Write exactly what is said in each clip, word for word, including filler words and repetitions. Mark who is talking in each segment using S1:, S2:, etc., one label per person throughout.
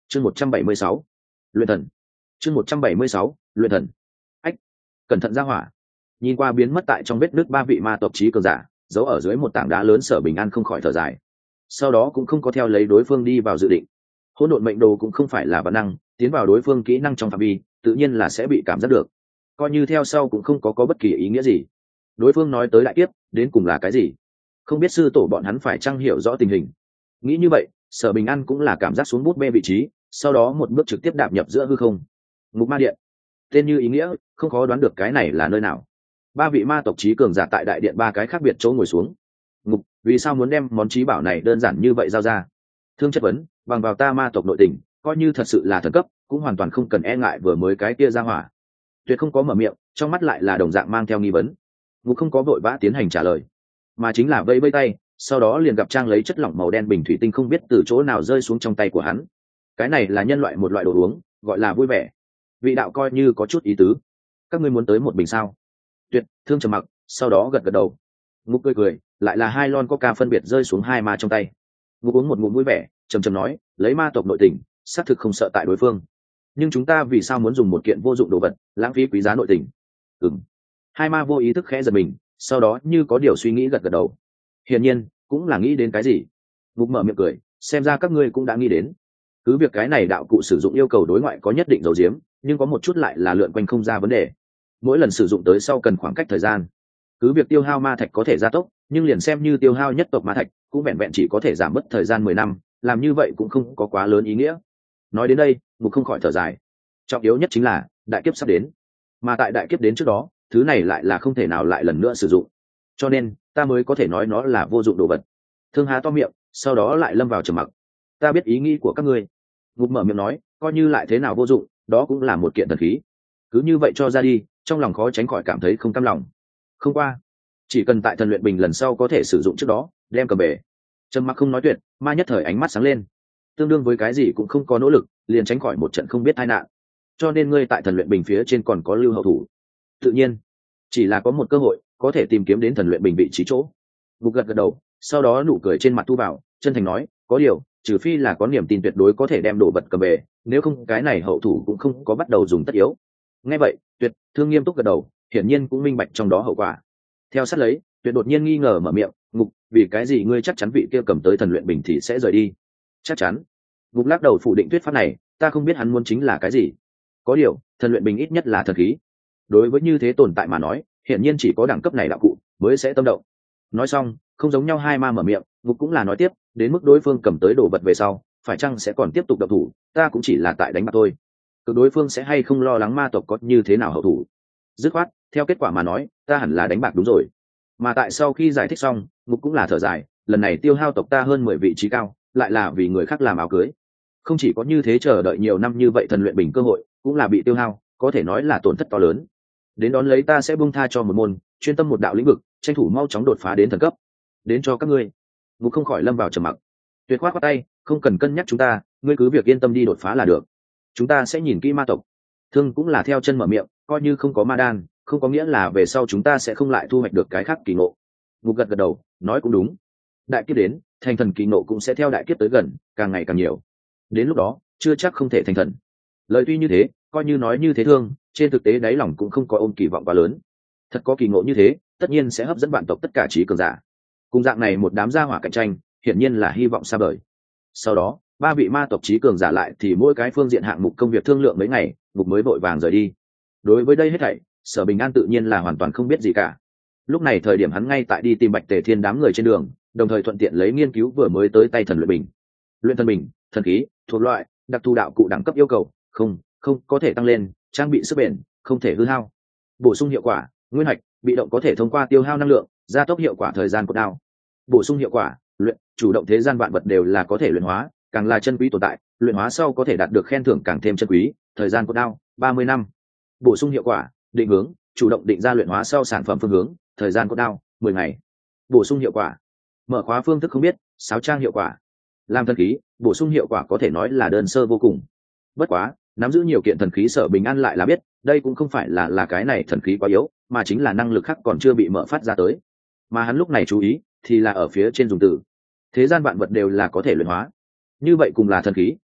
S1: chương một trăm bảy mươi sáu luyện thần chương một trăm bảy mươi sáu luyện thần. Ách, cẩn thận ra hỏa. Nhìn qua biến mất tại trong vết nước ba vị ma tộc trí cường giả giấu ở dưới một tảng đá lớn, Sở Bình An không khỏi thở dài. Sau đó cũng không có theo lấy đối phương đi vào dự định. Hỗn độn mệnh đồ cũng không phải là bản năng, tiến vào đối phương kỹ năng trong phạm vi tự nhiên là sẽ bị cảm giác được, coi như theo sau cũng không có có bất kỳ ý nghĩa gì. Đối phương nói tới đại kiếp đến cùng là cái gì, không biết sư tổ bọn hắn phải chăng hiểu rõ tình hình. Nghĩ như vậy, Sở Bình An cũng là cảm giác xuống bút bê vị trí, sau đó một bước trực tiếp đạp nhập giữa hư không. Ngục ma điện, tên như ý nghĩa, không khó đoán được cái này là nơi nào. Ba vị ma tộc trí cường giả tại đại điện ba cái khác biệt chỗ ngồi xuống. Ngục, vì sao muốn đem món trí bảo này đơn giản như vậy giao ra? Thương chất vấn, bằng vào ta ma tộc nội tình, coi như thật sự là thần cấp cũng hoàn toàn không cần e ngại vừa mới cái kia ra hỏa. Tuyệt không có mở miệng, trong mắt lại là đồng dạng mang theo nghi vấn. Ngục không có vội vã tiến hành trả lời, mà chính là vẫy vẫy tay, sau đó liền gặp trang lấy chất lỏng màu đen bình thủy tinh không biết từ chỗ nào rơi xuống trong tay của hắn. Cái này là nhân loại một loại đồ uống, gọi là vui vẻ. Vị đạo coi như có chút ý tứ. Các ngươi muốn tới một bình sao? Tuyệt, Thương trầm mặc, sau đó gật gật đầu. Ngục cười cười, lại là hai lon coca phân biệt rơi xuống hai ma trong tay. Ngục uống một ngụm vui vẻ, trầm trầm nói, lấy ma tộc nội tình, xác thực không sợ tại đối phương. Nhưng chúng ta vì sao muốn dùng một kiện vô dụng đồ vật, lãng phí quý giá nội tình? Ừm. Hai ma vô ý thức khẽ giật mình, sau đó như có điều suy nghĩ gật gật đầu. Hiển nhiên, cũng là nghĩ đến cái gì. Ngục mở miệng cười, xem ra các ngươi cũng đã nghĩ đến. Cứ việc cái này đạo cụ sử dụng yêu cầu đối ngoại có nhất định dấu diếm, nhưng có một chút lại là lượn quanh không ra vấn đề. Mỗi lần sử dụng tới sau cần khoảng cách thời gian. Cứ việc tiêu hao ma thạch có thể gia tốc, nhưng liền xem như tiêu hao nhất tộc ma thạch cũng vẹn vẹn chỉ có thể giảm mất thời gian mười năm, làm như vậy cũng không có quá lớn ý nghĩa. Nói đến đây, Ngục không khỏi thở dài. Trọng yếu nhất chính là đại kiếp sắp đến, mà tại đại kiếp đến trước đó, thứ này lại là không thể nào lại lần nữa sử dụng, cho nên ta mới có thể nói nó là vô dụng đồ vật. Thương há to miệng, sau đó lại lâm vào trầm mặc. Ta biết ý nghĩ của các ngươi. Ngục mở miệng nói, coi như lại thế nào vô dụng, đó cũng là một kiện thần khí. Cứ như vậy cho ra đi, trong lòng khó tránh khỏi cảm thấy không cam lòng. Không qua, chỉ cần tại thần luyện bình lần sau có thể sử dụng trước đó, đem cầm bể. Trầm mặc không nói tuyệt, ma nhất thời ánh mắt sáng lên. Tương đương với cái gì cũng không có nỗ lực, liền tránh khỏi một trận không biết tai nạn. Cho nên ngươi tại thần luyện bình phía trên còn có lưu hậu thủ. Tự nhiên, chỉ là có một cơ hội có thể tìm kiếm đến thần luyện bình vị trí chỗ. Ngục gật gật đầu, sau đó nụ cười trên mặt thu vào, chân thành nói, có điều, trừ phi là có niềm tin tuyệt đối có thể đem đồ vật cầm về, nếu không cái này hậu thủ cũng không có bắt đầu dùng tất yếu. Nghe vậy, Tuyệt, Thương nghiêm túc gật đầu, hiển nhiên cũng minh bạch trong đó hậu quả. Theo sát lấy, Tuyệt đột nhiên nghi ngờ mở miệng, Ngục, vì cái gì ngươi chắc chắn vị kia cầm tới thần luyện bình thì sẽ rời đi? Chắc chắn. Ngục lắc đầu phủ định thuyết pháp này, ta không biết hắn muốn chính là cái gì. Có điều, thần luyện bình ít nhất là thần khí. Đối với như thế tồn tại mà nói, hiển nhiên chỉ có đẳng cấp này đạo cụ mới sẽ tâm động. Nói xong, không giống nhau hai ma mở miệng, Ngục cũng là nói tiếp, đến mức đối phương cầm tới đồ vật về sau, phải chăng sẽ còn tiếp tục động thủ, ta cũng chỉ là tại đánh bạc thôi. Cực đối phương sẽ hay không lo lắng ma tộc có như thế nào hậu thủ. Dứt khoát, theo kết quả mà nói, ta hẳn là đánh bạc đúng rồi. Mà tại sau khi giải thích xong, Ngục cũng là thở dài, lần này tiêu hao tộc ta hơn mười vị trí cao, lại là vì người khác làm áo cưới. Không chỉ có như thế, chờ đợi nhiều năm như vậy thần luyện bình cơ hội cũng là bị tiêu hao, có thể nói là tổn thất to lớn. Đến đón lấy ta sẽ buông tha cho một môn, chuyên tâm một đạo lĩnh vực, tranh thủ mau chóng đột phá đến thần cấp. Đến cho các ngươi. Ngục không khỏi lâm vào trầm mặc. Tuyệt khoát khoát tay, không cần cân nhắc chúng ta, ngươi cứ việc yên tâm đi đột phá là được. Chúng ta sẽ nhìn kỹ ma tộc. Thương cũng là theo chân mở miệng, coi như không có ma đan, không có nghĩa là về sau chúng ta sẽ không lại thu hoạch được cái khác kỳ ngộ. Ngục gật gật đầu, nói cũng đúng. Đại kiếp đến, thành thần kỳ ngộ cũng sẽ theo đại kiếp tới gần, càng ngày càng nhiều. Đến lúc đó, chưa chắc không thể thành thần. Lời tuy như thế, coi như nói như thế Thương, trên thực tế đáy lòng cũng không có ôm kỳ vọng quá lớn. Thật có kỳ ngộ như thế, tất nhiên sẽ hấp dẫn vạn tộc tất cả trí cường giả. Cùng dạng này một đám gia hỏa cạnh tranh, hiển nhiên là hy vọng xa vời. Sau đó, ba vị ma tộc trí cường giả lại thì mỗi cái phương diện hạng mục công việc thương lượng mấy ngày, Ngục mới vội vàng rời đi. Đối với đây hết thảy, Sở Bình An tự nhiên là hoàn toàn không biết gì cả. Lúc này thời điểm hắn ngay tại đi tìm Bạch Tề Thiên đám người trên đường, đồng thời thuận tiện lấy nghiên cứu vừa mới tới tay thần luyện bình. Luyện thần bình, thần khí, thuộc loại, đặc thù đạo cụ đẳng cấp yêu cầu, không, không có thể tăng lên, trang bị sức bền, không thể hư hao. Bổ sung hiệu quả, nguyên hạch, bị động có thể thông qua tiêu hao năng lượng, gia tốc hiệu quả thời gian cột đao. Bổ sung hiệu quả, luyện, chủ động thế gian vạn vật đều là có thể luyện hóa, càng là chân quý tồn tại, luyện hóa sau có thể đạt được khen thưởng càng thêm chân quý, thời gian cột đao, ba mươi năm. Bổ sung hiệu quả, định hướng, chủ động định ra luyện hóa sau sản phẩm phương hướng, thời gian cột đao, mười ngày. Bổ sung hiệu quả, mở khóa phương thức không biết, sáo trang hiệu quả. Làm thần khí, bổ sung hiệu quả có thể nói là đơn sơ vô cùng. Bất quá, nắm giữ nhiều kiện thần khí Sở Bình An lại là biết, đây cũng không phải là là cái này thần khí quá yếu, mà chính là năng lực khác còn chưa bị mở phát ra tới. Mà hắn lúc này chú ý thì là ở phía trên dùng từ thế gian vạn vật đều là có thể luyện hóa. Như vậy cùng là thần khí,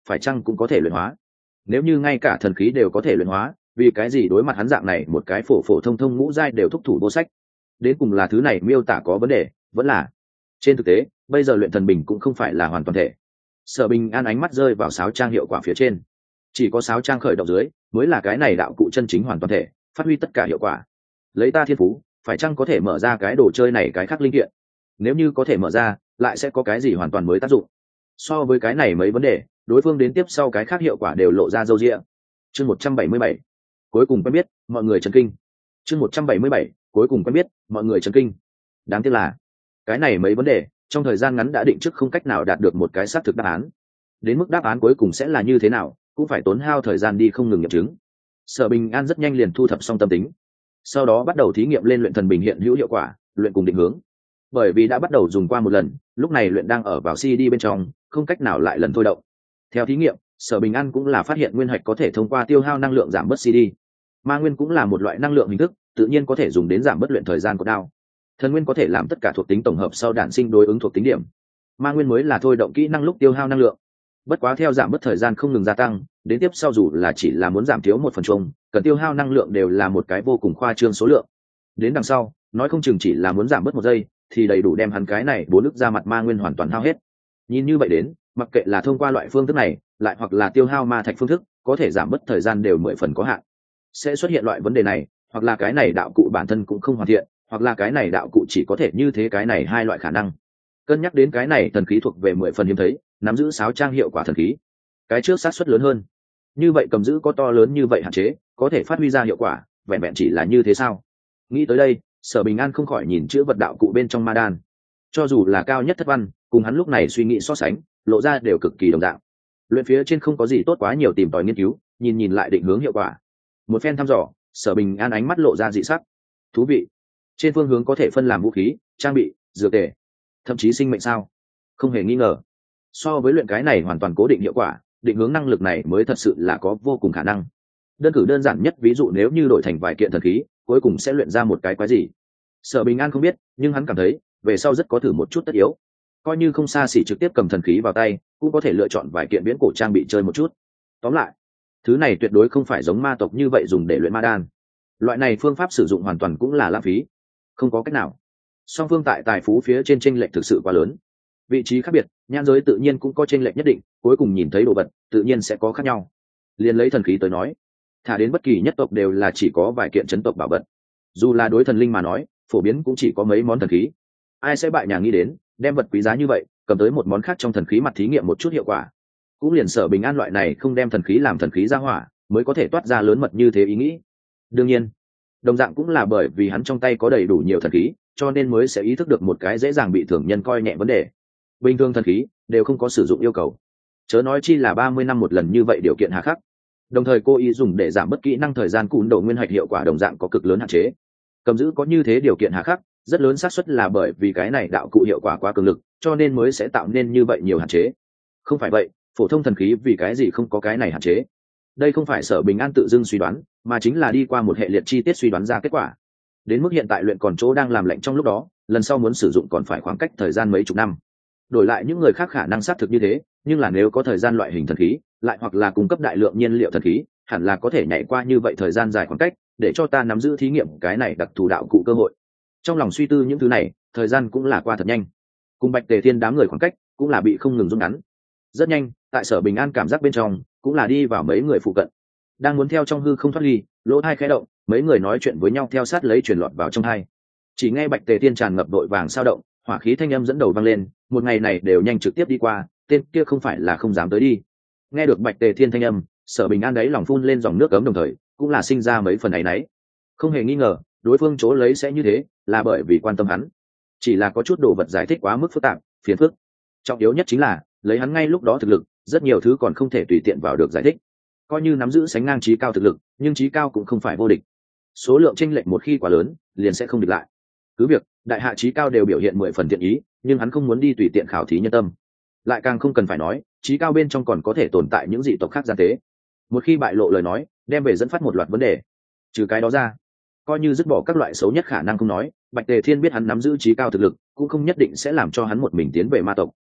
S1: phải chăng cũng có thể luyện hóa? Nếu như ngay cả thần khí đều có thể luyện hóa, vì cái gì đối mặt hắn dạng này một cái phổ phổ thông thông ngũ giai đều thúc thủ vô sách? Đến cùng là thứ này miêu tả có vấn đề, vẫn là trên thực tế bây giờ luyện thần bình cũng không phải là hoàn toàn thể. Sở Bình An ánh mắt rơi vào sáo trang hiệu quả phía trên, chỉ có sáo trang khởi động dưới mới là cái này đạo cụ chân chính hoàn toàn thể, phát huy tất cả hiệu quả. Lấy ta thiên phú, phải chăng có thể mở ra cái đồ chơi này cái khác linh kiện? Nếu như có thể mở ra, lại sẽ có cái gì hoàn toàn mới tác dụng? So với cái này mấy vấn đề, đối phương đến tiếp sau cái khác hiệu quả đều lộ ra râu ria. Chương một trăm bảy mươi bảy, cuối cùng quen biết, mọi người chấn kinh. Chương một trăm bảy mươi bảy, cuối cùng quen biết, mọi người chấn kinh. Đáng tiếc là cái này mấy vấn đề trong thời gian ngắn đã định trước không cách nào đạt được một cái xác thực đáp án. Đến mức đáp án cuối cùng sẽ là như thế nào, cũng phải tốn hao thời gian đi không ngừng nghiệm chứng. Sở Bình An rất nhanh liền thu thập xong tâm tính, sau đó bắt đầu thí nghiệm lên luyện thần bình hiện hữu hiệu quả, luyện cùng định hướng. Bởi vì đã bắt đầu dùng qua một lần, lúc này luyện đang ở vào xê đê bên trong, không cách nào lại lần thôi động. Theo thí nghiệm, Sở Bình An cũng là phát hiện nguyên hạch có thể thông qua tiêu hao năng lượng giảm bớt xê đê. Ma nguyên cũng là một loại năng lượng hình thức, tự nhiên có thể dùng đến giảm bớt luyện thời gian của đao. Thần nguyên có thể làm tất cả thuộc tính tổng hợp sau đản sinh đối ứng thuộc tính điểm. Ma nguyên mới là thôi động kỹ năng lúc tiêu hao năng lượng. Bất quá theo giảm bớt thời gian không ngừng gia tăng, đến tiếp sau dù là chỉ là muốn giảm thiếu một phần chung, cần tiêu hao năng lượng đều là một cái vô cùng khoa trương số lượng. Đến đằng sau, nói không chừng chỉ là muốn giảm bớt một giây, thì đầy đủ đem hắn cái này bốn ức ra mặt ma nguyên hoàn toàn hao hết. Nhìn như vậy đến, mặc kệ là thông qua loại phương thức này, lại hoặc là tiêu hao ma thạch phương thức, có thể giảm bớt thời gian đều mười phần có hạn. Sẽ xuất hiện loại vấn đề này, hoặc là cái này đạo cụ bản thân cũng không hoàn thiện, hoặc là cái này đạo cụ chỉ có thể như thế cái này hai loại khả năng. Cân nhắc đến cái này thần khí thuộc về mười phần hiếm thấy, nắm giữ sáo trang hiệu quả thần khí, cái trước sát suất lớn hơn. Như vậy cầm giữ có to lớn như vậy hạn chế, có thể phát huy ra hiệu quả, vẹn vẹn chỉ là như thế sao? Nghĩ tới đây, Sở Bình An không khỏi nhìn chữ vật đạo cụ bên trong ma đan. Cho dù là cao nhất thất văn, cùng hắn lúc này suy nghĩ so sánh, lộ ra đều cực kỳ đồng dạng. Luyện phía trên không có gì tốt quá nhiều tìm tòi nghiên cứu, nhìn nhìn lại định hướng hiệu quả. Một phen thăm dò, Sở Bình An ánh mắt lộ ra dị sắc. Thú vị. Trên phương hướng có thể phân làm vũ khí, trang bị, dược tề, thậm chí sinh mệnh sao? Không hề nghi ngờ. So với luyện cái này hoàn toàn cố định hiệu quả, định hướng năng lực này mới thật sự là có vô cùng khả năng. Đơn cử đơn giản nhất ví dụ nếu như đổi thành vài kiện thần khí, cuối cùng sẽ luyện ra một cái quái gì? Sở Bình An không biết, nhưng hắn cảm thấy về sau rất có thử một chút tất yếu. Coi như không xa xỉ trực tiếp cầm thần khí vào tay, cũng có thể lựa chọn vài kiện viễn cổ trang bị chơi một chút. Tóm lại, thứ này tuyệt đối không phải giống ma tộc như vậy dùng để luyện ma đan. Loại này phương pháp sử dụng hoàn toàn cũng là lãng phí. Không có cách nào. Song phương tại tài phú phía trên chênh lệch thực sự quá lớn. Vị trí khác biệt, nhãn giới tự nhiên cũng có chênh lệch nhất định, cuối cùng nhìn thấy đồ vật, tự nhiên sẽ có khác nhau. Liên lấy thần khí tới nói, thả đến bất kỳ nhất tộc đều là chỉ có vài kiện chấn tộc bảo vật. Dù là đối thần linh mà nói, phổ biến cũng chỉ có mấy món thần khí. Ai sẽ bại nhà nghĩ đến, đem vật quý giá như vậy, cầm tới một món khác trong thần khí mặt thí nghiệm một chút hiệu quả. Cũng liền Sở Bình An loại này không đem thần khí làm thần khí ra hỏa, mới có thể toát ra lớn mật như thế ý nghĩ. Đương nhiên, đồng dạng cũng là bởi vì hắn trong tay có đầy đủ nhiều thần khí, cho nên mới sẽ ý thức được một cái dễ dàng bị thường nhân coi nhẹ vấn đề. Bình thường thần khí đều không có sử dụng yêu cầu, chớ nói chi là ba mươi năm một lần như vậy điều kiện hà khắc. Đồng thời cô ý dùng để giảm bất kỹ năng thời gian cún độ nguyên hạch hiệu quả đồng dạng có cực lớn hạn chế. Cầm giữ có như thế điều kiện hà khắc, rất lớn xác suất là bởi vì cái này đạo cụ hiệu quả quá cường lực, cho nên mới sẽ tạo nên như vậy nhiều hạn chế. Không phải vậy, phổ thông thần khí vì cái gì không có cái này hạn chế? Đây không phải Sở Bình An tự dưng suy đoán, mà chính là đi qua một hệ liệt chi tiết suy đoán ra kết quả. Đến mức hiện tại luyện còn chỗ đang làm lạnh trong lúc đó, lần sau muốn sử dụng còn phải khoảng cách thời gian mấy chục năm. Đổi lại những người khác khả năng xác thực như thế, nhưng là nếu có thời gian loại hình thần khí, lại hoặc là cung cấp đại lượng nhiên liệu thần khí, hẳn là có thể nhảy qua như vậy thời gian dài khoảng cách, để cho ta nắm giữ thí nghiệm cái này đặc thù đạo cụ cơ hội. Trong lòng suy tư những thứ này, thời gian cũng là qua thật nhanh. Cùng Bạch Tề Thiên đám người khoảng cách cũng là bị không ngừng rút ngắn. Rất nhanh, tại Sở Bình An cảm giác bên trong, cũng là đi vào mấy người phụ cận. Đang muốn theo trong hư không thoát ly, lỗ tai khẽ động, mấy người nói chuyện với nhau theo sát lấy truyền lọt vào trong tai. Chỉ nghe Bạch Tề Thiên tràn ngập đội vàng sao động, hỏa khí thanh âm dẫn đầu vang lên, một ngày này đều nhanh trực tiếp đi qua, tên kia không phải là không dám tới đi. Nghe được Bạch Tề Thiên thanh âm, Sở Bình An đấy lòng phun lên dòng nước cấm đồng thời, cũng là sinh ra mấy phần ấy nấy. Không hề nghi ngờ, đối phương chỗ lấy sẽ như thế, là bởi vì quan tâm hắn. Chỉ là có chút đồ vật giải thích quá mức phức tạp, phiền phức. Trọng yếu nhất chính là, lấy hắn ngay lúc đó thực lực, rất nhiều thứ còn không thể tùy tiện vào được giải thích. Coi như nắm giữ sánh ngang trí cao thực lực, nhưng trí cao cũng không phải vô địch. Số lượng chênh lệch một khi quá lớn, liền sẽ không địch lại. Cứ việc, đại hạ trí cao đều biểu hiện mười phần thiện ý, nhưng hắn không muốn đi tùy tiện khảo thí nhân tâm. Lại càng không cần phải nói, trí cao bên trong còn có thể tồn tại những dị tộc khác gian tế. Một khi bại lộ lời nói, đem về dẫn phát một loạt vấn đề. Trừ cái đó ra, coi như dứt bỏ các loại xấu nhất khả năng không nói, Bạch Tề Thiên biết hắn nắm giữ trí cao thực lực, cũng không nhất định sẽ làm cho hắn một mình tiến về ma tộc.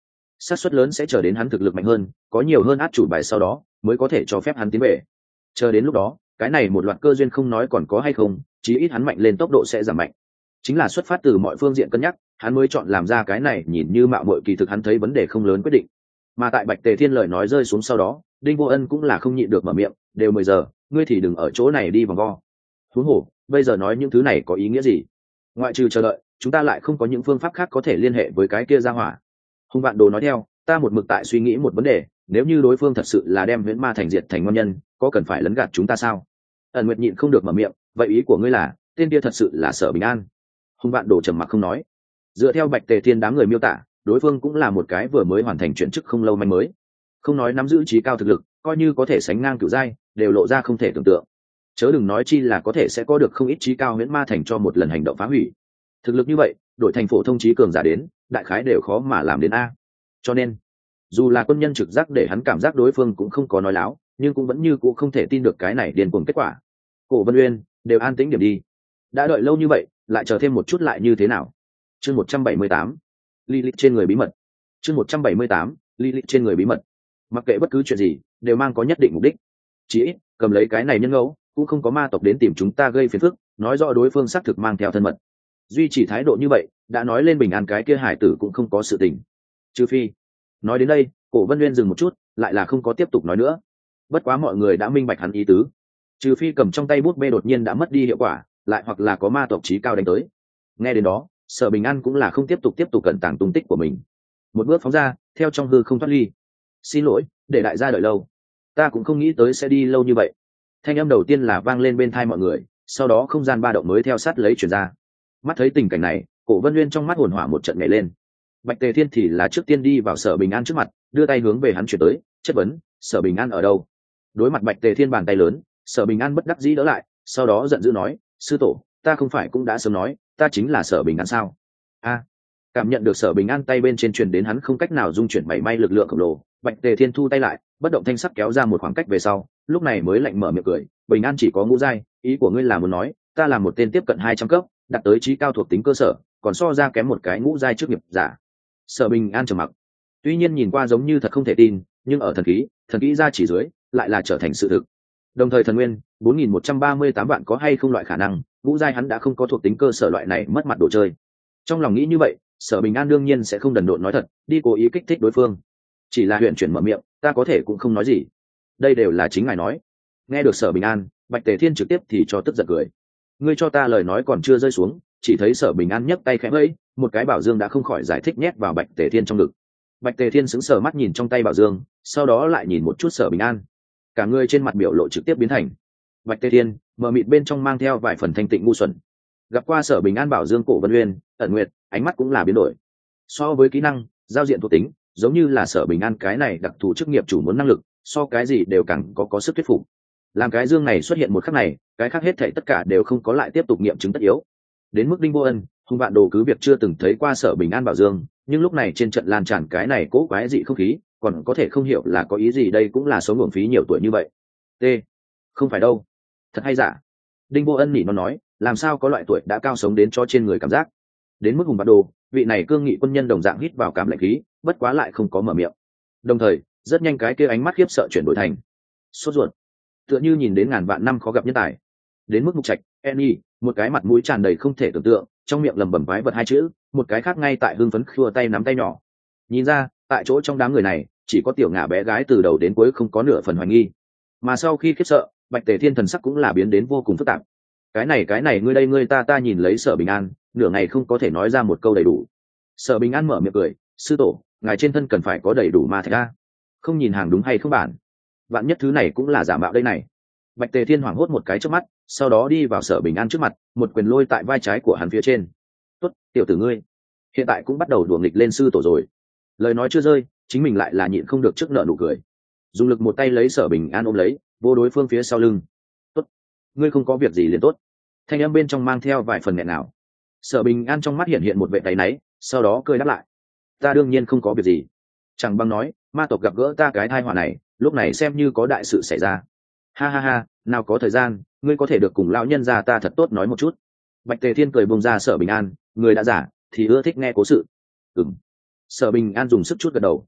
S1: xác suất lớn sẽ chờ đến hắn thực lực mạnh hơn, có nhiều hơn át chủ bài sau đó mới có thể cho phép hắn tiến về. Chờ đến lúc đó cái này một loạt cơ duyên không nói còn có hay không, chí ít hắn mạnh lên tốc độ sẽ giảm mạnh. Chính là xuất phát từ mọi phương diện cân nhắc, hắn mới chọn làm ra cái này nhìn như mạo muội kỳ thực hắn thấy vấn đề không lớn quyết định. Mà tại Bạch Tề Thiên lời nói rơi xuống sau đó, Đinh Vô Ân cũng là không nhịn được mở miệng, đều mười giờ, ngươi thì đừng ở chỗ này đi vòng vo. Huống hồ, bây giờ nói những thứ này có ý nghĩa gì? Ngoại trừ chờ đợi, chúng ta lại không có những phương pháp khác có thể liên hệ với cái kia ra hỏa. Hung Vạn Đồ nói theo, ta một mực tại suy nghĩ một vấn đề, nếu như đối phương thật sự là đem Huyễn Ma thành diệt thành ngon nhân, có cần phải lấn gạt chúng ta sao? Ẩn Nguyệt nhịn không được mở miệng, vậy ý của ngươi là, tên kia thật sự là Sở Bình An? Hung Vạn Đồ trầm mặc không nói. Dựa theo Bạch Tề Thiên đám người miêu tả, đối phương cũng là một cái vừa mới hoàn thành chuyển chức không lâu manh mới, không nói nắm giữ trí cao thực lực, coi như có thể sánh ngang cửu giai, đều lộ ra không thể tưởng tượng. Chớ đừng nói chi là có thể sẽ có được không ít trí cao Huyễn Ma thành cho một lần hành động phá hủy. Thực lực như vậy, đổi thành phổ thông trí cường giả đến, đại khái đều khó mà làm đến a. Cho nên, dù là quân nhân trực giác để hắn cảm giác đối phương cũng không có nói láo, nhưng cũng vẫn như cũng không thể tin được cái này điên cuồng kết quả. Cổ Vân Uyên, đều an tĩnh điểm đi. Đã đợi lâu như vậy, lại chờ thêm một chút lại như thế nào? Chương một trăm bảy mươi tám, Lilith trên người bí mật. Chương một trăm bảy mươi tám, Lilith trên người bí mật. Mặc kệ bất cứ chuyện gì, đều mang có nhất định mục đích. Chỉ ít, cầm lấy cái này nhân ngẫu, cũng không có ma tộc đến tìm chúng ta gây phiền phức, nói rõ đối phương xác thực mang theo thân mật. Duy trì thái độ như vậy, đã nói lên bình an cái kia hải tử cũng không có sự tình. Trừ phi. Nói đến đây, Cổ Vân Uyên dừng một chút, lại là không có tiếp tục nói nữa. Bất quá mọi người đã minh bạch hắn ý tứ. Trừ phi cầm trong tay bút bê đột nhiên đã mất đi hiệu quả, lại hoặc là có ma tộc chí cao đánh tới. Nghe đến đó, Sở Bình An cũng là không tiếp tục tiếp tục cẩn tàng tung tích của mình. Một bước phóng ra, theo trong hư không thoát ly. Xin lỗi, để đại gia đợi lâu. Ta cũng không nghĩ tới sẽ đi lâu như vậy. Thanh âm đầu tiên là vang lên bên tai mọi người, sau đó không gian ba động mới theo sát lấy truyền ra. Mắt thấy tình cảnh này, Cổ Vân Uyên trong mắt hồn hỏa một trận nhảy lên. Bạch Tề Thiên thì là trước tiên đi vào Sở Bình An trước mặt, đưa tay hướng về hắn chuyển tới, chất vấn, Sở Bình An ở đâu? Đối mặt Bạch Tề Thiên bàn tay lớn, Sở Bình An bất đắc dĩ đỡ lại, sau đó giận dữ nói, sư tổ, ta không phải cũng đã sớm nói, ta chính là Sở Bình An sao? A, cảm nhận được Sở Bình An tay bên trên truyền đến hắn không cách nào dung chuyển mảy may lực lượng khổng lồ, Bạch Tề Thiên thu tay lại, bất động thanh sắc kéo ra một khoảng cách về sau, lúc này mới lạnh mở miệng cười, Bình An chỉ có ngũ giai, ý của ngươi là muốn nói, ta là một tên tiếp cận hai trăm cấp, đạt tới trí cao thuộc tính cơ sở, còn so ra kém một cái ngũ giai trước nghiệp giả. Sở Bình An trầm mặc, tuy nhiên nhìn qua giống như thật không thể tin, nhưng ở thần khí, thần kỹ ra chỉ dưới, lại là trở thành sự thực. Đồng thời thần nguyên bốn nghìn một trăm ba mươi tám vạn có hay không loại khả năng, ngũ giai hắn đã không có thuộc tính cơ sở loại này mất mặt đồ chơi. Trong lòng nghĩ như vậy, Sở Bình An đương nhiên sẽ không đần độn nói thật, đi cố ý kích thích đối phương. Chỉ là huyền chuyển mở miệng, ta có thể cũng không nói gì. Đây đều là chính ngài nói. Nghe được Sở Bình An, Bạch Tề Thiên trực tiếp thì cho tức giận cười. Ngươi cho ta lời nói còn chưa rơi xuống, chỉ thấy Sở Bình An nhấc tay khẽ vẫy, một cái bảo dương đã không khỏi giải thích nhét vào Bạch Tề Thiên trong ngực. Bạch Tề Thiên sững sờ mắt nhìn trong tay bảo dương, sau đó lại nhìn một chút Sở Bình An. Cả người trên mặt biểu lộ trực tiếp biến thành Bạch Tề Thiên, mờ mịt bên trong mang theo vài phần thanh tịnh ngu xuẩn. Gặp qua Sở Bình An bảo dương Cổ Vân Uyên, Ẩn Nguyệt, ánh mắt cũng là biến đổi. So với kỹ năng, giao diện thuộc tính, giống như là Sở Bình An cái này đặc thù chức nghiệp chủ muốn năng lực, so cái gì đều càng có có sức thuyết phục. Làm cái dương này xuất hiện một khắc này, cái khác hết thảy tất cả đều không có lại tiếp tục nghiệm chứng tất yếu. Đến mức Đinh Vô Ân, Hung Vạn Đồ cứ việc chưa từng thấy qua Sở Bình An bảo dương, nhưng lúc này trên trận lan tràn cái này cố quái dị không khí, còn có thể không hiểu là có ý gì, đây cũng là số nguồn phí nhiều tuổi như vậy. T, không phải đâu, thật hay giả? Đinh Vô Ân nhỉ nó nói, làm sao có loại tuổi đã cao sống đến cho trên người cảm giác. Đến mức Hùng Vạn Đồ, vị này cương nghị quân nhân đồng dạng hít vào cảm lạnh khí, bất quá lại không có mở miệng. Đồng thời, rất nhanh cái kia ánh mắt khiếp sợ chuyển đổi thành sốt ruột, tựa như nhìn đến ngàn vạn năm khó gặp nhân tài. Đến mức Mục Trạch, Annie, một cái mặt mũi tràn đầy không thể tưởng tượng, trong miệng lẩm bẩm vái vật hai chữ, một cái khác ngay tại hưng phấn khua tay nắm tay nhỏ. Nhìn ra, tại chỗ trong đám người này, chỉ có tiểu ngả bé gái từ đầu đến cuối không có nửa phần hoài nghi. Mà sau khi khiếp sợ, Bạch Tề Thiên thần sắc cũng là biến đến vô cùng phức tạp. Cái này cái này ngươi đây ngươi ta ta nhìn lấy Sở Bình An, nửa ngày không có thể nói ra một câu đầy đủ. Sở Bình An mở miệng cười, sư tổ, ngài trên thân cần phải có đầy đủ ma thạch a, không nhìn hàng đúng hay không bản, vạn nhất thứ này cũng là giả mạo đây này. Bạch Tề Thiên hoảng hốt một cái trước mắt, sau đó đi vào Sở Bình An trước mặt, một quyền lôi tại vai trái của hắn phía trên. Tốt, tiểu tử ngươi, hiện tại cũng bắt đầu đùa nghịch lên sư tổ rồi. Lời nói chưa rơi, chính mình lại là nhịn không được trước nợ nụ cười, dùng lực một tay lấy Sở Bình An ôm lấy, vô đối phương phía sau lưng. Tốt, ngươi không có việc gì liền tốt. Thanh âm bên trong mang theo vài phần nghẹn nào. Sở Bình An trong mắt hiện hiện một vẻ tay náy, sau đó cười đáp lại, ta đương nhiên không có việc gì. Chẳng bằng nói, ma tộc gặp gỡ ta cái thai họa này, lúc này xem như có đại sự xảy ra. Ha ha ha, nào có thời gian, ngươi có thể được cùng lão nhân gia ta thật tốt nói một chút. Bạch Tề Thiên cười bông ra Sở Bình An, người đã giả thì ưa thích nghe cố sự. Ừm. Sở Bình An dùng sức chút gật đầu,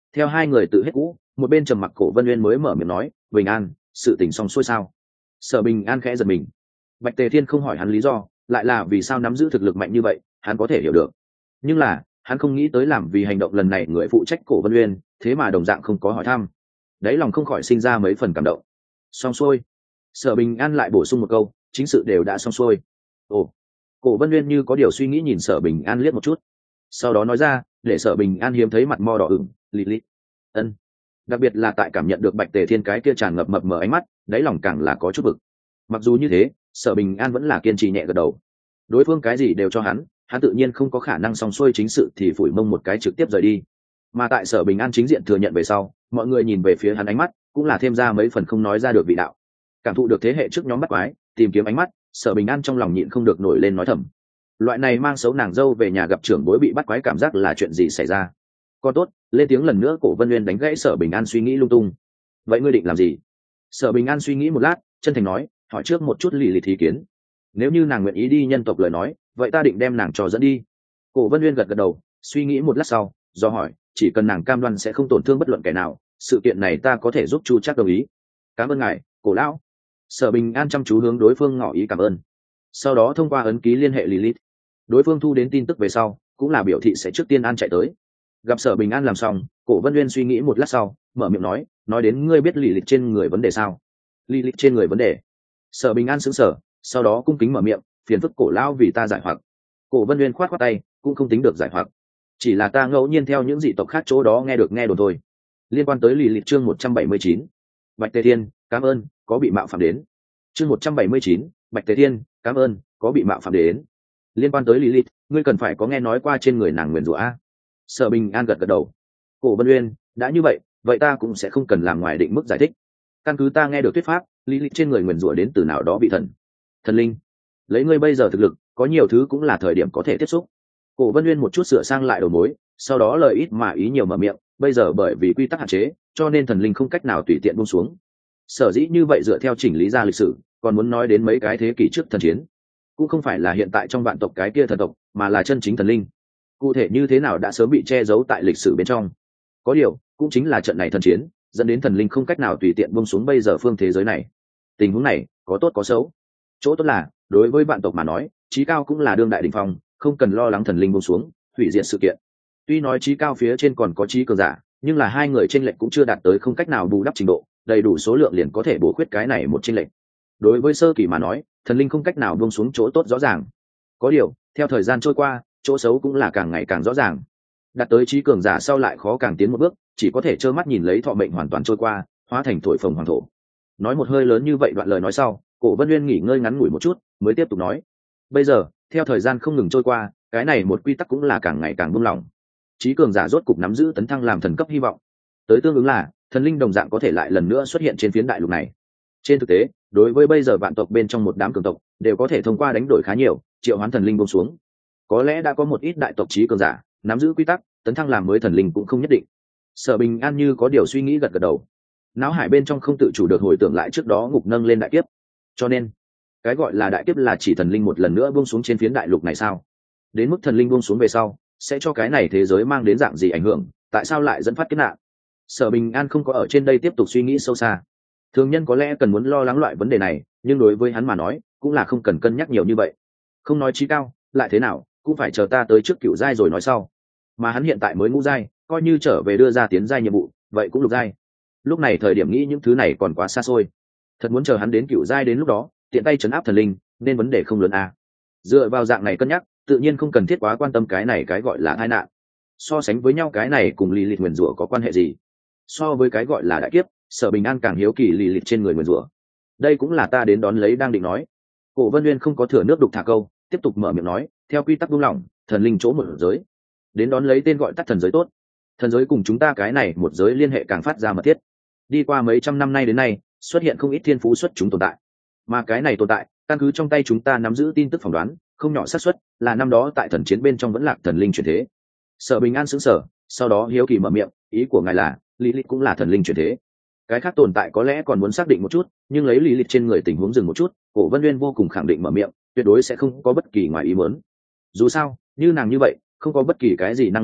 S1: Theo hai người tự hết cũ, một bên trầm mặc Cổ Vân Uyên mới mở miệng nói, bình an, sự tình xong xuôi sao? Sở Bình An khẽ giật mình. Bạch Tề Thiên không hỏi hắn lý do, lại là vì sao nắm giữ thực lực mạnh như vậy, hắn có thể hiểu được. Nhưng là, hắn không nghĩ tới làm vì hành động lần này người phụ trách Cổ Vân Uyên, thế mà đồng dạng không có hỏi thăm. Đấy lòng không khỏi sinh ra mấy phần cảm động. Xong xuôi. Sở Bình An lại bổ sung một câu, chính sự đều đã xong xuôi. Ồ. Cổ Vân Uyên như có điều suy nghĩ nhìn Sở Bình An liếc một chút, sau đó nói ra, để Sở Bình An hiếm thấy mặt mo đỏ ửng, lịt lịt. Ân. Đặc biệt là tại cảm nhận được Bạch Tề Thiên cái kia tràn ngập mập mờ ánh mắt, đáy lòng càng là có chút bực. Mặc dù như thế, Sở Bình An vẫn là kiên trì nhẹ gật đầu. Đối phương cái gì đều cho hắn, hắn tự nhiên không có khả năng xong xuôi chính sự thì phủi mông một cái trực tiếp rời đi. Mà tại Sở Bình An chính diện thừa nhận về sau, mọi người nhìn về phía hắn ánh mắt cũng là thêm ra mấy phần không nói ra được vị đạo. Cảm thụ được thế hệ trước nhóm bắt quái tìm kiếm ánh mắt, Sở Bình An trong lòng nhịn không được nổi lên nói thầm. Loại này mang xấu nàng dâu về nhà gặp trưởng bối bị bắt quái cảm giác là chuyện gì xảy ra? Con tốt, lên tiếng lần nữa. Cổ Vân Nguyên đánh gãy Sở Bình An suy nghĩ lung tung. Vậy ngươi định làm gì? Sở Bình An suy nghĩ một lát, chân thành nói, hỏi trước một chút lì lì ý kiến. Nếu như nàng nguyện ý đi nhân tộc lời nói, vậy ta định đem nàng cho dẫn đi. Cổ Vân Nguyên gật gật đầu, suy nghĩ một lát sau, do hỏi, chỉ cần nàng cam đoan sẽ không tổn thương bất luận kẻ nào, sự kiện này ta có thể giúp Chu chắc đồng ý. Cảm ơn ngài, Cổ lão. Sở Bình An chăm chú hướng đối phương ngỏ ý cảm ơn. Sau đó thông qua ấn ký liên hệ Lilith. Đối phương thu đến tin tức về sau, cũng là biểu thị sẽ trước tiên An chạy tới. Gặp Sở Bình An làm xong, Cổ Vân Nguyên suy nghĩ một lát sau, mở miệng nói, nói đến ngươi biết Lilith trên người vấn đề sao? Lilith trên người vấn đề? Sở Bình An sững sờ, sau đó cung kính mở miệng, phiền phức Cổ lão vì ta giải hoặc. Cổ Vân Nguyên khoát khoát tay, cũng không tính được giải hoặc, chỉ là ta ngẫu nhiên theo những dị tộc khác chỗ đó nghe được nghe đồn thôi. Liên quan tới Lilith chương một trăm bảy mươi chín. Bạch Tề Thiên, cảm ơn, có bị mạo phạm đến. Chương một trăm bảy mươi chín, Bạch Tề Thiên, cảm ơn, có bị mạo phạm đến. Liên quan tới Lilith, ngươi cần phải có nghe nói qua trên người nàng nguyền rủa a. Sở Bình An gật gật đầu. Cổ Vân Uyên, đã như vậy, vậy ta cũng sẽ không cần làm ngoài định mức giải thích. Căn cứ ta nghe được thuyết pháp, Lilith trên người nguyền rủa đến từ nào đó bị thần. Thần linh. Lấy ngươi bây giờ thực lực, có nhiều thứ cũng là thời điểm có thể tiếp xúc. Cổ Vân Uyên một chút sửa sang lại đầu mối, sau đó lời ít mà ý nhiều mở miệng, bây giờ bởi vì quy tắc hạn chế, cho nên thần linh không cách nào tùy tiện buông xuống. Sở dĩ như vậy dựa theo chỉnh lý ra lịch sử, còn muốn nói đến mấy cái thế kỷ trước thần chiến, cũng không phải là hiện tại trong vạn tộc cái kia thần tộc, mà là chân chính thần linh. Cụ thể như thế nào đã sớm bị che giấu tại lịch sử bên trong. Có điều, cũng chính là trận này thần chiến, dẫn đến thần linh không cách nào tùy tiện buông xuống bây giờ phương thế giới này. Tình huống này, có tốt có xấu. Chỗ tốt là, đối với vạn tộc mà nói, chí cao cũng là đương đại đỉnh phong, không cần lo lắng thần linh buông xuống, hủy diệt sự kiện. Tuy nói chí cao phía trên còn có chí cường giả, nhưng là hai người chênh lệch cũng chưa đạt tới không cách nào bù đắp trình độ, đầy đủ số lượng liền có thể bổ khuyết cái này một chênh lệch. Đối với sơ kỳ mà nói, thần linh không cách nào buông xuống chỗ tốt rõ ràng. Có điều, theo thời gian trôi qua, chỗ xấu cũng là càng ngày càng rõ ràng. Đạt tới chí cường giả sau lại khó càng tiến một bước, chỉ có thể trơ mắt nhìn lấy thọ mệnh hoàn toàn trôi qua, hóa thành thổi phồng hoàng thổ. Nói một hơi lớn như vậy đoạn lời nói sau, Cổ Vân Nguyên nghỉ ngơi ngắn ngủi một chút, mới tiếp tục nói. Bây giờ, theo thời gian không ngừng trôi qua, cái này một quy tắc cũng là càng ngày càng buông lỏng. Chí cường giả rốt cục nắm giữ tấn thăng làm thần cấp hy vọng. Tới tương ứng là, thần linh đồng dạng có thể lại lần nữa xuất hiện trên phiến đại lục này. Trên thực tế, đối với bây giờ vạn tộc bên trong một đám cường tộc, đều có thể thông qua đánh đổi khá nhiều, triệu hoán thần linh buông xuống. Có lẽ đã có một ít đại tộc chí cường giả nắm giữ quy tắc, tấn thăng làm mới thần linh cũng không nhất định. Sở Bình An như có điều suy nghĩ gật gật đầu. Náo hải bên trong không tự chủ được hồi tưởng lại trước đó ngục nâng lên đại kiếp. Cho nên, cái gọi là đại kiếp là chỉ thần linh một lần nữa buông xuống trên phiến đại lục này sao? Đến mức thần linh buông xuống về sau, sẽ cho cái này thế giới mang đến dạng gì ảnh hưởng, tại sao lại dẫn phát kiếp nạn? Sở Bình An không có ở trên đây tiếp tục suy nghĩ sâu xa. Thường nhân có lẽ cần muốn lo lắng loại vấn đề này, nhưng đối với hắn mà nói, cũng là không cần cân nhắc nhiều như vậy. Không nói chí cao, lại thế nào, cũng phải chờ ta tới trước cửu giai rồi nói sau. Mà hắn hiện tại mới ngũ giai, coi như trở về đưa ra tiến giai nhiệm vụ, vậy cũng lục giai. Lúc này thời điểm nghĩ những thứ này còn quá xa xôi. Thật muốn chờ hắn đến cửu giai đến lúc đó, tiện tay trấn áp thần linh, nên vấn đề không lớn à. Dựa vào dạng này cân nhắc, tự nhiên không cần thiết quá quan tâm cái này cái gọi là tai nạn. So sánh với nhau cái này cùng Lilith nguyền rủa có quan hệ gì? So với cái gọi là đại kiếp, Sở Bình An càng hiếu kỳ Lilith trên người nguyền rủa. Đây cũng là ta đến đón lấy đang định nói. Cổ Vân Nguyên không có thừa nước đục thả câu, tiếp tục mở miệng nói, theo quy tắc buông lỏng, thần linh chỗ một giới. Đến đón lấy tên gọi tắt thần giới tốt. Thần giới cùng chúng ta cái này một giới liên hệ càng phát ra mật thiết. Đi qua mấy trăm năm nay đến nay, xuất hiện không ít thiên phú xuất chúng tồn tại. Mà cái này tồn tại, căn cứ trong tay chúng ta nắm giữ tin tức phỏng đoán, không nhỏ xác suất là năm đó tại thần chiến bên trong vẫn lạc thần linh chuyển thế. Sở Bình An sững sờ, sau đó hiếu kỳ mở miệng, ý của ngài là Lilith cũng là thần linh chuyển thế? Cái khác tồn tại có lẽ còn muốn xác định một chút, nhưng lấy Lilith trên người tình huống dừng một chút, Cổ Vân Nguyên vô cùng khẳng định mở miệng, tuyệt đối sẽ không có bất kỳ ngoài ý muốn. Dù sao, như nàng như vậy, không có bất kỳ cái gì năng lực lúc,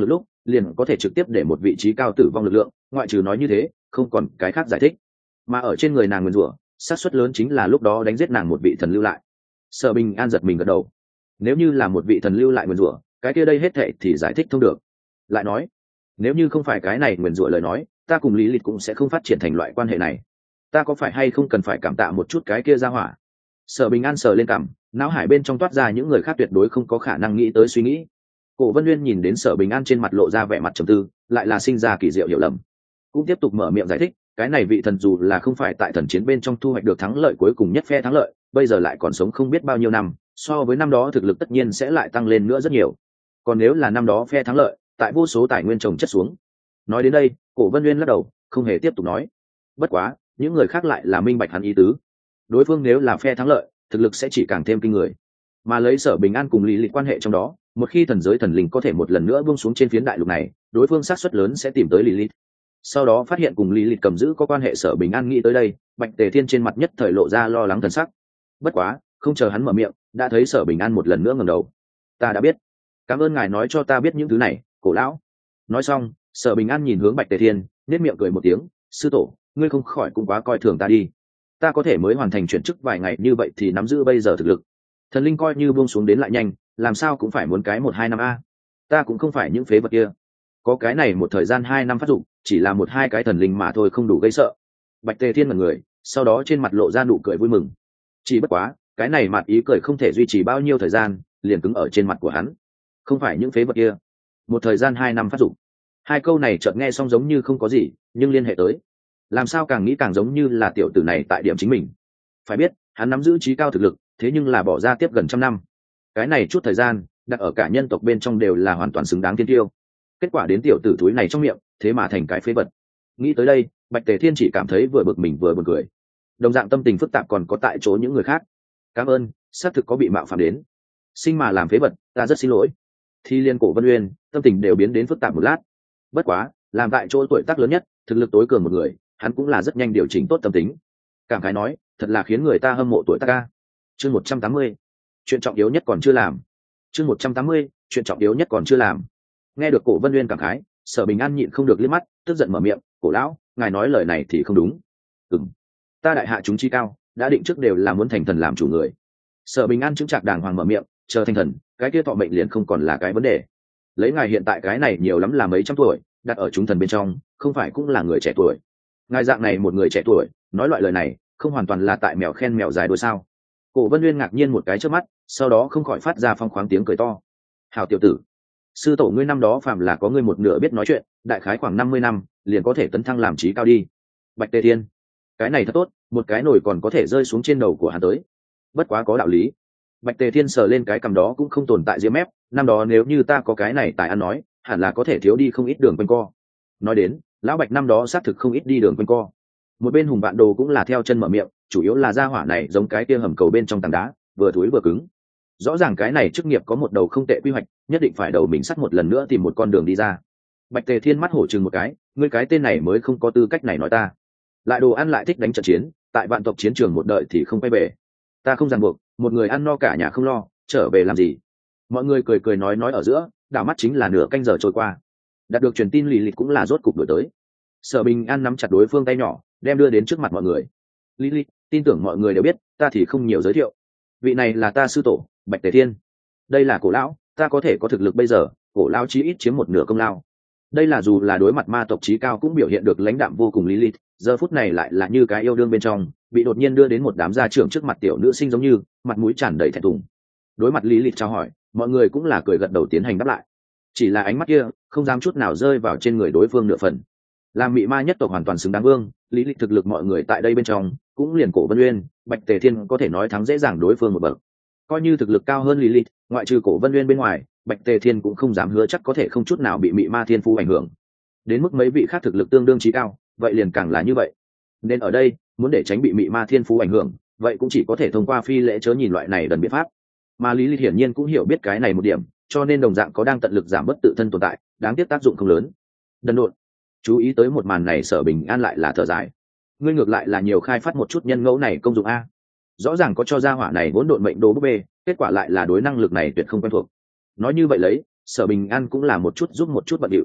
S1: liền có thể trực tiếp để một vị trí cao tử vong lực lượng, ngoại trừ nói như thế không còn cái khác giải thích. Mà ở trên người nàng nguyền rủa xác suất lớn chính là lúc đó đánh giết nàng một vị thần lưu lại. Sở Bình An giật mình gật đầu. Nếu như là một vị thần lưu lại nguyền rủa, cái kia đây hết thệ thì giải thích thông được. Lại nói, nếu như không phải cái này nguyền rủa lời nói, ta cùng Lý Lịch cũng sẽ không phát triển thành loại quan hệ này. Ta có phải hay không cần phải cảm tạ một chút cái kia ra hỏa? Sở Bình An sờ lên cằm, não hải bên trong toát ra những người khác tuyệt đối không có khả năng nghĩ tới suy nghĩ. Cổ Vân Nguyên nhìn đến Sở Bình An trên mặt lộ ra vẻ mặt trầm tư, lại là sinh ra kỳ diệu hiểu lầm, cũng tiếp tục mở miệng giải thích, cái này vị thần dù là không phải tại thần chiến bên trong thu hoạch được thắng lợi cuối cùng nhất phe thắng lợi, bây giờ lại còn sống không biết bao nhiêu năm, so với năm đó thực lực tất nhiên sẽ lại tăng lên nữa rất nhiều. Còn nếu là năm đó phe thắng lợi, tại vô số tài nguyên trồng chất xuống. Nói đến đây, Cổ Vân Nguyên lắc đầu, không hề tiếp tục nói. Bất quá, những người khác lại là minh bạch hắn ý tứ. Đối phương nếu là phe thắng lợi, thực lực sẽ chỉ càng thêm kinh người. Mà lấy Sở Bình An cùng Lý Lịch quan hệ trong đó, một khi thần giới thần linh có thể một lần nữa buông xuống trên phiến đại lục này, đối phương xác suất lớn sẽ tìm tới Lý Lịch. Sau đó phát hiện cùng Lý Lịch cầm giữ có quan hệ. Sở Bình An nghĩ tới đây, Bạch Tề Thiên trên mặt nhất thời lộ ra lo lắng thần sắc. Bất quá, không chờ hắn mở miệng, đã thấy Sở Bình An một lần nữa ngẩng đầu. Ta đã biết, cảm ơn ngài nói cho ta biết những thứ này, Cổ lão. Nói xong, Sở Bình An nhìn hướng Bạch Tề Thiên, nét miệng cười một tiếng, sư tổ, ngươi không khỏi cũng quá coi thường ta đi. Ta có thể mới hoàn thành chuyển chức vài ngày như vậy thì nắm giữ bây giờ thực lực. Thần linh coi như buông xuống đến lại nhanh, làm sao cũng phải muốn cái một hai năm a. Ta cũng không phải những phế vật kia. Có cái này một thời gian hai năm phát dụng, chỉ là một hai cái thần linh mà thôi, không đủ gây sợ. Bạch Tề Thiên mật người, sau đó trên mặt lộ ra nụ cười vui mừng. Chỉ bất quá, cái này mặt ý cười không thể duy trì bao nhiêu thời gian, liền cứng ở trên mặt của hắn. Không phải những phế vật kia. Một thời gian hai năm phát dụng. Hai câu này chợt nghe xong giống như không có gì, nhưng liên hệ tới, làm sao càng nghĩ càng giống như là tiểu tử này tại điểm chính mình. Phải biết, hắn nắm giữ trí cao thực lực, thế nhưng là bỏ ra tiếp gần trăm năm. Cái này chút thời gian, đặt ở cả nhân tộc bên trong đều là hoàn toàn xứng đáng tiên tiêu. Kết quả đến tiểu tử túi này trong miệng, thế mà thành cái phế vật. Nghĩ tới đây, Bạch Tề Thiên chỉ cảm thấy vừa bực mình vừa buồn cười. Đồng dạng tâm tình phức tạp còn có tại chỗ những người khác. Cảm ơn, xác thực có bị mạo phạm đến. Sinh mà làm phế vật, ta rất xin lỗi. Thi Liên, Cổ Vân Uyên, tâm tình đều biến đến phức tạp một lát. Bất quá, làm tại chỗ tuổi tác lớn nhất, thực lực tối cường một người, hắn cũng là rất nhanh điều chỉnh tốt tâm tính. Cảm khái nói, thật là khiến người ta hâm mộ tuổi tác ca. Chương một trăm tám mươi, chuyện trọng yếu nhất còn chưa làm. Chương một trăm tám mươi, chuyện trọng yếu nhất còn chưa làm. Nghe được Cổ Vân Uyên cảm khái, Sở Bình An nhịn không được liếc mắt, tức giận mở miệng, Cổ lão, ngài nói lời này thì không đúng. Ừm, ta đại hạ chúng chi cao, đã định trước đều là muốn thành thần làm chủ người. Sở Bình An chứng trạc đàng hoàng mở miệng, chờ thành thần, cái kia thọ mệnh liền không còn là cái vấn đề. Lấy ngài hiện tại cái này nhiều lắm là mấy trăm tuổi, đặt ở chúng thần bên trong, không phải cũng là người trẻ tuổi. Ngài dạng này một người trẻ tuổi, nói loại lời này, không hoàn toàn là tại mèo khen mèo dài đuôi sao? Cổ Vân Uyên ngạc nhiên một cái trước mắt, sau đó không khỏi phát ra phong khoáng tiếng cười to. Hảo tiểu tử, sư tổ ngươi năm đó phàm là có ngươi một nửa biết nói chuyện, đại khái khoảng năm mươi năm, liền có thể tấn thăng làm trí cao đi. Bạch Tề Thiên, cái này thật tốt, một cái nồi còn có thể rơi xuống trên đầu của hắn tới. Bất quá có đạo lý. Bạch Tề Thiên sờ lên cái cằm đó cũng không tồn tại diêm mép, năm đó nếu như ta có cái này tài ăn nói, hẳn là có thể thiếu đi không ít đường quanh co. Nói đến, lão Bạch năm đó xác thực không ít đi đường quanh co. Một bên Hùng Vạn Đồ cũng là theo chân mở miệng, chủ yếu là gia hỏa này giống cái kia hầm cầu bên trong tảng đá, vừa thúi vừa cứng. Rõ ràng cái này chức nghiệp có một đầu không tệ quy hoạch, nhất định phải đầu mình sắt một lần nữa tìm một con đường đi ra. Bạch Tề Thiên mắt hổ chừng một cái, ngươi cái tên này mới không có tư cách này nói ta. Lại đồ ăn lại thích đánh trận chiến, tại vạn tộc chiến trường một đợi thì không quay về. Ta không ràng buộc, một người ăn no cả nhà không lo, trở về làm gì? Mọi người cười cười nói nói ở giữa, đảo mắt chính là nửa canh giờ trôi qua. Đạt được truyền tin lì lịt cũng là rốt cục đổi tới. Sở Bình An nắm chặt đối phương tay nhỏ, đem đưa đến trước mặt mọi người. Lý Lý, tin tưởng mọi người đều biết, ta thì không nhiều giới thiệu. Vị này là ta sư tổ, Bạch Tề Thiên. Đây là Cổ lão, ta có thể có thực lực bây giờ, Cổ lão chí ít chiếm một nửa công lao. Đây là dù là đối mặt ma tộc chí cao cũng biểu hiện được lãnh đạm vô cùng Lý Lý, giờ phút này lại là như cái yêu đương bên trong, bị đột nhiên đưa đến một đám gia trưởng trước mặt tiểu nữ sinh giống như, mặt mũi tràn đầy thẹn thùng. Đối mặt Lý Lý chào hỏi, mọi người cũng là cười gật đầu tiến hành đáp lại. Chỉ là ánh mắt kia, không dám chút nào rơi vào trên người đối phương nửa phần. Làm mị ma nhất tộc hoàn toàn xứng đáng vương, Lý Lịch thực lực mọi người tại đây bên trong cũng liền Cổ Vân Uyên, Bạch Tề Thiên có thể nói thắng dễ dàng đối phương một bậc. Coi như thực lực cao hơn Lý Lịch, ngoại trừ Cổ Vân Uyên bên ngoài, Bạch Tề Thiên cũng không dám hứa chắc có thể không chút nào bị mị ma thiên phú ảnh hưởng. Đến mức mấy vị khác thực lực tương đương chí cao, vậy liền càng là như vậy. Nên ở đây, muốn để tránh bị mị ma thiên phú ảnh hưởng, vậy cũng chỉ có thể thông qua phi lễ chớ nhìn loại này đần biện pháp. Mà Lý Lịch hiển nhiên cũng hiểu biết cái này một điểm, cho nên đồng dạng có đang tận lực giảm bớt tự thân tồn tại, đáng tiếc tác dụng không lớn. Đần độn. Chú ý tới một màn này, Sở Bình An lại là thở dài. Ngươi ngược lại là nhiều khai phát một chút nhân ngẫu này công dụng a. Rõ ràng có cho gia hỏa này vốn độn mệnh đồ búp bê, kết quả lại là đối năng lực này tuyệt không quen thuộc. Nói như vậy lấy, Sở Bình An cũng là một chút giúp một chút bận điệu,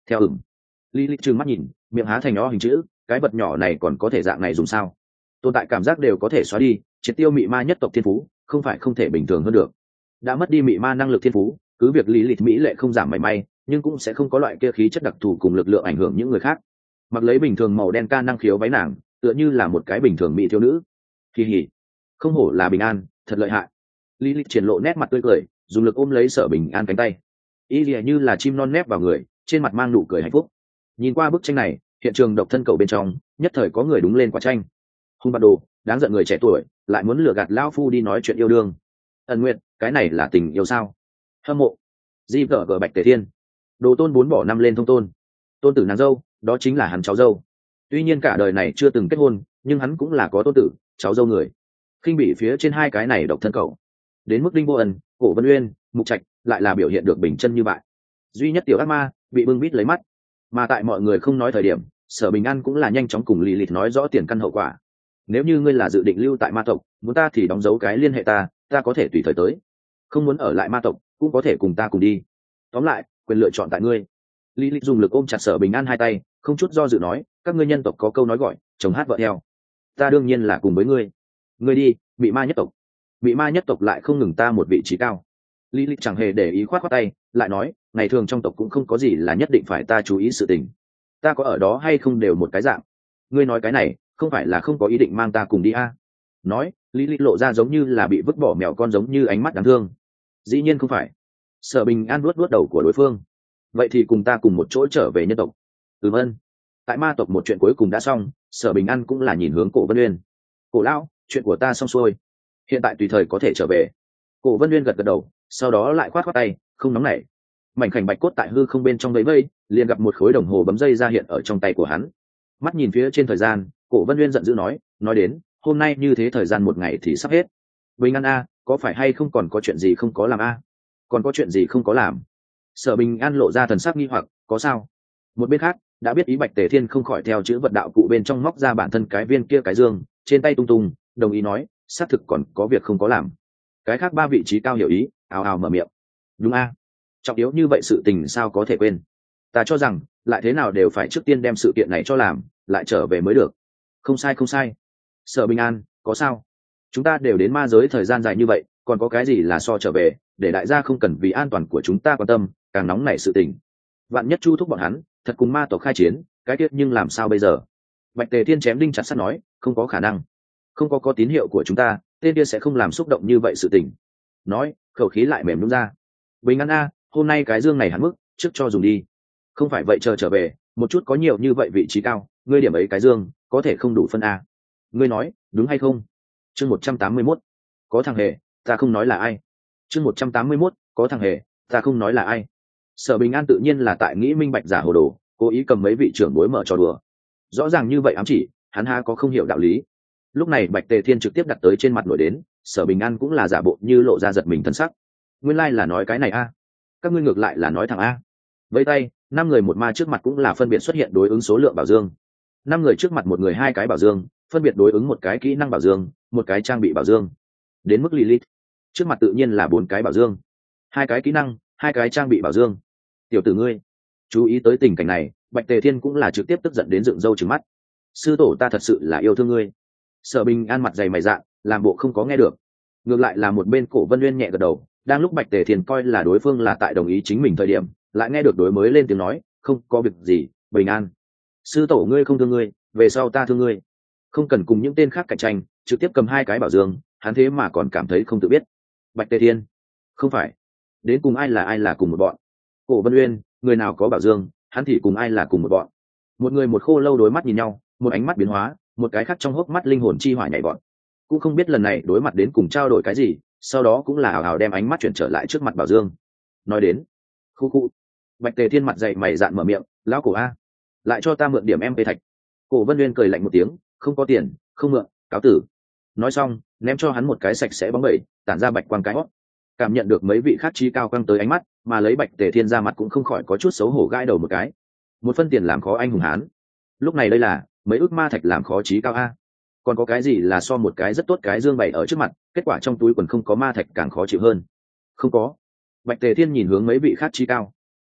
S1: theo ửng lý lịch trừng mắt nhìn, miệng há thành nó hình chữ, cái vật nhỏ này còn có thể dạng này dùng sao? Tồn tại cảm giác đều có thể xóa đi, triệt tiêu mị ma nhất tộc thiên phú không phải không thể bình thường hơn được. Đã mất đi mị ma năng lực thiên phú, cứ việc lý lịch mỹ lệ không giảm mảy may, nhưng cũng sẽ không có loại kia khí chất đặc thù cùng lực lượng ảnh hưởng những người khác. Mặc lấy bình thường màu đen ca năng khiếu váy nàng, tựa như là một cái bình thường mỹ thiếu nữ. Kỳ hỉ, không hổ là bình an, thật lợi hại. Lý lịch triển lộ nét mặt tươi cười, dùng lực ôm lấy Sở Bình An cánh tay, y lìa như là chim non nép vào người, trên mặt mang nụ cười hạnh phúc. Nhìn qua bức tranh này, hiện trường độc thân cầu bên trong nhất thời có người đúng lên quả tranh. Hung bạt đồ, đáng giận người trẻ tuổi lại muốn lừa gạt lão phu đi nói chuyện yêu đương. Ẩn nguyện, cái này là tình yêu sao? Hâm mộ. Di vợ vợ Bạch Tề Thiên, đồ tôn bốn bỏ năm lên thông tôn, tôn tử nàng dâu, đó chính là hắn cháu dâu. Tuy nhiên cả đời này chưa từng kết hôn, nhưng hắn cũng là có tôn tử, cháu dâu người. Khinh bị phía trên hai cái này độc thân cầu, đến mức Đinh Vô Ân, Cổ Vân Uyên, Mục Trạch lại là biểu hiện được bình chân như vậy. Duy nhất tiểu ác ma bị bưng bít lấy mắt, mà tại mọi người không nói thời điểm, Sở Bình An cũng là nhanh chóng cùng Lý Lịch nói rõ tiền căn hậu quả. Nếu như ngươi là dự định lưu tại ma tộc, muốn ta thì đóng dấu cái liên hệ ta, ta có thể tùy thời tới. Không muốn ở lại ma tộc, cũng có thể cùng ta cùng đi. Tóm lại, quyền lựa chọn tại ngươi. Lý Lịch dùng lực ôm chặt Sở Bình An hai tay, không chút do dự nói, các ngươi nhân tộc có câu nói gọi, chồng hát vợ theo. Ta đương nhiên là cùng với ngươi. Ngươi đi, bị ma nhất tộc. Bị ma nhất tộc lại không ngừng ta một vị trí cao. Lý Lịch chẳng hề để ý khoát khoát tay, lại nói, ngày thường trong tộc cũng không có gì là nhất định phải ta chú ý sự tình. Ta có ở đó hay không đều một cái dạng. Ngươi nói cái này, không phải là không có ý định mang ta cùng đi a? À? Nói, Lý Lịch lộ ra giống như là bị vứt bỏ mèo con giống như ánh mắt đáng thương. Dĩ nhiên không phải. Sở Bình An vuốt vuốt đầu của đối phương. Vậy thì cùng ta cùng một chỗ trở về nhân tộc. Ừm ân. Tại ma tộc một chuyện cuối cùng đã xong, Sở Bình An cũng là nhìn hướng Cổ Vân Uyên. Cổ lão, chuyện của ta xong xuôi, hiện tại tùy thời có thể trở về. Cổ Vân Uyên gật gật đầu, sau đó lại khoát khoát tay, không nóng nảy. Mảnh khảnh bạch cốt tại hư không bên trong vẫy vây, liền gặp một khối đồng hồ bấm dây ra hiện ở trong tay của hắn. Mắt nhìn phía trên thời gian, Cổ Vân Uyên giận dữ nói, nói đến, hôm nay như thế thời gian một ngày thì sắp hết. Bình An a, có phải hay không còn có chuyện gì không có làm a? Còn có chuyện gì không có làm? Sở Bình An lộ ra thần sắc nghi hoặc, có sao? Một bên khác, đã biết ý Bạch Tề Thiên không khỏi theo chữ vật đạo cụ bên trong móc ra bản thân cái viên kia cái dương, trên tay tung tung, đồng ý nói, xác thực còn có việc không có làm. Cái khác ba vị trí cao hiểu ý, ào ào mở miệng. Đúng a, trọng yếu như vậy sự tình sao có thể quên? Ta cho rằng, lại thế nào đều phải trước tiên đem sự kiện này cho làm, lại trở về mới được. Không sai không sai. Sở Bình An, có sao? Chúng ta đều đến ma giới thời gian dài như vậy, còn có cái gì là so trở về, để đại gia không cần vì an toàn của chúng ta quan tâm, càng nóng nảy sự tình. Vạn nhất Chu thúc bọn hắn, thật cùng ma tộc khai chiến, cái tiết nhưng làm sao bây giờ? Bạch Tề Thiên chém đinh chặt sắt nói, không có khả năng. Không có có tín hiệu của chúng ta, tên kia sẽ không làm xúc động như vậy sự tình. Nói, khẩu khí lại mềm đúng ra. Bình An a, hôm nay cái dương này hắn mức, trước cho dùng đi. Không phải vậy chờ trở về, một chút có nhiều như vậy vị trí cao, ngươi điểm ấy cái dương, có thể không đủ phân a. Ngươi nói, đúng hay không? Chương một trăm tám mươi mốt, có thằng hề, ta không nói là ai. Chương một trăm tám mươi mốt, có thằng hề, ta không nói là ai. Sở Bình An tự nhiên là tại nghĩ minh bạch giả hồ đồ, cố ý cầm mấy vị trưởng bối mở trò đùa. Rõ ràng như vậy ám chỉ, hắn ha có không hiểu đạo lý. Lúc này Bạch Tề Thiên trực tiếp đặt tới trên mặt nổi đến, Sở Bình An cũng là giả bộ như lộ ra giật mình thân sắc. Nguyên lai like là nói cái này a, các ngươi ngược lại là nói thằng a. Với tay, năm người một ma trước mặt cũng là phân biệt xuất hiện đối ứng số lượng bảo dương. Năm người trước mặt một người hai cái bảo dương, phân biệt đối ứng một cái kỹ năng bảo dương, một cái trang bị bảo dương. Đến mức Lilith, trước mặt tự nhiên là bốn cái bảo dương, hai cái kỹ năng, hai cái trang bị bảo dương. Tiểu tử ngươi, chú ý tới tình cảnh này, Bạch Tề Thiên cũng là trực tiếp tức giận đến dựng râu trừng mắt. Sư tổ ta thật sự là yêu thương ngươi. Sở Bình An mặt dày mày dạn, làm bộ không có nghe được. Ngược lại là một bên Cổ Vân Uyên nhẹ gật đầu, đang lúc Bạch Tề Thiên coi là đối phương là tại đồng ý chính mình thời điểm, lại nghe được đối mới lên tiếng nói, không có việc gì, Bình An. Sư tổ ngươi không thương ngươi, về sau ta thương ngươi. Không cần cùng những tên khác cạnh tranh, trực tiếp cầm hai cái bảo dương, hắn thế mà còn cảm thấy không tự biết. Bạch Tề Thiên, không phải, đến cùng ai là ai là cùng một bọn. Cổ Vân Uyên, người nào có bảo dương, hắn thì cùng ai là cùng một bọn. Một người một khô lâu đối mắt nhìn nhau, một ánh mắt biến hóa, một cái khác trong hốc mắt linh hồn chi hỏa nhảy bọn. Cũng không biết lần này đối mặt đến cùng trao đổi cái gì, sau đó cũng là hào hào đem ánh mắt chuyển trở lại trước mặt bảo dương. Nói đến, khu khu, Bạch Tề Thiên mặt dày mày dạn mở miệng, lão cổ a, lại cho ta mượn điểm em pê thạch. Cổ Vân Uyên cười lạnh một tiếng, không có tiền, không mượn, cáo tử. Nói xong, ném cho hắn một cái sạch sẽ bóng bẩy, tản ra bạch quang cái hót. Cảm nhận được mấy vị khác trí cao căng tới ánh mắt, mà lấy Bạch Tề Thiên ra mặt cũng không khỏi có chút xấu hổ gãi đầu một cái. Một phân tiền làm khó anh hùng hán. Lúc này đây là mấy ước ma thạch làm khó trí cao a. Còn có cái gì là so một cái rất tốt cái dương bày ở trước mặt, kết quả trong túi quần không có ma thạch càng khó chịu hơn. Không có. Bạch Tề Thiên nhìn hướng mấy vị khác trí cao.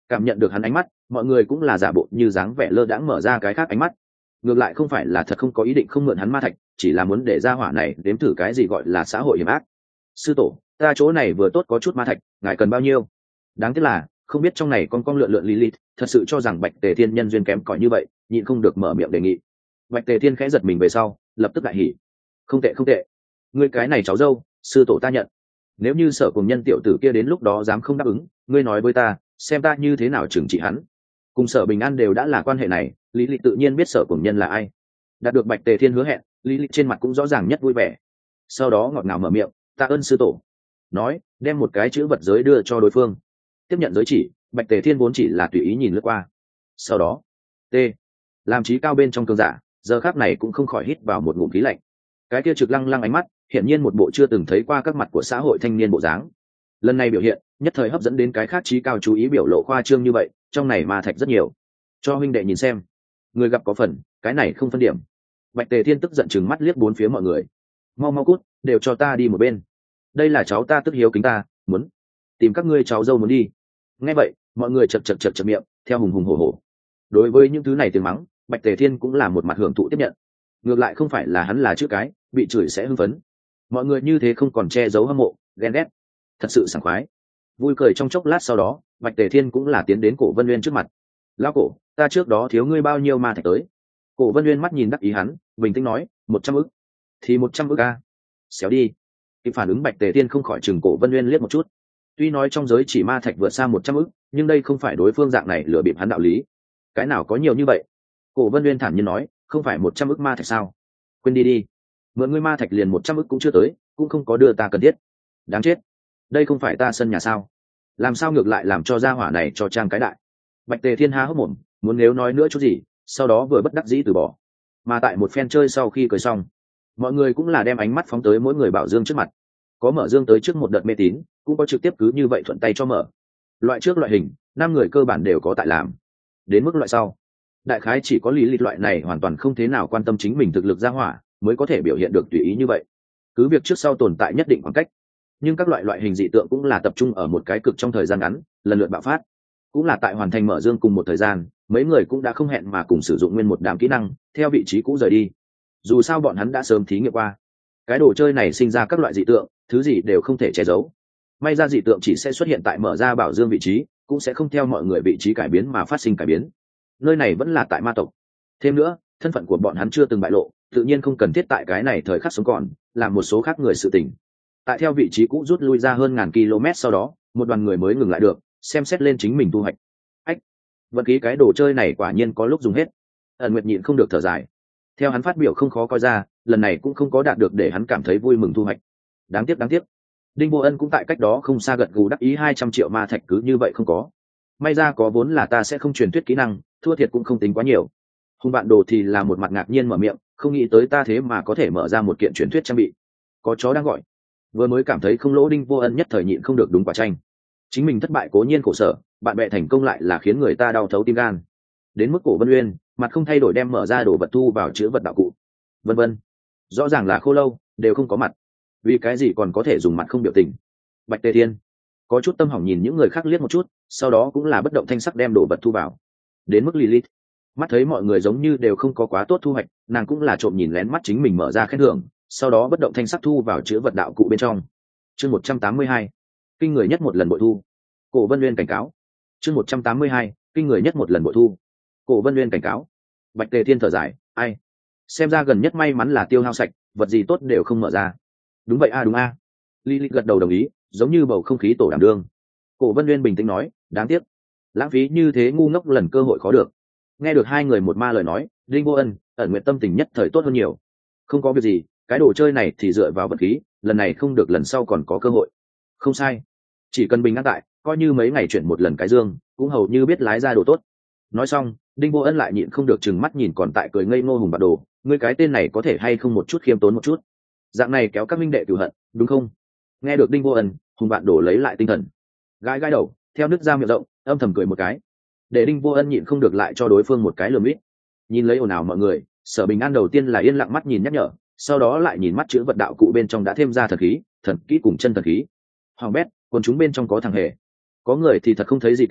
S1: Cảm nhận được hắn ánh mắt, mọi người cũng là giả bộ như dáng vẻ lơ đãng mở ra cái khác ánh mắt. Ngược lại không phải là thật không có ý định không mượn hắn ma thạch, chỉ là muốn để ra hỏa này đếm thử cái gì gọi là xã hội hiểm ác. Sư tổ, ta chỗ này vừa tốt có chút ma thạch, ngài cần bao nhiêu? Đáng tiếc là không biết trong này con con lượn lượn Lilith, thật sự cho rằng Bạch Tề Thiên nhân duyên kém cỏi như vậy, nhịn không được mở miệng đề nghị. Bạch Tề Thiên khẽ giật mình về sau, lập tức đại hỉ. Không tệ không tệ, ngươi cái này cháu dâu, sư tổ ta nhận. Nếu như Sở Cùng Nhân tiểu tử kia đến lúc đó dám không đáp ứng, ngươi nói với ta, xem ta như thế nào trừng trị hắn. Cùng Sở Bình An đều đã là quan hệ này, Lý Lịch tự nhiên biết Sở Cùng Nhân là ai. Đạt được Bạch Tề Thiên hứa hẹn, Lý Lịch trên mặt cũng rõ ràng nhất vui vẻ. Sau đó ngọt ngào mở miệng, tạ ơn sư tổ. Nói, đem một cái chữ vật giới đưa cho đối phương. Tiếp nhận giới chỉ, Bạch Tề Thiên vốn chỉ là tùy ý nhìn lướt qua. Sau đó, t làm trí cao bên trong cường giả, giờ khắc này cũng không khỏi hít vào một ngụm khí lạnh. Cái kia trực lăng lăng ánh mắt, hiển nhiên một bộ chưa từng thấy qua các mặt của xã hội thanh niên bộ dáng. Lần này biểu hiện, nhất thời hấp dẫn đến cái khác trí cao chú ý biểu lộ khoa trương như vậy, trong này ma thạch rất nhiều. Cho huynh đệ nhìn xem, người gặp có phần, cái này không phân điểm. Bạch Tề Thiên tức giận chừng mắt liếc bốn phía mọi người. Mau mau cút, đều cho ta đi một bên. Đây là cháu ta tức hiếu kính ta, muốn tìm các ngươi cháu dâu muốn đi. Nghe vậy, mọi người chật chật chật chật miệng, theo hùng hùng hổ hổ. Đối với những thứ này tiếng mắng, Bạch Tề Thiên cũng là một mặt hưởng thụ tiếp nhận. Ngược lại không phải là hắn là chữ cái, bị chửi sẽ hưng phấn. Mọi người như thế không còn che giấu hâm mộ, ghen ghét, thật sự sảng khoái. Vui cười trong chốc lát sau đó, Bạch Tề Thiên cũng là tiến đến Cổ Vân Uyên trước mặt. Lão cổ, ta trước đó thiếu ngươi bao nhiêu ma thạch tới? Cổ Vân Uyên mắt nhìn đắc ý hắn, bình tĩnh nói, một trăm ức. Thì một trăm ức a. Xéo đi. Kịp phản ứng Bạch Tề Thiên không khỏi chừng Cổ Vân Uyên liếc một chút. Tuy nói trong giới chỉ ma thạch vượt xa một trăm ức, nhưng đây không phải đối phương dạng này lừa bịp hắn đạo lý. Cái nào có nhiều như vậy? Cổ Vân Uyên thản nhiên nói, không phải một trăm ức ma thạch sao? Quên đi đi. Mượn ngươi ma thạch liền một trăm ức cũng chưa tới, cũng không có đưa ta cần thiết. Đáng chết. Đây không phải ta sân nhà sao? Làm sao ngược lại làm cho gia hỏa này cho trang cái đại? Bạch Tề Thiên há hốc mồm, muốn nếu nói nữa chút gì, sau đó vừa bất đắc dĩ từ bỏ. Mà tại một phen chơi sau khi cười xong, mọi người cũng là đem ánh mắt phóng tới mỗi người Bảo Dương trước mặt. Có mở Dương tới trước một đợt mê tín, cũng có trực tiếp cứ như vậy thuận tay cho mở. Loại trước loại hình, năm người cơ bản đều có tại làm. Đến mức loại sau, đại khái chỉ có Lý Lịch loại này hoàn toàn không thế nào quan tâm chính mình thực lực ra hỏa, mới có thể biểu hiện được tùy ý như vậy. Cứ việc trước sau tồn tại nhất định khoảng cách, nhưng các loại loại hình dị tượng cũng là tập trung ở một cái cực trong thời gian ngắn, lần lượt bạo phát. Cũng là tại hoàn thành mở Dương cùng một thời gian, mấy người cũng đã không hẹn mà cùng sử dụng nguyên một đám kỹ năng, theo vị trí cũ rời đi. Dù sao bọn hắn đã sớm thí nghiệm qua, cái đồ chơi này sinh ra các loại dị tượng, thứ gì đều không thể che giấu. May ra dị tượng chỉ sẽ xuất hiện tại mở ra Bảo Dương vị trí, cũng sẽ không theo mọi người vị trí cải biến mà phát sinh cải biến. Nơi này vẫn là tại ma tộc. Thêm nữa, thân phận của bọn hắn chưa từng bại lộ, tự nhiên không cần thiết tại cái này thời khắc sống còn, làm một số khác người sự tình. Tại theo vị trí cũ rút lui ra hơn ngàn km sau đó, một đoàn người mới ngừng lại được, xem xét lên chính mình thu hoạch. Ách, vận khí cái đồ chơi này quả nhiên có lúc dùng hết. Ẩn Nguyệt nhịn không được thở dài. Theo hắn phát biểu không khó coi ra, lần này cũng không có đạt được để hắn cảm thấy vui mừng thu hoạch. Đáng tiếc đáng tiếc. Đinh Vô Ân cũng tại cách đó không xa gật gù đắc ý hai trăm triệu ma thạch cứ như vậy không có. May ra có vốn là ta sẽ không truyền thuyết kỹ năng, thua thiệt cũng không tính quá nhiều. Hùng Vạn Đồ thì là một mặt ngạc nhiên mở miệng, không nghĩ tới ta thế mà có thể mở ra một kiện truyền thuyết trang bị. Có chó đang gọi. Vừa mới cảm thấy không lỗ, Đinh Vô Ân nhất thời nhịn không được đúng quả tranh. Chính mình thất bại cố nhiên khổ sở, bạn bè thành công lại là khiến người ta đau thấu tim gan. Đến mức Cổ Vân Uyên, mặt không thay đổi đem mở ra đồ vật thu vào chứa vật đạo cụ. Vân vân. Rõ ràng là Khô Lâu, đều không có mặt. Vì cái gì còn có thể dùng mặt không biểu tình? Bạch Tề Thiên có chút tâm hỏng nhìn những người khác liếc một chút, sau đó cũng là bất động thanh sắc đem đồ vật thu vào. Đến mức Lilith, mắt thấy mọi người giống như đều không có quá tốt thu hoạch, nàng cũng là trộm nhìn lén mắt chính mình mở ra khen thưởng, sau đó bất động thanh sắc thu vào chứa vật đạo cụ bên trong. Chương một trăm tám mươi hai, kinh người nhất một lần bội thu. Cổ Vân Uyên cảnh cáo. Chương một trăm tám mươi hai, kinh người nhất một lần bội thu. Cổ Vân Uyên cảnh cáo. Bạch Tề Thiên thở dài, ai? Xem ra gần nhất may mắn là tiêu hao sạch, vật gì tốt đều không mở ra. Đúng vậy a à, đúng a. À. Lilith gật đầu đồng ý, giống như bầu không khí tổ đảm đương. Cổ Vân Uyên bình tĩnh nói, đáng tiếc, lãng phí như thế ngu ngốc lần cơ hội khó được. Nghe được hai người một ma lời nói, Đinh Vô Ân, Ẩn Nguyệt tâm tình nhất thời tốt hơn nhiều. Không có việc gì, cái đồ chơi này thì dựa vào vật khí, lần này không được lần sau còn có cơ hội. Không sai, chỉ cần bình an tại, coi như mấy ngày chuyển một lần cái dương, cũng hầu như biết lái ra đồ tốt. Nói xong, Đinh Vô Ân lại nhịn không được chừng mắt nhìn còn tại cười ngây ngô Hùng Vạn Đồ, ngươi cái tên này có thể hay không một chút khiêm tốn một chút, dạng này kéo các minh đệ cửu hận, đúng không? Nghe được Đinh Vô Ân, Hùng Vạn Đồ lấy lại tinh thần, gãi gãi đầu, theo nước ra miệng rộng, âm thầm cười một cái. Để Đinh Vô Ân nhịn không được lại cho đối phương một cái lườm ít. Nhìn lấy ồn ào mọi người, Sở Bình An đầu tiên là yên lặng mắt nhìn nhắc nhở, sau đó lại nhìn mắt chữ vật đạo cụ bên trong đã thêm ra thần khí, thần kỹ cùng chân thần khí. Hoàng bét, còn chúng bên trong có thằng hề. Có người thì thật không thấy gì cả,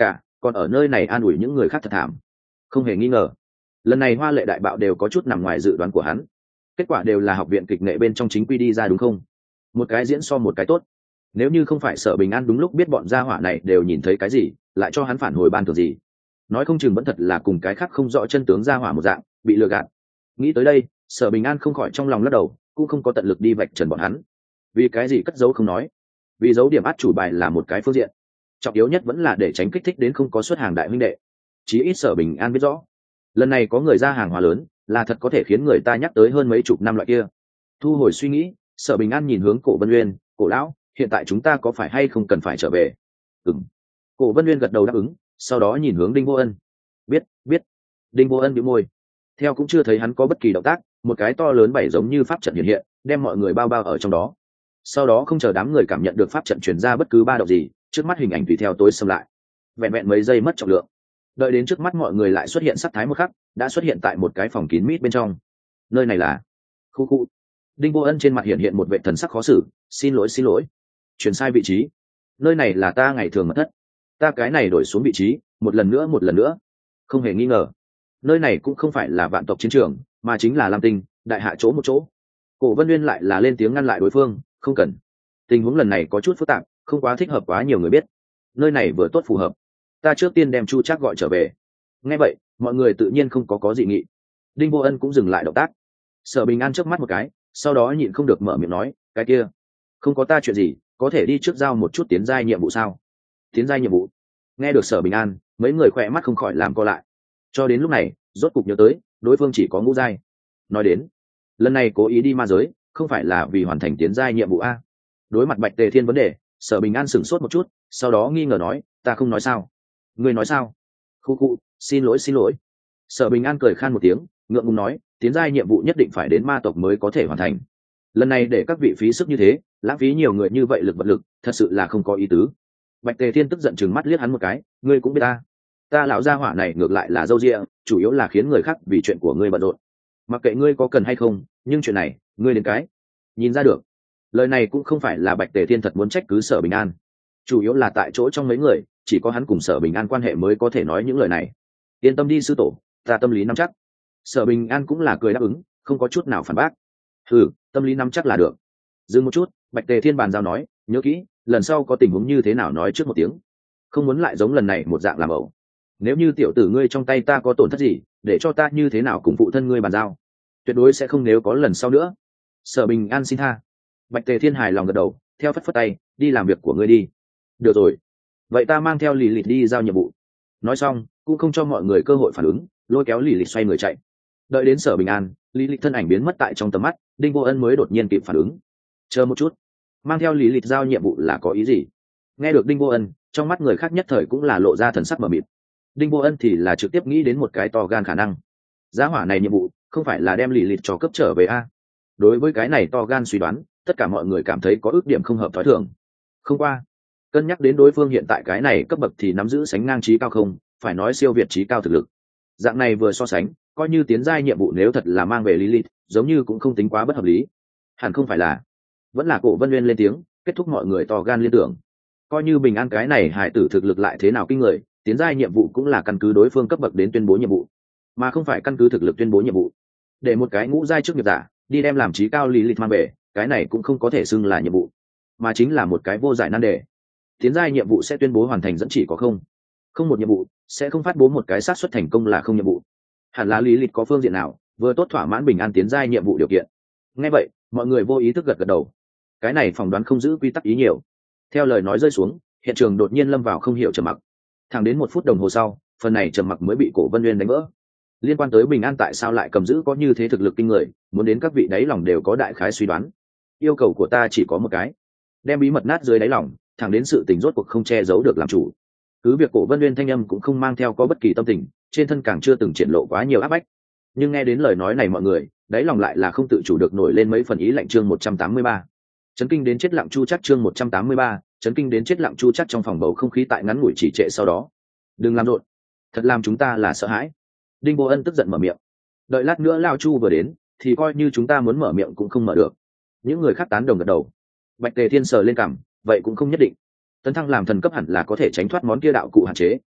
S1: còn ở nơi này an ủi những người khác thật thảm. Không hề nghi ngờ, lần này Hoa Lệ đại bạo đều có chút nằm ngoài dự đoán của hắn. Kết quả đều là học viện kịch nghệ bên trong chính quy đi ra, đúng không? Một cái diễn so một cái tốt. Nếu như không phải Sở Bình An đúng lúc biết bọn gia hỏa này đều nhìn thấy cái gì, lại cho hắn phản hồi ban thường gì, nói không chừng vẫn thật là cùng cái khác không rõ chân tướng gia hỏa một dạng, bị lừa gạt. Nghĩ tới đây, Sở Bình An không khỏi trong lòng lắc đầu, cũng không có tận lực đi vạch trần bọn hắn. Vì cái gì cất giấu không nói? Vì giấu điểm át chủ bài là một cái phương diện, trọng yếu nhất vẫn là để tránh kích thích đến không có xuất hàng đại huynh đệ. Chí ít Sở Bình An biết rõ, lần này có người ra hàng hóa lớn, là thật có thể khiến người ta nhắc tới hơn mấy chục năm loại kia. Thu hồi suy nghĩ, Sở Bình An nhìn hướng Cổ Vân Uyên, "Cổ lão, hiện tại chúng ta có phải hay không cần phải trở về?" "Ừm." Cổ Vân Uyên gật đầu đáp ứng, sau đó nhìn hướng Đinh Vô Ân. "Biết, biết." Đinh Vô Ân bĩu môi. Theo cũng chưa thấy hắn có bất kỳ động tác, một cái to lớn bảy giống như pháp trận hiện hiện, đem mọi người bao bao ở trong đó. Sau đó không chờ đám người cảm nhận được pháp trận truyền ra bất cứ ba động gì, trước mắt hình ảnh tùy theo tối xâm lại. Vẹn vẹn mấy giây mất trọng lượng, đợi đến trước mắt mọi người lại xuất hiện sắc thái một khắc, đã xuất hiện tại một cái phòng kín mít bên trong. Nơi này là khu khu. Đinh Vô Ân trên mặt hiện hiện một vệ thần sắc khó xử, "Xin lỗi xin lỗi, chuyển sai vị trí. Nơi này là ta ngày thường mật thất, ta cái này đổi xuống vị trí, một lần nữa một lần nữa." Không hề nghi ngờ, nơi này cũng không phải là vạn tộc chiến trường, mà chính là Lam Tinh, đại hạ chỗ một chỗ. Cổ Vân Uyên lại là lên tiếng ngăn lại đối phương, "Không cần. Tình huống lần này có chút phức tạp, không quá thích hợp quá nhiều người biết. Nơi này vừa tốt phù hợp. Ta trước tiên đem Chu Trác gọi trở về." Nghe vậy, mọi người tự nhiên không có có dị nghị. Đinh Vô Ân cũng dừng lại động tác. Sở Bình An chớp mắt một cái, sau đó nhịn không được mở miệng nói, "Cái kia, không có ta chuyện gì, có thể đi trước giao một chút tiến giai nhiệm vụ sao?" "Tiến giai nhiệm vụ?" Nghe được Sở Bình An, mấy người khỏe mắt không khỏi làm co lại. Cho đến lúc này, rốt cục nhớ tới, đối phương chỉ có ngũ giai. Nói đến, lần này cố ý đi ma giới, không phải là vì hoàn thành tiến giai nhiệm vụ a? Đối mặt Bạch Tề Thiên vấn đề, Sở Bình An sửng sốt một chút, sau đó nghi ngờ nói, "Ta không nói sao?" "Ngươi nói sao?" "Khu khu, xin lỗi xin lỗi." Sở Bình An cười khan một tiếng, ngượng ngùng nói, "Tiến giai nhiệm vụ nhất định phải đến ma tộc mới có thể hoàn thành. Lần này để các vị phí sức như thế, lãng phí nhiều người như vậy lực vật lực, thật sự là không có ý tứ." Bạch Tề Thiên tức giận chừng mắt liếc hắn một cái, "Ngươi cũng biết ta, ta lão gia hỏa này ngược lại là dâu dịa, chủ yếu là khiến người khác vì chuyện của ngươi bận rộn. Mặc kệ ngươi có cần hay không, nhưng chuyện này, ngươi đến cái." Nhìn ra được, lời này cũng không phải là Bạch Tề Thiên thật muốn trách cứ Sở Bình An, chủ yếu là tại chỗ trong mấy người, chỉ có hắn cùng Sở Bình An quan hệ mới có thể nói những lời này. "Yên tâm đi sư tổ, ta tâm lý nắm chắc." Sở Bình An cũng là cười đáp ứng, không có chút nào phản bác. "Ừ, tâm lý nắm chắc là được." Dừng một chút, Bạch Tề Thiên bàn giao nói, "Nhớ kỹ, lần sau có tình huống như thế nào nói trước một tiếng, không muốn lại giống lần này một dạng làm ẩu. Nếu như tiểu tử ngươi trong tay ta có tổn thất gì, để cho ta như thế nào cùng phụ thân ngươi bàn giao, tuyệt đối sẽ không nếu có lần sau nữa." Sở Bình An xin tha. Bạch Tề Thiên hài lòng gật đầu, theo phất phất tay, "Đi làm việc của ngươi đi." "Được rồi, vậy ta mang theo Lì Lịt đi giao nhiệm vụ." Nói xong, cũng không cho mọi người cơ hội phản ứng, lôi kéo Lì Lịt xoay người chạy. Đợi đến Sở Bình An, Lì Lịt thân ảnh biến mất tại trong tầm mắt, Đinh Vô Ân mới đột nhiên kịp phản ứng. "Chờ một chút, mang theo Lì Lịt giao nhiệm vụ là có ý gì?" Nghe được Đinh Vô Ân, trong mắt người khác nhất thời cũng là lộ ra thần sắc mờ mịt. Đinh Vô Ân thì là trực tiếp nghĩ đến một cái to gan khả năng. Giá hỏa này nhiệm vụ không phải là đem Lì Lịt cho cấp trở về a? Đối với cái này to gan suy đoán, tất cả mọi người cảm thấy có ước điểm không hợp thói thường. Không qua, cân nhắc đến đối phương hiện tại cái này cấp bậc thì nắm giữ sánh ngang trí cao không, phải nói siêu việt trí cao thực lực. Dạng này vừa so sánh, coi như tiến giai nhiệm vụ nếu thật là mang về Lilith, giống như cũng không tính quá bất hợp lý. Hẳn không phải là, vẫn là Cổ Vân Nguyên lên tiếng, kết thúc mọi người to gan liên tưởng. Coi như Bình An cái này hải tử thực lực lại thế nào kinh người, tiến giai nhiệm vụ cũng là căn cứ đối phương cấp bậc đến tuyên bố nhiệm vụ, mà không phải căn cứ thực lực tuyên bố nhiệm vụ. Để một cái ngũ giai trước nghiệp giả đi đem làm trí cao Lilith mang về, cái này cũng không có thể xưng là nhiệm vụ, mà chính là một cái vô giải nan đề. Tiến giai nhiệm vụ sẽ tuyên bố hoàn thành dẫn chỉ có không không một nhiệm vụ sẽ không phát bố một cái xác suất thành công là không nhiệm vụ. Hẳn là lý lịch có phương diện nào vừa tốt thỏa mãn Bình An tiến giai nhiệm vụ điều kiện. Nghe vậy, mọi người vô ý thức gật gật đầu. Cái này phỏng đoán không giữ quy tắc ý nhiều. Theo lời nói rơi xuống, hiện trường đột nhiên lâm vào không hiểu trầm mặc. Thẳng đến một phút đồng hồ sau, phần này trầm mặc mới bị Cổ Vân Nguyên đánh vỡ. Liên quan tới Bình An tại sao lại cầm giữ có như thế thực lực kinh người, muốn đến các vị đáy lòng đều có đại khái suy đoán. Yêu cầu của ta chỉ có một cái, đem bí mật nát dưới đáy lòng, thẳng đến sự tình rốt cuộc không che giấu được làm chủ. Cứ việc Cổ Vân Nguyên thanh âm cũng không mang theo có bất kỳ tâm tình, trên thân càng chưa từng triển lộ quá nhiều áp bách, nhưng nghe đến lời nói này mọi người đáy lòng lại là không tự chủ được nổi lên mấy phần ý lạnh. Chương một trăm tám mươi ba, chấn kinh đến chết lặng Chu Trác. Chương một trăm tám mươi ba, chấn kinh đến chết lặng Chu Trác. Trong phòng bầu không khí tại ngắn ngủi chỉ trệ sau đó, đừng làm rộn, thật làm chúng ta là sợ hãi. Đinh Vô Ân tức giận mở miệng, đợi lát nữa Lao Chu vừa đến thì coi như chúng ta muốn mở miệng cũng không mở được. Những người khác tán đồng gật đầu. Bạch Tề Thiên sờ lên cằm, vậy cũng không nhất định. Tấn thăng làm thần cấp hẳn là có thể tránh thoát món kia đạo cụ hạn chế.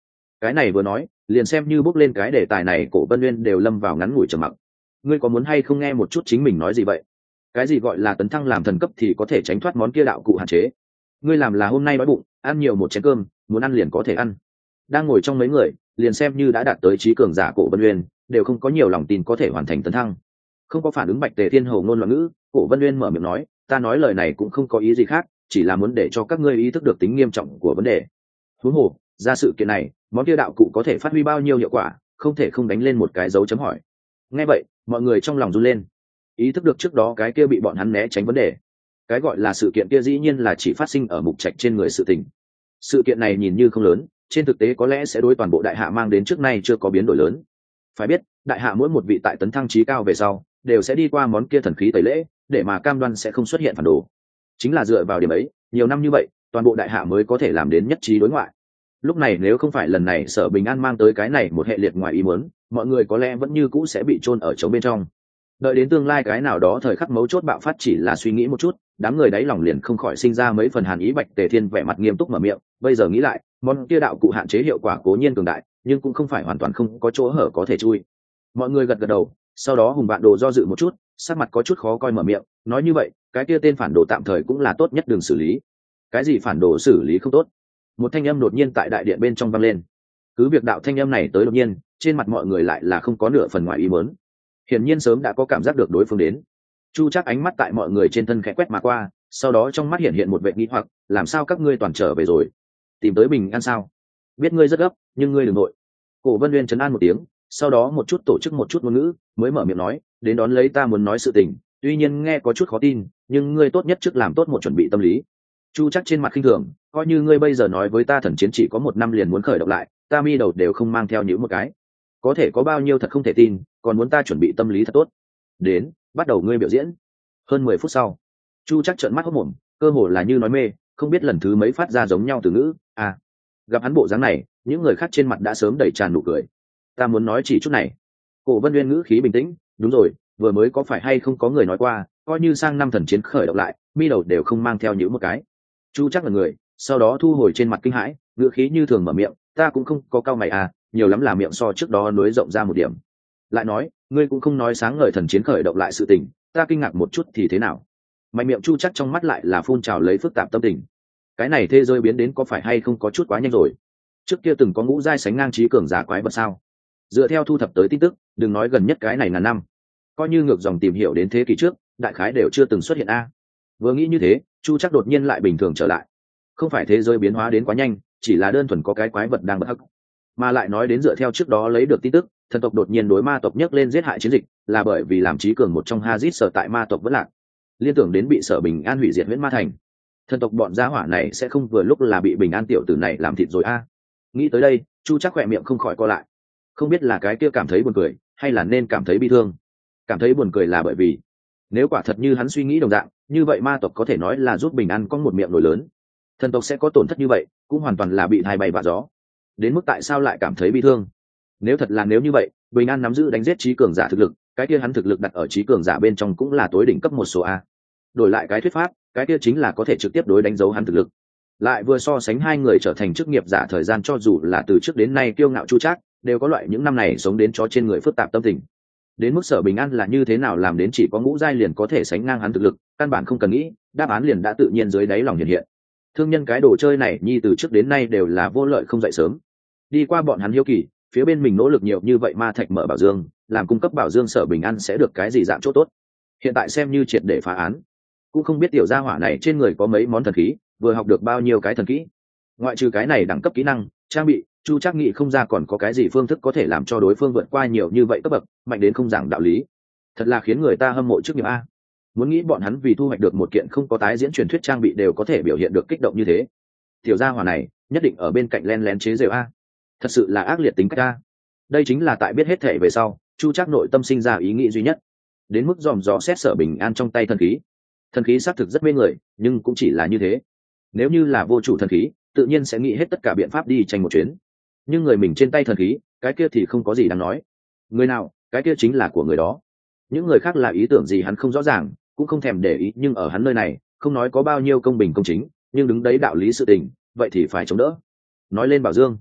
S1: Cái này vừa nói liền xem như bước lên cái đề tài này, Cổ Vân Nguyên đều lâm vào ngắn ngủi trầm mặc. Ngươi có muốn hay không nghe một chút chính mình nói gì vậy? Cái gì gọi là tấn thăng làm thần cấp thì có thể tránh thoát món kia đạo cụ hạn chế? Ngươi làm là hôm nay đói bụng, ăn nhiều một chén cơm, muốn ăn liền có thể ăn. Đang ngồi trong mấy người, liền xem như đã đạt tới trí cường giả Cổ Vân Nguyên, đều không có nhiều lòng tin có thể hoàn thành tấn thăng. Không có phản ứng Bạch Tề Thiên hầu ngôn loạn ngữ, Cổ Vân Nguyên mở miệng nói, ta nói lời này cũng không có ý gì khác, chỉ là muốn để cho các ngươi ý thức được tính nghiêm trọng của vấn đề. Huống hồ, ra sự kiện này, món kia đạo cụ có thể phát huy bao nhiêu hiệu quả, không thể không đánh lên một cái dấu chấm hỏi. Nghe vậy, mọi người trong lòng run lên, ý thức được trước đó cái kia bị bọn hắn né tránh vấn đề. Cái gọi là sự kiện kia dĩ nhiên là chỉ phát sinh ở mục trạch trên người sự tình. Sự kiện này nhìn như không lớn, trên thực tế có lẽ sẽ đối toàn bộ đại hạ mang đến trước nay chưa có biến đổi lớn. Phải biết, đại hạ mỗi một vị tại tấn thăng trí cao về sau, đều sẽ đi qua món kia thần khí tẩy lễ, để mà cam đoan sẽ không xuất hiện phản đồ. Chính là dựa vào điểm ấy, nhiều năm như vậy, toàn bộ đại hạ mới có thể làm đến nhất trí đối ngoại. Lúc này nếu không phải lần này Sở Bình An mang tới cái này một hệ liệt ngoài ý muốn, mọi người có lẽ vẫn như cũ sẽ bị chôn ở trống bên trong. Đợi đến tương lai cái nào đó thời khắc mấu chốt bạo phát chỉ là suy nghĩ một chút, đám người đáy lòng liền không khỏi sinh ra mấy phần hàn ý. Bạch Tề Thiên vẻ mặt nghiêm túc mở miệng, bây giờ nghĩ lại, món kia đạo cụ hạn chế hiệu quả cố nhiên cường đại, nhưng cũng không phải hoàn toàn không có chỗ hở có thể chui. Mọi người gật gật đầu, sau đó Hùng Vạn Đồ do dự một chút, sắc mặt có chút khó coi mở miệng, nói như vậy, cái kia tên phản đồ tạm thời cũng là tốt nhất đường xử lý. Cái gì phản đồ xử lý không tốt? Một thanh âm đột nhiên tại đại điện bên trong vang lên. Cứ việc đạo thanh âm này tới đột nhiên, trên mặt mọi người lại là không có nửa phần ngoài ý muốn. Hiển nhiên sớm đã có cảm giác được đối phương đến. Chu Trác ánh mắt tại mọi người trên thân khẽ quét mà qua, sau đó trong mắt hiện hiện một vẻ nghi hoặc, làm sao các ngươi toàn trở về rồi? Tìm tới bình an sao? Biết ngươi rất gấp, nhưng ngươi đừng nội. Cổ Vân Nguyên trấn an một tiếng, sau đó một chút tổ chức một chút ngôn ngữ, mới mở miệng nói, đến đón lấy ta muốn nói sự tình, tuy nhiên nghe có chút khó tin, nhưng ngươi tốt nhất trước làm tốt một chuẩn bị tâm lý. Chu Trác trên mặt khinh thường, coi như ngươi bây giờ nói với ta thần chiến chỉ có một năm liền muốn khởi động lại, ta mi đầu đều không mang theo những một cái. Có thể có bao nhiêu thật không thể tin, còn muốn ta chuẩn bị tâm lý thật tốt. Đến, bắt đầu ngươi biểu diễn. Hơn mười phút sau, Chu Trác trợn mắt hốt mồm, cơ hồ là như nói mê, không biết lần thứ mấy phát ra giống nhau từ ngữ. À, gặp hắn bộ dáng này, những người khác trên mặt đã sớm đầy tràn nụ cười. Ta muốn nói chỉ chút này. Cổ Vân Nguyên ngữ khí bình tĩnh, đúng rồi, vừa mới có phải hay không có người nói qua, coi như sang năm thần chiến khởi động lại, mi đầu đều không mang theo những một cái. Chu Trác là người, sau đó thu hồi trên mặt kinh hãi, ngữ khí như thường mở miệng, ta cũng không có cao mày à, nhiều lắm là miệng so trước đó nối rộng ra một điểm. Lại nói, ngươi cũng không nói sáng ngời thần chiến khởi động lại sự tình, ta kinh ngạc một chút thì thế nào? Mạnh miệng Chu Trác trong mắt lại là phun trào lấy phức tạp tâm tình. Cái này thế giới biến đến có phải hay không có chút quá nhanh rồi? Trước kia từng có ngũ giai sánh ngang trí cường giả quái vật sao? Dựa theo thu thập tới tin tức, đừng nói gần nhất cái này ngàn năm, coi như ngược dòng tìm hiểu đến thế kỷ trước, đại khái đều chưa từng xuất hiện a. Vừa nghĩ như thế, Chu Trác đột nhiên lại bình thường trở lại. Không phải thế giới biến hóa đến quá nhanh, chỉ là đơn thuần có cái quái vật đang bất hắc. Mà lại nói đến dựa theo trước đó lấy được tin tức, thần tộc đột nhiên đối ma tộc nhấc lên giết hại chiến dịch, là bởi vì làm trí cường một trong Hazit sở tại ma tộc vẫn lạc, liên tưởng đến bị Sở Bình An hủy diệt Huyễn Ma Thành. Thần tộc bọn gia hỏa này sẽ không vừa lúc là bị Bình An tiểu tử này làm thịt rồi a. Nghĩ tới đây, Chu Trác khỏe miệng không khỏi co lại. Không biết là cái kia cảm thấy buồn cười, hay là nên cảm thấy bi thương. Cảm thấy buồn cười là bởi vì, nếu quả thật như hắn suy nghĩ đồng dạng, như vậy ma tộc có thể nói là giúp Bình An có một miệng nổi lớn. Thần tộc sẽ có tổn thất như vậy, cũng hoàn toàn là bị thay bay vạ gió. Đến mức tại sao lại cảm thấy bi thương? Nếu thật là nếu như vậy, Bình An nắm giữ đánh giết trí cường giả thực lực, cái kia hắn thực lực đặt ở trí cường giả bên trong cũng là tối đỉnh cấp một số a. Đổi lại cái thuyết pháp, cái kia chính là có thể trực tiếp đối đánh dấu hắn thực lực. Lại vừa so sánh hai người trở thành chức nghiệp giả thời gian, cho dù là từ trước đến nay kiêu ngạo Chu Trác, đều có loại những năm này sống đến chó trên người phức tạp tâm tình. Đến mức Sở Bình An là như thế nào làm đến chỉ có ngũ giai liền có thể sánh ngang hắn thực lực, căn bản không cần nghĩ, đáp án liền đã tự nhiên dưới đáy lòng hiện hiện. Thương nhân cái đồ chơi này nhi từ trước đến nay đều là vô lợi không dậy sớm. Đi qua bọn hắn hiếu kỳ, phía bên mình nỗ lực nhiều như vậy ma thạch mở bảo dương, làm cung cấp bảo dương Sở Bình An sẽ được cái gì dạng chỗ tốt. Hiện tại xem như triệt để phá án. Cũng không biết tiểu gia hỏa này trên người có mấy món thần khí, vừa học được bao nhiêu cái thần kỹ. Ngoại trừ cái này đẳng cấp kỹ năng, trang bị, Chu Trác nghĩ không ra còn có cái gì phương thức có thể làm cho đối phương vượt qua nhiều như vậy cấp bậc, mạnh đến không giảng đạo lý. Thật là khiến người ta hâm mộ trước nghiệp a. Muốn nghĩ bọn hắn vì thu hoạch được một kiện không có tái diễn truyền thuyết trang bị đều có thể biểu hiện được kích động như thế. Tiểu gia hỏa này, nhất định ở bên cạnh len lén chế giễu a. Thật sự là ác liệt tính cách a. Đây chính là tại biết hết thể về sau, Chu Trác nội tâm sinh ra ý nghĩ duy nhất. Đến mức dòm dò xét Sở Bình An trong tay thần khí. Thần khí xác thực rất mê người, nhưng cũng chỉ là như thế. Nếu như là vô chủ thần khí, tự nhiên sẽ nghĩ hết tất cả biện pháp đi tranh một chuyến. Nhưng người mình trên tay thần khí, cái kia thì không có gì đáng nói. Người nào, cái kia chính là của người đó. Những người khác là ý tưởng gì hắn không rõ ràng, cũng không thèm để ý, nhưng ở hắn nơi này, không nói có bao nhiêu công bình công chính, nhưng đứng đấy đạo lý sự tình, vậy thì phải chống đỡ. Nói lên bảo dương,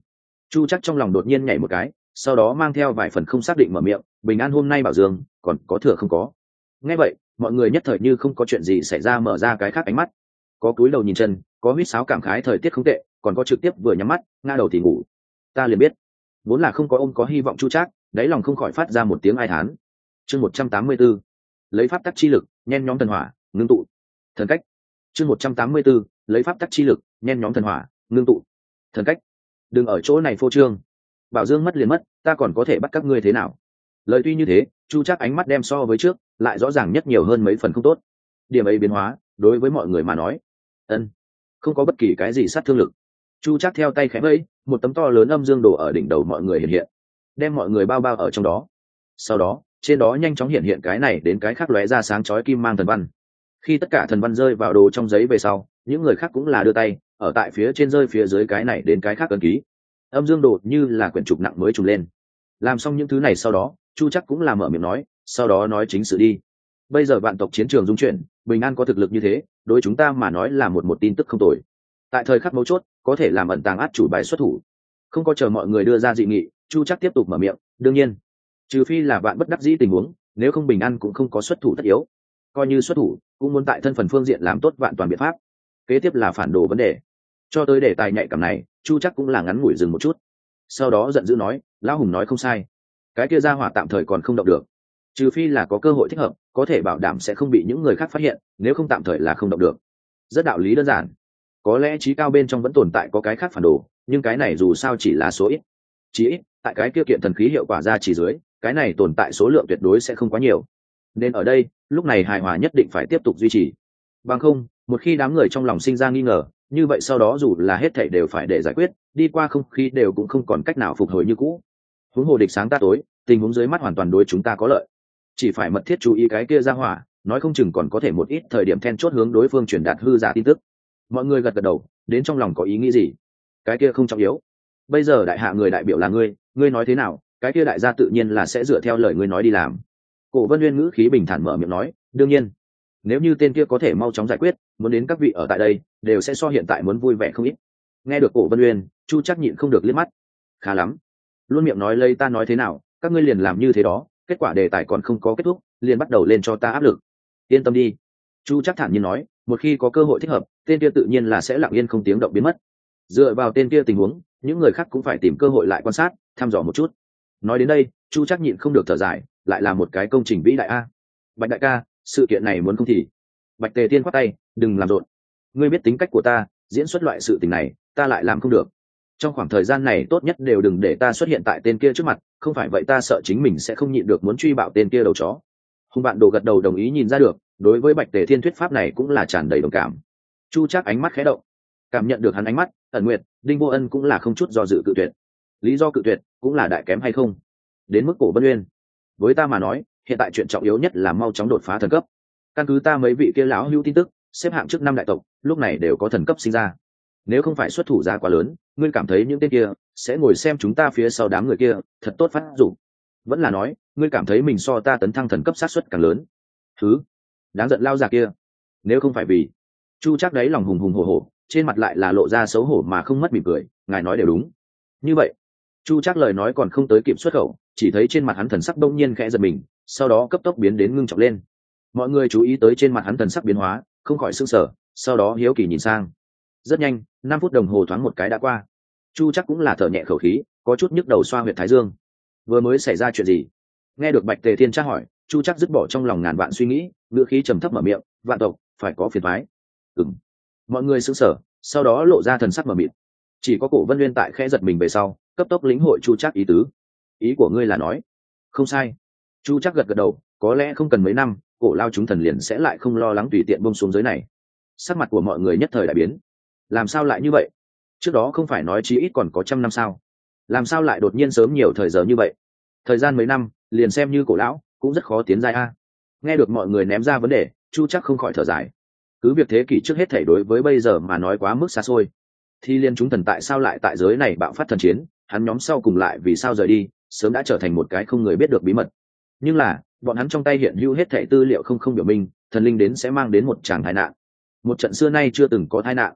S1: Chu chắc trong lòng đột nhiên nhảy một cái, sau đó mang theo vài phần không xác định mở miệng, bình an hôm nay bảo dương còn có thừa không có. Nghe vậy mọi người nhất thời như không có chuyện gì xảy ra mở ra cái khác ánh mắt, có cúi đầu nhìn chân, có huýt sáo cảm khái thời tiết không tệ, còn có trực tiếp vừa nhắm mắt ngã đầu thì ngủ. Ta liền biết vốn là không có ôm có hy vọng Chu Trác, đáy lòng không khỏi phát ra một tiếng ai thán. Chương một trăm tám mươi 184, lấy pháp tắc chi lực nhen nhóm thần hỏa ngưng tụ thần cách. Chương một trăm tám mươi 184, lấy pháp tắc chi lực nhen nhóm thần hỏa ngưng tụ thần cách. Đừng ở chỗ này phô trương, bảo dương mất liền mất, ta còn có thể bắt các ngươi thế nào? Lời tuy như thế, Chu Trác ánh mắt đem so với trước lại rõ ràng nhất nhiều hơn mấy phần không tốt. Điểm ấy biến hóa đối với mọi người mà nói, ân, không có bất kỳ cái gì sát thương lực. Chu Trác theo tay khẽ vẫy, một tấm to lớn âm dương đồ ở đỉnh đầu mọi người hiện hiện, đem mọi người bao bao ở trong đó. Sau đó trên đó nhanh chóng hiện hiện cái này đến cái khác lóe ra sáng chói kim mang thần văn. Khi tất cả thần văn rơi vào đồ trong giấy về sau, những người khác cũng là đưa tay ở tại phía trên rơi phía dưới cái này đến cái khác ấn ký. Âm dương đồ như là quyển trục nặng mới trùng lên. Làm xong những thứ này sau đó, Chu Trác cũng là mở miệng nói, sau đó nói chính sự đi. Bây giờ vạn tộc chiến trường dung chuyển, bình an có thực lực như thế, đối chúng ta mà nói là một một tin tức không tồi. Tại thời khắc mấu chốt có thể làm ẩn tàng át chủ bài xuất thủ. Không có chờ mọi người đưa ra dị nghị, Chu Trác tiếp tục mở miệng, đương nhiên trừ phi là vạn bất đắc dĩ tình huống, nếu không bình an cũng không có xuất thủ tất yếu. Coi như xuất thủ cũng muốn tại thân phần phương diện làm tốt vạn toàn biện pháp. Kế tiếp là phản đồ vấn đề. Cho tới đề tài nhạy cảm này, Chu Trác cũng là ngắn ngủi dừng một chút, sau đó giận dữ nói, lão hùng nói không sai, cái kia ra hỏa tạm thời còn không động được, trừ phi là có cơ hội thích hợp có thể bảo đảm sẽ không bị những người khác phát hiện, nếu không tạm thời là không động được. Rất đạo lý đơn giản, có lẽ trí cao bên trong vẫn tồn tại có cái khác phản đồ, nhưng cái này dù sao chỉ là số ít, chỉ ít tại cái kia kiện thần khí hiệu quả ra chỉ dưới, cái này tồn tại số lượng tuyệt đối sẽ không quá nhiều, nên ở đây lúc này hài hòa nhất định phải tiếp tục duy trì, bằng không một khi đám người trong lòng sinh ra nghi ngờ, như vậy sau đó dù là hết thảy đều phải để giải quyết, đi qua không khí đều cũng không còn cách nào phục hồi như cũ. Huống hồ địch sáng ta tối, tình huống dưới mắt hoàn toàn đối chúng ta có lợi, chỉ phải mật thiết chú ý cái kia ra hỏa, nói không chừng còn có thể một ít thời điểm then chốt hướng đối phương truyền đạt hư giả tin tức. Mọi người gật gật đầu, đến trong lòng có ý nghĩ gì? Cái kia không trọng yếu, bây giờ đại hạ người đại biểu là ngươi, ngươi nói thế nào, cái kia đại gia tự nhiên là sẽ dựa theo lời ngươi nói đi làm. Cổ Vân Nguyên ngữ khí bình thản mở miệng nói, đương nhiên nếu như tên kia có thể mau chóng giải quyết, muốn đến các vị ở tại đây đều sẽ so hiện tại muốn vui vẻ không ít. Nghe được Cổ Vân Nguyên, Chu Trác nhịn không được liếc mắt, khá lắm, luôn miệng nói lây ta nói thế nào, các ngươi liền làm như thế đó, kết quả đề tài còn không có kết thúc liền bắt đầu lên cho ta áp lực. Yên tâm đi, Chu Trác thản nhiên nói, một khi có cơ hội thích hợp, tên kia tự nhiên là sẽ lặng yên không tiếng động biến mất. Dựa vào tên kia tình huống, những người khác cũng phải tìm cơ hội lại quan sát thăm dò một chút. Nói đến đây, Chu Trác nhịn không được thở dài, lại là một cái công trình vĩ đại a. Bạch đại ca, sự kiện này muốn không thì. Bạch Tề Tiên quát tay, đừng làm rộn, ngươi biết tính cách của ta, diễn xuất loại sự tình này ta lại làm không được, trong khoảng thời gian này tốt nhất đều đừng để ta xuất hiện tại tên kia trước mặt, không phải vậy ta sợ chính mình sẽ không nhịn được muốn truy bạo tên kia đầu chó. Hùng Bạn Đồ gật đầu đồng ý, nhìn ra được đối với Bạch Tề Thiên thuyết pháp này cũng là tràn đầy đồng cảm. Chu Trác ánh mắt khẽ động, cảm nhận được hắn ánh mắt, Ẩn Nguyệt, Đinh Vô Ân cũng là không chút do dự cự tuyệt. Lý do cự tuyệt cũng là đại kém hay không? Đến mức Cổ Vân Nguyên, với ta mà nói hiện tại chuyện trọng yếu nhất là mau chóng đột phá thần cấp. Căn cứ ta mấy vị kia lão hữu tin tức, xếp hạng trước năm đại tộc lúc này đều có thần cấp sinh ra, nếu không phải xuất thủ giá quá lớn, ngươi cảm thấy những tên kia sẽ ngồi xem chúng ta phía sau đám người kia thật tốt phát dụng? Vẫn là nói ngươi cảm thấy mình so ta tấn thăng thần cấp sát suất càng lớn? Thứ đáng giận lao già kia, nếu không phải vì Chu Trác đấy lòng hùng hùng hổ hổ, trên mặt lại là lộ ra xấu hổ mà không mất mỉm cười, ngài nói đều đúng. Như vậy Chu Trác lời nói còn không tới kịp xuất khẩu, chỉ thấy trên mặt hắn thần sắc đông nhiên khẽ giật mình, sau đó cấp tốc biến đến ngưng trọng lên. Mọi người chú ý tới trên mặt hắn thần sắc biến hóa, không khỏi sửng sở, sau đó hiếu kỳ nhìn sang. Rất nhanh, năm phút đồng hồ thoáng một cái đã qua. Chu Trác cũng là thở nhẹ khẩu khí, có chút nhức đầu xoa huyệt thái dương. Vừa mới xảy ra chuyện gì? Nghe được Bạch Tề Thiên tra hỏi, Chu Trác dứt bỏ trong lòng ngàn vạn suy nghĩ, ngữ khí trầm thấp mở miệng, vạn tộc phải có phiền toái. Ừm. Mọi người sửng sở, sau đó lộ ra thần sắc mờ mịt. Chỉ có Cổ Vân Nguyên tại khẽ giật mình về sau, cấp tốc lĩnh hội Chu Trác ý tứ. Ý của ngươi là nói? Không sai. Chu Trác gật gật đầu, có lẽ không cần mấy năm, Cổ lao chúng thần liền sẽ lại không lo lắng tùy tiện buông xuống giới này. Sắc mặt của mọi người nhất thời đại biến. Làm sao lại như vậy? Trước đó không phải nói chí ít còn có trăm năm sao? Làm sao lại đột nhiên sớm nhiều thời giờ như vậy? Thời gian mấy năm, liền xem như Cổ lão cũng rất khó tiến giai a. Nghe được mọi người ném ra vấn đề, Chu Trác không khỏi thở dài. Cứ việc thế kỷ trước hết thảy đối với bây giờ mà nói quá mức xa xôi, thì liên chúng thần tại sao lại tại giới này bạo phát thần chiến, hắn nhóm sau cùng lại vì sao rời đi, sớm đã trở thành một cái không người biết được bí mật. Nhưng là bọn hắn trong tay hiện hữu hết thảy tư liệu không không biểu minh thần linh đến sẽ mang đến một tràng tai nạn, một trận xưa nay chưa từng có tai nạn.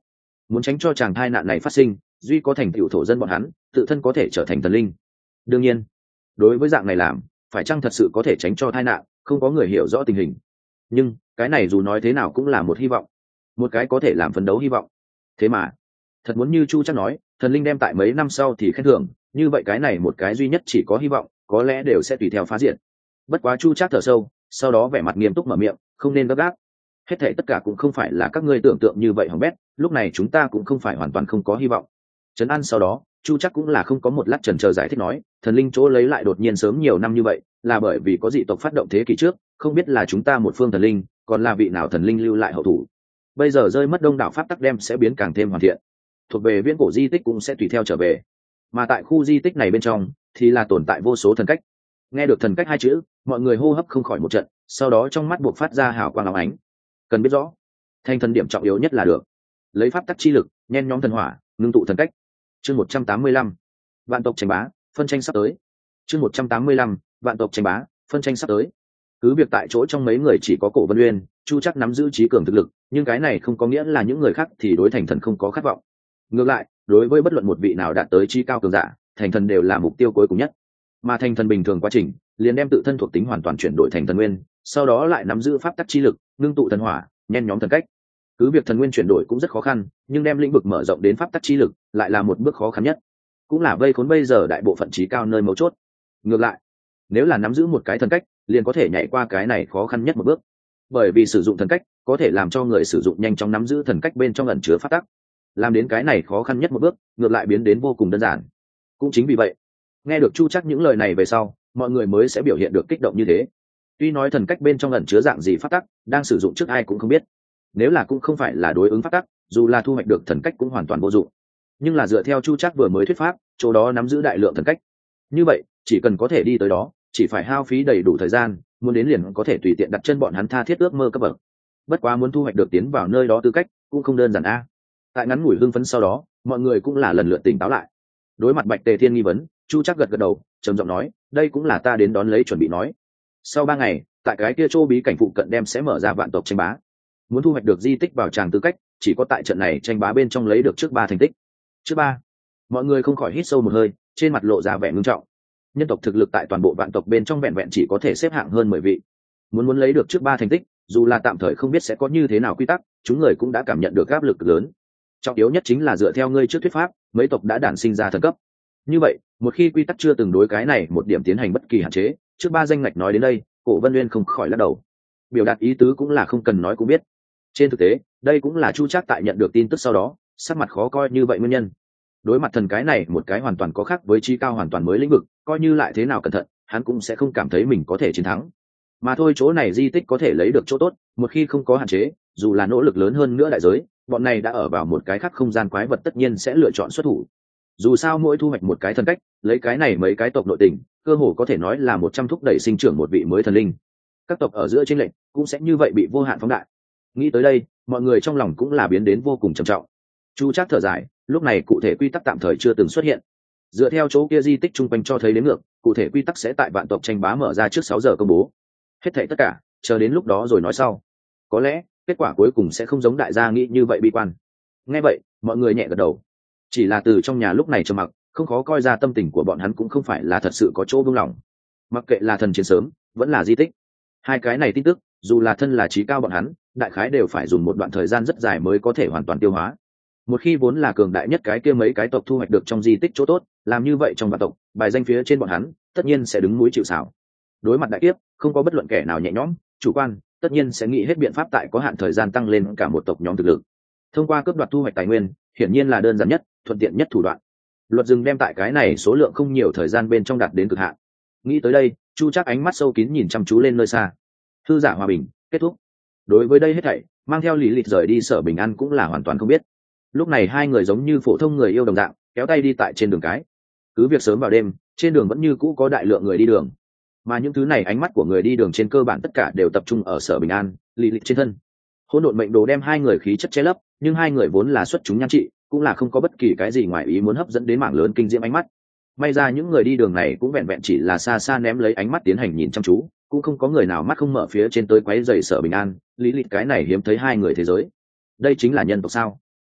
S1: muốn tránh cho chàng thai nạn này phát sinh, duy có thành tựu thổ dân bọn hắn tự thân có thể trở thành thần linh. Đương nhiên đối với dạng này làm phải chăng thật sự có thể tránh cho tai nạn, không có người hiểu rõ tình hình, nhưng cái này dù nói thế nào cũng là một hy vọng, một cái có thể làm phấn đấu hy vọng. Thế mà thật muốn như Chu chắc nói, thần linh đem tại mấy năm sau thì khen thưởng, như vậy cái này một cái duy nhất chỉ có hy vọng có lẽ đều sẽ tùy theo phá diện. Bất quá Chu chắc thở sâu, sau đó vẻ mặt nghiêm túc mở miệng, không nên gấp gáp, hết thảy tất cả cũng không phải là các ngươi tưởng tượng như vậy hỏng bét, lúc này chúng ta cũng không phải hoàn toàn không có hy vọng. Trấn an sau đó, Chu chắc cũng là không có một lát chần chờ giải thích nói, thần linh chỗ lấy lại đột nhiên sớm nhiều năm như vậy là bởi vì có dị tộc phát động thế kỷ trước, không biết là chúng ta một phương thần linh còn là vị nào thần linh lưu lại hậu thủ. Bây giờ rơi mất đông đảo pháp tắc đem sẽ biến càng thêm hoàn thiện, thuộc về viễn cổ di tích cũng sẽ tùy theo trở về, mà tại khu di tích này bên trong thì là tồn tại vô số thần cách. Nghe được thần cách hai chữ, mọi người hô hấp không khỏi một trận, sau đó trong mắt buộc phát ra hào quang óng ánh. Cần biết rõ thành thần điểm trọng yếu nhất là được lấy pháp tắc chi lực nhen nhóm thần hỏa ngưng tụ thần cách. Chương một trăm tám mươi lăm, vạn tộc tranh bá, phân tranh sắp tới. Chương một trăm tám mươi lăm, vạn tộc tranh bá, phân tranh sắp tới. Cứ việc tại chỗ trong mấy người chỉ có Cổ Vân Uyên, Chu chắc nắm giữ trí cường thực lực, nhưng cái này không có nghĩa là những người khác thì đối thành thần không có khát vọng. Ngược lại, đối với bất luận một vị nào đạt tới trí cao cường giả, thành thần đều là mục tiêu cuối cùng nhất. Mà thành thần bình thường quá trình liền đem tự thân thuộc tính hoàn toàn chuyển đổi thành thần nguyên, sau đó lại nắm giữ pháp tắc chi lực ngưng tụ thần hỏa nhen nhóm thần cách. Cứ việc thần nguyên chuyển đổi cũng rất khó khăn, nhưng đem lĩnh vực mở rộng đến pháp tắc chi lực lại là một bước khó khăn nhất, cũng là vây khốn bây giờ đại bộ phận trí cao nơi mấu chốt. Ngược lại, nếu là nắm giữ một cái thần cách liền có thể nhảy qua cái này khó khăn nhất một bước, bởi vì sử dụng thần cách có thể làm cho người sử dụng nhanh chóng nắm giữ thần cách bên trong ẩn chứa pháp tắc, làm đến cái này khó khăn nhất một bước ngược lại biến đến vô cùng đơn giản. Cũng chính vì vậy, nghe được Chu chắc những lời này về sau, mọi người mới sẽ biểu hiện được kích động như thế. Tuy nói thần cách bên trong ẩn chứa dạng gì pháp tắc đang sử dụng trước ai cũng không biết, nếu là cũng không phải là đối ứng pháp tắc, dù là thu hoạch được thần cách cũng hoàn toàn vô dụng. Nhưng là dựa theo Chu chắc vừa mới thuyết pháp, chỗ đó nắm giữ đại lượng thần cách, như vậy chỉ cần có thể đi tới đó, chỉ phải hao phí đầy đủ thời gian, muốn đến liền có thể tùy tiện đặt chân bọn hắn tha thiết ước mơ cấp bậc. Bất quá muốn thu hoạch được tiến vào nơi đó tư cách cũng không đơn giản a. Tại ngắn ngủi hưng phấn sau đó, mọi người cũng là lần lượt tỉnh táo lại. Đối mặt Bạch Tề Thiên nghi vấn, Chu chắc gật gật đầu, trầm giọng nói, đây cũng là ta đến đón lấy chuẩn bị nói. Sau ba ngày, tại cái kia châu bí cảnh phụ cận đem sẽ mở ra vạn tộc tranh bá. Muốn thu hoạch được di tích vào tràng tư cách, chỉ có tại trận này tranh bá bên trong lấy được trước ba thành tích. Trước ba, mọi người không khỏi hít sâu một hơi, trên mặt lộ ra vẻ ngưng trọng. Nhân tộc thực lực tại toàn bộ vạn tộc bên trong vẹn vẹn chỉ có thể xếp hạng hơn mười vị. Muốn muốn lấy được trước ba thành tích, dù là tạm thời không biết sẽ có như thế nào quy tắc, chúng người cũng đã cảm nhận được áp lực lớn. Trọng yếu nhất chính là dựa theo ngươi trước thuyết pháp, mấy tộc đã đản sinh ra thần cấp. Như vậy, một khi quy tắc chưa từng đối cái này một điểm tiến hành bất kỳ hạn chế, trước ba danh ngạch nói đến đây, Cổ Vân Uyên không khỏi lắc đầu. Biểu đạt ý tứ cũng là không cần nói cũng biết. Trên thực tế, đây cũng là Chu Trác tại nhận được tin tức sau đó, sắc mặt khó coi như vậy nguyên nhân. Đối mặt thần cái này một cái hoàn toàn có khác với chi cao hoàn toàn mới lĩnh vực, coi như lại thế nào cẩn thận, hắn cũng sẽ không cảm thấy mình có thể chiến thắng. Mà thôi, chỗ này di tích có thể lấy được chỗ tốt, một khi không có hạn chế, dù là nỗ lực lớn hơn nữa đại giới, bọn này đã ở vào một cái khác không gian quái vật tất nhiên sẽ lựa chọn xuất thủ. Dù sao mỗi thu hoạch một cái thần cách, lấy cái này mấy cái tộc nội tình, cơ hồ có thể nói là một trăm thúc đẩy sinh trưởng một vị mới thần linh. Các tộc ở giữa chênh lệch cũng sẽ như vậy bị vô hạn phóng đại. Nghĩ tới đây, mọi người trong lòng cũng là biến đến vô cùng trầm trọng. Chu Trác thở dài, lúc này cụ thể quy tắc tạm thời chưa từng xuất hiện. Dựa theo chỗ kia di tích trung quanh cho thấy đến ngược, cụ thể quy tắc sẽ tại vạn tộc tranh bá mở ra trước sáu giờ công bố. Hết thảy tất cả, chờ đến lúc đó rồi nói sau. Có lẽ, kết quả cuối cùng sẽ không giống đại gia nghĩ như vậy bi quan. Nghe vậy, mọi người nhẹ gật đầu. Chỉ là từ trong nhà lúc này trầm mặc, không khó coi ra tâm tình của bọn hắn cũng không phải là thật sự có chỗ buông lỏng. Mặc kệ là thần chiến sớm, vẫn là di tích, hai cái này tin tức, dù là thân là trí cao bọn hắn, đại khái đều phải dùng một đoạn thời gian rất dài mới có thể hoàn toàn tiêu hóa. Một khi vốn là cường đại nhất cái kia mấy cái tộc thu hoạch được trong di tích chỗ tốt, làm như vậy trong vạn tộc, bài danh phía trên bọn hắn, tất nhiên sẽ đứng mũi chịu sào. Đối mặt đại kiếp, không có bất luận kẻ nào nhẹ nhõm, chủ quan, tất nhiên sẽ nghĩ hết biện pháp tại có hạn thời gian tăng lên cả một tộc nhóm thực lực. Thông qua cướp đoạt thu hoạch tài nguyên, hiển nhiên là đơn giản nhất, thuận tiện nhất thủ đoạn. Luật rừng đem tại cái này số lượng không nhiều thời gian bên trong đạt đến cực hạn. Nghĩ tới đây, Chu Trác ánh mắt sâu kín nhìn chăm chú lên nơi xa. Thư giả hòa bình, kết thúc. Đối với đây hết thảy, mang theo Lý Lịch rời đi Sở Bình An cũng là hoàn toàn không biết. Lúc này hai người giống như phổ thông người yêu đồng dạng, kéo tay đi tại trên đường cái. Cứ việc sớm vào đêm, trên đường vẫn như cũ có đại lượng người đi đường. Mà những thứ này ánh mắt của người đi đường trên cơ bản tất cả đều tập trung ở Sở Bình An, Lý Lịch trên thân. Hỗn độn mệnh đồ đem hai người khí chất che lấp, nhưng hai người vốn là xuất chúng nhan trị, cũng là không có bất kỳ cái gì ngoài ý muốn hấp dẫn đến mảng lớn kinh diễm ánh mắt. May ra những người đi đường này cũng vẹn vẹn chỉ là xa xa ném lấy ánh mắt tiến hành nhìn chăm chú, cũng không có người nào mắt không mở phía trên tới quấy rầy Sở Bình An, Lý Lịch cái này hiếm thấy hai người thế giới. Đây chính là nhân tộc sao?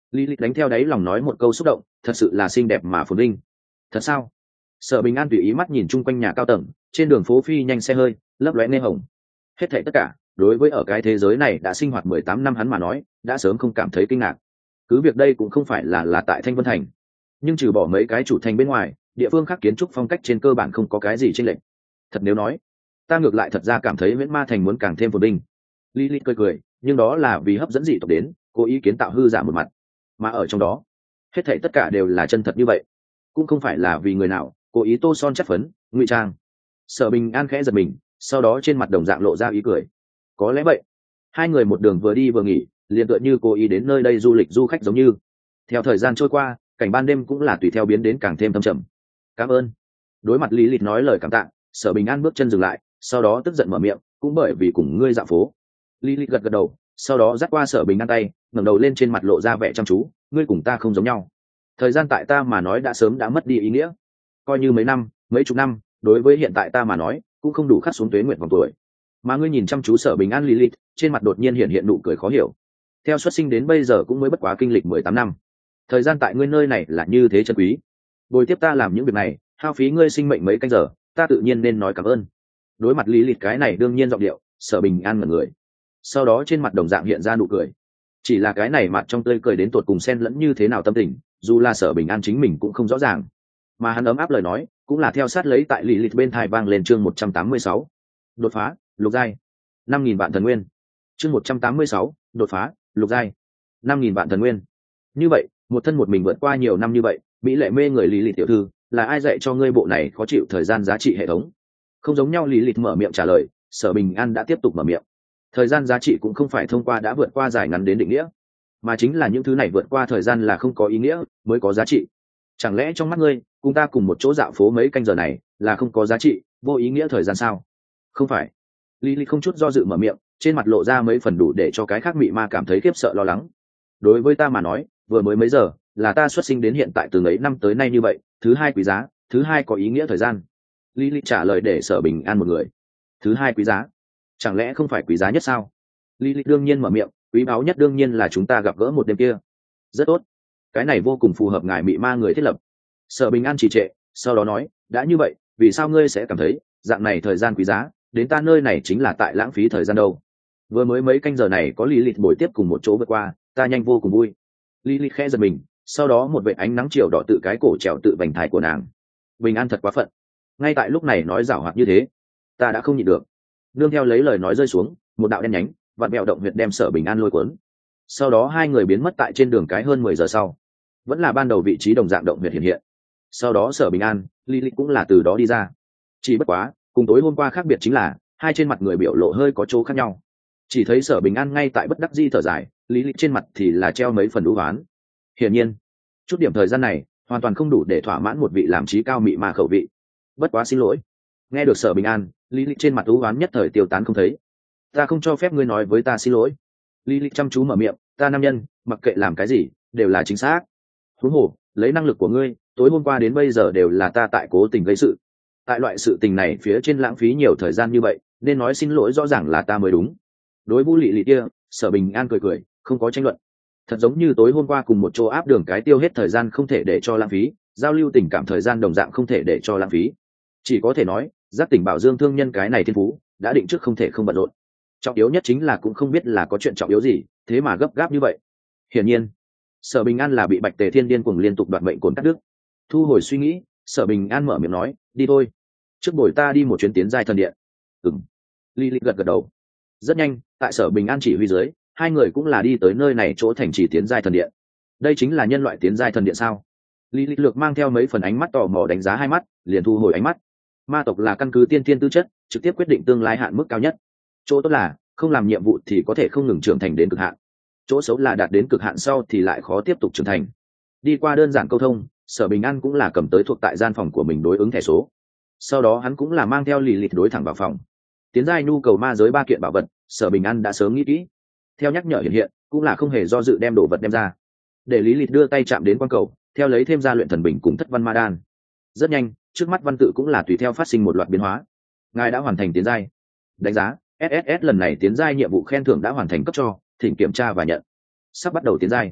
S1: Lý lịch đánh theo đáy lòng nói một câu xúc động, thật sự là xinh đẹp mà phồn vinh. Thật sao? Sở Bình An tùy ý mắt nhìn chung quanh nhà cao tầng, trên đường phố phi nhanh xe hơi lấp lóe nghe hồng. Hết thảy tất cả đối với ở cái thế giới này đã sinh hoạt mười tám năm hắn mà nói đã sớm không cảm thấy kinh ngạc. Cứ việc đây cũng không phải là là tại Thanh Vân Thành, nhưng trừ bỏ mấy cái chủ thành bên ngoài, địa phương khác kiến trúc phong cách trên cơ bản không có cái gì chênh lệch. Thật nếu nói, ta ngược lại thật ra cảm thấy Viễn Ma Thành muốn càng thêm phồn vinh. Lý lịch cười cười, nhưng đó là vì hấp dẫn dị tộc đến, cố ý kiến tạo hư giả một mặt, mà ở trong đó hết thảy tất cả đều là chân thật như vậy, cũng không phải là vì người nào cố ý tô son chất phấn ngụy trang. Sở Bình An khẽ giật mình, sau đó trên mặt đồng dạng lộ ra ý cười. Có lẽ vậy. Hai người một đường vừa đi vừa nghỉ, liền tựa như cố ý đến nơi đây du lịch du khách giống như. Theo thời gian trôi qua, cảnh ban đêm cũng là tùy theo biến đến càng thêm thâm trầm. Cảm ơn. Đối mặt Lý Lịch nói lời cảm tạ, Sở Bình An bước chân dừng lại, sau đó tức giận mở miệng, cũng bởi vì cùng ngươi dạo phố. Lý Lịch gật gật đầu, sau đó dắt qua Sở Bình An tay, ngẩng đầu lên, trên mặt lộ ra vẻ chăm chú, ngươi cùng ta không giống nhau. Thời gian tại ta mà nói đã sớm đã mất đi ý nghĩa. Coi như mấy năm, mấy chục năm, đối với hiện tại ta mà nói, cũng không đủ khắc xuống tuế nguyệt vòng tuổi. Mà ngươi nhìn chăm chú Sở Bình An Lilith, trên mặt đột nhiên hiện hiện nụ cười khó hiểu. Theo xuất sinh đến bây giờ cũng mới bất quá kinh lịch mười tám năm. Thời gian tại ngươi nơi này là như thế chân quý. Bồi tiếp ta làm những việc này, hao phí ngươi sinh mệnh mấy canh giờ, ta tự nhiên nên nói cảm ơn. Đối mặt Lilith cái này đương nhiên giọng điệu, Sở Bình An ngẩn người. Sau đó trên mặt đồng dạng hiện ra nụ cười. Chỉ là cái này mặt trong tươi cười đến tột cùng xen lẫn như thế nào tâm tình, dù là Sở Bình An chính mình cũng không rõ ràng. Mà hắn ấm áp lời nói, cũng là theo sát lấy tại Lilith bên tai vang lên. Chương một trăm tám mươi sáu, đột phá lục giai, năm nghìn vạn thần nguyên. Chương một trăm tám mươi sáu, đột phá lục giai, năm nghìn vạn thần nguyên. Như vậy, một thân một mình vượt qua nhiều năm như vậy, mỹ lệ mê người Lilith tiểu thư, là ai dạy cho ngươi bộ này khó chịu thời gian giá trị hệ thống? Không giống nhau. Lilith mở miệng trả lời, Sở Bình An đã tiếp tục mở miệng. Thời gian giá trị cũng không phải thông qua đã vượt qua dài ngắn đến định nghĩa, mà chính là những thứ này vượt qua thời gian là không có ý nghĩa mới có giá trị. Chẳng lẽ trong mắt ngươi, cùng ta cùng một chỗ dạo phố mấy canh giờ này là không có giá trị, vô ý nghĩa thời gian sao? Không phải. Lilith không chút do dự mở miệng, trên mặt lộ ra mấy phần đủ để cho cái khác mị ma cảm thấy khiếp sợ lo lắng. Đối với ta mà nói, vừa mới mấy giờ là ta xuất sinh đến hiện tại từ ấy năm tới nay như vậy, thứ hai quý giá, thứ hai có ý nghĩa thời gian. Lilith trả lời để Sở Bình An một người. Thứ hai quý giá? Chẳng lẽ không phải quý giá nhất sao? Lilith đương nhiên mở miệng, quý báu nhất đương nhiên là chúng ta gặp gỡ một đêm kia. Rất tốt. Cái này vô cùng phù hợp ngài mị ma người thiết lập. Sở Bình An trì trệ, sau đó nói, đã như vậy, vì sao ngươi sẽ cảm thấy dạng này thời gian quý giá, đến ta nơi này chính là tại lãng phí thời gian đâu? Vừa mới mấy canh giờ này có Lilith bồi tiếp cùng một chỗ vượt qua, ta nhanh vô cùng vui. Lilith khẽ giật mình, sau đó một vệt ánh nắng chiều đỏ tự cái cổ trèo tự vành thái của nàng. Bình An thật quá phận. Ngay tại lúc này nói giảo hoạt như thế, ta đã không nhịn được. Nương theo lấy lời nói rơi xuống, một đạo đen nhánh vặn mèo động huyệt đem Sở Bình An lôi cuốn. Sau đó hai người biến mất tại trên đường cái hơn mười giờ sau, vẫn là ban đầu vị trí đồng dạng động huyệt hiện hiện. Sau đó Sở Bình An, Lilith cũng là từ đó đi ra. Chỉ bất quá, cùng tối hôm qua khác biệt chính là hai trên mặt người biểu lộ hơi có chỗ khác nhau. Chỉ thấy Sở Bình An ngay tại bất đắc dĩ thở dài, Lilith trên mặt thì là treo mấy phần đú oán. Hiển nhiên, chút điểm thời gian này hoàn toàn không đủ để thỏa mãn một vị làm trí cao mị mà khẩu vị. Bất quá xin lỗi. Nghe được Sở Bình An, Lilith trên mặt đú oán nhất thời tiêu tán không thấy. Ta không cho phép ngươi nói với ta xin lỗi. Lilith chăm chú mở miệng, ta nam nhân, mặc kệ làm cái gì, đều là chính xác. Huống hồ, lấy năng lực của ngươi, tối hôm qua đến bây giờ đều là ta tại cố tình gây sự. Tại loại sự tình này phía trên lãng phí nhiều thời gian như vậy, nên nói xin lỗi rõ ràng là ta mới đúng. Đối Vũ Lị Lị kia, Sở Bình An cười cười, không có tranh luận. Thật giống như tối hôm qua cùng một chỗ áp đường cái tiêu hết thời gian không thể để cho lãng phí, giao lưu tình cảm thời gian đồng dạng không thể để cho lãng phí. Chỉ có thể nói, giác tỉnh bảo dương thương nhân cái này thiên phú, đã định trước không thể không bận rộn. Trọng yếu nhất chính là cũng không biết là có chuyện trọng yếu gì, thế mà gấp gáp như vậy. Hiển nhiên, Sở Bình An là bị Bạch Tề Thiên điên cuồng liên tục đoạt mệnh cồn cắt đứt. Thu hồi suy nghĩ, Sở Bình An mở miệng nói, đi thôi, trước buổi ta đi một chuyến tiến giai thần điện. Ừm. Lilith gật gật đầu. Rất nhanh, tại Sở Bình An chỉ huy dưới, hai người cũng là đi tới nơi này chỗ thành trì tiến giai thần điện. Đây chính là nhân loại tiến giai thần điện sao? Lilith lược mang theo mấy phần ánh mắt tò mò đánh giá hai mắt, liền thu hồi ánh mắt. Ma tộc là căn cứ tiên thiên tư chất, trực tiếp quyết định tương lai hạn mức cao nhất. Chỗ tốt là không làm nhiệm vụ thì có thể không ngừng trưởng thành đến cực hạn. Chỗ xấu là đạt đến cực hạn sau thì lại khó tiếp tục trưởng thành. Đi qua đơn giản câu thông, Sở Bình An cũng là cầm tới thuộc tại gian phòng của mình đối ứng thẻ số. Sau đó hắn cũng là mang theo Lilith đối thẳng vào phòng. Tiến giai nhu cầu ma giới ba kiện bảo vật, Sở Bình An đã sớm nghĩ kỹ. Theo nhắc nhở hiện hiện, cũng là không hề do dự đem đồ vật đem ra. Để Lilith đưa tay chạm đến quan cầu, theo lấy thêm ra luyện thần bình cùng thất văn ma đan. Rất nhanh, trước mắt văn tự cũng là tùy theo phát sinh một loạt biến hóa. Ngài đã hoàn thành tiến giai. Đánh giá, ét ét ét lần này tiến giai nhiệm vụ khen thưởng đã hoàn thành cấp cho, thỉnh kiểm tra và nhận. Sắp bắt đầu tiến giai.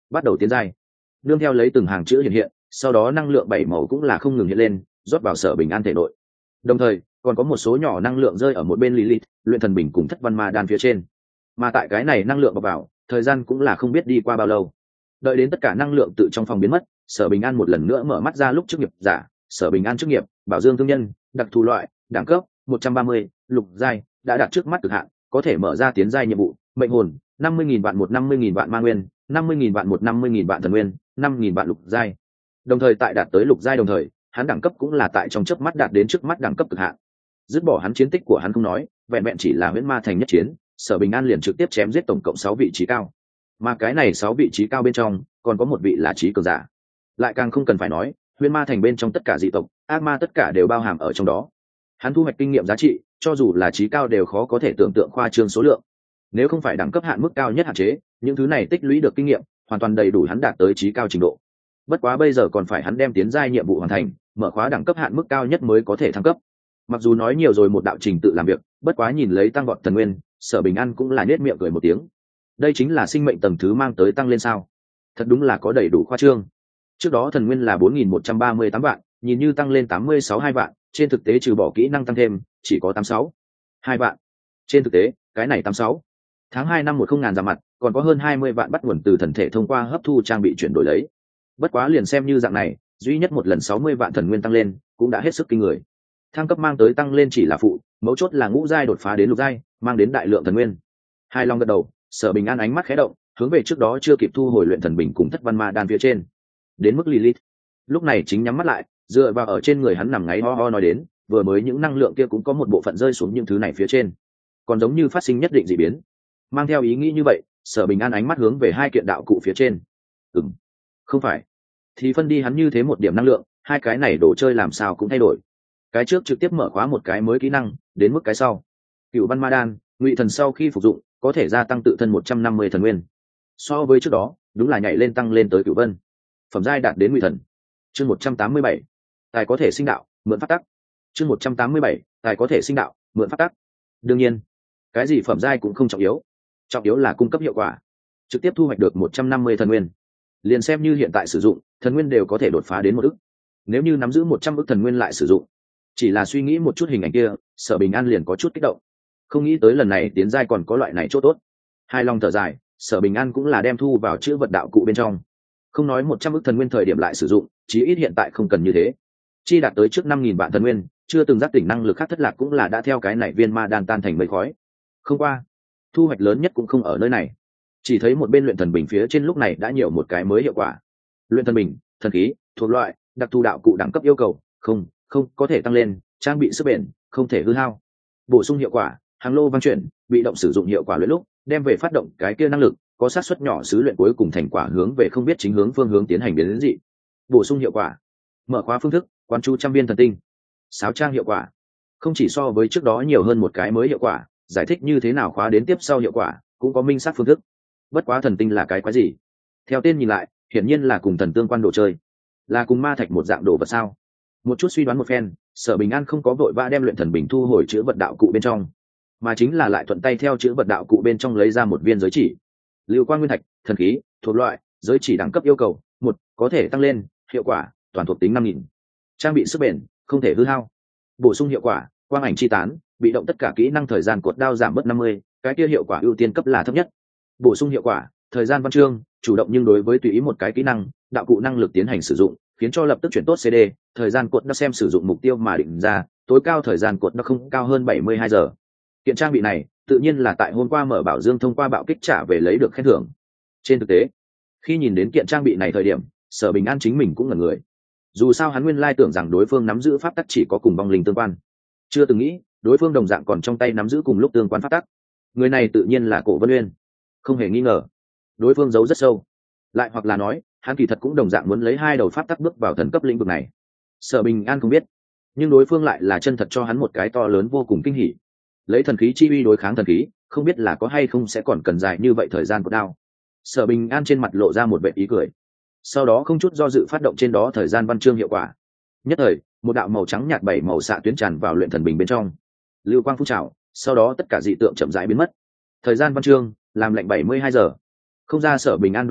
S1: bắt đầu tiến giai. Nương theo lấy từng hàng chữ hiện hiện, sau đó năng lượng bảy màu cũng là không ngừng hiện lên, rót vào Sở Bình An thể nội. Đồng thời còn có một số nhỏ năng lượng rơi ở một bên Lilith, luyện thần bình cùng thất văn ma đan phía trên. Mà tại cái này năng lượng bọc vào, thời gian cũng là không biết đi qua bao lâu. Đợi đến tất cả năng lượng tự trong phòng biến mất, Sở Bình An một lần nữa mở mắt ra lúc chức nghiệp giả, Sở Bình An chức nghiệp, Bảo Dương thương nhân, đặc thù loại, đẳng cấp một trăm ba mươi, lục giai, đã đạt trước mắt cực hạn, có thể mở ra tiến giai nhiệm vụ, mệnh hồn năm mươi nghìn vạn một năm mươi nghìn vạn ma nguyên, năm mươi nghìn vạn một năm mươi nghìn vạn thần nguyên, năm nghìn vạn lục giai. Đồng thời tại đạt tới lục giai đồng thời, hắn đẳng cấp cũng là tại trong chớp mắt đạt đến trước mắt đẳng cấp cực hạn. Dứt bỏ hắn chiến tích của hắn không nói, vẹn vẹn chỉ là huyễn ma thành nhất chiến, Sở Bình An liền trực tiếp chém giết tổng cộng sáu vị trí cao. Mà cái này sáu vị trí cao bên trong, còn có một vị là trí cường giả. Lại càng không cần phải nói, huyễn ma thành bên trong tất cả dị tộc, ác ma tất cả đều bao hàm ở trong đó. Hắn thu hoạch kinh nghiệm giá trị, cho dù là trí cao đều khó có thể tưởng tượng khoa trương số lượng. Nếu không phải đẳng cấp hạn mức cao nhất hạn chế, những thứ này tích lũy được kinh nghiệm, hoàn toàn đầy đủ hắn đạt tới trí cao trình độ. Bất quá bây giờ còn phải hắn đem tiến giai nhiệm vụ hoàn thành, mở khóa đẳng cấp hạn mức cao nhất mới có thể thăng cấp. Mặc dù nói nhiều rồi một đạo trình tự làm việc, bất quá nhìn lấy tăng vọt thần nguyên, Sở Bình An cũng là nhếch miệng cười một tiếng. Đây chính là sinh mệnh tầng thứ mang tới tăng lên sao? Thật đúng là có đầy đủ khoa trương. Trước đó thần nguyên là bốn nghìn một trăm ba mươi tám vạn, nhìn như tăng lên tám mươi sáu hai vạn, trên thực tế trừ bỏ kỹ năng tăng thêm, chỉ có tám mươi sáu hai vạn. Trên thực tế, cái này tám mươi sáu. Tháng hai năm một không ngàn ra mặt, còn có hơn hai mươi vạn bắt nguồn từ thần thể thông qua hấp thu trang bị chuyển đổi lấy. Bất quá liền xem như dạng này, duy nhất một lần sáu mươi vạn thần nguyên tăng lên, cũng đã hết sức kinh người. Thăng cấp mang tới tăng lên chỉ là phụ, mấu chốt là ngũ giai đột phá đến lục giai, mang đến đại lượng thần nguyên. Hai long gật đầu, Sở Bình An ánh mắt khẽ động, hướng về trước đó chưa kịp thu hồi luyện thần bình cùng thất văn ma đan phía trên. Đến mức Lilith, lúc này chính nhắm mắt lại, dựa vào ở trên người hắn nằm ngáy ho ho nói đến, vừa mới những năng lượng kia cũng có một bộ phận rơi xuống những thứ này phía trên, còn giống như phát sinh nhất định dị biến. Mang theo ý nghĩ như vậy, Sở Bình An ánh mắt hướng về hai kiện đạo cụ phía trên. Ừm, không phải, thì phân đi hắn như thế một điểm năng lượng, hai cái này đồ chơi làm sao cũng thay đổi. Cái trước trực tiếp mở khóa một cái mới kỹ năng, đến mức cái sau, Cựu Văn Ma Đan, Ngụy Thần sau khi phục dụng, có thể gia tăng tự thân một trăm năm mươi thần nguyên. So với trước đó, đúng là nhảy lên tăng lên tới Cựu Vân. Phẩm giai đạt đến Ngụy Thần. Chương một trăm tám mươi bảy, tài có thể sinh đạo, mượn phát tắc. Chương một trăm tám mươi bảy, tài có thể sinh đạo, mượn phát tắc. Đương nhiên, cái gì phẩm giai cũng không trọng yếu, trọng yếu là cung cấp hiệu quả. Trực tiếp thu hoạch được một trăm năm mươi thần nguyên. Liền xem như hiện tại sử dụng, thần nguyên đều có thể đột phá đến một ức. Nếu như nắm giữ một trăm ức thần nguyên lại sử dụng, chỉ là suy nghĩ một chút hình ảnh kia, Sở Bình An liền có chút kích động. Không nghĩ tới lần này tiến giai còn có loại này chỗ tốt. Hai lòng thở dài, Sở Bình An cũng là đem thu vào chữ vật đạo cụ bên trong. Không nói một trăm ức thần nguyên thời điểm lại sử dụng, chí ít hiện tại không cần như thế. Chi đạt tới trước năm nghìn vạn thần nguyên, chưa từng giác tỉnh năng lực khác thất lạc cũng là đã theo cái này viên ma đan tan thành mây khói. Không qua, thu hoạch lớn nhất cũng không ở nơi này. Chỉ thấy một bên luyện thần bình phía trên lúc này đã nhiều một cái mới hiệu quả. Luyện thần bình, thần khí, thuộc loại, đặc thù đạo cụ đẳng cấp yêu cầu, không, không có thể tăng lên, trang bị sức bền, không thể hư hao. Bổ sung hiệu quả, hàng lô vang chuyển, bị động sử dụng hiệu quả luyện lúc, đem về phát động cái kia năng lực, có xác suất nhỏ xứ luyện cuối cùng thành quả hướng về không biết chính hướng phương hướng tiến hành biến đến dị. Bổ sung hiệu quả, mở khóa phương thức, quán chú trăm viên thần tinh. Sáo trang hiệu quả, không chỉ so với trước đó nhiều hơn một cái mới hiệu quả, giải thích như thế nào khóa đến tiếp sau hiệu quả, cũng có minh xác phương thức. Bất quá thần tinh là cái quái gì? Theo tên nhìn lại, hiển nhiên là cùng thần tương quan đồ chơi, là cùng ma thạch một dạng đồ vật sao? Một chút suy đoán một phen, Sở Bình An không có vội vã đem luyện thần bình thu hồi chữ vật đạo cụ bên trong, mà chính là lại thuận tay theo chữ vật đạo cụ bên trong lấy ra một viên giới chỉ. Lưu Quang Nguyên Thạch, thần khí, thuộc loại, giới chỉ đẳng cấp yêu cầu một, có thể tăng lên, hiệu quả, toàn thuộc tính năm nghìn. Trang bị sức bền, không thể hư hao. Bổ sung hiệu quả, quang ảnh chi tán, bị động tất cả kỹ năng thời gian cột đao giảm bớt năm mươi, cái kia hiệu quả ưu tiên cấp là thấp nhất. Bổ sung hiệu quả, thời gian văn chương, chủ động nhưng đối với tùy ý một cái kỹ năng, đạo cụ năng lực tiến hành sử dụng, khiến cho lập tức chuyển tốt xê đê, thời gian cột nó xem sử dụng mục tiêu mà định ra, tối cao thời gian cột nó không cao hơn bảy mươi hai giờ. Kiện trang bị này, tự nhiên là tại hôm qua mở bảo dương thông qua bạo kích trả về lấy được khen thưởng. Trên thực tế, khi nhìn đến kiện trang bị này thời điểm, Sở Bình An chính mình cũng ngẩn người. Dù sao hắn nguyên lai tưởng rằng đối phương nắm giữ pháp tắc chỉ có cùng vong linh tương quan, chưa từng nghĩ đối phương đồng dạng còn trong tay nắm giữ cùng lúc tương quan pháp tắc. Người này tự nhiên là Cổ Vân Uyên, không hề nghi ngờ. Đối phương giấu rất sâu, lại hoặc là nói, hắn kỳ thật cũng đồng dạng muốn lấy hai đầu pháp tắc bước vào thần cấp lĩnh vực này. Sở Bình An không biết, nhưng đối phương lại là chân thật cho hắn một cái to lớn vô cùng kinh hỉ. Lấy thần khí chi uy đối kháng thần khí, không biết là có hay không sẽ còn cần dài như vậy thời gian của đao. Sở Bình An trên mặt lộ ra một vẻ ý cười, sau đó không chút do dự phát động trên đó thời gian văn chương hiệu quả. Nhất thời, một đạo màu trắng nhạt bảy màu xạ tuyến tràn vào luyện thần bình bên trong, lưu quang phun trào, sau đó tất cả dị tượng chậm rãi biến mất. Thời gian văn chương làm lệnh bảy mươi hai giờ. Không ra Sở Bình An đoán trước,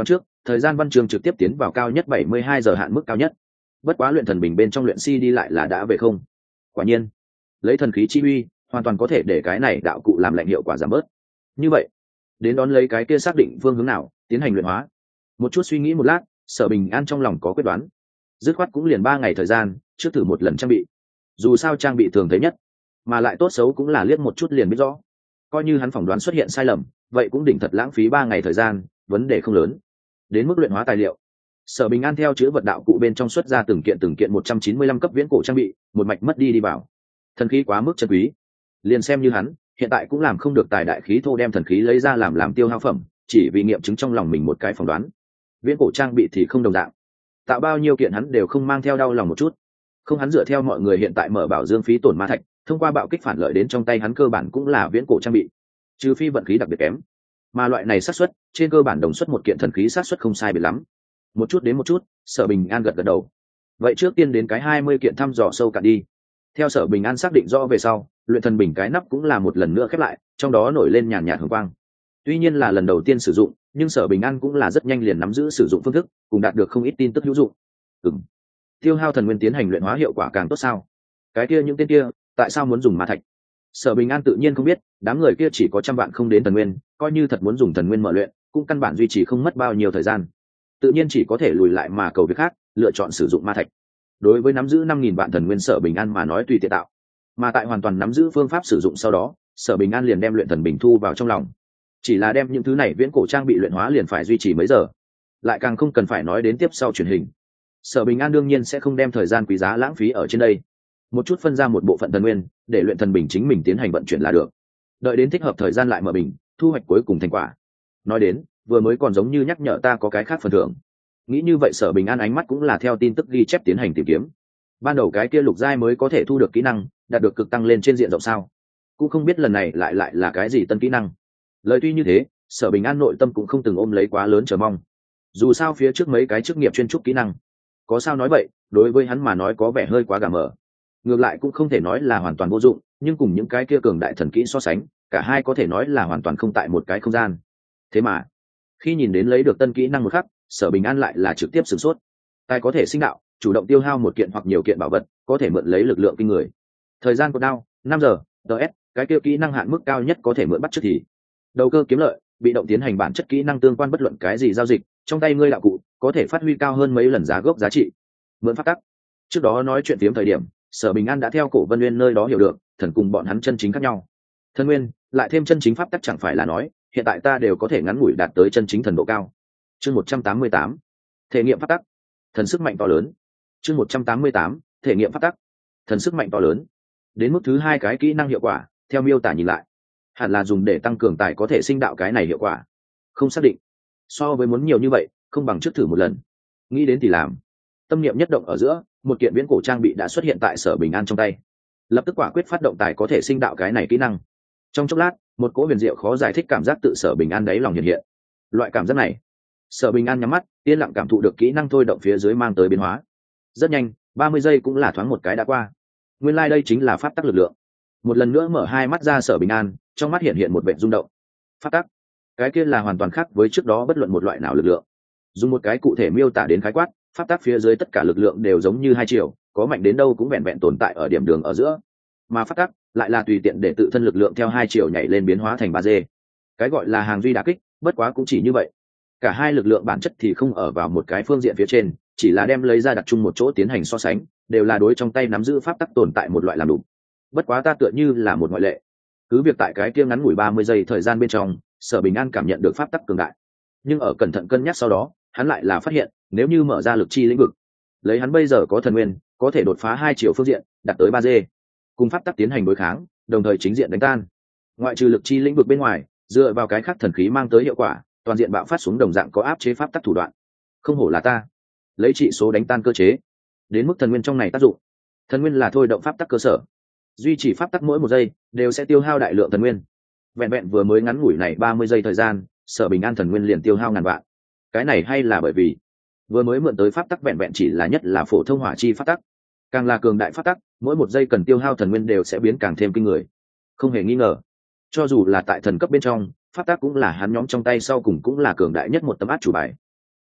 S1: thời gian văn chương trực tiếp tiến vào cao nhất bảy mươi hai giờ hạn mức cao nhất. Bất quá luyện thần bình bên trong luyện si đi lại là đã về không. Quả nhiên, lấy thần khí chi uy, hoàn toàn có thể để cái này đạo cụ làm lạnh hiệu quả giảm bớt. Như vậy, đến đón lấy cái kia xác định phương hướng nào, tiến hành luyện hóa. Một chút suy nghĩ một lát, Sở Bình An trong lòng có quyết đoán. Dứt khoát cũng liền ba ngày thời gian, trước thử một lần trang bị. Dù sao trang bị thường thấy nhất, mà lại tốt xấu cũng là liếc một chút liền biết rõ. Coi như hắn phỏng đoán xuất hiện sai lầm, vậy cũng đỉnh thật lãng phí ba ngày thời gian, vấn đề không lớn. Đến mức luyện hóa tài liệu, Sở Bình An theo chữ vật đạo cụ bên trong xuất ra từng kiện từng kiện một trăm chín mươi lăm cấp viễn cổ trang bị, một mạch mất đi đi vào. Thần khí quá mức chân quý, liền xem như hắn, hiện tại cũng làm không được tài đại khí thô đem thần khí lấy ra làm làm tiêu hao phẩm, chỉ vì nghiệm chứng trong lòng mình một cái phỏng đoán. Viễn cổ trang bị thì không đồng dạng, tạo bao nhiêu kiện hắn đều không mang theo đau lòng một chút. Không, hắn dựa theo mọi người hiện tại mở bảo dương phí tổn ma thạch, thông qua bạo kích phản lợi đến trong tay hắn cơ bản cũng là viễn cổ trang bị, trừ phi vận khí đặc biệt kém, mà loại này xác suất trên cơ bản đồng suất một kiện thần khí xác suất không sai biệt lắm. Một chút đến một chút, Sở Bình An gật gật đầu. Vậy trước tiên đến cái hai mươi kiện thăm dò sâu cạn đi. Theo Sở Bình An xác định rõ về sau, luyện thần bình cái nắp cũng là một lần nữa khép lại, trong đó nổi lên nhàn nhạt hồng quang. Tuy nhiên là lần đầu tiên sử dụng, nhưng Sở Bình An cũng là rất nhanh liền nắm giữ sử dụng phương thức, cùng đạt được không ít tin tức hữu dụng. Ừm, tiêu hao thần nguyên tiến hành luyện hóa hiệu quả càng tốt sao? Cái kia những tên kia, tại sao muốn dùng ma thạch? Sở Bình An tự nhiên không biết, đám người kia chỉ có trăm vạn không đến thần nguyên, coi như thật muốn dùng thần nguyên mở luyện, cũng căn bản duy trì không mất bao nhiêu thời gian. Tự nhiên chỉ có thể lùi lại mà cầu việc khác, lựa chọn sử dụng ma thạch. Đối với nắm giữ năm nghìn vạn thần nguyên Sở Bình An mà nói tùy tiện tạo, mà tại hoàn toàn nắm giữ phương pháp sử dụng sau đó, Sở Bình An liền đem luyện thần bình thu vào trong lòng. Chỉ là đem những thứ này viễn cổ trang bị luyện hóa liền phải duy trì mấy giờ, lại càng không cần phải nói đến tiếp sau truyền hình. Sở Bình An đương nhiên sẽ không đem thời gian quý giá lãng phí ở trên đây, một chút phân ra một bộ phận thần nguyên để luyện thần bình chính mình tiến hành vận chuyển là được, đợi đến thích hợp thời gian lại mở bình, thu hoạch cuối cùng thành quả. Nói đến vừa mới còn giống như nhắc nhở ta có cái khác phần thưởng. Nghĩ như vậy Sở Bình An ánh mắt cũng là theo tin tức ghi chép tiến hành tìm kiếm. Ban đầu cái kia lục giai mới có thể thu được kỹ năng, đạt được cực tăng lên trên diện rộng sao, cũng không biết lần này lại lại là cái gì tân kỹ năng. Lời tuy như thế, Sở Bình An nội tâm cũng không từng ôm lấy quá lớn chờ mong. Dù sao phía trước mấy cái chức nghiệp chuyên trúc kỹ năng, có sao nói vậy, đối với hắn mà nói có vẻ hơi quá gà mờ. Ngược lại cũng không thể nói là hoàn toàn vô dụng, nhưng cùng những cái kia cường đại thần kỹ so sánh, cả hai có thể nói là hoàn toàn không tại một cái không gian. Thế mà khi nhìn đến lấy được tân kỹ năng một khắc, Sở Bình An lại là trực tiếp sửng sốt. Tài có thể sinh đạo, chủ động tiêu hao một kiện hoặc nhiều kiện bảo vật, có thể mượn lấy lực lượng kinh người. Thời gian của đao năm giờ, ds cái kia kỹ năng hạn mức cao nhất có thể mượn bắt trước thì đầu cơ kiếm lợi, bị động tiến hành bản chất kỹ năng tương quan bất luận cái gì giao dịch, trong tay ngươi đạo cụ có thể phát huy cao hơn mấy lần giá gốc giá trị. Mượn pháp tắc. Trước đó nói chuyện phiếm thời điểm, Sở Bình An đã theo Cổ Vân Nguyên nơi đó hiểu được, thần cùng bọn hắn chân chính khác nhau. Thần nguyên, lại thêm chân chính pháp tắc chẳng phải là nói, hiện tại ta đều có thể ngắn ngủi đạt tới chân chính thần độ cao. Chương một trăm tám mươi tám, thể nghiệm pháp tắc, thần sức mạnh to lớn. Chương một trăm tám mươi tám, thể nghiệm pháp tắc, thần sức mạnh to lớn. Đến mức thứ hai cái kỹ năng hiệu quả, theo miêu tả nhìn lại, hẳn là dùng để tăng cường tài có thể sinh đạo cái này hiệu quả. Không xác định. So với muốn nhiều như vậy, không bằng trước thử một lần. Nghĩ đến thì làm. Tâm niệm nhất động ở giữa, một kiện viễn cổ trang bị đã xuất hiện tại Sở Bình An trong tay. Lập tức quả quyết phát động tài có thể sinh đạo cái này kỹ năng. Trong chốc lát, một cỗ huyền diệu khó giải thích cảm giác tự Sở Bình An đáy lòng hiện hiện. Loại cảm giác này, Sở Bình An nhắm mắt, yên lặng cảm thụ được kỹ năng thôi động phía dưới mang tới biến hóa. Rất nhanh, ba mươi giây cũng là thoáng một cái đã qua. Nguyên lai like đây chính là pháp tắc lực lượng. Một lần nữa mở hai mắt ra Sở Bình An, trong mắt hiện hiện một vẻ rung động. Pháp tắc, cái kia là hoàn toàn khác với trước đó bất luận một loại nào lực lượng. Dùng một cái cụ thể miêu tả đến khái quát, pháp tắc phía dưới tất cả lực lượng đều giống như hai chiều, có mạnh đến đâu cũng vẹn vẹn tồn tại ở điểm đường ở giữa. Mà pháp tắc lại là tùy tiện để tự thân lực lượng theo hai chiều nhảy lên biến hóa thành ba d. Cái gọi là hàng duy đả kích, bất quá cũng chỉ như vậy. Cả hai lực lượng bản chất thì không ở vào một cái phương diện phía trên, chỉ là đem lấy ra đặt chung một chỗ tiến hành so sánh, đều là đối trong tay nắm giữ pháp tắc tồn tại một loại làm đủ. Bất quá ta tựa như là một ngoại lệ. Cứ việc tại cái kia ngắn ngủi ba mươi giây thời gian bên trong, Sở Bình An cảm nhận được pháp tắc cường đại, nhưng ở cẩn thận cân nhắc sau đó, hắn lại là phát hiện, nếu như mở ra lực chi lĩnh vực, lấy hắn bây giờ có thần nguyên, có thể đột phá hai chiều phương diện, đạt tới ba d, cùng pháp tắc tiến hành đối kháng, đồng thời chính diện đánh tan. Ngoại trừ lực chi lĩnh vực bên ngoài, dựa vào cái khác thần khí mang tới hiệu quả, toàn diện bạo phát xuống đồng dạng có áp chế pháp tắc thủ đoạn. Không hổ là ta, lấy trị số đánh tan cơ chế, đến mức thần nguyên trong này tác dụng. Thần nguyên là thôi động pháp tắc cơ sở, duy trì pháp tắc mỗi một giây đều sẽ tiêu hao đại lượng thần nguyên. Vẹn vẹn vừa mới ngắn ngủi này ba mươi giây thời gian, Sở Bình An thần nguyên liền tiêu hao ngàn vạn. Cái này hay là bởi vì vừa mới mượn tới pháp tắc vẹn vẹn chỉ là nhất là phổ thông hỏa chi pháp tắc, càng là cường đại pháp tắc, mỗi một giây cần tiêu hao thần nguyên đều sẽ biến càng thêm kinh người. Không hề nghi ngờ, cho dù là tại thần cấp bên trong, pháp tắc cũng là hắn nhóm trong tay sau cùng cũng là cường đại nhất một tấm át chủ bài.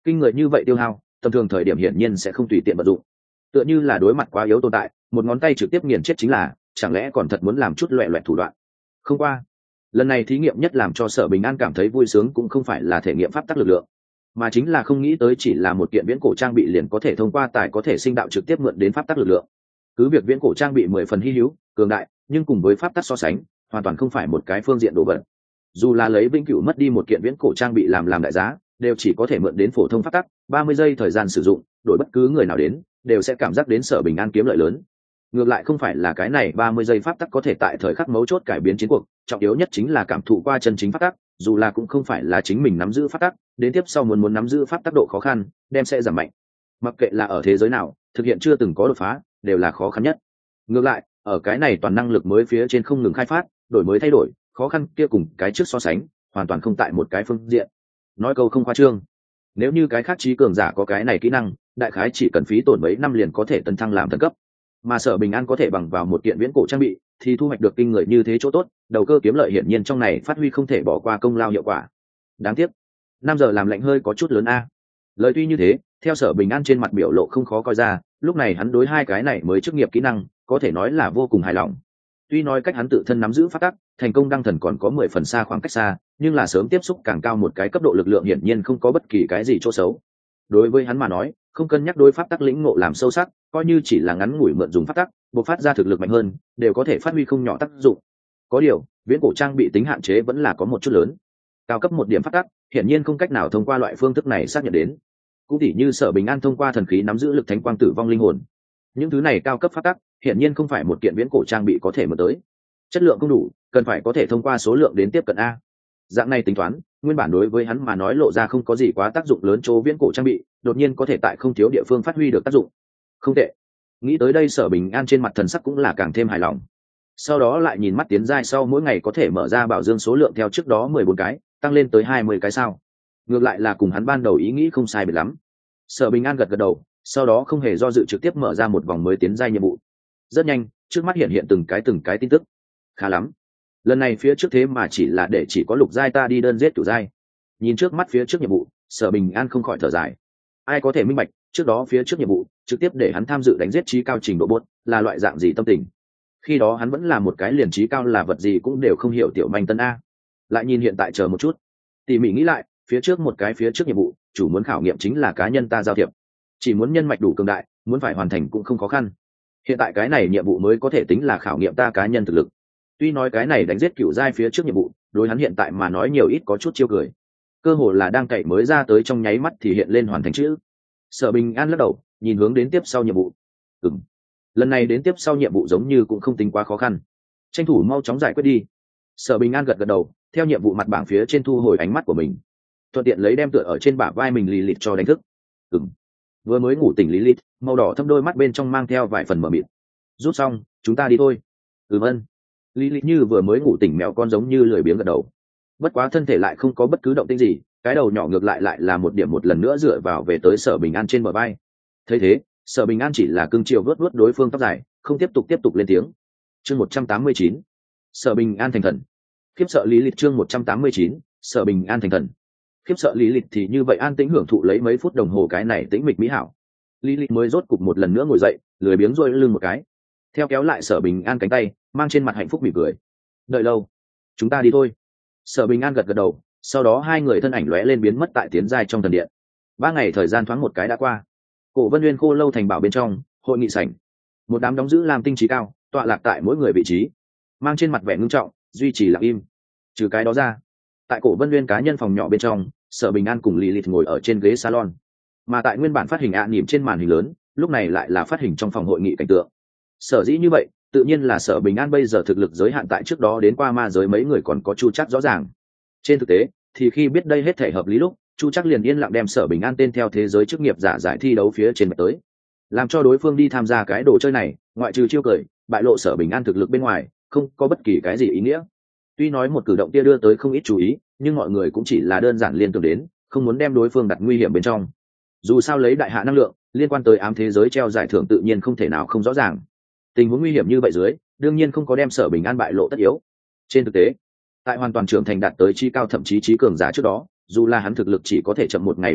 S1: Kinh người như vậy tiêu hao, tầm thường thời điểm hiển nhiên sẽ không tùy tiện vận dụng. Tựa như là đối mặt quá yếu tồn tại, một ngón tay trực tiếp nghiền chết chính là, chẳng lẽ còn thật muốn làm chút loẹ loẹt thủ đoạn. Không qua, lần này thí nghiệm nhất làm cho Sở Bình An cảm thấy vui sướng cũng không phải là thể nghiệm pháp tắc lực lượng, mà chính là không nghĩ tới chỉ là một kiện viễn cổ trang bị liền có thể thông qua tài có thể sinh đạo trực tiếp mượn đến pháp tắc lực lượng. Cứ việc viễn cổ trang bị mười phần hy hữu, cường đại, nhưng cùng với pháp tắc so sánh, hoàn toàn không phải một cái phương diện đồ vật. Dù là lấy vĩnh cửu mất đi một kiện viễn cổ trang bị làm làm đại giá, đều chỉ có thể mượn đến phổ thông pháp tắc, ba mươi giây thời gian sử dụng, đổi bất cứ người nào đến, đều sẽ cảm giác đến Sở Bình An kiếm lợi lớn. Ngược lại không phải là cái này ba mươi giây pháp tắc có thể tại thời khắc mấu chốt cải biến chiến cuộc, trọng yếu nhất chính là cảm thụ qua chân chính pháp tắc, dù là cũng không phải là chính mình nắm giữ pháp tắc, đến tiếp sau muốn muốn nắm giữ pháp tắc độ khó khăn, đem sẽ giảm mạnh. Mặc kệ là ở thế giới nào, thực hiện chưa từng có đột phá, đều là khó khăn nhất. Ngược lại, ở cái này toàn năng lực mới phía trên không ngừng khai phát, đổi mới thay đổi, khó khăn kia cùng cái trước so sánh, hoàn toàn không tại một cái phương diện. Nói câu không khoa trương, nếu như cái khác trí cường giả có cái này kỹ năng, đại khái chỉ cần phí tổn mấy năm liền có thể tấn thăng làm thần cấp. Mà Sở Bình An có thể bằng vào một kiện viễn cổ trang bị, thì thu hoạch được kinh người như thế chỗ tốt, đầu cơ kiếm lợi hiển nhiên trong này phát huy không thể bỏ qua công lao hiệu quả. Đáng tiếc, năm giờ làm lạnh hơi có chút lớn a. Lời tuy như thế, theo Sở Bình An trên mặt biểu lộ không khó coi ra, lúc này hắn đối hai cái này mới chức nghiệp kỹ năng, có thể nói là vô cùng hài lòng. Tuy nói cách hắn tự thân nắm giữ pháp tắc, thành công đăng thần còn có mười phần xa khoảng cách xa, nhưng là sớm tiếp xúc càng cao một cái cấp độ lực lượng hiển nhiên không có bất kỳ cái gì chỗ xấu. Đối với hắn mà nói, không cân nhắc đối pháp tắc lĩnh ngộ làm sâu sắc, coi như chỉ là ngắn ngủi mượn dùng pháp tắc, bộc phát ra thực lực mạnh hơn, đều có thể phát huy không nhỏ tác dụng. Có điều, viễn cổ trang bị tính hạn chế vẫn là có một chút lớn. Cao cấp một điểm pháp tắc, hiển nhiên không cách nào thông qua loại phương thức này xác nhận đến. Cũng tỉ như Sở Bình An thông qua thần khí nắm giữ lực thánh quang tử vong linh hồn. Những thứ này cao cấp pháp tắc, hiển nhiên không phải một kiện viễn cổ trang bị có thể mượn tới. Chất lượng không đủ, cần phải có thể thông qua số lượng đến tiếp cận a. Dạng này tính toán, nguyên bản đối với hắn mà nói lộ ra không có gì quá tác dụng lớn chỗ viễn cổ trang bị, đột nhiên có thể tại không thiếu địa phương phát huy được tác dụng. Không tệ. Nghĩ tới đây Sở Bình An trên mặt thần sắc cũng là càng thêm hài lòng. Sau đó lại nhìn mắt tiến giai sau mỗi ngày có thể mở ra bảo dương số lượng theo trước đó mười bốn cái, tăng lên tới hai mươi cái sao. Ngược lại là cùng hắn ban đầu ý nghĩ không sai biệt lắm. Sở Bình An gật gật đầu, sau đó không hề do dự trực tiếp mở ra một vòng mới tiến giai nhiệm vụ. Rất nhanh, trước mắt hiện hiện từng cái từng cái tin tức. Khá lắm. Lần này phía trước thế mà chỉ là để chỉ có lục giai ta đi đơn giết cửu giai. Nhìn trước mắt phía trước nhiệm vụ, Sở Bình An không khỏi thở dài. Ai có thể minh bạch, trước đó phía trước nhiệm vụ, trực tiếp để hắn tham dự đánh giết trí cao trình độ bốt, là loại dạng gì tâm tình. Khi đó hắn vẫn là một cái liền trí cao là vật gì cũng đều không hiểu tiểu manh tân a. Lại nhìn hiện tại chờ một chút. Tỉ mỉ nghĩ lại, phía trước một cái phía trước nhiệm vụ, chủ muốn khảo nghiệm chính là cá nhân ta giao thiệp. Chỉ muốn nhân mạch đủ cường đại, muốn phải hoàn thành cũng không khó khăn. Hiện tại cái này nhiệm vụ mới có thể tính là khảo nghiệm ta cá nhân thực lực. Tuy nói cái này đánh giết cửu giai phía trước nhiệm vụ, đối hắn hiện tại mà nói nhiều ít có chút chiêu cười. Cơ hồ là đang cậy mới ra tới trong nháy mắt thì hiện lên hoàn thành chữ. Sở Bình An lắc đầu, nhìn hướng đến tiếp sau nhiệm vụ. Ừm. Lần này đến tiếp sau nhiệm vụ giống như cũng không tính quá khó khăn. Tranh thủ mau chóng giải quyết đi. Sở Bình An gật gật đầu, theo nhiệm vụ mặt bảng phía trên thu hồi ánh mắt của mình. Thuận tiện lấy đem tựa ở trên bả vai mình Lilith cho đánh thức. Ừm. Vừa mới ngủ tỉnh Lilith, màu đỏ thâm đôi mắt bên trong mang theo vài phần mờ mịt. Rút xong, chúng ta đi thôi. Ừm ân. Lilith như vừa mới ngủ tỉnh mèo con giống như lười biếng gật đầu. Bất quá thân thể lại không có bất cứ động tĩnh gì, cái đầu nhỏ ngược lại lại là một điểm một lần nữa dựa vào về tới Sở Bình An trên bờ vai. Thấy thế, Sở Bình An chỉ là cưng chiều vớt vớt đối phương tóc dài, không tiếp tục tiếp tục lên tiếng. Chương một trăm tám mươi chín, Sở Bình An thành thần. Khiếp sợ lý lịch chương một trăm tám mươi chín, Sở Bình An thành thần. Khiếp sợ lý lịch thì như vậy an tĩnh hưởng thụ lấy mấy phút đồng hồ cái này tĩnh mịch mỹ hảo. Lý lịch mới rốt cục một lần nữa ngồi dậy, lười biếng rôi lưng một cái, theo kéo lại Sở Bình An cánh tay, mang trên mặt hạnh phúc mỉm cười. Đợi lâu, chúng ta đi thôi. Sở Bình An gật gật đầu, sau đó hai người thân ảnh lóe lên biến mất tại tiến giai trong thần điện. Ba ngày thời gian thoáng một cái đã qua. Cổ Vân Nguyên Khô lâu thành bảo bên trong, hội nghị sảnh. Một đám đóng giữ làm tinh trí cao, tọa lạc tại mỗi người vị trí, mang trên mặt vẻ ngưng trọng, duy trì lặng im. Trừ cái đó ra, tại Cổ Vân Nguyên cá nhân phòng nhỏ bên trong, Sở Bình An cùng Lilith ngồi ở trên ghế salon. Mà tại nguyên bản phát hình ạ niệm trên màn hình lớn, lúc này lại là phát hình trong phòng hội nghị cảnh tượng. Sở dĩ như vậy, tự nhiên là Sở Bình An bây giờ thực lực giới hạn tại trước đó đến qua ma giới mấy người còn có chu chắc rõ ràng. Trên thực tế, thì khi biết đây hết thể hợp lý lúc, chu chắc liền yên lặng đem Sở Bình An tên theo thế giới chức nghiệp giả giải thi đấu phía trên mặt tới, làm cho đối phương đi tham gia cái đồ chơi này, ngoại trừ chiêu cười bại lộ Sở Bình An thực lực bên ngoài, không có bất kỳ cái gì ý nghĩa. Tuy nói một cử động kia đưa tới không ít chú ý, nhưng mọi người cũng chỉ là đơn giản liên tưởng đến, không muốn đem đối phương đặt nguy hiểm bên trong. Dù sao lấy đại hạ năng lượng liên quan tới ám thế giới treo giải thưởng tự nhiên không thể nào không rõ ràng. Tình huống nguy hiểm như vậy dưới, đương nhiên không có đem Sở Bình An bại lộ tất yếu. Trên thực tế, tại hoàn toàn trưởng thành đạt tới chi cao thậm chí trí cường giả trước đó, dù là hắn thực lực chỉ có thể chậm một ngày bại lộ,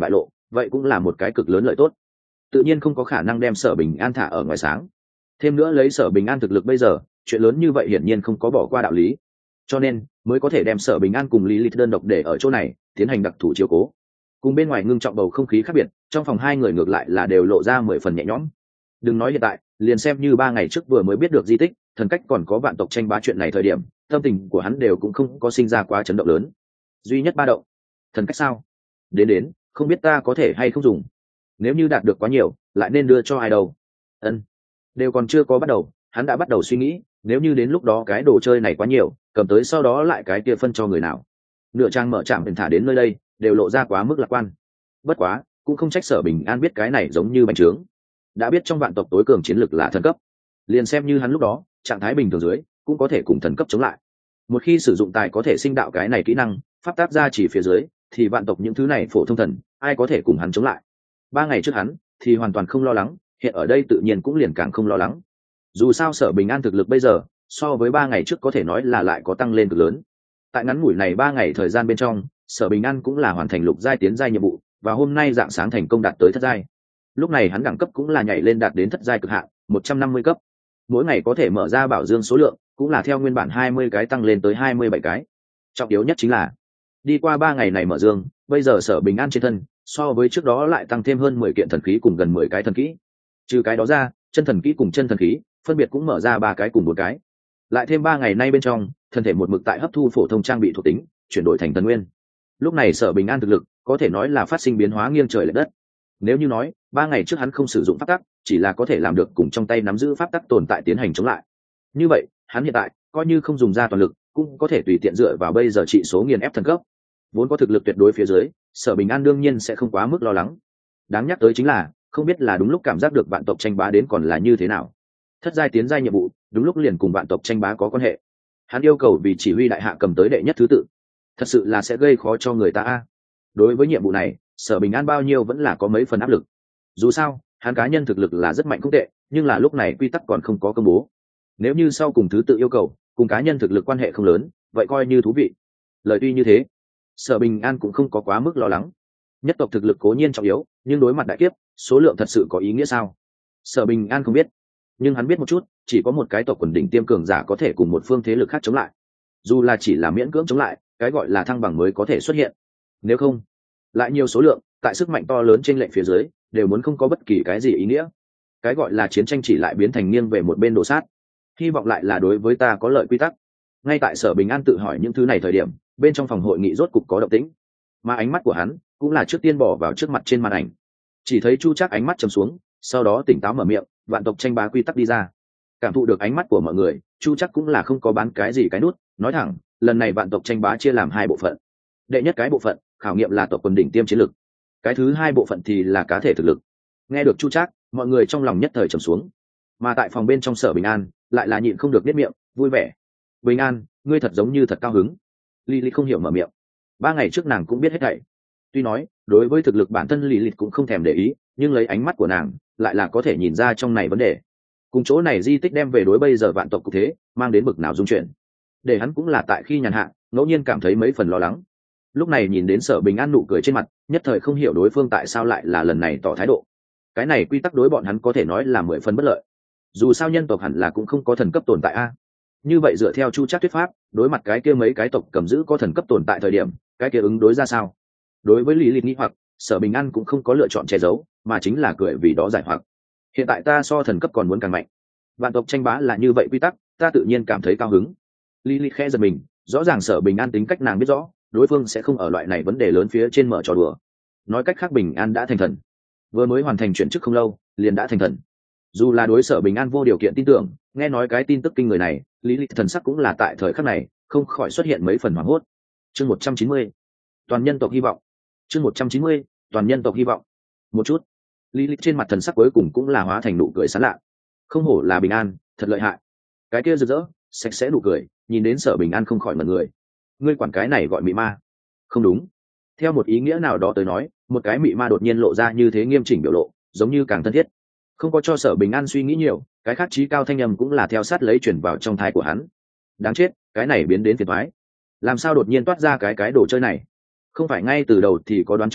S1: vậy cũng là một cái cực lớn lợi tốt. Tự nhiên không có khả năng đem Sở Bình An thả ở ngoài sáng. Thêm nữa lấy Sở Bình An thực lực bây giờ, chuyện lớn như vậy hiển nhiên không có bỏ qua đạo lý, cho nên mới có thể đem Sở Bình An cùng Lilith đơn độc để ở chỗ này tiến hành đặc thù chiếu cố. Cùng bên ngoài ngưng trọng bầu không khí khác biệt, trong phòng hai người ngược lại là đều lộ ra mười phần nhẹ nhõm. Đừng nói hiện tại, liền xem như ba ngày trước vừa mới biết được di tích thần cách còn có vạn tộc tranh bá chuyện này thời điểm, tâm tình của hắn đều cũng không có sinh ra quá chấn động lớn. Duy nhất ba động, thần cách sao? Đến đến, không biết ta có thể hay không dùng. Nếu như đạt được quá nhiều, lại nên đưa cho ai đâu? Ân, đều còn chưa có bắt đầu, hắn đã bắt đầu suy nghĩ, nếu như đến lúc đó cái đồ chơi này quá nhiều, cầm tới sau đó lại cái kia phân cho người nào? Nửa trang mở trạm thả đến nơi đây, đều lộ ra quá mức lạc quan. Bất quá, cũng không trách Sở Bình An biết cái này giống như bánh trướng. Đã biết trong vạn tộc tối cường chiến lực là thần cấp, liền xem như hắn lúc đó trạng thái bình thường dưới cũng có thể cùng thần cấp chống lại. Một khi sử dụng tài có thể sinh đạo cái này kỹ năng pháp tác ra chỉ phía dưới, thì vạn tộc những thứ này phổ thông thần ai có thể cùng hắn chống lại. Ba ngày trước hắn thì hoàn toàn không lo lắng, hiện ở đây tự nhiên cũng liền càng không lo lắng. Dù sao Sở Bình An thực lực bây giờ so với ba ngày trước có thể nói là lại có tăng lên cực lớn. Tại ngắn ngủi này ba ngày thời gian bên trong, Sở Bình An cũng là hoàn thành lục giai tiến giai nhiệm vụ, và hôm nay dạng sáng thành công đạt tới thất giai. Lúc này hắn đẳng cấp cũng là nhảy lên đạt đến thất giai cực hạn, một trăm năm mươi cấp. Mỗi ngày có thể mở ra bảo dương số lượng cũng là theo nguyên bản hai mươi cái tăng lên tới hai mươi bảy cái. Trọng yếu nhất chính là đi qua ba ngày này mở dương, bây giờ Sở Bình An trên thân so với trước đó lại tăng thêm hơn mười kiện thần khí cùng gần mười cái thần kỹ. Trừ cái đó ra, chân thần kỹ cùng chân thần khí phân biệt cũng mở ra ba cái cùng một cái. Lại thêm ba ngày nay bên trong, thân thể một mực tại hấp thu phổ thông trang bị thuộc tính, chuyển đổi thành thần nguyên. Lúc này Sở Bình An thực lực có thể nói là phát sinh biến hóa nghiêng trời lệch đất. Nếu như nói ba ngày trước hắn không sử dụng pháp tắc, chỉ là có thể làm được cùng trong tay nắm giữ pháp tắc tồn tại tiến hành chống lại, như vậy hắn hiện tại coi như không dùng ra toàn lực cũng có thể tùy tiện dựa vào bây giờ trị số nghiền ép thần cấp. Vốn có thực lực tuyệt đối phía dưới, Sở Bình An đương nhiên sẽ không quá mức lo lắng. Đáng nhắc tới chính là không biết là đúng lúc cảm giác được vạn tộc tranh bá đến còn là như thế nào. Thất giai tiến giai nhiệm vụ đúng lúc liền cùng vạn tộc tranh bá có quan hệ. Hắn yêu cầu vì chỉ huy đại hạ cầm tới đệ nhất thứ tự, thật sự là sẽ gây khó cho người ta a. Đối với nhiệm vụ này, Sở Bình An bao nhiêu vẫn là có mấy phần áp lực. Dù sao hắn cá nhân thực lực là rất mạnh không tệ, nhưng là lúc này quy tắc còn không có công bố. Nếu như sau cùng thứ tự yêu cầu cùng cá nhân thực lực quan hệ không lớn, vậy coi như thú vị. Lời tuy như thế, Sở Bình An cũng không có quá mức lo lắng. Nhất tộc thực lực cố nhiên trọng yếu, nhưng đối mặt đại kiếp, số lượng thật sự có ý nghĩa sao? Sở Bình An không biết, nhưng hắn biết một chút, chỉ có một cái tộc quần đỉnh tiêm cường giả có thể cùng một phương thế lực khác chống lại. Dù là chỉ là miễn cưỡng chống lại, cái gọi là thăng bằng mới có thể xuất hiện. Nếu không, lại nhiều số lượng, tại sức mạnh to lớn trên lệnh phía dưới, đều muốn không có bất kỳ cái gì ý nghĩa. Cái gọi là chiến tranh chỉ lại biến thành nghiêng về một bên đổ sát. Hy vọng lại là đối với ta có lợi quy tắc. Ngay tại Sở Bình An tự hỏi những thứ này thời điểm, bên trong phòng hội nghị rốt cục có động tĩnh, mà ánh mắt của hắn cũng là trước tiên bỏ vào trước mặt trên màn ảnh. Chỉ thấy Chu Trác ánh mắt trầm xuống, sau đó tỉnh táo mở miệng, vạn tộc tranh bá quy tắc đi ra. Cảm thụ được ánh mắt của mọi người, Chu Trác cũng là không có bán cái gì cái nút, nói thẳng, lần này vạn tộc tranh bá chia làm hai bộ phận. Đệ nhất cái bộ phận, khảo nghiệm là tộc quân đỉnh tiêm chiến lực. Cái thứ hai bộ phận thì là cá thể thực lực. Nghe được Chu Trác, mọi người trong lòng nhất thời trầm xuống. Mà tại phòng bên trong Sở Bình An, lại là nhịn không được biết miệng, vui vẻ. Bình An, ngươi thật giống như thật cao hứng. Lily không hiểu mở miệng. Ba ngày trước nàng cũng biết hết thảy. Tuy nói, đối với thực lực bản thân Lily cũng không thèm để ý, nhưng lấy ánh mắt của nàng, lại là có thể nhìn ra trong này vấn đề. Cùng chỗ này di tích đem về đối bây giờ vạn tộc cục thế, mang đến bực nào dung chuyển. Để hắn cũng là tại khi nhàn hạ, ngẫu nhiên cảm thấy mấy phần lo lắng. Lúc này nhìn đến Sở Bình An nụ cười trên mặt, nhất thời không hiểu đối phương tại sao lại là lần này tỏ thái độ. Cái này quy tắc đối bọn hắn có thể nói là mười phần bất lợi. Dù sao nhân tộc hẳn là cũng không có thần cấp tồn tại a. Như vậy dựa theo Chu Trác thuyết pháp, đối mặt cái kia mấy cái tộc cầm giữ có thần cấp tồn tại thời điểm, cái kia ứng đối ra sao? Đối với Lý Lịch nghi hoặc, Sở Bình An cũng không có lựa chọn che giấu, mà chính là cười vì đó giải hoặc. Hiện tại ta so thần cấp còn muốn càng mạnh. Vạn tộc tranh bá là như vậy quy tắc, ta tự nhiên cảm thấy cao hứng. Lý Lịch khẽ giật mình, rõ ràng Sở Bình An tính cách nàng biết rõ, đối phương sẽ không ở loại này vấn đề lớn phía trên mở trò đùa. Nói cách khác Bình An đã thành thần, vừa mới hoàn thành chuyển chức không lâu liền đã thành thần. Dù là đối Sở Bình An vô điều kiện tin tưởng, nghe nói cái tin tức kinh người này, Lý Lịch thần sắc cũng là tại thời khắc này không khỏi xuất hiện mấy phần hoảng hốt. Chương một trăm chín mươi, toàn nhân tộc hy vọng. Chương một trăm chín mươi, toàn nhân tộc hy vọng. Một chút, Lý Lịch trên mặt thần sắc cuối cùng cũng là hóa thành nụ cười sán lạ. Không hổ là Bình An, thật lợi hại. Cái kia rực rỡ, sạch sẽ nụ cười, nhìn đến Sở Bình An không khỏi ngẩn người. Ngươi quản cái này gọi mị ma? Không đúng. Theo một ý nghĩa nào đó tới nói, một cái mị ma đột nhiên lộ ra như thế nghiêm chỉnh biểu lộ, giống như càng thân thiết. Không có cho Sở Bình An suy nghĩ nhiều, cái khác trí cao thanh âm cũng là theo sát lấy chuyển vào trong thai của hắn. Đáng chết, cái này biến đến phiền toái. Làm sao đột nhiên toát ra cái cái đồ chơi này? Không phải ngay từ đầu thì có đoán trước cả,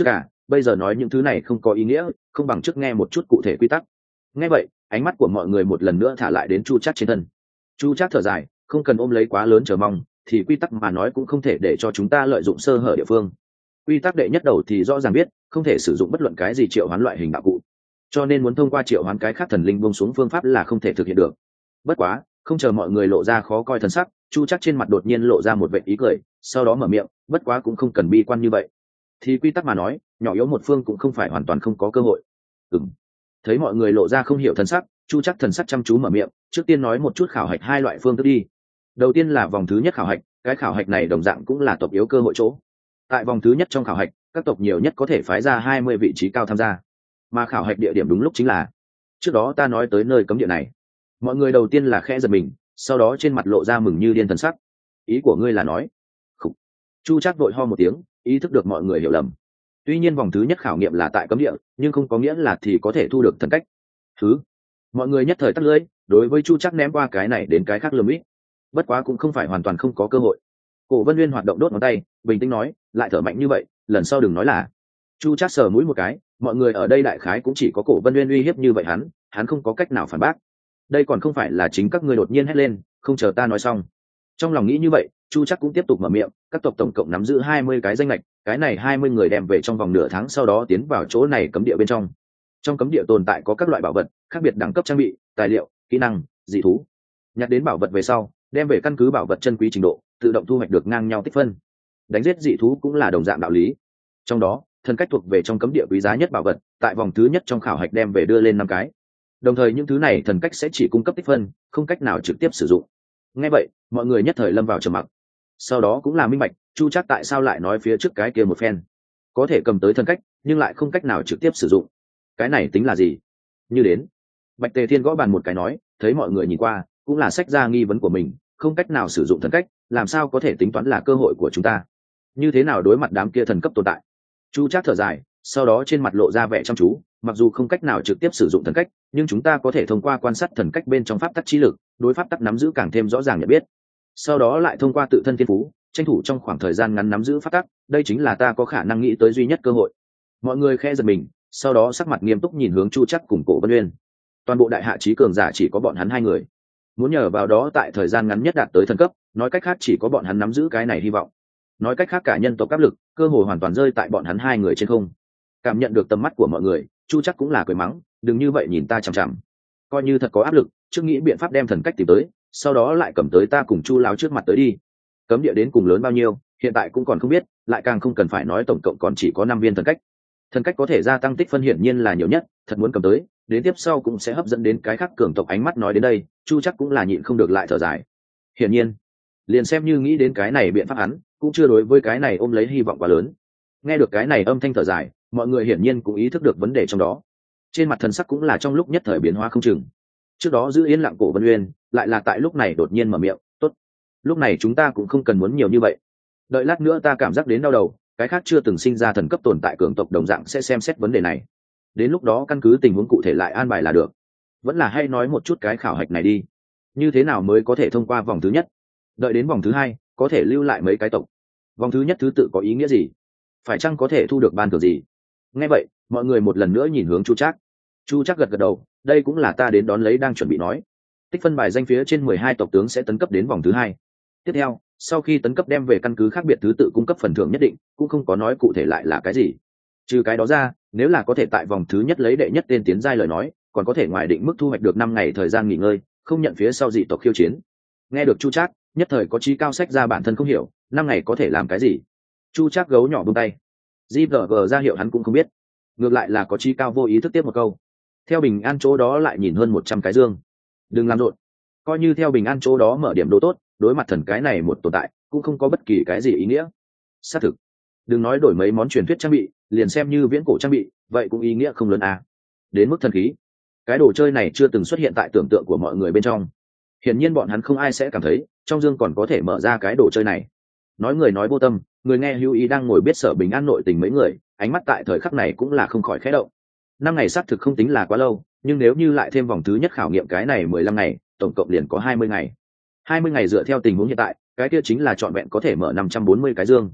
S1: bây giờ nói những thứ này không có ý nghĩa, không bằng trước nghe một chút cụ thể quy tắc. Nghe vậy, ánh mắt của mọi người một lần nữa thả lại đến Chu Trác trên thân. Chu Trác thở dài, không cần ôm lấy quá lớn chờ mong, thì quy tắc mà nói cũng không thể để cho chúng ta lợi dụng sơ hở địa phương. Quy tắc đệ nhất đầu thì rõ ràng biết, không thể sử dụng bất luận cái gì triệu hoán loại hình đạo cụ, cho nên muốn thông qua triệu hoán cái khác thần linh buông xuống phương pháp là không thể thực hiện được. Bất quá, không chờ mọi người lộ ra khó coi thần sắc, Chu Trác trên mặt đột nhiên lộ ra một vệt ý cười, sau đó mở miệng, bất quá cũng không cần bi quan như vậy. Thì quy tắc mà nói, nhỏ yếu một phương cũng không phải hoàn toàn không có cơ hội. Ừm. Thấy mọi người lộ ra không hiểu thần sắc, Chu Trác thần sắc chăm chú mở miệng, trước tiên nói một chút khảo hạch hai loại phương thức đi. Đầu tiên là vòng thứ nhất khảo hạch, cái khảo hạch này đồng dạng cũng là tộc yếu cơ hội chỗ. Tại vòng thứ nhất trong khảo hạch, các tộc nhiều nhất có thể phái ra hai mươi vị trí cao tham gia, mà khảo hạch địa điểm đúng lúc chính là trước đó ta nói tới nơi cấm địa này. Mọi người đầu tiên là khẽ giật mình, sau đó trên mặt lộ ra mừng như điên thần sắc. Ý của ngươi là nói? Khủ. Chu Trác vội ho một tiếng, ý thức được mọi người hiểu lầm. Tuy nhiên vòng thứ nhất khảo nghiệm là tại cấm địa, nhưng không có nghĩa là thì có thể thu được thần cách. Thứ. Mọi người nhất thời tắt lưỡi, đối với Chu Trác ném qua cái này đến cái khác lườm ít. Bất quá cũng không phải hoàn toàn không có cơ hội. Cổ Vân Nguyên hoạt động đốt ngón tay, bình tĩnh nói, lại thở mạnh như vậy, lần sau đừng nói là. Chu Trác sờ mũi một cái, mọi người ở đây đại khái cũng chỉ có Cổ Vân Nguyên uy hiếp như vậy hắn, hắn không có cách nào phản bác. Đây còn không phải là chính các ngươi đột nhiên hét lên, không chờ ta nói xong. Trong lòng nghĩ như vậy, Chu Trác cũng tiếp tục mở miệng, các tộc tổng cộng nắm giữ hai mươi cái danh lệch, cái này hai mươi người đem về trong vòng nửa tháng sau đó tiến vào chỗ này cấm địa bên trong. Trong cấm địa tồn tại có các loại bảo vật, khác biệt đẳng cấp trang bị, tài liệu, kỹ năng, dị thú. Nhặt đến bảo vật về sau, đem về căn cứ bảo vật chân quý trình độ, tự động thu hoạch được ngang nhau tích phân. Đánh giết dị thú cũng là đồng dạng đạo lý. Trong đó, thần cách thuộc về trong cấm địa quý giá nhất bảo vật, tại vòng thứ nhất trong khảo hạch đem về đưa lên năm cái. Đồng thời những thứ này thần cách sẽ chỉ cung cấp tích phân, không cách nào trực tiếp sử dụng. Nghe vậy, mọi người nhất thời lâm vào trầm mặc. Sau đó cũng là minh bạch, Chu Trác tại sao lại nói phía trước cái kia một phen. Có thể cầm tới thần cách, nhưng lại không cách nào trực tiếp sử dụng. Cái này tính là gì? Như đến, Bạch Tề Thiên gõ bàn một cái nói, thấy mọi người nhìn qua, cũng là sách ra nghi vấn của mình, không cách nào sử dụng thần cách, làm sao có thể tính toán là cơ hội của chúng ta? Như thế nào đối mặt đám kia thần cấp tồn tại? Chu Trác thở dài, sau đó trên mặt lộ ra vẻ chăm chú, mặc dù không cách nào trực tiếp sử dụng thần cách, nhưng chúng ta có thể thông qua quan sát thần cách bên trong pháp tắc trí lực, đối pháp tắc nắm giữ càng thêm rõ ràng nhận biết. Sau đó lại thông qua tự thân thiên phú, tranh thủ trong khoảng thời gian ngắn nắm giữ pháp tắc, đây chính là ta có khả năng nghĩ tới duy nhất cơ hội. Mọi người khẽ giật mình, sau đó sắc mặt nghiêm túc nhìn hướng Chu Trác cùng Cổ Vân Uyên. Toàn bộ đại hạ chí cường giả chỉ có bọn hắn hai người. Muốn nhờ vào đó tại thời gian ngắn nhất đạt tới thần cấp, nói cách khác chỉ có bọn hắn nắm giữ cái này hy vọng. Nói cách khác cả nhân tộc áp lực, cơ hội hoàn toàn rơi tại bọn hắn hai người trên không. Cảm nhận được tầm mắt của mọi người, Chu Trác cũng là cười mắng, đừng như vậy nhìn ta chằm chằm. Coi như thật có áp lực, trước nghĩ biện pháp đem thần cách tìm tới, sau đó lại cầm tới ta cùng Chu lão trước mặt tới đi. Cấm địa đến cùng lớn bao nhiêu, hiện tại cũng còn không biết, lại càng không cần phải nói tổng cộng còn chỉ có năm viên thần cách. Thần cách có thể gia tăng tích phân hiển nhiên là nhiều nhất, thật muốn cầm tới, đến tiếp sau cũng sẽ hấp dẫn đến cái khác cường tộc ánh mắt. Nói đến đây, Chu Trác cũng là nhịn không được lại thở dài. Hiển nhiên, liền xem như nghĩ đến cái này biện pháp hắn, cũng chưa đối với cái này ôm lấy hy vọng quá lớn. Nghe được cái này âm thanh thở dài, mọi người hiển nhiên cũng ý thức được vấn đề trong đó. Trên mặt thần sắc cũng là trong lúc nhất thời biến hóa không chừng. Trước đó giữ yên lặng Cổ Vân Uyên, lại là tại lúc này đột nhiên mở miệng, "Tốt, lúc này chúng ta cũng không cần muốn nhiều như vậy. Đợi lát nữa ta cảm giác đến đau đầu, cái khác chưa từng sinh ra thần cấp tồn tại cường tộc đồng dạng sẽ xem xét vấn đề này. Đến lúc đó căn cứ tình huống cụ thể lại an bài là được. Vẫn là hay nói một chút cái khảo hạch này đi. Như thế nào mới có thể thông qua vòng thứ nhất? Đợi đến vòng thứ hai, có thể lưu lại mấy cái tộc. Vòng thứ nhất thứ tự có ý nghĩa gì? Phải chăng có thể thu được ban thưởng gì?" Nghe vậy, mọi người một lần nữa nhìn hướng Chu Trác. Chu Trác gật gật đầu, đây cũng là ta đến đón lấy đang chuẩn bị nói. Tích phân bài danh phía trên mười hai tộc tướng sẽ tấn cấp đến vòng thứ hai. Tiếp theo, sau khi tấn cấp đem về căn cứ khác biệt thứ tự cung cấp phần thưởng nhất định, cũng không có nói cụ thể lại là cái gì. Trừ cái đó ra, nếu là có thể tại vòng thứ nhất lấy đệ nhất tên tiến giai lời nói, còn có thể ngoài định mức thu hoạch được năm ngày thời gian nghỉ ngơi, không nhận phía sau dị tộc khiêu chiến. Nghe được Chu Trác, nhất thời có trí cao sách ra bản thân không hiểu, năm ngày có thể làm cái gì? Chu Trác gấu nhỏ buông tay. giê vê giê ra hiệu hắn cũng không biết. Ngược lại là có trí cao vô ý thức tiếp một câu. Theo bình an chỗ đó lại nhìn hơn một trăm cái dương. Đừng làm rộn. Coi như theo bình an chỗ đó mở điểm đồ tốt, đối mặt thần cái này một tồn tại, cũng không có bất kỳ cái gì ý nghĩa. Xác thực. Đừng nói đổi mấy món truyền thuyết trang bị, liền xem như viễn cổ trang bị, vậy cũng ý nghĩa không lớn à. Đến mức thần khí, cái đồ chơi này chưa từng xuất hiện tại tưởng tượng của mọi người bên trong. Hiển nhiên bọn hắn không ai sẽ cảm thấy trong dương còn có thể mở ra cái đồ chơi này. Nói người nói vô tâm, người nghe hữu ý đang ngồi biết Sở Bình An nội tình mấy người, ánh mắt tại thời khắc này cũng là không khỏi khẽ động. Năm ngày xác thực không tính là quá lâu, nhưng nếu như lại thêm vòng thứ nhất khảo nghiệm cái này mười lăm ngày, tổng cộng liền có hai mươi ngày. hai mươi ngày dựa theo tình huống hiện tại, cái kia chính là trọn vẹn có thể mở năm trăm bốn mươi cái dương.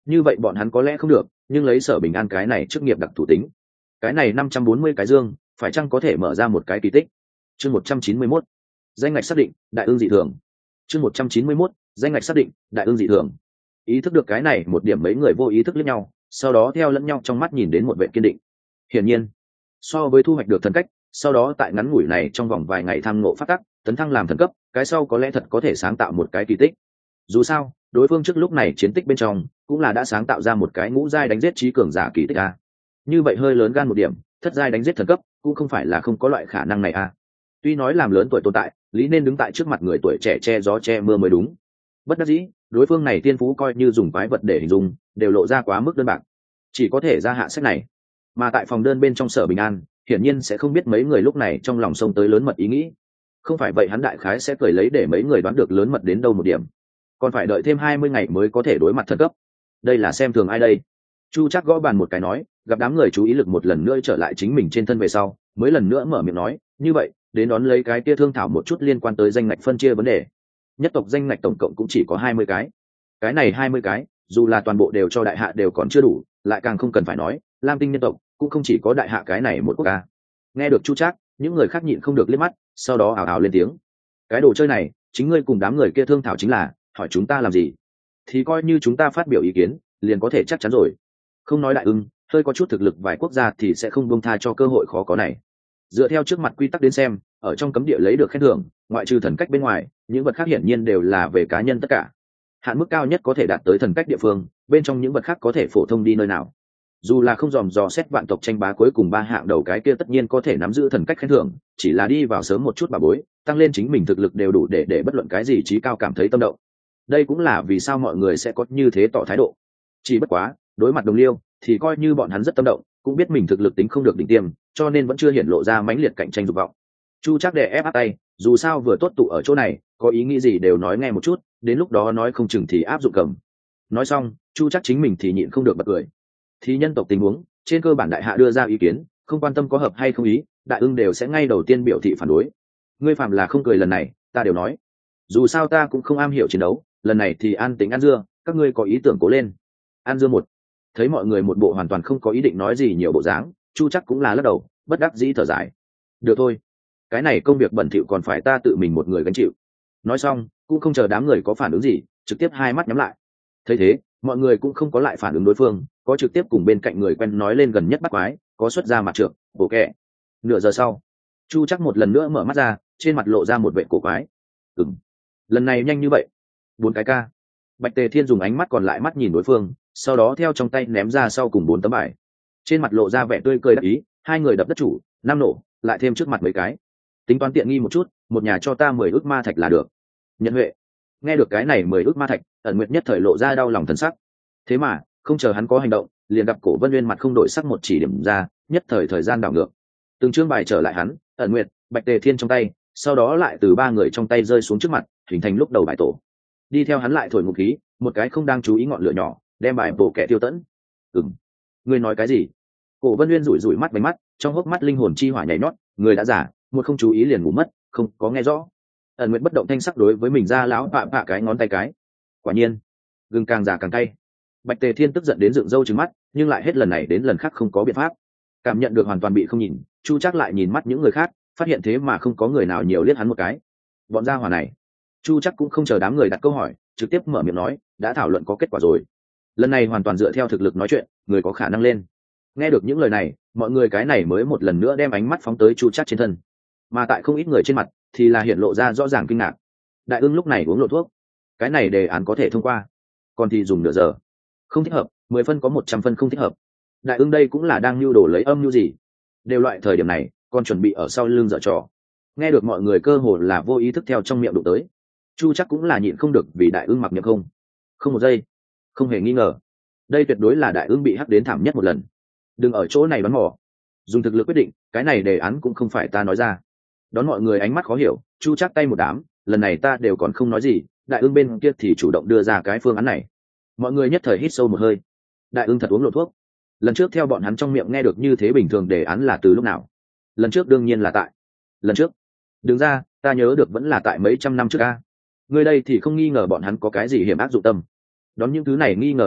S1: như vậy bọn hắn có lẽ không được, nhưng lấy Sở Bình An cái này chức nghiệp đặc thù tính, cái này năm trăm bốn mươi cái dương phải chăng có thể mở ra một cái kỳ tích. Chương một trăm chín mươi mốt, danh ngạch xác định, đại ương dị thường. Chương một trăm chín mươi mốt, danh ngạch xác định, đại ương dị thường. Ý thức được cái này một điểm, mấy người vô ý thức liếc nhau, sau đó theo lẫn nhau trong mắt nhìn đến một vẻ kiên định. Hiển nhiên, so với thu hoạch được thần cách, sau đó tại ngắn ngủi này trong vòng vài ngày tham ngộ phát tắc, tấn thăng làm thần cấp, cái sau có lẽ thật có thể sáng tạo một cái kỳ tích. Dù sao, đối phương trước lúc này chiến tích bên trong cũng là đã sáng tạo ra một cái ngũ giai đánh giết trí cường giả kỳ tích a. Như vậy hơi lớn gan một điểm, thất giai đánh giết thần cấp cũng không phải là không có loại khả năng này a. Tuy nói làm lớn tuổi tồn tại, lý nên đứng tại trước mặt người tuổi trẻ che gió che mưa mới đúng. Bất đắc dĩ, đối phương này tiên phú coi như dùng quái vật để hình dung, đều lộ ra quá mức đơn bạc, chỉ có thể ra hạ sách này. Mà tại phòng đơn bên trong Sở Bình An, hiển nhiên sẽ không biết mấy người lúc này trong lòng sông tới lớn mật ý nghĩ. Không phải vậy hắn đại khái sẽ cười lấy để mấy người đoán được lớn mật đến đâu một điểm. Còn phải đợi thêm hai mươi ngày mới có thể đối mặt thần cấp. Đây là xem thường ai đây? Chu Trác gõ bàn một cái nói, gặp đám người chú ý lực một lần nữa trở lại chính mình trên thân về sau, mới lần nữa mở miệng nói, như vậy, đến đón lấy cái kia thương thảo một chút liên quan tới danh ngạch phân chia vấn đề. Nhất tộc danh ngạch tổng cộng cũng chỉ có hai mươi cái. Cái này hai mươi cái, dù là toàn bộ đều cho đại hạ đều còn chưa đủ, lại càng không cần phải nói, Lam Tinh nhân tộc cũng không chỉ có đại hạ cái này một quốc gia. Nghe được Chu Trác, những người khác nhịn không được liếc mắt, sau đó ào ào lên tiếng. Cái đồ chơi này, chính ngươi cùng đám người kia thương thảo chính là, hỏi chúng ta làm gì? Thì coi như chúng ta phát biểu ý kiến, liền có thể chắc chắn rồi. Không nói đại ưng, hơi có chút thực lực vài quốc gia thì sẽ không buông tha cho cơ hội khó có này. Dựa theo trước mặt quy tắc đến xem, ở trong cấm địa lấy được khen thưởng, ngoại trừ thần cách bên ngoài, những vật khác hiển nhiên đều là về cá nhân tất cả. Hạn mức cao nhất có thể đạt tới thần cách địa phương, bên trong những vật khác có thể phổ thông đi nơi nào. Dù là không dòm dò xét vạn tộc tranh bá cuối cùng ba hạng đầu cái kia tất nhiên có thể nắm giữ thần cách khen thưởng, chỉ là đi vào sớm một chút bà bối, tăng lên chính mình thực lực đều đủ để để bất luận cái gì trí cao cảm thấy tâm động. Đây cũng là vì sao mọi người sẽ có như thế tỏ thái độ. Chỉ bất quá, đối mặt đồng liêu, thì coi như bọn hắn rất tâm động, cũng biết mình thực lực tính không được đỉnh tiêm, cho nên vẫn chưa hiện lộ ra mãnh liệt cạnh tranh dục vọng. Chu Trác đè ép áp tay, dù sao vừa tốt tụ ở chỗ này, có ý nghĩ gì đều nói nghe một chút, đến lúc đó nói không chừng thì áp dụng cầm. Nói xong, Chu Trác chính mình thì nhịn không được bật cười. Thì nhân tộc tình huống, trên cơ bản đại hạ đưa ra ý kiến, không quan tâm có hợp hay không ý, đại ưng đều sẽ ngay đầu tiên biểu thị phản đối. Ngươi phạm là không cười lần này, ta đều nói. Dù sao ta cũng không am hiểu chiến đấu, lần này thì an tính ăn dưa, các ngươi có ý tưởng cố lên. Ăn dưa một. Thấy mọi người một bộ hoàn toàn không có ý định nói gì nhiều bộ dáng, Chu Trác cũng là lắc đầu, bất đắc dĩ thở dài. Được thôi, cái này công việc bẩn thỉu còn phải ta tự mình một người gánh chịu. Nói xong, cũng không chờ đám người có phản ứng gì, trực tiếp hai mắt nhắm lại. Thấy thế, mọi người cũng không có lại phản ứng đối phương, có trực tiếp cùng bên cạnh người quen nói lên gần nhất bắt quái, có xuất ra mặt trượng, bổ kẹ. Nửa giờ sau, Chu Trác một lần nữa mở mắt ra, trên mặt lộ ra một vẻ cổ quái. Ừm, lần này nhanh như vậy. Bốn cái ca. Bạch Tề Thiên dùng ánh mắt còn lại mắt nhìn đối phương, sau đó theo trong tay ném ra sau cùng bốn tấm bài. Trên mặt lộ ra vẻ tươi cười đắc ý, hai người đập đất chủ, năm nổ, lại thêm trước mặt mấy cái. Tính toán tiện nghi một chút, một nhà cho ta mười ức ma thạch là được. Nhận huệ. Nghe được cái này mười ức ma thạch, Ẩn Nguyệt nhất thời lộ ra đau lòng thần sắc. Thế mà, không chờ hắn có hành động, liền gặp Cổ Vân Uyên mặt không đổi sắc một chỉ điểm ra, nhất thời thời gian đảo ngược. Từng chương bài trở lại hắn, Ẩn Nguyệt, Bạch Tề Thiên trong tay, sau đó lại từ ba người trong tay rơi xuống trước mặt, hình thành lúc đầu bài tổ. Đi theo hắn lại thổi ngụ khí, một cái không đang chú ý ngọn lửa nhỏ, đem bài bổ kẻ tiêu tẫn. Ừm, ngươi nói cái gì? Cổ Vân Uyên rủi rủi mắt bánh mắt, trong hốc mắt linh hồn chi hỏa nhảy nhót, người đã giả, một không chú ý liền ngủ mất, không có nghe rõ. Ẩn Nguyệt bất động thanh sắc đối với mình ra lão vạ vạ cái ngón tay cái. Quả nhiên, gừng càng già càng cay. Bạch Tề Thiên tức giận đến dựng râu trừng mắt, nhưng lại hết lần này đến lần khác không có biện pháp. Cảm nhận được hoàn toàn bị không nhìn, Chu Trác lại nhìn mắt những người khác, phát hiện thế mà không có người nào nhiều liếc hắn một cái. Bọn gia hỏa này, Chu Trác cũng không chờ đám người đặt câu hỏi, trực tiếp mở miệng nói, đã thảo luận có kết quả rồi. Lần này hoàn toàn dựa theo thực lực nói chuyện, người có khả năng lên. Nghe được những lời này, mọi người cái này mới một lần nữa đem ánh mắt phóng tới Chu Trác trên thân. Mà tại không ít người trên mặt, thì là hiện lộ ra rõ ràng kinh ngạc. Đại ưng lúc này uống lộ thuốc, cái này đề án có thể thông qua, còn thì dùng nửa giờ. Không thích hợp, mười phân có một trăm phân không thích hợp. Đại ưng đây cũng là đang nưu đồ lấy âm nưu gì? Đều loại thời điểm này, còn chuẩn bị ở sau lưng dở trò. Nghe được mọi người cơ hồ là vô ý thức theo trong miệng đụng tới. Chu Trác cũng là nhịn không được vì đại ưng mặc miệng không. Không một giây, không hề nghi ngờ. Đây tuyệt đối là đại ưng bị hắc đến thảm nhất một lần. Đừng ở chỗ này đoán mò. Dùng thực lực quyết định, cái này đề án cũng không phải ta nói ra. Đón mọi người ánh mắt khó hiểu, Chu Trác tay một đám, lần này ta đều còn không nói gì, đại ưng bên kia thì chủ động đưa ra cái phương án này. Mọi người nhất thời hít sâu một hơi. Đại ưng thật uống lộ thuốc. Lần trước theo bọn hắn trong miệng nghe được như thế bình thường đề án là từ lúc nào? Lần trước đương nhiên là tại. Lần trước? Đứng ra, ta nhớ được vẫn là tại mấy trăm năm trước a. Người đây thì không nghi ngờ bọn hắn có cái gì hiểm ác dụng tâm. Đón những thứ này nghi ngờ ánh mắt,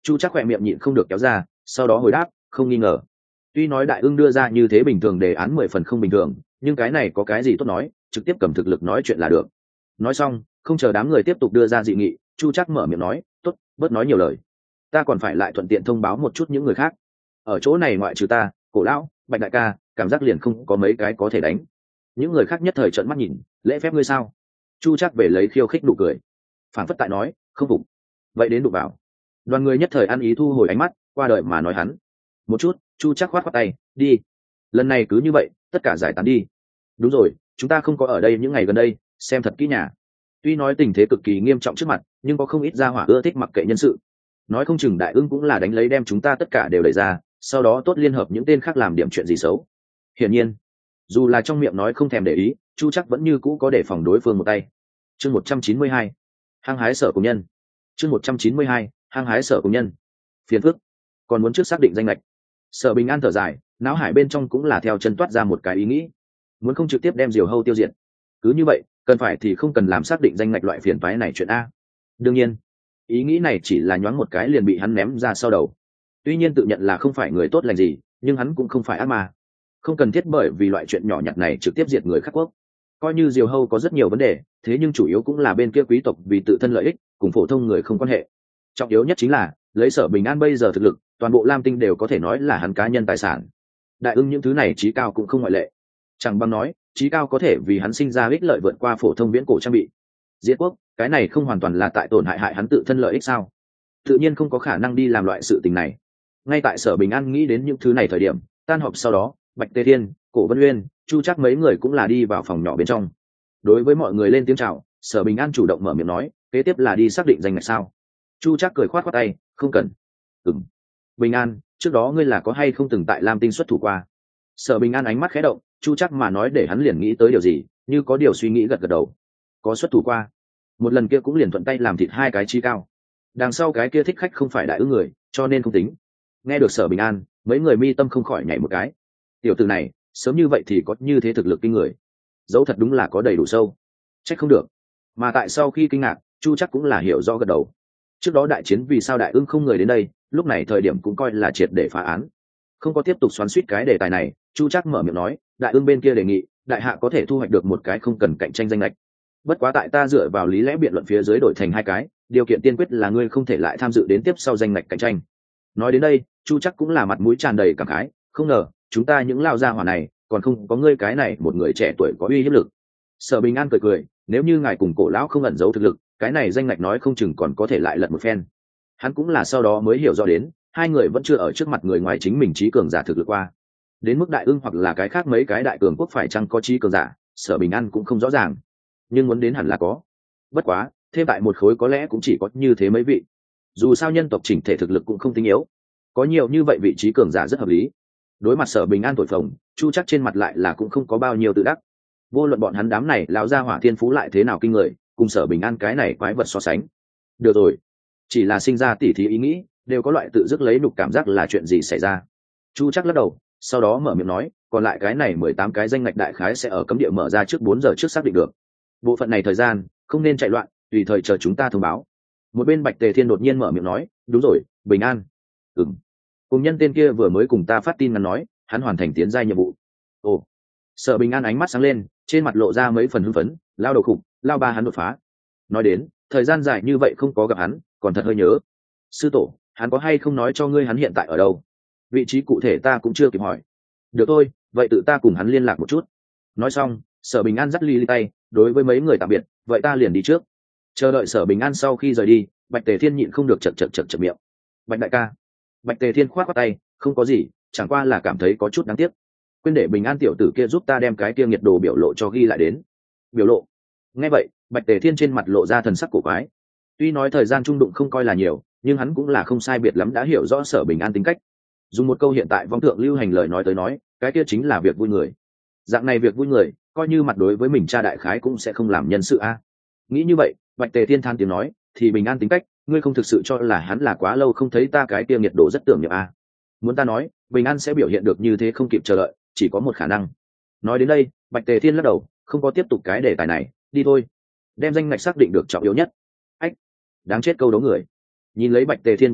S1: Chu Trác khỏe miệng nhịn không được kéo ra, sau đó hồi đáp, không nghi ngờ. Tuy nói Đại Ưng đưa ra như thế bình thường đề án mười phần không bình thường, nhưng cái này có cái gì tốt nói, trực tiếp cầm thực lực nói chuyện là được. Nói xong, không chờ đám người tiếp tục đưa ra dị nghị, Chu Trác mở miệng nói, tốt, bớt nói nhiều lời. Ta còn phải lại thuận tiện thông báo một chút những người khác. Ở chỗ này ngoại trừ ta, Cổ lão, Bạch đại ca, cảm giác liền không có mấy cái có thể đánh. Những người khác nhất thời trợn mắt nhìn, lễ phép ngươi sao? Chu Trác về lấy khiêu khích nụ cười, phản phất tại nói, không phục. Vậy đến đụng vào. Đoàn người nhất thời ăn ý thu hồi ánh mắt, qua đời mà nói hắn. Một chút, Chu Trác khoát khoát tay, đi. Lần này cứ như vậy, tất cả giải tán đi. Đúng rồi, chúng ta không có ở đây những ngày gần đây, xem thật kỹ nhà. Tuy nói tình thế cực kỳ nghiêm trọng trước mặt, nhưng có không ít gia hỏa ưa thích mặc kệ nhân sự. Nói không chừng Đại Ưng cũng là đánh lấy đem chúng ta tất cả đều đẩy ra, sau đó tốt liên hợp những tên khác làm điểm chuyện gì xấu. Hiển nhiên, dù là trong miệng nói không thèm để ý, Chu Trác vẫn như cũ có để phòng đối phương một tay. Chương một trăm chín mươi hai, hăng hái sở cùng nhân. Chương một trăm chín mươi hai, hăng hái sở cùng nhân. Phiền phức, còn muốn trước xác định danh lệch. Sở Bình An thở dài, não hải bên trong cũng là theo chân toát ra một cái ý nghĩ, muốn không trực tiếp đem Diều Hâu tiêu diệt. Cứ như vậy, cần phải thì không cần làm xác định danh lệch loại phiền toái này chuyện a. Đương nhiên, ý nghĩ này chỉ là nhoáng một cái liền bị hắn ném ra sau đầu. Tuy nhiên tự nhận là không phải người tốt lành gì, nhưng hắn cũng không phải ác ma, không cần thiết bởi vì loại chuyện nhỏ nhặt này trực tiếp diệt người khác quốc. Coi như Diều Hâu có rất nhiều vấn đề, thế nhưng chủ yếu cũng là bên kia quý tộc vì tự thân lợi ích, cùng phổ thông người không quan hệ. Trọng yếu nhất chính là lấy Sở Bình An bây giờ thực lực, toàn bộ Lam Tinh đều có thể nói là hắn cá nhân tài sản. Đại Ưng những thứ này Chí Cao cũng không ngoại lệ. Chẳng bằng nói, Chí Cao có thể vì hắn sinh ra ích lợi vượt qua phổ thông viễn cổ trang bị. Diệt quốc, cái này không hoàn toàn là tại tổn hại hại hắn tự thân lợi ích sao? Tự nhiên không có khả năng đi làm loại sự tình này. Ngay tại Sở Bình An nghĩ đến những thứ này thời điểm, tan họp sau đó, Bạch Tề Thiên, Cổ Vân Uyên, Chu Trác mấy người cũng là đi vào phòng nhỏ bên trong. Đối với mọi người lên tiếng chào, Sở Bình An chủ động mở miệng nói, kế tiếp là đi xác định danh ngạch sao? Chu Trác cười khoát khoát tay, không cần. Ừm. Bình An, trước đó ngươi là có hay không từng tại Lam Tinh xuất thủ qua? Sở Bình An ánh mắt khẽ động, Chu Trác mà nói để hắn liền nghĩ tới điều gì, như có điều suy nghĩ gật gật đầu. Có xuất thủ qua. Một lần kia cũng liền thuận tay làm thịt hai cái Chí Cao. Đằng sau cái kia thích khách không phải Đại Ưng người, cho nên không tính. Nghe được Sở Bình An, mấy người mi tâm không khỏi nhảy một cái. Tiểu tử này, sớm như vậy thì có như thế thực lực kinh người. Dẫu thật đúng là có đầy đủ sâu. Trách không được. Mà tại sau khi kinh ngạc, Chu Trác cũng là hiểu rõ gật đầu. Trước đó đại chiến vì sao Đại Ưng không người đến đây, lúc này thời điểm cũng coi là triệt để phá án. Không có tiếp tục xoắn xuýt cái đề tài này, Chu Trác mở miệng nói, Đại Ưng bên kia đề nghị, đại hạ có thể thu hoạch được một cái không cần cạnh tranh danh lệch. Bất quá tại ta dựa vào lý lẽ biện luận phía dưới đổi thành hai cái, điều kiện tiên quyết là ngươi không thể lại tham dự đến tiếp sau danh lệch cạnh tranh. Nói đến đây, Chu Trác cũng là mặt mũi tràn đầy cảm khái, không ngờ, chúng ta những lao gia hỏa này, còn không có ngươi cái này một người trẻ tuổi có uy hiếp lực. Sở Bình An cười cười, nếu như ngài cùng Cổ lão không ẩn giấu thực lực, cái này danh ngạch nói không chừng còn có thể lại lật một phen. Hắn cũng là sau đó mới hiểu rõ đến, hai người vẫn chưa ở trước mặt người ngoài chính mình trí cường giả thực lực qua. Đến mức Đại Ưng hoặc là cái khác mấy cái đại cường quốc phải chăng có trí cường giả, Sở Bình An cũng không rõ ràng, nhưng muốn đến hẳn là có. Bất quá, thêm tại một khối có lẽ cũng chỉ có như thế mấy vị. Dù sao nhân tộc chỉnh thể thực lực cũng không tinh yếu, có nhiều như vậy vị trí cường giả rất hợp lý. Đối mặt Sở Bình An thổi phồng, Chu Trác trên mặt lại là cũng không có bao nhiêu tự đắc. Vô luận bọn hắn đám này lão gia hỏa thiên phú lại thế nào kinh người, cùng Sở Bình An cái này quái vật so sánh. Được rồi, chỉ là sinh ra tỉ thí ý nghĩ, đều có loại tự dứt lấy nhục cảm giác là chuyện gì xảy ra. Chu Trác lắc đầu, sau đó mở miệng nói, còn lại cái này mười tám cái danh ngạch đại khái sẽ ở cấm địa mở ra trước bốn giờ trước xác định được. Bộ phận này thời gian không nên chạy loạn, tùy thời chờ chúng ta thông báo. Một bên Bạch Tề Thiên đột nhiên mở miệng nói, đúng rồi, Bình An. Ừm. Cùng nhân tên kia vừa mới cùng ta phát tin ngắn nói, hắn hoàn thành tiến giai nhiệm vụ. Ồ. Sở Bình An ánh mắt sáng lên, trên mặt lộ ra mấy phần hưng phấn, lao đầu khủng, lao ba hắn đột phá. Nói đến, thời gian dài như vậy không có gặp hắn, còn thật hơi nhớ. Sư tổ, hắn có hay không nói cho ngươi hắn hiện tại ở đâu? Vị trí cụ thể ta cũng chưa kịp hỏi. Được thôi, vậy tự ta cùng hắn liên lạc một chút. Nói xong, Sở Bình An dắt ly ly tay, đối với mấy người tạm biệt, vậy ta liền đi trước. Chờ đợi Sở Bình An sau khi rời đi, Bạch Tề Thiên nhịn không được chật chật chật chật miệng. Bạch đại ca. Bạch Tề Thiên khoát khoát tay, không có gì, chẳng qua là cảm thấy có chút đáng tiếc. Quên để Bình An tiểu tử kia giúp ta đem cái kia nhiệt đồ biểu lộ cho ghi lại đến. Biểu lộ? Nghe vậy, Bạch Tề Thiên trên mặt lộ ra thần sắc cổ quái. Tuy nói thời gian trung đụng không coi là nhiều, nhưng hắn cũng là không sai biệt lắm đã hiểu rõ Sở Bình An tính cách. Dùng một câu hiện tại vong thượng lưu hành lời nói tới nói, cái kia chính là việc vui người. Dạng này việc vui người, coi như mặt đối với mình cha đại khái cũng sẽ không làm nhân sự a. Nghĩ như vậy, Bạch Tề Thiên than tiếng nói, thì Bình An tính cách, ngươi không thực sự cho là hắn là quá lâu không thấy ta cái kia nhiệt độ rất tưởng niệm a. Muốn ta nói, Bình An sẽ biểu hiện được như thế không kịp chờ đợi, chỉ có một khả năng. Nói đến đây, Bạch Tề Thiên lắc đầu, không có tiếp tục cái đề tài này, đi thôi. Đem danh ngạch xác định được trọng yếu nhất. Ách, đáng chết câu đấu người. Nhìn lấy Bạch Tề Thiên bóng lưng,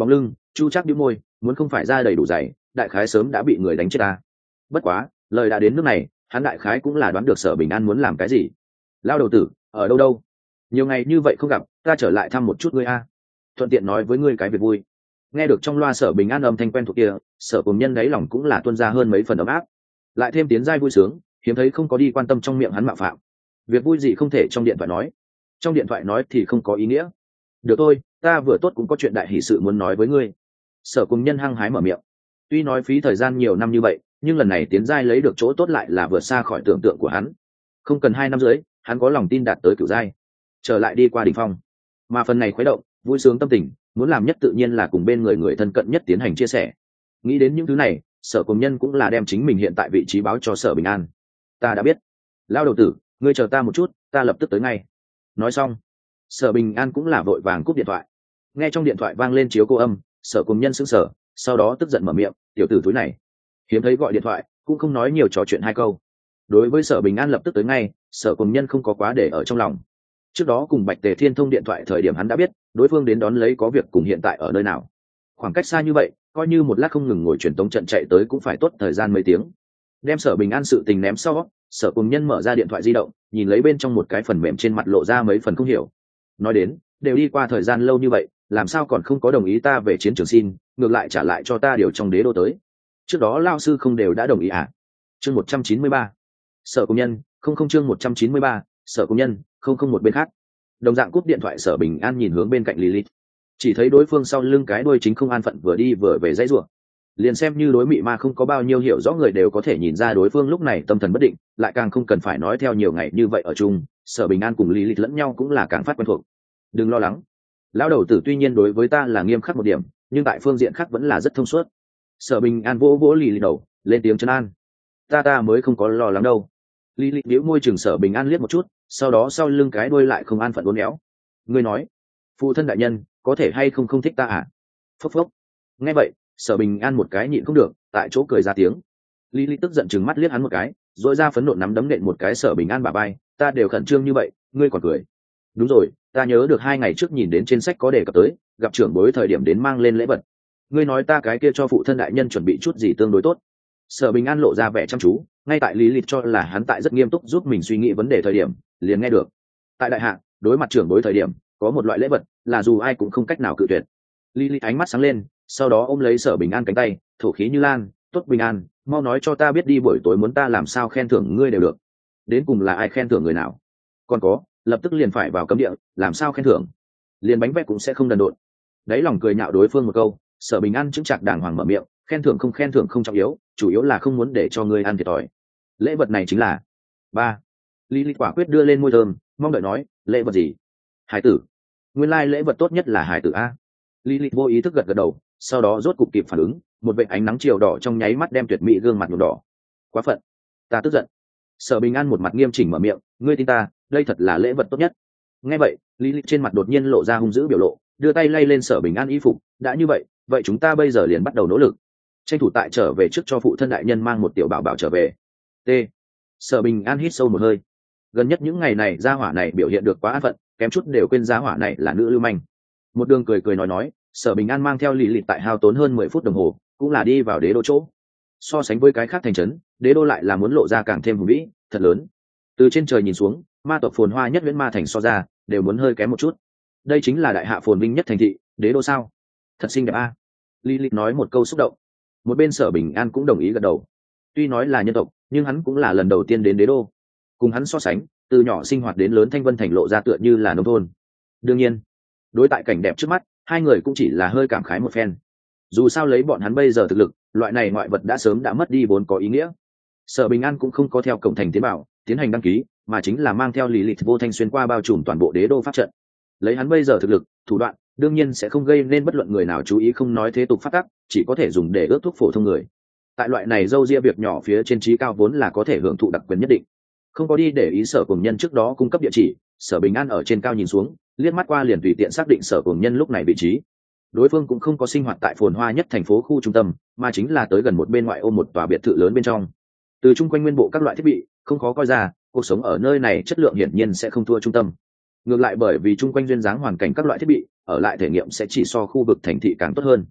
S1: chu chắc đĩu môi, muốn không phải ra đầy đủ dày, đại khái sớm đã bị người đánh chết ta. Bất quá lời đã đến nước này, hắn đại khái cũng là đoán được Sở Bình An muốn làm cái gì. Lao đầu tử ở đâu đâu, nhiều ngày như vậy không gặp, ta trở lại thăm một chút ngươi a, thuận tiện nói với ngươi cái việc vui. Nghe được trong loa Sở Bình An âm thanh quen thuộc kia, Sở Cùng Nhân đáy lòng cũng là tuôn ra hơn mấy phần ấm áp, lại thêm tiến giai vui sướng, hiếm thấy không có đi quan tâm trong miệng hắn mạo phạm. Việc vui gì không thể trong điện thoại nói, trong điện thoại nói thì không có ý nghĩa. Được thôi, ta vừa tốt cũng có chuyện đại hỷ sự muốn nói với ngươi. Sở Cùng Nhân hăng hái mở miệng. Tuy nói phí thời gian nhiều năm như vậy, nhưng lần này tiến giai lấy được chỗ tốt lại là vượt xa khỏi tưởng tượng của hắn. Không cần hai năm dưới, hắn có lòng tin đạt tới cửu giai, trở lại đi qua đỉnh phong. Mà phần này khuấy động, vui sướng tâm tình, muốn làm nhất tự nhiên là cùng bên người người thân cận nhất tiến hành chia sẻ. Nghĩ đến những thứ này, Sở Cùng Nhân cũng là đem chính mình hiện tại vị trí báo cho Sở Bình An. Ta đã biết. Lao đầu tử, ngươi chờ ta một chút, ta lập tức tới ngay. Nói xong, Sở Bình An cũng là vội vàng cúp điện thoại. Nghe trong điện thoại vang lên chiếu cô âm, Sở Cùng Nhân sững sờ, sau đó tức giận mở miệng, tiểu tử túi này hiếm thấy gọi điện thoại cũng không nói nhiều trò chuyện hai câu. Đối với Sở Bình An lập tức tới ngay, Sở Cùng Nhân không có quá để ở trong lòng. Trước đó cùng Bạch Tề Thiên thông điện thoại thời điểm hắn đã biết đối phương đến đón lấy có việc cùng hiện tại ở nơi nào. Khoảng cách xa như vậy, coi như một lát không ngừng ngồi truyền tống trận chạy tới cũng phải tốt thời gian mấy tiếng. Đem Sở Bình An sự tình ném sau, Sở Cùng Nhân mở ra điện thoại di động, nhìn lấy bên trong một cái phần mềm trên mặt lộ ra mấy phần không hiểu. Nói đến, đều đi qua thời gian lâu như vậy, làm sao còn không có đồng ý ta về chiến trường xin, ngược lại trả lại cho ta điều trong đế đô tới. Trước đó lao sư không đều đã đồng ý à? Chương một trăm chín mươi ba, Sở Cùng Nhân, không không chương một trăm chín mươi ba, Sở Cùng Nhân, không không một bên khác. Đồng dạng cúp điện thoại, Sở Bình An nhìn hướng bên cạnh Lilith, chỉ thấy đối phương sau lưng cái đuôi chính không an phận vừa đi vừa về dãy rủa. Liền xem như đối mị ma không có bao nhiêu hiểu rõ người đều có thể nhìn ra đối phương lúc này tâm thần bất định, lại càng không cần phải nói theo nhiều ngày như vậy ở chung, Sở Bình An cùng Lilith lẫn nhau cũng là càng phát quen thuộc. Đừng lo lắng, lão đầu tử tuy nhiên đối với ta là nghiêm khắc một điểm, nhưng tại phương diện khác vẫn là rất thông suốt. Sở Bình An vỗ vỗ Lilith đầu, lên tiếng trấn an. Ta ta mới không có lo lắng đâu. Lilith liễu môi chừng Sở Bình An liếc một chút, sau đó sau lưng cái đuôi lại không an phận uốn éo. Ngươi nói, phụ thân đại nhân có thể hay không không thích ta à? Phốc phốc. Nghe vậy, Sở Bình An một cái nhịn không được, tại chỗ cười ra tiếng. Lilith tức giận chừng mắt liếc hắn một cái, rồi ra phấn nộ nắm đấm nện một cái Sở Bình An bả vai. Ta đều khẩn trương như vậy, ngươi còn cười? Đúng rồi, ta nhớ được hai ngày trước nhìn đến trên sách có đề cập tới gặp trưởng bối thời điểm đến mang lên lễ vật. Ngươi nói ta cái kia cho phụ thân đại nhân chuẩn bị chút gì tương đối tốt? Sở Bình An lộ ra vẻ chăm chú, ngay tại Lý Lịch cho là hắn tại rất nghiêm túc giúp mình suy nghĩ vấn đề thời điểm, liền nghe được. Tại đại hạ, đối mặt trưởng bối thời điểm, có một loại lễ vật là dù ai cũng không cách nào cự tuyệt. Lý Lịch ánh mắt sáng lên, sau đó ôm lấy Sở Bình An cánh tay, thổ khí như lan, tốt Bình An, mau nói cho ta biết đi buổi tối muốn ta làm sao khen thưởng ngươi đều được. Đến cùng là ai khen thưởng người nào? Còn có, lập tức liền phải vào cấm địa, làm sao khen thưởng? Liền bánh vẽ cũng sẽ không đần độn. Đấy lòng cười nhạo đối phương một câu, Sở Bình An chứng chặt đàng hoàng mở miệng, khen thưởng không khen thưởng không trọng yếu, chủ yếu là không muốn để cho ngươi ăn thiệt thòi. Lễ vật này chính là ba. Lý Lịch quả quyết đưa lên môi thơm, mong đợi nói, lễ vật gì? Hải tử. Nguyên lai lễ vật tốt nhất là hải tử a. Lý Lịch vô ý thức gật gật đầu, sau đó rốt cục kịp phản ứng, một vệt ánh nắng chiều đỏ trong nháy mắt đem tuyệt mỹ gương mặt nhuộm đỏ. Quá phận, ta tức giận. Sở Bình An một mặt nghiêm chỉnh mở miệng, ngươi tin ta, đây thật là lễ vật tốt nhất. Nghe vậy, Lý Lịch trên mặt đột nhiên lộ ra hung dữ biểu lộ, đưa tay lay lên Sở Bình An y phục, đã như vậy, vậy chúng ta bây giờ liền bắt đầu nỗ lực, tranh thủ tại trở về trước cho phụ thân đại nhân mang một tiểu bảo bảo trở về. T. Sở Bình An hít sâu một hơi. Gần nhất những ngày này gia hỏa này biểu hiện được quá an phận, kém chút đều quên gia hỏa này là nữ lưu manh. Một đường cười cười nói nói, Sở Bình An mang theo Lý Lịch tại hao tốn hơn mười phút đồng hồ, cũng là đi vào đế đô chỗ. So sánh với cái khác thành trấn, đế đô lại là muốn lộ ra càng thêm hùng vĩ, thật lớn. Từ trên trời nhìn xuống, ma tộc phồn hoa nhất Viễn Ma thành so ra, đều muốn hơi kém một chút. Đây chính là đại hạ phồn vinh nhất thành thị, đế đô sao? Thật xinh đẹp a. Lý Lịch nói một câu xúc động. Một bên Sở Bình An cũng đồng ý gật đầu. Tuy nói là nhân tộc, nhưng hắn cũng là lần đầu tiên đến đế đô. Cùng hắn so sánh, từ nhỏ sinh hoạt đến lớn Thanh Vân thành lộ ra tựa như là nông thôn. Đương nhiên, đối tại cảnh đẹp trước mắt, hai người cũng chỉ là hơi cảm khái một phen. Dù sao lấy bọn hắn bây giờ thực lực, loại này ngoại vật đã sớm đã mất đi vốn có ý nghĩa. Sở Bình An cũng không có theo cổng thành tiến bảo tiến hành đăng ký, mà chính là mang theo Lý Lịch vô thanh xuyên qua bao trùm toàn bộ đế đô pháp trận. Lấy hắn bây giờ thực lực, thủ đoạn, đương nhiên sẽ không gây nên bất luận người nào chú ý, không nói thế tục phát tắc, chỉ có thể dùng để ước thúc phổ thông người. Tại loại này dâu ria việc nhỏ phía trên trí cao vốn là có thể hưởng thụ đặc quyền nhất định. Không có đi để ý Sở Cùng Nhân trước đó cung cấp địa chỉ, Sở Bình An ở trên cao nhìn xuống, liếc mắt qua liền tùy tiện xác định Sở Cùng Nhân lúc này vị trí. Đối phương cũng không có sinh hoạt tại phồn hoa nhất thành phố khu trung tâm, mà chính là tới gần một bên ngoại ô một tòa biệt thự lớn bên trong. Từ chung quanh nguyên bộ các loại thiết bị, không khó coi ra, cuộc sống ở nơi này chất lượng hiển nhiên sẽ không thua trung tâm. Ngược lại bởi vì chung quanh duyên dáng hoàn cảnh các loại thiết bị, ở lại thể nghiệm sẽ chỉ so khu vực thành thị càng tốt hơn.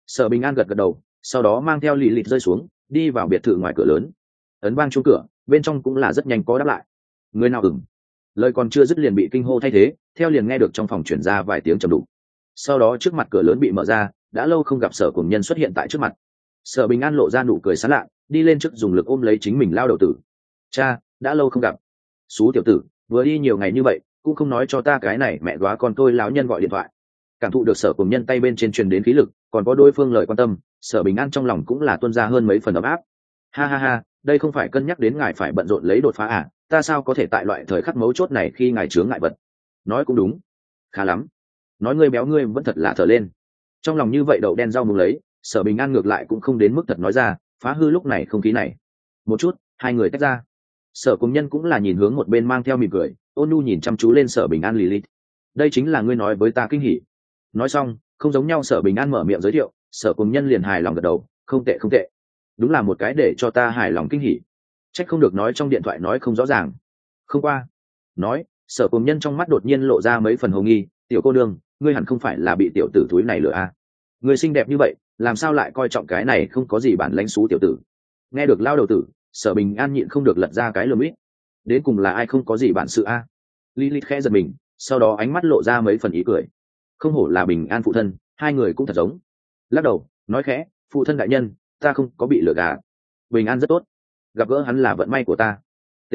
S1: Sở Bình An gật gật đầu, sau đó mang theo lì lịt rơi xuống, đi vào biệt thự ngoài cửa lớn. Ấn vang chuông cửa, bên trong cũng là rất nhanh có đáp lại. Người nào ửng? Lời còn chưa dứt liền bị kinh hô thay thế, theo liền nghe được trong phòng chuyển ra vài tiếng trầm đục. Sau đó trước mặt cửa lớn bị mở ra, đã lâu không gặp Sở Cùng Nhân xuất hiện tại trước mặt. Sở Bình An lộ ra nụ cười sán lạ, đi lên trước dùng lực ôm lấy chính mình lao đầu tử. Cha, đã lâu không gặp. Xú tiểu tử, vừa đi nhiều ngày như vậy, cũng không nói cho ta cái này mẹ góa con tôi láo nhân gọi điện thoại. Cảm thụ được Sở Cùng Nhân tay bên trên truyền đến khí lực, còn có đối phương lời quan tâm, Sở Bình An trong lòng cũng là tuôn ra hơn mấy phần ấm áp. Ha ha ha, đây không phải cân nhắc đến ngài phải bận rộn lấy đột phá à, ta sao có thể tại loại thời khắc mấu chốt này khi ngài chướng ngại vật. Nói cũng đúng. Khá lắm. Nói ngươi béo ngươi vẫn thật là thở lên. Trong lòng như vậy đậu đen rau muống lấy, Sở Bình An ngược lại cũng không đến mức thật nói ra, phá hư lúc này không khí này. Một chút, hai người tách ra. Sở Cùng Nhân cũng là nhìn hướng một bên mang theo mỉm cười, ôn nhu nhìn chăm chú lên Sở Bình An lì lì. Đây chính là ngươi nói với ta kinh hỉ. Nói xong, không giống nhau Sở Bình An mở miệng giới thiệu, Sở Cùng Nhân liền hài lòng gật đầu, không tệ không tệ, đúng là một cái để cho ta hài lòng kinh hỉ. Trách không được nói trong điện thoại nói không rõ ràng. Không qua. Nói, Sở Cùng Nhân trong mắt đột nhiên lộ ra mấy phần hồ nghi, tiểu cô nương, ngươi hẳn không phải là bị tiểu tử túi này lừa à? Ngươi xinh đẹp như vậy, làm sao lại coi trọng cái này không có gì bản lãnh xú tiểu tử. Nghe được lao đầu tử, Sở Bình An nhịn không được lật ra cái lườm ít. Đến cùng là ai không có gì bản sự a? À? Lilith khẽ giật mình, sau đó ánh mắt lộ ra mấy phần ý cười. Không hổ là Bình An phụ thân, hai người cũng thật giống. Lắc đầu, nói khẽ, phụ thân đại nhân, ta không có bị lừa gạt. Bình An rất tốt, gặp gỡ hắn là vận may của ta. T.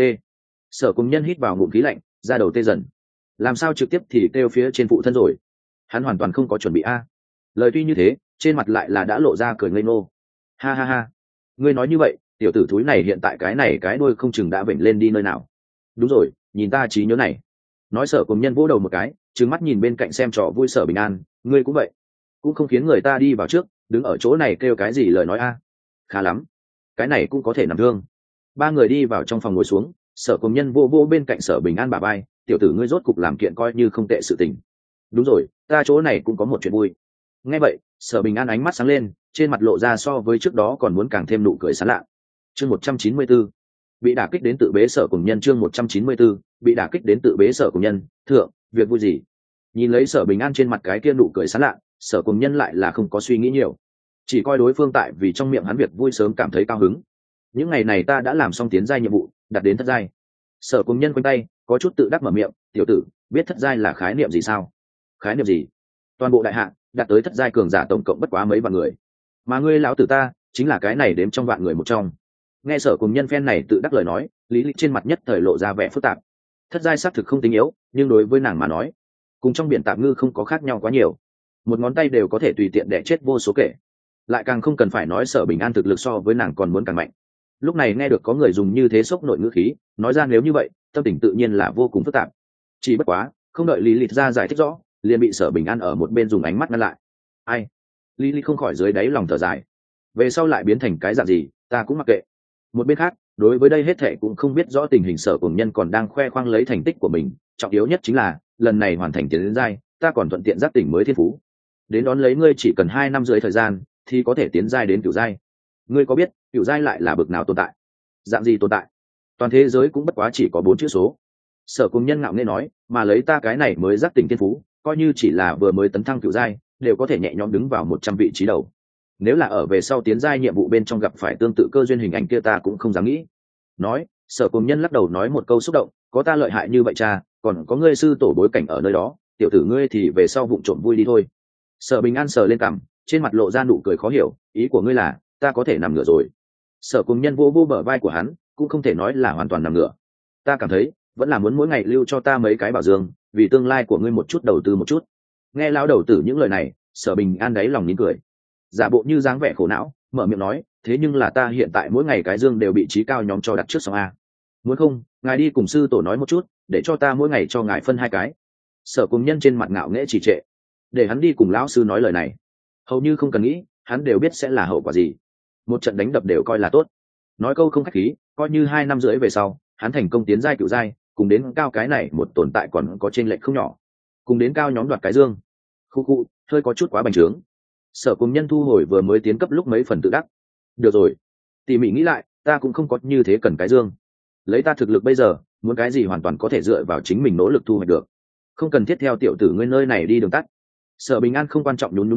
S1: Sở Cùng Nhân hít vào ngụm khí lạnh, ra đầu tê dần. Làm sao trực tiếp thì kêu phía trên phụ thân rồi? Hắn hoàn toàn không có chuẩn bị a. À? Lời tuy như thế, trên mặt lại là đã lộ ra cười ngây ngô. Ha ha ha, ngươi nói như vậy, tiểu tử thúi này hiện tại cái này cái đuôi không chừng đã vểnh lên đi nơi nào. Đúng rồi, nhìn ta trí nhớ này. Nói Sở Cùng Nhân vỗ đầu một cái, trừng mắt nhìn bên cạnh xem trò vui Sở Bình An, ngươi cũng vậy, cũng không khiến người ta đi vào trước, đứng ở chỗ này kêu cái gì lời nói a. À? Khá lắm, cái này cũng có thể nằm thương. Ba người đi vào trong phòng ngồi xuống, Sở Cùng Nhân vô vô bên cạnh Sở Bình An bả vai, tiểu tử ngươi rốt cục làm kiện coi như không tệ sự tình. Đúng rồi, ta chỗ này cũng có một chuyện vui. Nghe vậy, Sở Bình An ánh mắt sáng lên, trên mặt lộ ra so với trước đó còn muốn càng thêm nụ cười sán lạ. Chương một trăm chín mươi 'bốn, bị đả kích đến tự bế Sở Cùng Nhân. Chương một trăm chín mươi 'bốn, bị đả kích đến tự bế Sở Cùng Nhân. Thượng, việc vui gì? Nhìn lấy Sở Bình An trên mặt cái kia nụ cười sán lạ, Sở Cùng Nhân lại là không có suy nghĩ nhiều, chỉ coi đối phương tại vì trong miệng hắn việc vui sớm cảm thấy cao hứng. Những ngày này ta đã làm xong tiến giai nhiệm vụ, đạt đến thất giai. Sở Cùng Nhân quanh tay, có chút tự đắc mở miệng, tiểu tử, biết thất giai là khái niệm gì sao? Khái niệm gì? Toàn bộ đại hạ đạt tới thất giai cường giả tổng cộng bất quá mấy vạn người, mà ngươi lão tử ta chính là cái này đếm trong vạn người một trong. Nghe Sở Cùng Nhân phen này tự đắc lời nói, lý lịch trên mặt nhất thời lộ ra vẻ phức tạp. Thất giai xác thực không tính yếu, nhưng đối với nàng mà nói, cùng trong biển tạm ngư không có khác nhau quá nhiều. Một ngón tay đều có thể tùy tiện đẻ chết vô số kể, lại càng không cần phải nói Sở Bình An thực lực so với nàng còn muốn càng mạnh. Lúc này nghe được có người dùng như thế sốc nội ngữ khí nói ra nếu như vậy, tâm tình tự nhiên là vô cùng phức tạp. Chỉ bất quá không đợi lý lịch ra giải thích rõ, liền bị Sở Bình An ở một bên dùng ánh mắt ngăn lại. Ai? Lý lịch không khỏi dưới đáy lòng thở dài, về sau lại biến thành cái dạng gì ta cũng mặc kệ. Một bên khác, đối với đây hết thệ cũng không biết rõ tình hình Sở Cùng Nhân còn đang khoe khoang lấy thành tích của mình, trọng yếu nhất chính là lần này hoàn thành tiến đến giai, ta còn thuận tiện giác tỉnh mới thiên phú, đến đón lấy ngươi chỉ cần hai năm dưới thời gian thì có thể tiến giai đến cửu giai. Ngươi có biết cửu giai lại là bậc nào tồn tại, dạng gì tồn tại? Toàn thế giới cũng bất quá chỉ có bốn chữ số. Sở Cùng Nhân ngạo nghễ nói, mà lấy ta cái này mới giác tỉnh thiên phú, coi như chỉ là vừa mới tấn thăng cửu giai, đều có thể nhẹ nhõm đứng vào một trăm vị trí đầu. Nếu là ở về sau tiến giai nhiệm vụ bên trong gặp phải tương tự cơ duyên hình ảnh kia ta cũng không dám nghĩ. Nói, Sở Cùng Nhân lắc đầu nói một câu xúc động, có ta lợi hại như vậy cha, còn có ngươi sư tổ bối cảnh ở nơi đó, tiểu tử ngươi thì về sau vụng trộm vui đi thôi. Sở Bình An sờ lên cằm, trên mặt lộ ra nụ cười khó hiểu, ý của ngươi là ta có thể nằm ngửa rồi? Sở Cùng Nhân vô vô bờ vai của hắn, cũng không thể nói là hoàn toàn nằm ngửa. Ta cảm thấy vẫn là muốn mỗi ngày lưu cho ta mấy cái bảo dương, vì tương lai của ngươi một chút đầu tư một chút. Nghe lão đầu tử những lời này, Sở Bình An đáy lòng nín cười, giả bộ như dáng vẻ khổ não, mở miệng nói, thế nhưng là ta hiện tại mỗi ngày cái dương đều bị trí cao nhóm cho đặt trước xong a. Muốn không ngài đi cùng sư tổ nói một chút, để cho ta mỗi ngày cho ngài phân hai cái. Sở Cùng Nhân trên mặt ngạo nghễ trì trệ, để hắn đi cùng lão sư nói lời này, hầu như không cần nghĩ, hắn đều biết sẽ là hậu quả gì. Một trận đánh đập đều coi là tốt, nói câu không khách khí, coi như hai năm rưỡi về sau hắn thành công tiến giai cựu giai, cùng đến cao cái này một tồn tại còn có chênh lệch không nhỏ, cùng đến cao nhóm đoạt cái dương, khu khu hơi có chút quá bành trướng. Sở Cùng Nhân thu hồi vừa mới tiến cấp lúc mấy phần tự đắc. Được rồi, tỉ mỉ nghĩ lại, ta cũng không có như thế cần cái dương. Lấy ta thực lực bây giờ, muốn cái gì hoàn toàn có thể dựa vào chính mình nỗ lực thu hoạch được, không cần thiết theo tiểu tử ngươi nơi này đi đường tắt. Sở Bình An không quan trọng nhún nhún bay,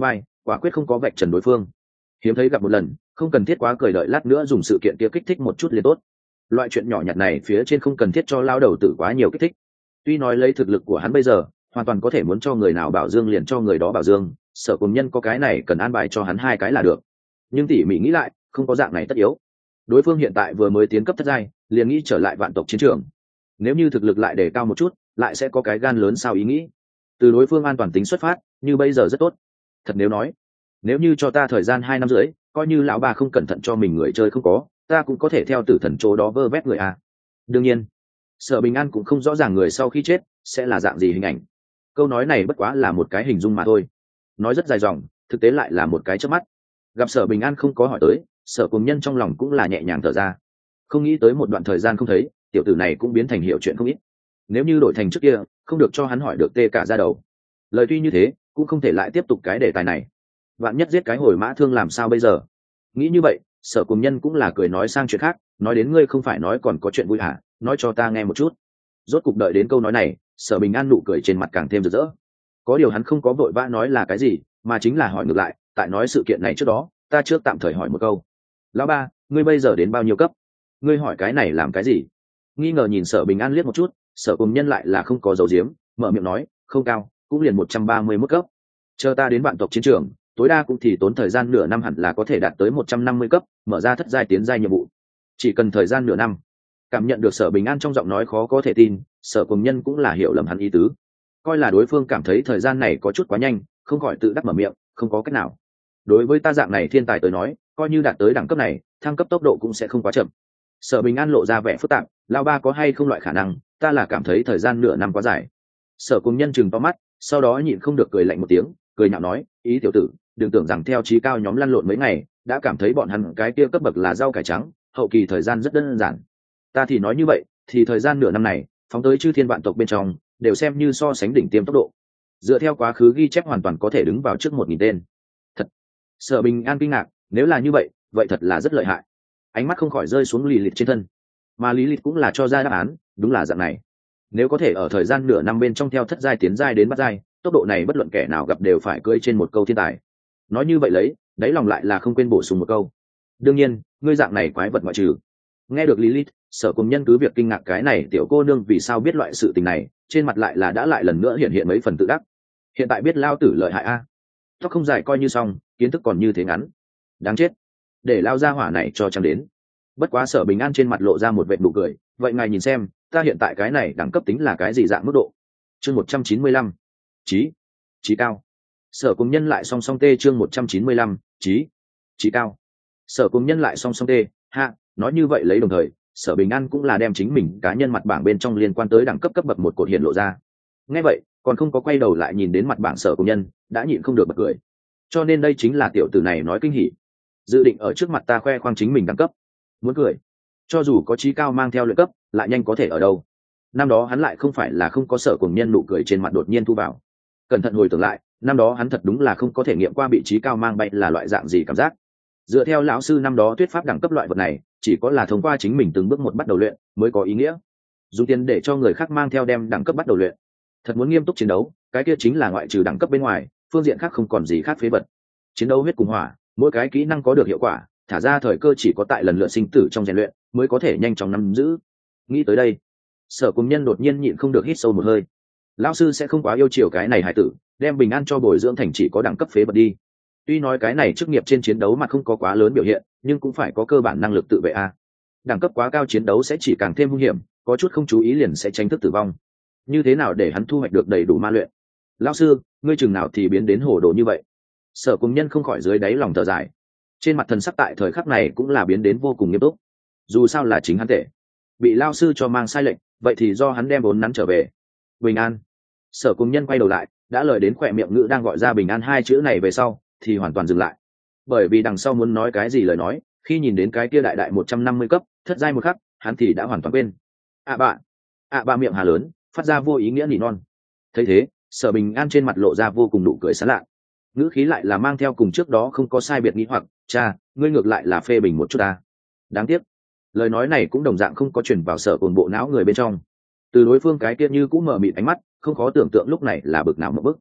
S1: quả quyết không có vạch trần đối phương. Hiếm thấy gặp một lần, không cần thiết quá cười đợi lát nữa dùng sự kiện kia kích thích một chút liền tốt. Loại chuyện nhỏ nhặt này phía trên không cần thiết cho lao đầu tử quá nhiều kích thích. Tuy nói lấy thực lực của hắn bây giờ hoàn toàn có thể muốn cho người nào bảo dương liền cho người đó bảo dương, Sở Cùng Nhân có cái này cần an bài cho hắn hai cái là được. Nhưng tỉ mỉ nghĩ lại, không có dạng này tất yếu. Đối phương hiện tại vừa mới tiến cấp thất giai, liền nghĩ trở lại vạn tộc chiến trường. Nếu như thực lực lại đề cao một chút, lại sẽ có cái gan lớn sao ý nghĩ. Từ đối phương an toàn tính xuất phát, như bây giờ rất tốt. Thật nếu nói, nếu như cho ta thời gian hai năm rưỡi, coi như lão bà không cẩn thận cho mình người chơi không có, ta cũng có thể theo tử thần chỗ đó vơ vét người a. Đương nhiên, Sở Bình An cũng không rõ ràng người sau khi chết sẽ là dạng gì hình ảnh. Câu nói này bất quá là một cái hình dung mà thôi. Nói rất dài dòng, thực tế lại là một cái chớp mắt. Gặp Sở Bình An không có hỏi tới, Sở Cùng Nhân trong lòng cũng là nhẹ nhàng thở ra. Không nghĩ tới một đoạn thời gian không thấy, tiểu tử này cũng biến thành hiểu chuyện không ít. Nếu như đổi thành trước kia, không được cho hắn hỏi được tê cả ra đầu. Lời tuy như thế, cũng không thể lại tiếp tục cái đề tài này. Vạn nhất giết cái hồi mã thương làm sao bây giờ? Nghĩ như vậy, Sở Cùng Nhân cũng là cười nói sang chuyện khác, nói đến ngươi không phải nói còn có chuyện vui hả, nói cho ta nghe một chút. Rốt cục đợi đến câu nói này, Sở Bình An nụ cười trên mặt càng thêm rực rỡ. Có điều hắn không có vội vã nói là cái gì, mà chính là hỏi ngược lại, tại nói sự kiện này trước đó, ta trước tạm thời hỏi một câu. Lão ba, ngươi bây giờ đến bao nhiêu cấp? Ngươi hỏi cái này làm cái gì? Nghi ngờ nhìn Sở Bình An liếc một chút, Sở Cùng Nhân lại là không có dấu diếm, mở miệng nói, không cao, cũng liền một trăm ba mươi mốt cấp. Chờ ta đến vạn tộc chiến trường, tối đa cũng thì tốn thời gian nửa năm hẳn là có thể đạt tới một trăm năm mươi cấp, mở ra thất giai tiến giai nhiệm vụ. Chỉ cần thời gian nửa năm. Cảm nhận được Sở Bình An trong giọng nói khó có thể tin, Sở Cùng Nhân cũng là hiểu lầm hắn ý tứ, coi là đối phương cảm thấy thời gian này có chút quá nhanh, không khỏi tự đắc mở miệng, không có cách nào. Đối với ta dạng này thiên tài tới nói, coi như đạt tới đẳng cấp này, thăng cấp tốc độ cũng sẽ không quá chậm. Sở Bình An lộ ra vẻ phức tạp, lao ba có hay không loại khả năng, ta là cảm thấy thời gian nửa năm quá dài. Sở Cùng Nhân chừng to mắt, sau đó nhịn không được cười lạnh một tiếng, cười nhạo nói, ý tiểu tử, đừng tưởng rằng theo trí cao nhóm lăn lộn mấy ngày, đã cảm thấy bọn hắn cái kia cấp bậc là rau cải trắng, hậu kỳ thời gian rất đơn giản. Ta thì nói như vậy, thì thời gian nửa năm này, phóng tới chư thiên vạn tộc bên trong, đều xem như so sánh đỉnh tiêm tốc độ. Dựa theo quá khứ ghi chép hoàn toàn có thể đứng vào trước một nghìn tên. Thật. Sở Bình An kinh ngạc, nếu là như vậy, vậy thật là rất lợi hại. Ánh mắt không khỏi rơi xuống Lý Lịch trên thân. Mà Lý Lịch cũng là cho ra đáp án, đúng là dạng này. Nếu có thể ở thời gian nửa năm bên trong theo thất giai tiến giai đến bát giai, tốc độ này bất luận kẻ nào gặp đều phải cưỡi trên một câu thiên tài. Nói như vậy lấy, đáy lòng lại là không quên bổ sung một câu. Đương nhiên, ngươi dạng này quái vật ngoại trừ. Nghe được Lilith, Sở Cùng Nhân cứ việc kinh ngạc cái này tiểu cô nương vì sao biết loại sự tình này, trên mặt lại là đã lại lần nữa hiện hiện mấy phần tự đắc. Hiện tại biết lao tử lợi hại a. Tóc không dài coi như xong, kiến thức còn như thế ngắn. Đáng chết. Để lao ra hỏa này cho chẳng đến. Bất quá Sở Bình An trên mặt lộ ra một vệt nụ cười, vậy ngài nhìn xem, ta hiện tại cái này đẳng cấp tính là cái gì dạng mức độ? Chương một trăm chín mươi lăm. Chí. Chí cao. Sở Cùng Nhân lại song song tê chương một trăm chín mươi lăm, chí. Chí cao. Sở Cùng Nhân lại song song tê, hạ, nói như vậy lấy đồng thời, Sở Bình An cũng là đem chính mình cá nhân mặt bảng bên trong liên quan tới đẳng cấp cấp bậc một cột hiện lộ ra. Nghe vậy, còn không có quay đầu lại nhìn đến mặt bảng Sở Cùng Nhân, đã nhịn không được bật cười. Cho nên đây chính là tiểu tử này nói kinh hỉ. Dự định ở trước mặt ta khoe khoang chính mình đẳng cấp. Muốn cười. Cho dù có chí cao mang theo luyện cấp, lại nhanh có thể ở đâu. Năm đó hắn lại không phải là không có Sở Cùng Nhân nụ cười trên mặt đột nhiên thu vào. Cẩn thận hồi tưởng lại, năm đó hắn thật đúng là không có thể nghiệm qua bị chí cao mang bay là loại dạng gì cảm giác. Dựa theo lão sư năm đó thuyết pháp đẳng cấp loại vật này, chỉ có là thông qua chính mình từng bước một bắt đầu luyện mới có ý nghĩa. Dùng tiền để cho người khác mang theo đem đẳng cấp bắt đầu luyện, thật muốn nghiêm túc chiến đấu, cái kia chính là ngoại trừ đẳng cấp bên ngoài, phương diện khác không còn gì khác phế vật. Chiến đấu huyết cùng hỏa, mỗi cái kỹ năng có được hiệu quả, thả ra thời cơ chỉ có tại lần lượt sinh tử trong rèn luyện mới có thể nhanh chóng nắm giữ. Nghĩ tới đây, Sở Cùng Nhân đột nhiên nhịn không được hít sâu một hơi. Lão sư sẽ không quá yêu chiều cái này hải tử, đem Bình An cho bồi dưỡng thành chỉ có đẳng cấp phế vật đi. Tuy nói cái này chức nghiệp trên chiến đấu mà không có quá lớn biểu hiện, nhưng cũng phải có cơ bản năng lực tự vệ a. Đẳng cấp quá cao chiến đấu sẽ chỉ càng thêm hung hiểm, có chút không chú ý liền sẽ tranh thức tử vong. Như thế nào để hắn thu hoạch được đầy đủ ma luyện? Lão sư, ngươi chừng nào thì biến đến hồ đồ như vậy? Sở Cùng Nhân không khỏi dưới đáy lòng thở dài. Trên mặt thần sắc tại thời khắc này cũng là biến đến vô cùng nghiêm túc. Dù sao là chính hắn tệ, bị lão sư cho mang sai lệnh, vậy thì do hắn đem vốn nắn trở về. Bình an. Sở Cùng Nhân quay đầu lại, đã lời đến khỏe miệng ngữ đang gọi ra bình an hai chữ này về sau, thì hoàn toàn dừng lại. Bởi vì đằng sau muốn nói cái gì lời nói, khi nhìn đến cái kia đại đại một trăm năm mươi cấp, thất giai một khắc, hắn thì đã hoàn toàn quên. À bạn, à ba miệng hà lớn, phát ra vô ý nghĩa nỉ non. Thấy thế, Sở Bình An trên mặt lộ ra vô cùng nụ cười sảng lạ. Ngữ khí lại là mang theo cùng trước đó không có sai biệt nghĩ hoặc, cha, ngươi ngược lại là phê bình một chút ta. Đáng tiếc, lời nói này cũng đồng dạng không có truyền vào Sở Cồn bộ não người bên trong. Từ đối phương cái kia như cũng mở mịt ánh mắt, không khó tưởng tượng lúc này là bực nào một bức.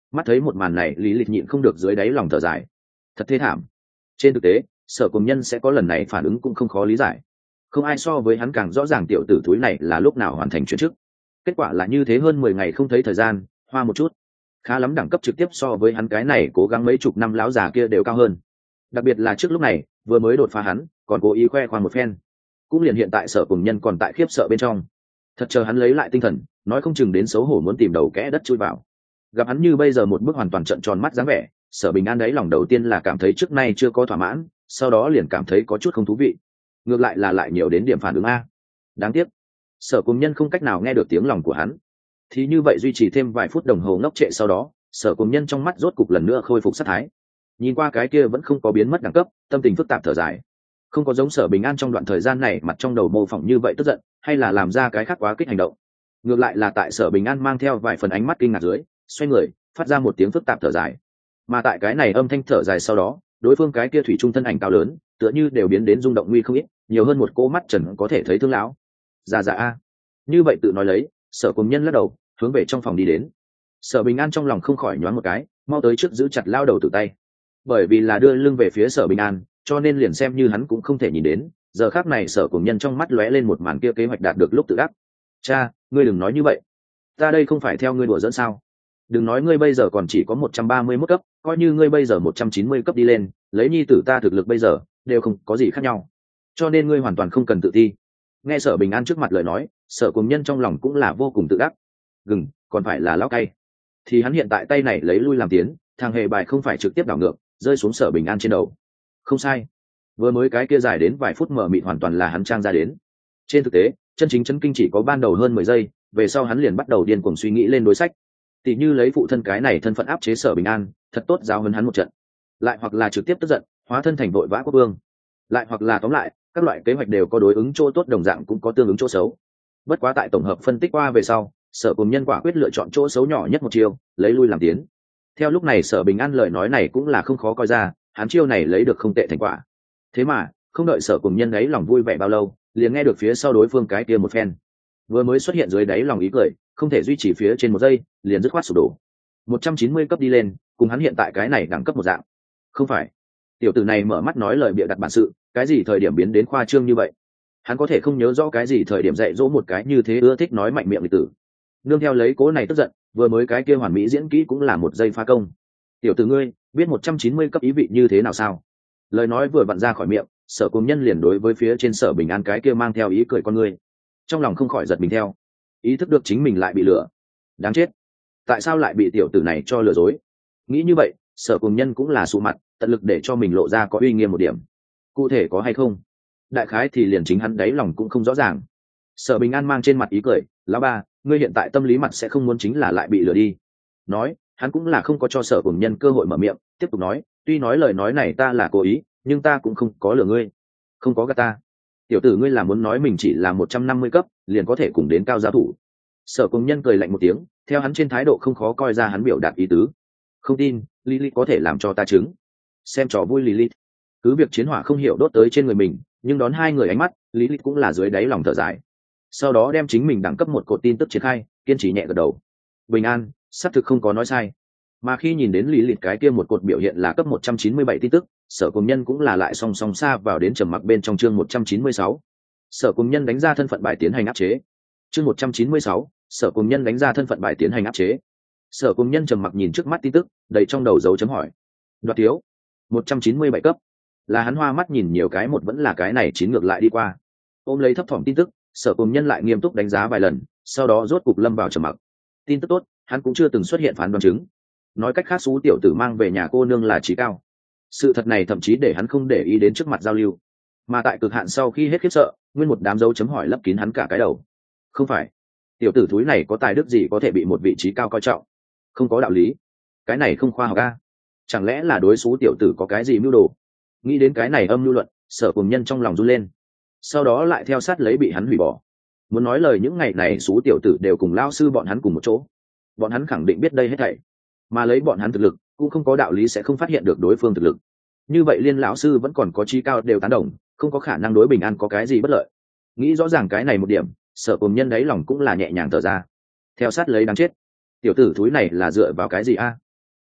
S1: Mắt thấy một màn này, lý lịch nhịn không được dưới đáy lòng thở dài. Thật thê thảm. Trên thực tế, Sở Cùng Nhân sẽ có lần này phản ứng cũng không khó lý giải. Không ai so với hắn càng rõ ràng tiểu tử thúi này là lúc nào hoàn thành chuyển chức. Kết quả là như thế, hơn mười ngày không thấy thời gian, hoa một chút. Khá lắm, đẳng cấp trực tiếp so với hắn cái này cố gắng mấy chục năm lão già kia đều cao hơn. Đặc biệt là trước lúc này, vừa mới đột phá hắn, còn cố ý khoe khoang một phen. Cũng liền hiện tại Sở Cùng Nhân còn tại khiếp sợ bên trong. Thật chờ hắn lấy lại tinh thần, nói không chừng đến xấu hổ muốn tìm đầu kẽ đất chui vào. Gặp hắn như bây giờ một bước hoàn toàn trợn tròn mắt dáng vẻ, Sở Bình An đấy lòng đầu tiên là cảm thấy trước nay chưa có thỏa mãn, sau đó liền cảm thấy có chút không thú vị. Ngược lại là lại nhiều đến điểm phản ứng a. Đáng tiếc, Sở Cùng Nhân không cách nào nghe được tiếng lòng của hắn. Thì như vậy duy trì thêm vài phút đồng hồ ngốc trệ, sau đó Sở Cùng Nhân trong mắt rốt cục lần nữa khôi phục sát thái. Nhìn qua cái kia vẫn không có biến mất đẳng cấp, tâm tình phức tạp thở dài. Không có giống Sở Bình An trong đoạn thời gian này mặt trong đầu mô phỏng như vậy tức giận, hay là làm ra cái khác quá kích hành động. Ngược lại là tại Sở Bình An mang theo vài phần ánh mắt kinh ngạc dưới, xoay người phát ra một tiếng phức tạp thở dài. Mà tại cái này âm thanh thở dài sau đó, đối phương cái kia thủy trung thân ảnh cao lớn tựa như đều biến đến rung động nguy không ít, nhiều hơn một cô mắt trần có thể thấy thương lão. Già già a. Như vậy tự nói lấy, Sở Cùng Nhân lắc đầu hướng về trong phòng đi đến. Sở Bình An trong lòng không khỏi nhoáng một cái, mau tới trước giữ chặt lao đầu tự tay. Bởi vì là đưa lưng về phía Sở Bình An, cho nên liền xem như hắn cũng không thể nhìn đến. Giờ khác này Sở Cùng Nhân trong mắt lóe lên một màn kia kế hoạch đạt được lúc tự đắc. Cha, ngươi đừng nói như vậy, ta đây không phải theo ngươi đùa dẫn sao? Đừng nói ngươi bây giờ còn chỉ có một trăm ba mươi mốt cấp, coi như ngươi bây giờ một trăm chín mươi cấp đi lên, lấy nhi tử ta thực lực bây giờ đều không có gì khác nhau, cho nên ngươi hoàn toàn không cần tự ti. Nghe Sở Bình An trước mặt lời nói, Sở Cùng Nhân trong lòng cũng là vô cùng tự đắc. Gừng còn phải là lão cay. Thì hắn hiện tại tay này lấy lui làm tiến, thằng hề bài không phải trực tiếp đảo ngược rơi xuống Sở Bình An trên đầu. Không sai, vừa mới cái kia dài đến vài phút mở mịt hoàn toàn là hắn trang ra đến. Trên thực tế, chân chính chấn kinh chỉ có ban đầu hơn mười giây, về sau hắn liền bắt đầu điên cuồng suy nghĩ lên đối sách. Tỷ như lấy phụ thân cái này thân phận áp chế Sở Bình An, thật tốt giáo huấn hắn một trận. Lại hoặc là trực tiếp tức giận, hóa thân thành vội vã quốc vương. Lại hoặc là tóm lại, các loại kế hoạch đều có đối ứng chỗ tốt đồng dạng cũng có tương ứng chỗ xấu. Bất quá tại tổng hợp phân tích qua về sau, Sở Cùng Nhân quả quyết lựa chọn chỗ xấu nhỏ nhất một chiêu, lấy lui làm tiến. Theo lúc này Sở Bình An lời nói này cũng là không khó coi ra, hắn chiêu này lấy được không tệ thành quả. Thế mà, không đợi Sở Cùng Nhân ấy lòng vui vẻ bao lâu, liền nghe được phía sau đối phương cái kia một phen. Vừa mới xuất hiện dưới đáy lòng ý cười, không thể duy trì phía trên một giây, liền dứt khoát sụp đổ. một trăm chín mươi cấp đi lên, cùng hắn hiện tại cái này đẳng cấp một dạng. Không phải, tiểu tử này mở mắt nói lời bịa đặt bản sự, cái gì thời điểm biến đến khoa trương như vậy? Hắn có thể không nhớ rõ cái gì thời điểm dạy dỗ một cái như thế ưa thích nói mạnh miệng lịch tử. Nương theo lấy cố này tức giận, vừa mới cái kia hoàn mỹ diễn kỹ cũng là một giây pha công. Tiểu tử ngươi, biết một trăm chín mươi cấp ý vị như thế nào sao? Lời nói vừa vặn ra khỏi miệng, Sở Cùng Nhân liền đối với phía trên Sở Bình An cái kia mang theo ý cười con ngươi. Trong lòng không khỏi giật mình theo, ý thức được chính mình lại bị lừa. Đáng chết, tại sao lại bị tiểu tử này cho lừa dối? Nghĩ như vậy, Sở Cùng Nhân cũng là sụ mặt, tận lực để cho mình lộ ra có uy nghiêm một điểm. Cụ thể có hay không, đại khái thì liền chính hắn đáy lòng cũng không rõ ràng. Sở Bình An mang trên mặt ý cười, lão ba, ngươi hiện tại tâm lý mặt sẽ không muốn chính là lại bị lừa đi. Nói, hắn cũng là không có cho Sở Cùng Nhân cơ hội mở miệng, tiếp tục nói, tuy nói lời nói này ta là cố ý, nhưng ta cũng không có lừa ngươi, không có gạt ta. Tiểu tử ngươi là muốn nói mình chỉ là một trăm năm mươi cấp liền có thể cùng đến cao giáo thủ? Sở Cùng Nhân cười lạnh một tiếng, theo hắn trên thái độ không khó coi ra hắn biểu đạt ý tứ. Không tin, Lilith có thể làm cho ta chứng. Xem trò vui Lilith. Cứ việc chiến hỏa không hiểu đốt tới trên người mình, nhưng đón hai người ánh mắt, Lilith cũng là dưới đáy lòng thở dài. Sau đó đem chính mình đẳng cấp một cột tin tức triển khai, kiên trì nhẹ gật đầu. Bình an, xác thực không có nói sai. Mà khi nhìn đến Lilith cái kia một cột biểu hiện là cấp một trăm chín mươi bảy tin tức, Sở Cùng Nhân cũng là lại song song xa vào đến trầm mặc bên trong chương một trăm chín mươi sáu. Sở Cùng Nhân đánh ra thân phận bài tiến hành áp chế. Chương một trăm chín mươi sáu, Sở Cùng Nhân đánh ra thân phận bài tiến hành áp chế. Sở Cùng Nhân trầm mặc nhìn trước mắt tin tức, đầy trong đầu dấu chấm hỏi. Đoạt thiếu, một trăm chín mươi bảy cấp. Là hắn hoa mắt nhìn nhiều cái một vẫn là cái này chín ngược lại đi qua. Ôm lấy thấp thỏm tin tức, Sở Cùng Nhân lại nghiêm túc đánh giá vài lần, sau đó rốt cục lâm vào trầm mặc. Tin tức tốt, hắn cũng chưa từng xuất hiện phán đoán chứng. Nói cách khác xú tiểu tử mang về nhà cô nương là trí cao. Sự thật này thậm chí để hắn không để ý đến trước mặt giao lưu. Mà tại cực hạn sau khi hết khiếp sợ, nguyên một đám dấu chấm hỏi lấp kín hắn cả cái đầu. Không phải, tiểu tử thúi này có tài đức gì có thể bị một vị trí cao coi trọng? Không có đạo lý, cái này không khoa học a. Chẳng lẽ là đối xú tiểu tử có cái gì mưu đồ? Nghĩ đến cái này âm mưu luận, Sở Cùng Nhân trong lòng run lên. Sau đó lại theo sát lấy bị hắn hủy bỏ. Muốn nói lời những ngày này xú tiểu tử đều cùng lao sư bọn hắn cùng một chỗ, bọn hắn khẳng định biết đây hết thảy, mà lấy bọn hắn thực lực cũng không có đạo lý sẽ không phát hiện được đối phương thực lực. Như vậy Liên lão sư vẫn còn có trí cao đều tán đồng, không có khả năng đối Bình An có cái gì bất lợi. Nghĩ rõ ràng cái này một điểm, Sở Cùng Nhân đáy lòng cũng là nhẹ nhàng thở ra. Theo sát lấy đáng chết, tiểu tử thúi này là dựa vào cái gì a?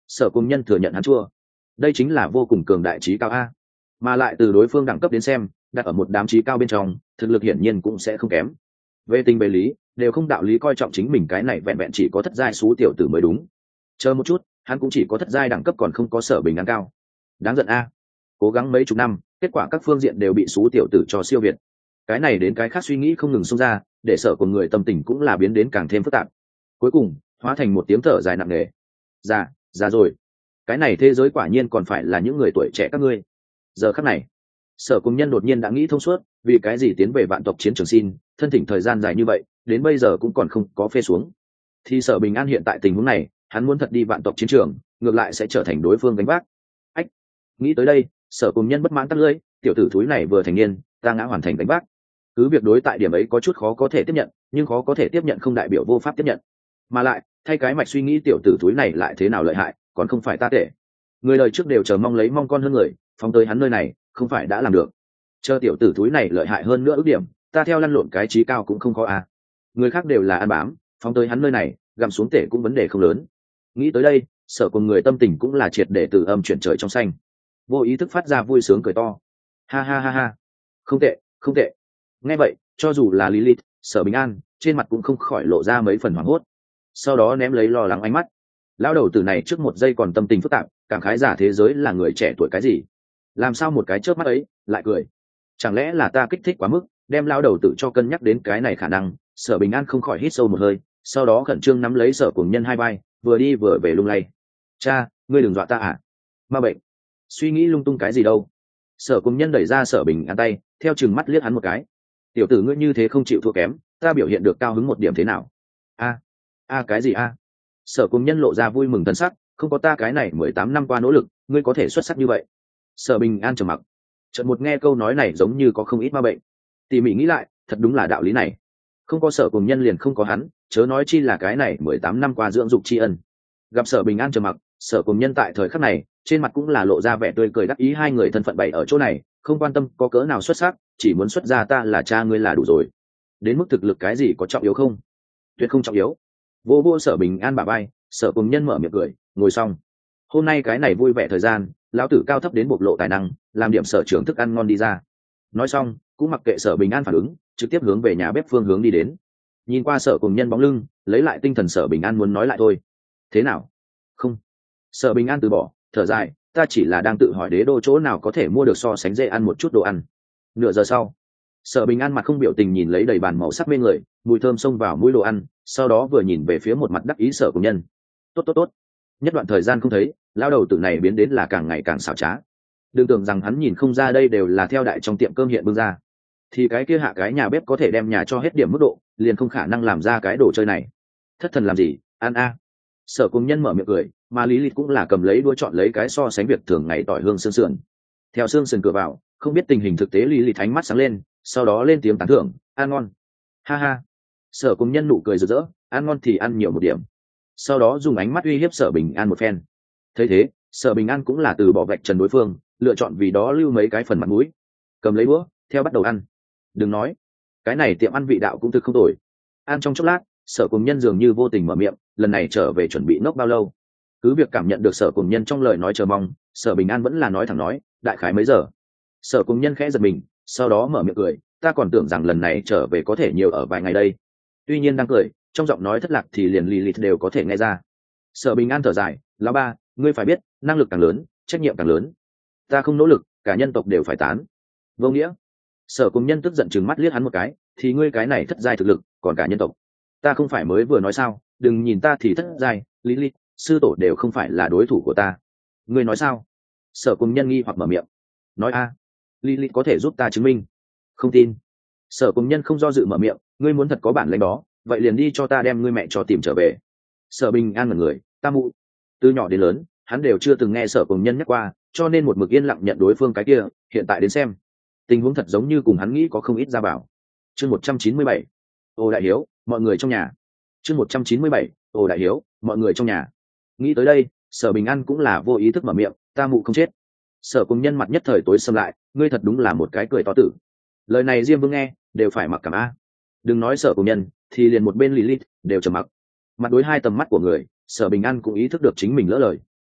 S1: Sở Cùng Nhân thừa nhận hắn chua. Đây chính là vô cùng cường đại trí cao a, mà lại từ đối phương đẳng cấp đến xem, đặt ở một đám trí cao bên trong, thực lực hiển nhiên cũng sẽ không kém. Về tình về lý, đều không đạo lý coi trọng chính mình cái này vẹn vẹn chỉ có thất giai số tiểu tử mới đúng. Chờ một chút, hắn cũng chỉ có thất giai đẳng cấp còn không có Sở Bình An cao. Đáng giận a. Cố gắng mấy chục năm, kết quả các phương diện đều bị số tiểu tử cho siêu việt. Cái này đến cái khác suy nghĩ không ngừng xông ra, để Sở của người tâm tình cũng là biến đến càng thêm phức tạp. Cuối cùng, hóa thành một tiếng thở dài nặng nề. Già, già rồi. Cái này thế giới quả nhiên còn phải là những người tuổi trẻ các ngươi. Giờ khắc này, Sở Cùng Nhân đột nhiên đã nghĩ thông suốt, vì cái gì tiến về vạn tộc chiến trường xin, thân thỉnh thời gian dài như vậy, đến bây giờ cũng còn không có phê xuống. Thì Sở Bình An hiện tại tình huống này, hắn muốn thật đi vạn tộc chiến trường, ngược lại sẽ trở thành đối phương gánh vác. Ách, nghĩ tới đây, Sở Cùng Nhân bất mãn tắt lưỡi, tiểu tử thúi này vừa thành niên, ta ngã hoàn thành gánh vác. Cứ việc đối tại điểm ấy có chút khó có thể tiếp nhận, nhưng khó có thể tiếp nhận không đại biểu vô pháp tiếp nhận. Mà lại, thay cái mạch suy nghĩ tiểu tử thúi này lại thế nào lợi hại, còn không phải ta tệ. Người đời trước đều chờ mong lấy mong con hơn người, phóng tới hắn nơi này, không phải đã làm được. Chờ tiểu tử thúi này lợi hại hơn nữa ước điểm, ta theo lăn lộn cái trí cao cũng không có à. Người khác đều là ăn bám, phóng tới hắn nơi này, gặm xuống tể cũng vấn đề không lớn. Nghĩ tới đây, Sở cùng người tâm tình cũng là triệt để từ âm chuyển trời trong xanh. Vô ý thức phát ra vui sướng cười to. Ha ha ha ha. Không tệ, không tệ. Nghe vậy, cho dù là Lilith, Sở Bình An, trên mặt cũng không khỏi lộ ra mấy phần hoảng hốt. Sau đó ném lấy lo lắng ánh mắt. Lão đầu tử này trước một giây còn tâm tình phức tạp, cảm khái giả thế giới là người trẻ tuổi cái gì? Làm sao một cái chớp mắt ấy lại cười? Chẳng lẽ là ta kích thích quá mức, đem lão đầu tử cho cân nhắc đến cái này khả năng? Sở Bình An không khỏi hít sâu một hơi, sau đó khẩn trương nắm lấy Sở Cùng Nhân hai vai, vừa đi vừa về lung lay. Cha, ngươi đừng dọa ta à? Ma bệnh. Suy nghĩ lung tung cái gì đâu? Sở Cùng Nhân đẩy ra Sở Bình An tay, theo chừng mắt liếc hắn một cái. Tiểu tử ngươi như thế không chịu thua kém, ta biểu hiện được cao hứng một điểm thế nào? A, a cái gì a? Sở Cùng Nhân lộ ra vui mừng thần sắc, không có ta cái này mười tám năm qua nỗ lực, ngươi có thể xuất sắc như vậy. Sở Bình An trầm mặc. Chợt một nghe câu nói này giống như có không ít ma bệnh. Tỉ mỉ nghĩ lại, thật đúng là đạo lý này. Không có Sở Cùng Nhân liền không có hắn, chớ nói chi là cái này mười tám năm qua dưỡng dục tri ân. Gặp Sở Bình An trầm mặc, Sở Cùng Nhân tại thời khắc này, trên mặt cũng là lộ ra vẻ tươi cười đắc ý, hai người thân phận bày ở chỗ này, không quan tâm có cỡ nào xuất sắc, chỉ muốn xuất ra ta là cha ngươi là đủ rồi. Đến mức thực lực cái gì có trọng yếu không? Tuyệt không trọng yếu. Vô vô Sở Bình An bả vai, Sở Cùng Nhân mở miệng cười, ngồi xong. Hôm nay cái này vui vẻ thời gian, lão tử cao thấp đến bộc lộ tài năng, làm điểm sở trường thức ăn ngon đi ra. Nói xong, cũng mặc kệ Sở Bình An phản ứng, trực tiếp hướng về nhà bếp phương hướng đi đến. Nhìn qua Sở Cùng Nhân bóng lưng, lấy lại tinh thần, Sở Bình An muốn nói lại thôi. Thế nào? Không. Sở Bình An từ bỏ, thở dài, ta chỉ là đang tự hỏi đế đô chỗ nào có thể mua được so sánh dễ ăn một chút đồ ăn. Nửa giờ sau, Sở Bình An mặt không biểu tình nhìn lấy đầy bàn màu sắc mê người, mùi thơm xông vào mũi đồ ăn, sau đó vừa nhìn về phía một mặt đắc ý Sở Cùng Nhân. Tốt tốt tốt. Nhất đoạn thời gian không thấy, lao đầu tử này biến đến là càng ngày càng xảo trá. Đừng tưởng rằng hắn nhìn không ra đây đều là theo đại trong tiệm cơm hiện bưng ra, thì cái kia hạ cái nhà bếp có thể đem nhà cho hết điểm mức độ, liền không khả năng làm ra cái đồ chơi này. Thất thần làm gì, ăn a. Sở Cùng Nhân mở miệng cười, mà Lý Lịch cũng là cầm lấy đũa chọn lấy cái so sánh việc thường ngày tỏi hương xương sườn. Theo xương sườn cửa vào, không biết tình hình thực tế, Lý Lịch ánh mắt sáng lên, sau đó lên tiếng tán thưởng, ăn ngon. Ha ha. Sở Cùng Nhân nụ cười rực rỡ, ăn ngon thì ăn nhiều một điểm. Sau đó dùng ánh mắt uy hiếp Sở Bình An một phen. Thấy thế, Sở Bình An cũng là từ bỏ vạch trần đối phương, lựa chọn vì đó lưu mấy cái phần mặt mũi, cầm lấy đũa, theo bắt đầu ăn. Đừng nói, cái này tiệm ăn vị đạo cũng thực không tồi. Ăn trong chốc lát, Sở Cùng Nhân dường như vô tình mở miệng, lần này trở về chuẩn bị nốc bao lâu? Cứ việc cảm nhận được Sở Cùng Nhân trong lời nói chờ mong, Sở Bình An vẫn là nói thẳng nói, đại khái mấy giờ. Sở Cùng Nhân khẽ giật mình, sau đó mở miệng cười, ta còn tưởng rằng lần này trở về có thể nhiều ở vài ngày đây. Tuy nhiên đang cười, trong giọng nói thất lạc thì liền lì lịt đều có thể nghe ra. Sở Bình An thở dài, lão ba, ngươi phải biết, năng lực càng lớn, trách nhiệm càng lớn. Ta không nỗ lực, cả nhân tộc đều phải tán. Vô nghĩa. Sở Cùng Nhân tức giận chừng mắt liếc hắn một cái, thì ngươi cái này thất giai thực lực, còn cả nhân tộc. Ta không phải mới vừa nói sao, đừng nhìn ta thì thất giai, lý lý, sư tổ đều không phải là đối thủ của ta. Ngươi nói sao? Sở Cùng Nhân nghi hoặc mở miệng. Nói a, lý lý có thể giúp ta chứng minh. Không tin. Sở Cùng Nhân không do dự mở miệng, ngươi muốn thật có bản lĩnh đó, vậy liền đi cho ta đem ngươi mẹ cho tìm trở về. Sở Bình An ngẩn người, ta mụ. Từ nhỏ đến lớn, hắn đều chưa từng nghe Sở Cùng Nhân nhắc qua, cho nên một mực yên lặng nhận đối phương cái kia, hiện tại đến xem, tình huống thật giống như cùng hắn nghĩ có không ít ra bảo. Chương một trăm chín mươi bảy, Ô đại hiếu, mọi người trong nhà. Chương một trăm chín mươi bảy, Ô đại hiếu, mọi người trong nhà. Nghĩ tới đây, Sở Bình An cũng là vô ý thức mở miệng, ta mụ không chết. Sở Cùng Nhân mặt nhất thời tối sầm lại, ngươi thật đúng là một cái cười to tử. Lời này Diêm Vương nghe, đều phải mặc cảm a. Đừng nói Sở Cùng Nhân, thì liền một bên Lilith đều trầm mặc. Mặt đối hai tầm mắt của người, Sở Bình An cũng ý thức được chính mình lỡ lời.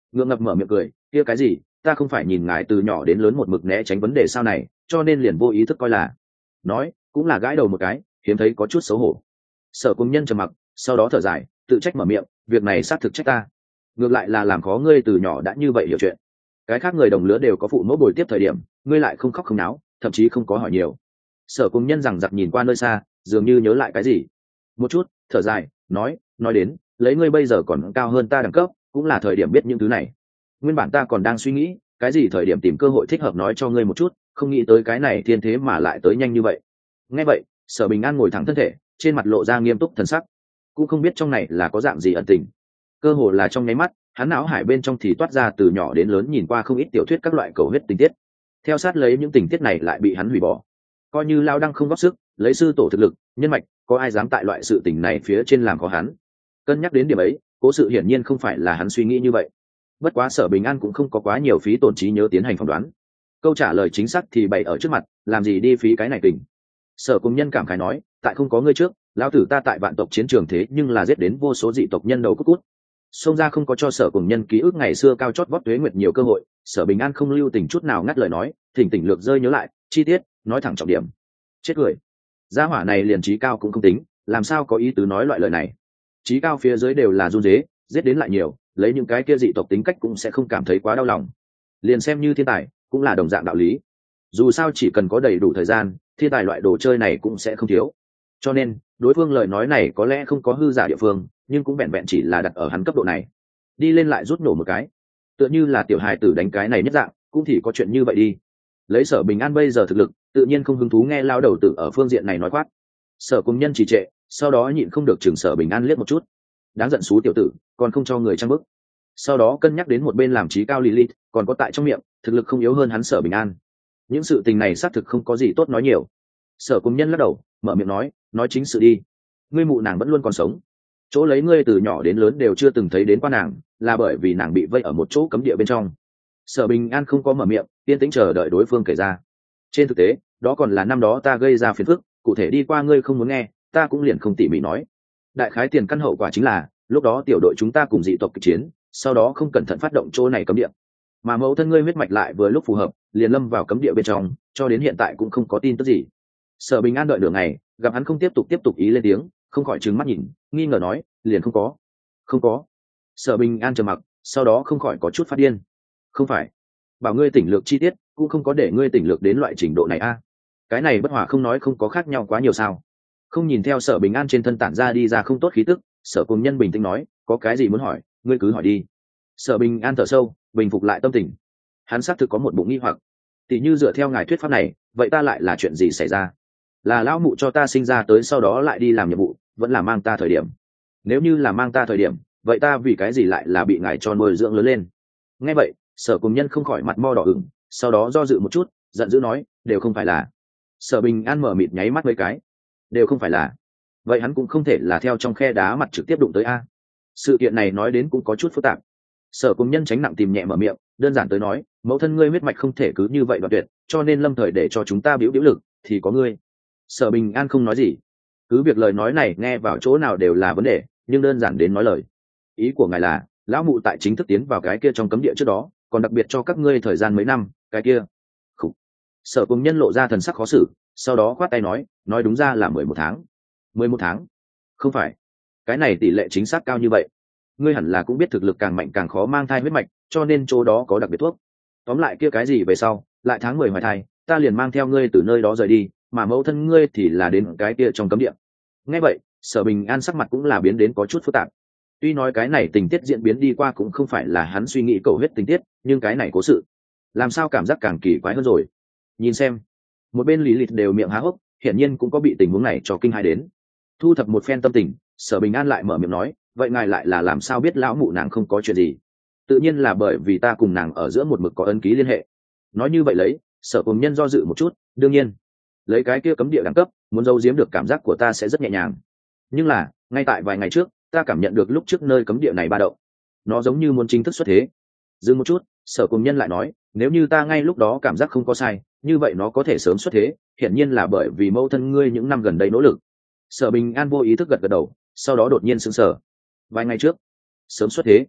S1: Ngượng ngập mở miệng cười, kia cái gì, ta không phải nhìn ngài từ nhỏ đến lớn một mực né tránh vấn đề sao này, cho nên liền vô ý thức coi là. Nói cũng là gãi đầu một cái, hiếm thấy có chút xấu hổ. Sở Cùng Nhân trầm mặc, sau đó thở dài, tự trách mở miệng, việc này xác thực trách ta, ngược lại là làm khó ngươi từ nhỏ đã như vậy hiểu chuyện. Cái khác người đồng lứa đều có phụ mẫu bồi tiếp thời điểm, ngươi lại không khóc không náo, thậm chí không có hỏi nhiều. Sở Cùng Nhân rằng giặc nhìn qua nơi xa, dường như nhớ lại cái gì, một chút thở dài nói, nói đến lấy ngươi bây giờ còn cao hơn ta đẳng cấp, cũng là thời điểm biết những thứ này. Nguyên bản ta còn đang suy nghĩ cái gì thời điểm tìm cơ hội thích hợp nói cho ngươi một chút, không nghĩ tới cái này thiên thế mà lại tới nhanh như vậy. Nghe vậy, Sở Bình An ngồi thẳng thân thể, trên mặt lộ ra nghiêm túc thần sắc, cũng không biết trong này là có dạng gì ẩn tình. Cơ hồ là trong nháy mắt, hắn não hải bên trong thì toát ra từ nhỏ đến lớn nhìn qua không ít tiểu thuyết các loại cầu huyết tình tiết. Theo sát lấy những tình tiết này lại bị hắn hủy bỏ, coi như lao đăng không góp sức lấy sư tổ thực lực nhân mạch, có ai dám tại loại sự tình này phía trên làm khó hắn. Cân nhắc đến điểm ấy, cố sự hiển nhiên không phải là hắn suy nghĩ như vậy. Bất quá Sở Bình An cũng không có quá nhiều phí tổn trí nhớ tiến hành phỏng đoán, câu trả lời chính xác thì bày ở trước mặt, làm gì đi phí cái này kình. Sở Cùng Nhân cảm khái nói, tại không có ngươi trước, lão tử ta tại vạn tộc chiến trường thế nhưng là giết đến vô số dị tộc nhân đầu cút cút. Xông ra không có cho Sở Cùng Nhân ký ức ngày xưa cao chót vót tuế nguyệt nhiều cơ hội. Sở Bình An không lưu tình chút nào ngắt lời nói, thỉnh tỉnh lược rơi nhớ lại chi tiết, nói thẳng trọng điểm. Chết cười, gia hỏa này liền trí cao cũng không tính, làm sao có ý tứ nói loại lời này. Trí cao phía dưới đều là run dế, giết đến lại nhiều, lấy những cái kia dị tộc tính cách cũng sẽ không cảm thấy quá đau lòng. Liền xem như thiên tài cũng là đồng dạng đạo lý, dù sao chỉ cần có đầy đủ thời gian, thiên tài loại đồ chơi này cũng sẽ không thiếu. Cho nên đối phương lời nói này có lẽ không có hư giả địa phương, nhưng cũng vẹn vẹn chỉ là đặt ở hắn cấp độ này, đi lên lại rút nổ một cái, tựa như là tiểu hài tử đánh cái này nhất dạng, cũng thì có chuyện như vậy đi. Lấy Sở Bình An bây giờ thực lực, tự nhiên không hứng thú nghe lao đầu tử ở phương diện này nói quát. Sở Cùng Nhân trì trệ, sau đó nhịn không được chừng Sở Bình An liếc một chút, đáng giận xú tiểu tử, còn không cho người trang bức. Sau đó cân nhắc đến một bên làm trí cao Lilith, còn có tại trong miệng thực lực không yếu hơn hắn Sở Bình An, những sự tình này xác thực không có gì tốt nói nhiều. Sở Cùng Nhân lắc đầu, mở miệng nói, nói chính sự đi. Ngươi mụ nàng vẫn luôn còn sống, chỗ lấy ngươi từ nhỏ đến lớn đều chưa từng thấy đến qua nàng, là bởi vì nàng bị vây ở một chỗ cấm địa bên trong. Sở Bình An không có mở miệng, yên tĩnh chờ đợi đối phương kể ra. Trên thực tế, đó còn là năm đó ta gây ra phiền phức, cụ thể đi qua ngươi không muốn nghe, ta cũng liền không tỉ mỉ nói. Đại khái tiền căn hậu quả chính là, lúc đó tiểu đội chúng ta cùng dị tộc kịch chiến, sau đó không cẩn thận phát động chỗ này cấm địa, mà mẫu thân ngươi huyết mạch lại vừa lúc phù hợp, liền lâm vào cấm địa bên trong, cho đến hiện tại cũng không có tin tức gì. Sở Bình An đợi nửa ngày, gặp hắn không tiếp tục tiếp tục ý lên tiếng, không khỏi trừng mắt nhìn, nghi ngờ nói, liền không có, không có. Sở Bình An trầm mặc, sau đó không khỏi có chút phát điên. Không phải, bảo ngươi tỉnh lược chi tiết, cũng không có để ngươi tỉnh lược đến loại trình độ này a. À. Cái này bất hòa không nói không có khác nhau quá nhiều sao? Không nhìn theo Sở Bình An trên thân tản ra đi ra không tốt khí tức, Sở Cùng Nhân bình tĩnh nói, có cái gì muốn hỏi, ngươi cứ hỏi đi. Sở Bình An thở sâu, bình phục lại tâm tình. Hắn xác thực có một bụng nghi hoặc, tỉ như dựa theo ngài thuyết pháp này, vậy ta lại là chuyện gì xảy ra? Là lão mụ cho ta sinh ra tới sau đó lại đi làm nhiệm vụ, vẫn là mang ta thời điểm? Nếu như là mang ta thời điểm, vậy ta vì cái gì lại là bị ngài cho nuôi dưỡng lớn lên? Nghe vậy, Sở Cùng Nhân không khỏi mặt mo đỏ ửng, sau đó do dự một chút, giận dữ nói, đều không phải là. Sở Bình An mở mịt nháy mắt mấy cái, đều không phải là, vậy hắn cũng không thể là theo trong khe đá mặt trực tiếp đụng tới a. Sự kiện này nói đến cũng có chút phức tạp. Sở Cùng Nhân tránh nặng tìm nhẹ mở miệng, đơn giản tới nói, mẫu thân ngươi huyết mạch không thể cứ như vậy đoạn tuyệt, cho nên lâm thời để cho chúng ta biểu biểu lực, thì có ngươi. Sở Bình An không nói gì, cứ việc lời nói này nghe vào chỗ nào đều là vấn đề, nhưng đơn giản đến nói lời. Ý của ngài là, lão mụ tại chính thức tiến vào cái kia trong cấm địa trước đó, còn đặc biệt cho các ngươi thời gian mấy năm, cái kia. Khủ. Sở Cùng Nhân lộ ra thần sắc khó xử, sau đó khoát tay nói, nói đúng ra là mười một tháng. Mười một tháng? Không phải, cái này tỷ lệ chính xác cao như vậy. Ngươi hẳn là cũng biết thực lực càng mạnh càng khó mang thai huyết mạch, cho nên chỗ đó có đặc biệt thuốc. Tóm lại kia cái gì về sau, lại tháng mười hoài thai, ta liền mang theo ngươi từ nơi đó rời đi, mà mẫu thân ngươi thì là đến cái kia trong cấm địa. Nghe vậy, Sở Bình An sắc mặt cũng là biến đến có chút phức tạp. Tuy nói cái này tình tiết diễn biến đi qua cũng không phải là hắn suy nghĩ cầu huyết tình tiết, nhưng cái này cố sự, làm sao cảm giác càng kỳ quái hơn rồi. Nhìn xem, một bên Lý Lịch đều miệng há hốc, hiển nhiên cũng có bị tình huống này cho kinh hãi đến. Thu thập một phen tâm tình, Sở Bình An lại mở miệng nói, vậy ngài lại là làm sao biết lão mụ nàng không có chuyện gì? Tự nhiên là bởi vì ta cùng nàng ở giữa một mực có ân ký liên hệ. Nói như vậy lấy, Sở Cùng Nhân do dự một chút, đương nhiên, lấy cái kia cấm địa đẳng cấp, muốn giấu giếm được cảm giác của ta sẽ rất nhẹ nhàng. Nhưng là, ngay tại vài ngày trước, ta cảm nhận được lúc trước nơi cấm địa này ba động, nó giống như muốn chính thức xuất thế. Dừng một chút, Sở Cùng Nhân lại nói, nếu như ta ngay lúc đó cảm giác không có sai, như vậy nó có thể sớm xuất thế, hiển nhiên là bởi vì mẫu thân ngươi những năm gần đây nỗ lực. Sở Bình An vô ý thức gật gật đầu, sau đó đột nhiên sững sờ. Vài ngày trước, sớm xuất thế,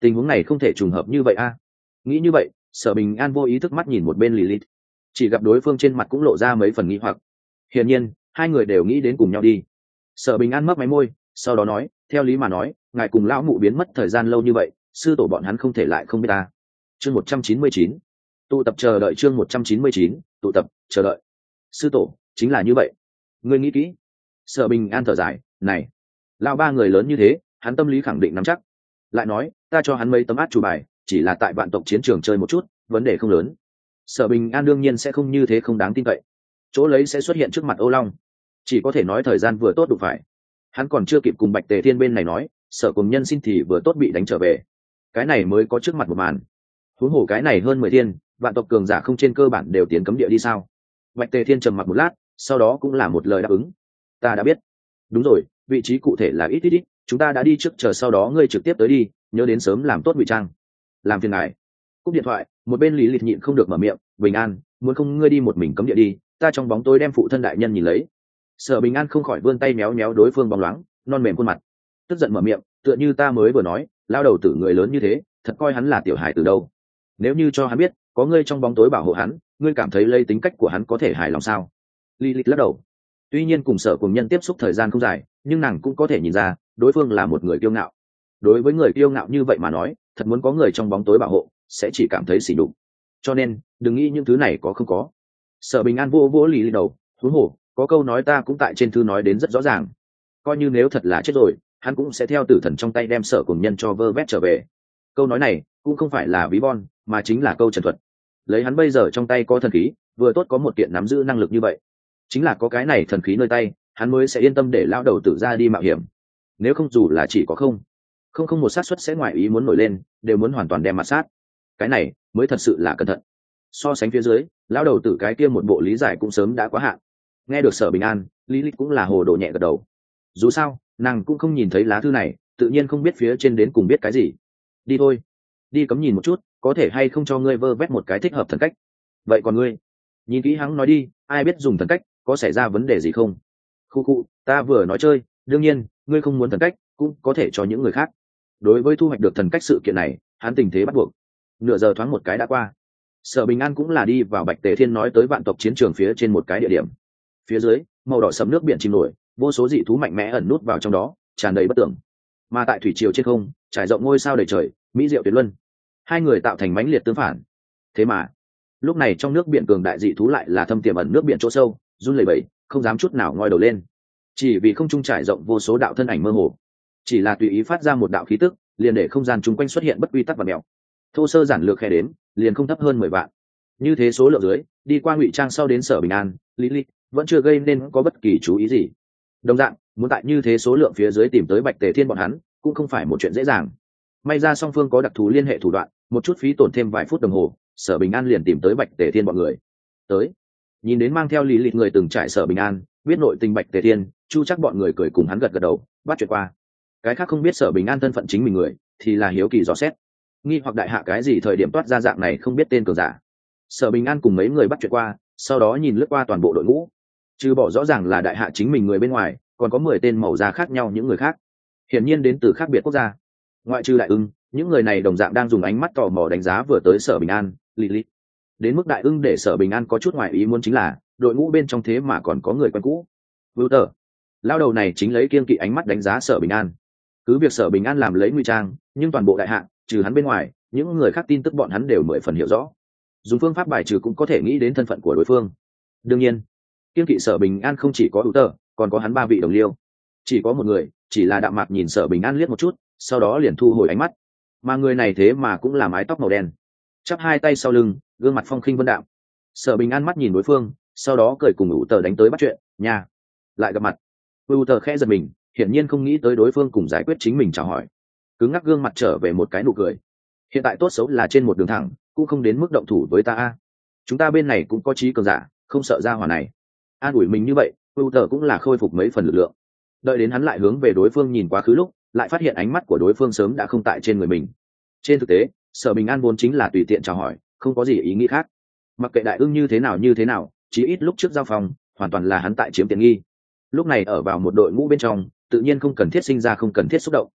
S1: tình huống này không thể trùng hợp như vậy a. Nghĩ như vậy, Sở Bình An vô ý thức mắt nhìn một bên Lilith, chỉ gặp đối phương trên mặt cũng lộ ra mấy phần nghi hoặc. Hiển nhiên hai người đều nghĩ đến cùng nhau đi. Sở Bình An mấp máy môi, sau đó nói, theo lý mà nói ngài cùng lão mụ biến mất thời gian lâu như vậy, sư tổ bọn hắn không thể lại không biết ta. Chương một trăm chín mươi chín, tụ tập chờ đợi. Chương một trăm chín mươi chín, tụ tập chờ đợi. Sư tổ chính là như vậy, ngươi nghĩ kỹ. Sở Bình An thở dài, này lão ba người lớn như thế, hắn tâm lý khẳng định nắm chắc. Lại nói ta cho hắn mấy tấm át chủ bài, chỉ là tại vạn tộc chiến trường chơi một chút, vấn đề không lớn. Sở Bình An đương nhiên sẽ không như thế không đáng tin cậy, chỗ lấy sẽ xuất hiện trước mặt Ô Long, chỉ có thể nói thời gian vừa tốt đủ phải. Hắn còn chưa kịp cùng Bạch Tề Thiên bên này nói, Sở cùng nhân xin thì vừa tốt bị đánh trở về, cái này mới có trước mặt một màn. Huống hồ cái này hơn mười thiên, vạn tộc cường giả không trên cơ bản đều tiến cấm địa đi sao? Bạch Tề Thiên trầm mặc một lát, sau đó cũng là một lời đáp ứng. Ta đã biết. Đúng rồi, vị trí cụ thể là ít ít ít, chúng ta đã đi trước, chờ sau đó ngươi trực tiếp tới đi, nhớ đến sớm làm tốt ngụy trang. Làm phiền ngài. Cúp điện thoại, một bên Lý Lịch nhịn không được mở miệng, Bình An, muốn không ngươi đi một mình cấm địa đi, ta trong bóng tối đem phụ thân đại nhân nhìn lấy. Sở Bình An không khỏi vươn tay méo méo đối phương bóng loáng non mềm khuôn mặt, tức giận mở miệng, tựa như ta mới vừa nói, lao đầu tử người lớn như thế, thật coi hắn là tiểu hài từ đâu. Nếu như cho hắn biết có ngươi trong bóng tối bảo hộ hắn, ngươi cảm thấy lấy tính cách của hắn có thể hài lòng sao? Lý Lịch lắc đầu. Tuy nhiên cùng Sở cùng nhân tiếp xúc thời gian không dài, nhưng nàng cũng có thể nhìn ra đối phương là một người kiêu ngạo. Đối với người kiêu ngạo như vậy mà nói, thật muốn có người trong bóng tối bảo hộ, sẽ chỉ cảm thấy xỉ nhục. Cho nên đừng nghĩ những thứ này có không có. Sở Bình An vô vỗ Lý Lịch đầu, huống hồ có câu nói ta cũng tại trên thư nói đến rất rõ ràng, coi như nếu thật là chết rồi, hắn cũng sẽ theo tử thần trong tay đem Sở cùng nhân cho vơ vét trở về. Câu nói này cũng không phải là ví von, mà chính là câu trần thuật. Lấy hắn bây giờ trong tay có thần khí, vừa tốt có một kiện nắm giữ năng lực như vậy, chính là có cái này thần khí nơi tay, hắn mới sẽ yên tâm để lao đầu tử ra đi mạo hiểm. Nếu không, dù là chỉ có không không không một xác suất sẽ ngoài ý muốn nổi lên, đều muốn hoàn toàn đem mặt sát. Cái này mới thật sự là cẩn thận. So sánh phía dưới, lao đầu tử cái kia một bộ lý giải cũng sớm đã quá hạn. Nghe được Sở Bình An, Lý Lịch cũng là hồ đồ nhẹ gật đầu. Dù sao nàng cũng không nhìn thấy lá thư này, tự nhiên không biết phía trên đến cùng biết cái gì. Đi thôi, đi cấm nhìn một chút, có thể hay không cho ngươi vơ vét một cái thích hợp thần cách. Vậy còn ngươi, nhìn kỹ hắn nói đi, ai biết dùng thần cách có xảy ra vấn đề gì không? Khu khu, ta vừa nói chơi, đương nhiên ngươi không muốn thần cách cũng có thể cho những người khác. Đối với thu hoạch được thần cách sự kiện này, hắn tình thế bắt buộc. Nửa giờ thoáng một cái đã qua, Sở Bình An cũng là đi vào Bạch Tề Thiên nói tới vạn tộc chiến trường phía trên một cái địa điểm. Phía dưới màu đỏ sẫm nước biển chìm nổi, vô số dị thú mạnh mẽ ẩn nút vào trong đó, tràn đầy bất tưởng. Mà tại thủy triều trên không trải rộng ngôi sao đầy trời, mỹ diệu tuyệt luân, hai người tạo thành mãnh liệt tương phản. Thế mà lúc này trong nước biển cường đại dị thú lại là thâm tiềm ẩn nước biển chỗ sâu, run lẩy bẩy, không dám chút nào ngoi đầu lên, chỉ vì không trung trải rộng vô số đạo thân ảnh mơ hồ, chỉ là tùy ý phát ra một đạo khí tức, liền để không gian chung quanh xuất hiện bất quy tắc và mèo. Thô sơ giản lược khe đến, liền không thấp hơn mười vạn. Như thế số lượng dưới, đi qua ngụy trang sau đến Sở Bình An, Lý Lịch vẫn chưa gây nên có bất kỳ chú ý gì. Đồng dạng, muốn tại như thế số lượng phía dưới tìm tới Bạch Tề Thiên bọn hắn, cũng không phải một chuyện dễ dàng. May ra song phương có đặc thù liên hệ thủ đoạn, một chút phí tổn thêm vài phút đồng hồ, Sở Bình An liền tìm tới Bạch Tề Thiên bọn người. Tới, nhìn đến mang theo Lý Lịch người từng trải Sở Bình An, biết nội tình Bạch Tề Thiên, Chu chắc bọn người cười cùng hắn gật gật đầu, bắt chuyện qua. Cái khác không biết Sở Bình An thân phận chính mình người, thì là hiếu kỳ dò xét, nghi hoặc đại hạ cái gì thời điểm toát ra dạng này không biết tên cường giả. Sở Bình An cùng mấy người bắt chuyện qua, sau đó nhìn lướt qua toàn bộ đội ngũ, trừ bỏ rõ ràng là đại hạ chính mình người bên ngoài, còn có mười tên màu da khác nhau những người khác, hiển nhiên đến từ khác biệt quốc gia. Ngoại trừ Đại Ưng, những người này đồng dạng đang dùng ánh mắt tò mò đánh giá vừa tới Sở Bình An, Lilith. Đến mức Đại Ưng để Sở Bình An có chút ngoài ý muốn chính là, đội ngũ bên trong thế mà còn có người quen cũ. Wilter, lao đầu này chính lấy kiên kỵ ánh mắt đánh giá Sở Bình An. Cứ việc Sở Bình An làm lấy ngụy trang, nhưng toàn bộ đại hạ, trừ hắn bên ngoài, những người khác tin tức bọn hắn đều mười phần hiểu rõ. Dùng phương pháp bài trừ cũng có thể nghĩ đến thân phận của đối phương. Đương nhiên, kiên kỵ Sở Bình An không chỉ có Wilter, còn có hắn ba vị đồng liêu. Chỉ có một người, chỉ là Đạm Mạc nhìn Sở Bình An liếc một chút, sau đó liền thu hồi ánh mắt. Mà người này thế mà cũng là mái tóc màu đen, chắp hai tay sau lưng, gương mặt phong khinh vân đạm. Sở Bình An mắt nhìn đối phương, sau đó cười cùng Wilter đánh tới bắt chuyện, nha, lại gặp mặt. Wilter khẽ giật mình, hiển nhiên không nghĩ tới đối phương cùng giải quyết chính mình chào hỏi, cứng ngắc gương mặt trở về một cái nụ cười. Hiện tại tốt xấu là trên một đường thẳng, cũng không đến mức động thủ với ta a. Chúng ta bên này cũng có trí cường giả, không sợ ra hỏa này. An ủi mình như vậy, Wilter cũng là khôi phục mấy phần lực lượng. Đợi đến hắn lại hướng về đối phương nhìn quá khứ lúc, lại phát hiện ánh mắt của đối phương sớm đã không tại trên người mình. Trên thực tế, Sở Bình An vốn chính là tùy tiện chào hỏi, không có gì ý nghĩ khác. Mặc kệ Đại Ưng như thế nào như thế nào, chí ít lúc trước giao phòng, hoàn toàn là hắn tại chiếm tiện nghi. Lúc này ở vào một đội ngũ bên trong, tự nhiên không cần thiết sinh ra không cần thiết xúc động.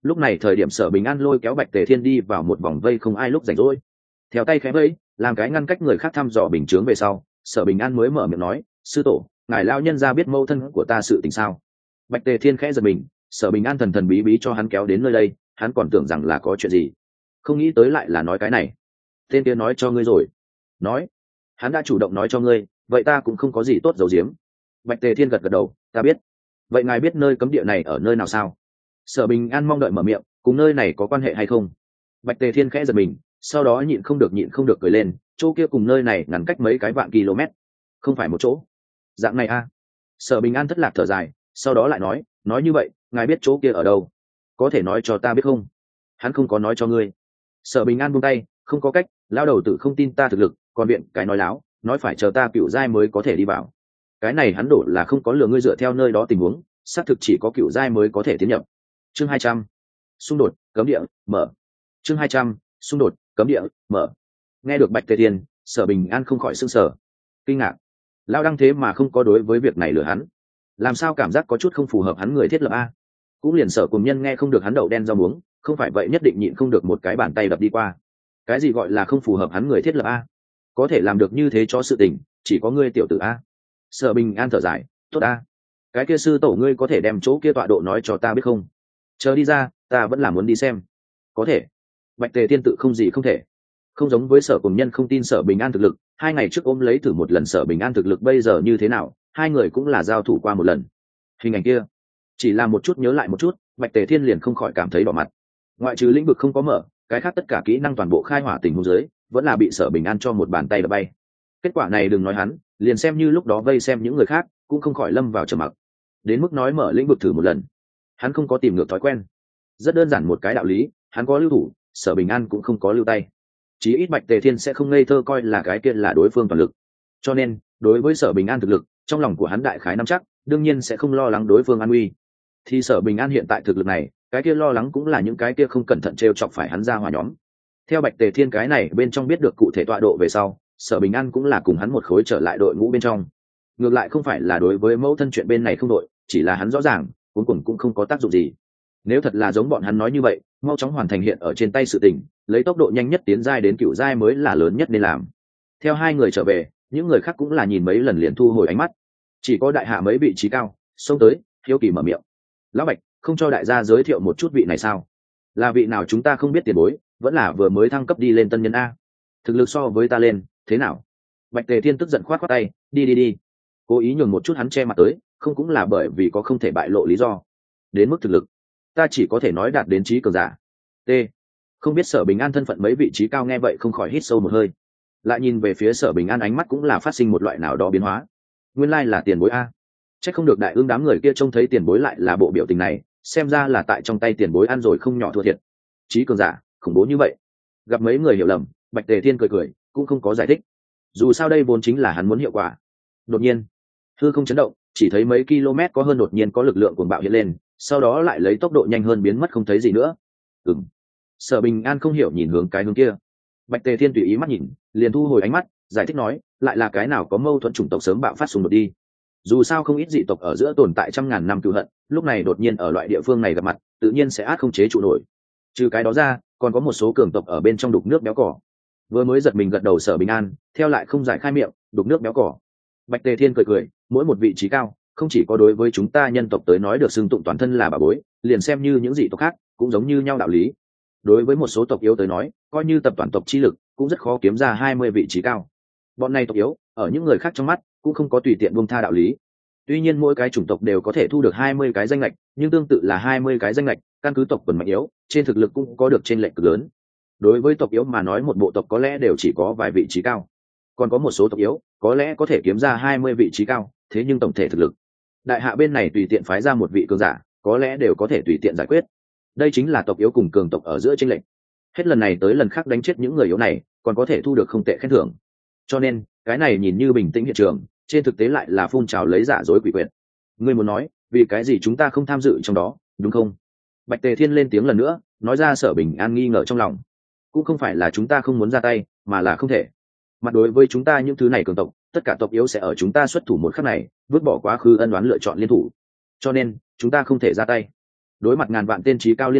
S1: Lúc này thời điểm Sở Bình An lôi kéo Bạch Tề Thiên đi vào một vòng vây không ai lúc rảnh rỗi, theo tay khẽ vây làm cái ngăn cách người khác thăm dò bình chướng về sau, Sở Bình An mới mở miệng nói, sư tổ, ngài lao nhân ra biết mâu thân của ta sự tình sao? Bạch Tề Thiên khẽ giật mình, Sở Bình An thần thần bí bí cho hắn kéo đến nơi đây, hắn còn tưởng rằng là có chuyện gì, không nghĩ tới lại là nói cái này. Tên kia nói cho ngươi rồi? Nói. Hắn đã chủ động nói cho ngươi, vậy ta cũng không có gì tốt giấu giếm. Bạch Tề Thiên gật gật đầu, ta biết. Vậy ngài biết nơi cấm địa này ở nơi nào sao? Sở Bình An mong đợi mở miệng, cùng nơi này có quan hệ hay không? Bạch Tề Thiên khẽ giật mình, sau đó nhịn không được nhịn không được cười lên, chỗ kia cùng nơi này ngắn cách mấy cái vạn km, không phải một chỗ. Dạng này a. À? Sở Bình An thất lạc thở dài, sau đó lại nói, nói như vậy, ngài biết chỗ kia ở đâu? Có thể nói cho ta biết không? Hắn không có nói cho ngươi. Sở Bình An buông tay, không có cách, lao đầu tử không tin ta thực lực, còn viện cái nói láo, nói phải chờ ta cựu giai mới có thể đi vào. Cái này hắn đổ là không có lừa ngươi, dựa theo nơi đó tình huống, xác thực chỉ có cựu giai mới có thể tiến nhập. Chương hai trăm, xung đột cấm địa mở. Chương hai trăm, xung đột cấm địa mở. Nghe được Bạch Tề Thiên, Sở Bình An không khỏi sững sờ, kinh ngạc. Lao đăng thế mà không có đối với việc này lừa hắn, làm sao cảm giác có chút không phù hợp hắn người thiết lập a? Cũng liền Sở cùng nhân nghe không được hắn đậu đen rau muống, không phải vậy nhất định nhịn không được một cái bàn tay đập đi qua. Cái gì gọi là không phù hợp hắn người thiết lập a? Có thể làm được như thế cho sự tình, chỉ có ngươi tiểu tử a. Sở Bình An thở dài, tốt a. Cái kia sư tổ ngươi có thể đem chỗ kia tọa độ nói cho ta biết không? Chờ đi ra, ta vẫn là muốn đi xem. Có thể. Bạch Tề Thiên tự không gì không thể. Không giống với Sở cùng nhân không tin Sở Bình An thực lực, hai ngày trước ôm lấy thử một lần Sở Bình An thực lực bây giờ như thế nào, hai người cũng là giao thủ qua một lần. Hình ảnh kia, chỉ là một chút nhớ lại một chút, Bạch Tề Thiên liền không khỏi cảm thấy đỏ mặt. Ngoại trừ lĩnh vực không có mở, cái khác tất cả kỹ năng toàn bộ khai hỏa tình huống dưới, vẫn là bị Sở Bình An cho một bàn tay đập bay. Kết quả này đừng nói hắn, liền xem như lúc đó vây xem những người khác, cũng không khỏi lâm vào trầm mặc. Đến mức nói mở lĩnh vực thử một lần, hắn không có tìm ngược thói quen. Rất đơn giản một cái đạo lý, hắn có lưu thủ, Sở Bình An cũng không có lưu tay. Chí ít Bạch Tề Thiên sẽ không ngây thơ coi là cái kia là đối phương toàn lực. Cho nên, đối với Sở Bình An thực lực, trong lòng của hắn đại khái nắm chắc, đương nhiên sẽ không lo lắng đối phương an nguy. Thì Sở Bình An hiện tại thực lực này, cái kia lo lắng cũng là những cái kia không cẩn thận trêu chọc phải hắn ra hòa nhóm. Theo Bạch Tề Thiên cái này bên trong biết được cụ thể tọa độ về sau, Sở Bình An cũng là cùng hắn một khối trở lại đội ngũ bên trong. Ngược lại không phải là đối với mẫu thân chuyện bên này không đội, chỉ là hắn rõ ràng, cuối cùng cũng không có tác dụng gì. Nếu thật là giống bọn hắn nói như vậy, mau chóng hoàn thành hiện ở trên tay sự tình, lấy tốc độ nhanh nhất tiến giai đến cựu giai mới là lớn nhất nên làm. Theo hai người trở về, những người khác cũng là nhìn mấy lần liền thu hồi ánh mắt. Chỉ có đại hạ mấy vị trí cao xông tới, hiếu kỳ mở miệng, lão Bạch, không cho đại gia giới thiệu một chút vị này sao? Là vị nào chúng ta không biết tiền bối, vẫn là vừa mới thăng cấp đi lên tân nhân a? Thực lực so với ta lên thế nào? Bạch Tề Thiên tức giận khoát khoát tay, đi đi đi. Cố ý nhường một chút hắn che mặt tới, không cũng là bởi vì có không thể bại lộ lý do. Đến mức thực lực, ta chỉ có thể nói đạt đến trí cường giả. T. Không biết Sở Bình An thân phận mấy vị trí cao nghe vậy không khỏi hít sâu một hơi. Lại nhìn về phía Sở Bình An, ánh mắt cũng là phát sinh một loại nào đó biến hóa. Nguyên lai là tiền bối a. Chắc không được đại ương đám người kia trông thấy tiền bối lại là bộ biểu tình này, xem ra là tại trong tay tiền bối ăn rồi không nhỏ thua thiệt. Trí cường giả khủng bố như vậy. Gặp mấy người hiểu lầm, Bạch Tề Thiên cười cười, cũng không có giải thích. Dù sao đây vốn chính là hắn muốn hiệu quả. Đột nhiên, hư không chấn động, chỉ thấy mấy km có hơn đột nhiên có lực lượng cuồng bạo hiện lên, sau đó lại lấy tốc độ nhanh hơn biến mất không thấy gì nữa. Ừm. Sở Bình An không hiểu nhìn hướng cái hướng kia. Bạch Tề Thiên tùy ý mắt nhìn, liền thu hồi ánh mắt, giải thích nói, lại là cái nào có mâu thuẫn chủng tộc sớm bạo phát xung đột đi. Dù sao không ít dị tộc ở giữa tồn tại trăm ngàn năm cừu hận, lúc này đột nhiên ở loại địa phương này gặp mặt, tự nhiên sẽ át không chế trụ nổi. Trừ cái đó ra, còn có một số cường tộc ở bên trong đục nước béo cỏ. Vừa mới giật mình gật đầu Sở Bình An, theo lại không giải khai miệng, đục nước béo cỏ. Bạch Tề Thiên cười cười, mỗi một vị trí cao, không chỉ có đối với chúng ta nhân tộc tới nói được xưng tụng toàn thân là bà bối, liền xem như những dị tộc khác, cũng giống như nhau đạo lý. Đối với một số tộc yếu tới nói, coi như tập toàn tộc chi lực, cũng rất khó kiếm ra hai mươi vị trí cao. Bọn này tộc yếu, ở những người khác trong mắt, cũng không có tùy tiện buông tha đạo lý. Tuy nhiên mỗi cái chủng tộc đều có thể thu được hai mươi cái danh lệch, nhưng tương tự là hai mươi cái danh lệch, căn cứ tộc quần mạnh yếu, trên thực lực cũng có được chênh lệch cực lớn. Đối với tộc yếu mà nói, một bộ tộc có lẽ đều chỉ có vài vị trí cao. Còn có một số tộc yếu, có lẽ có thể kiếm ra hai mươi vị trí cao, thế nhưng tổng thể thực lực, đại hạ bên này tùy tiện phái ra một vị cường giả, có lẽ đều có thể tùy tiện giải quyết. Đây chính là tộc yếu cùng cường tộc ở giữa chênh lệch. Hết lần này tới lần khác đánh chết những người yếu này, còn có thể thu được không tệ khen thưởng. Cho nên, cái này nhìn như bình tĩnh hiện trường, trên thực tế lại là phun trào lấy giả dối quỷ quyệt. Ngươi muốn nói, vì cái gì chúng ta không tham dự trong đó, đúng không? Bạch Tề Thiên lên tiếng lần nữa, nói ra Sở Bình An nghi ngờ trong lòng. Cũng không phải là chúng ta không muốn ra tay, mà là không thể. Mặt đối với chúng ta những thứ này cường tộc, tất cả tộc yếu sẽ ở chúng ta xuất thủ một khắc này, vứt bỏ quá khứ ân oán lựa chọn liên thủ. Cho nên, chúng ta không thể ra tay. Đối mặt ngàn vạn tên trí cao liên thủ,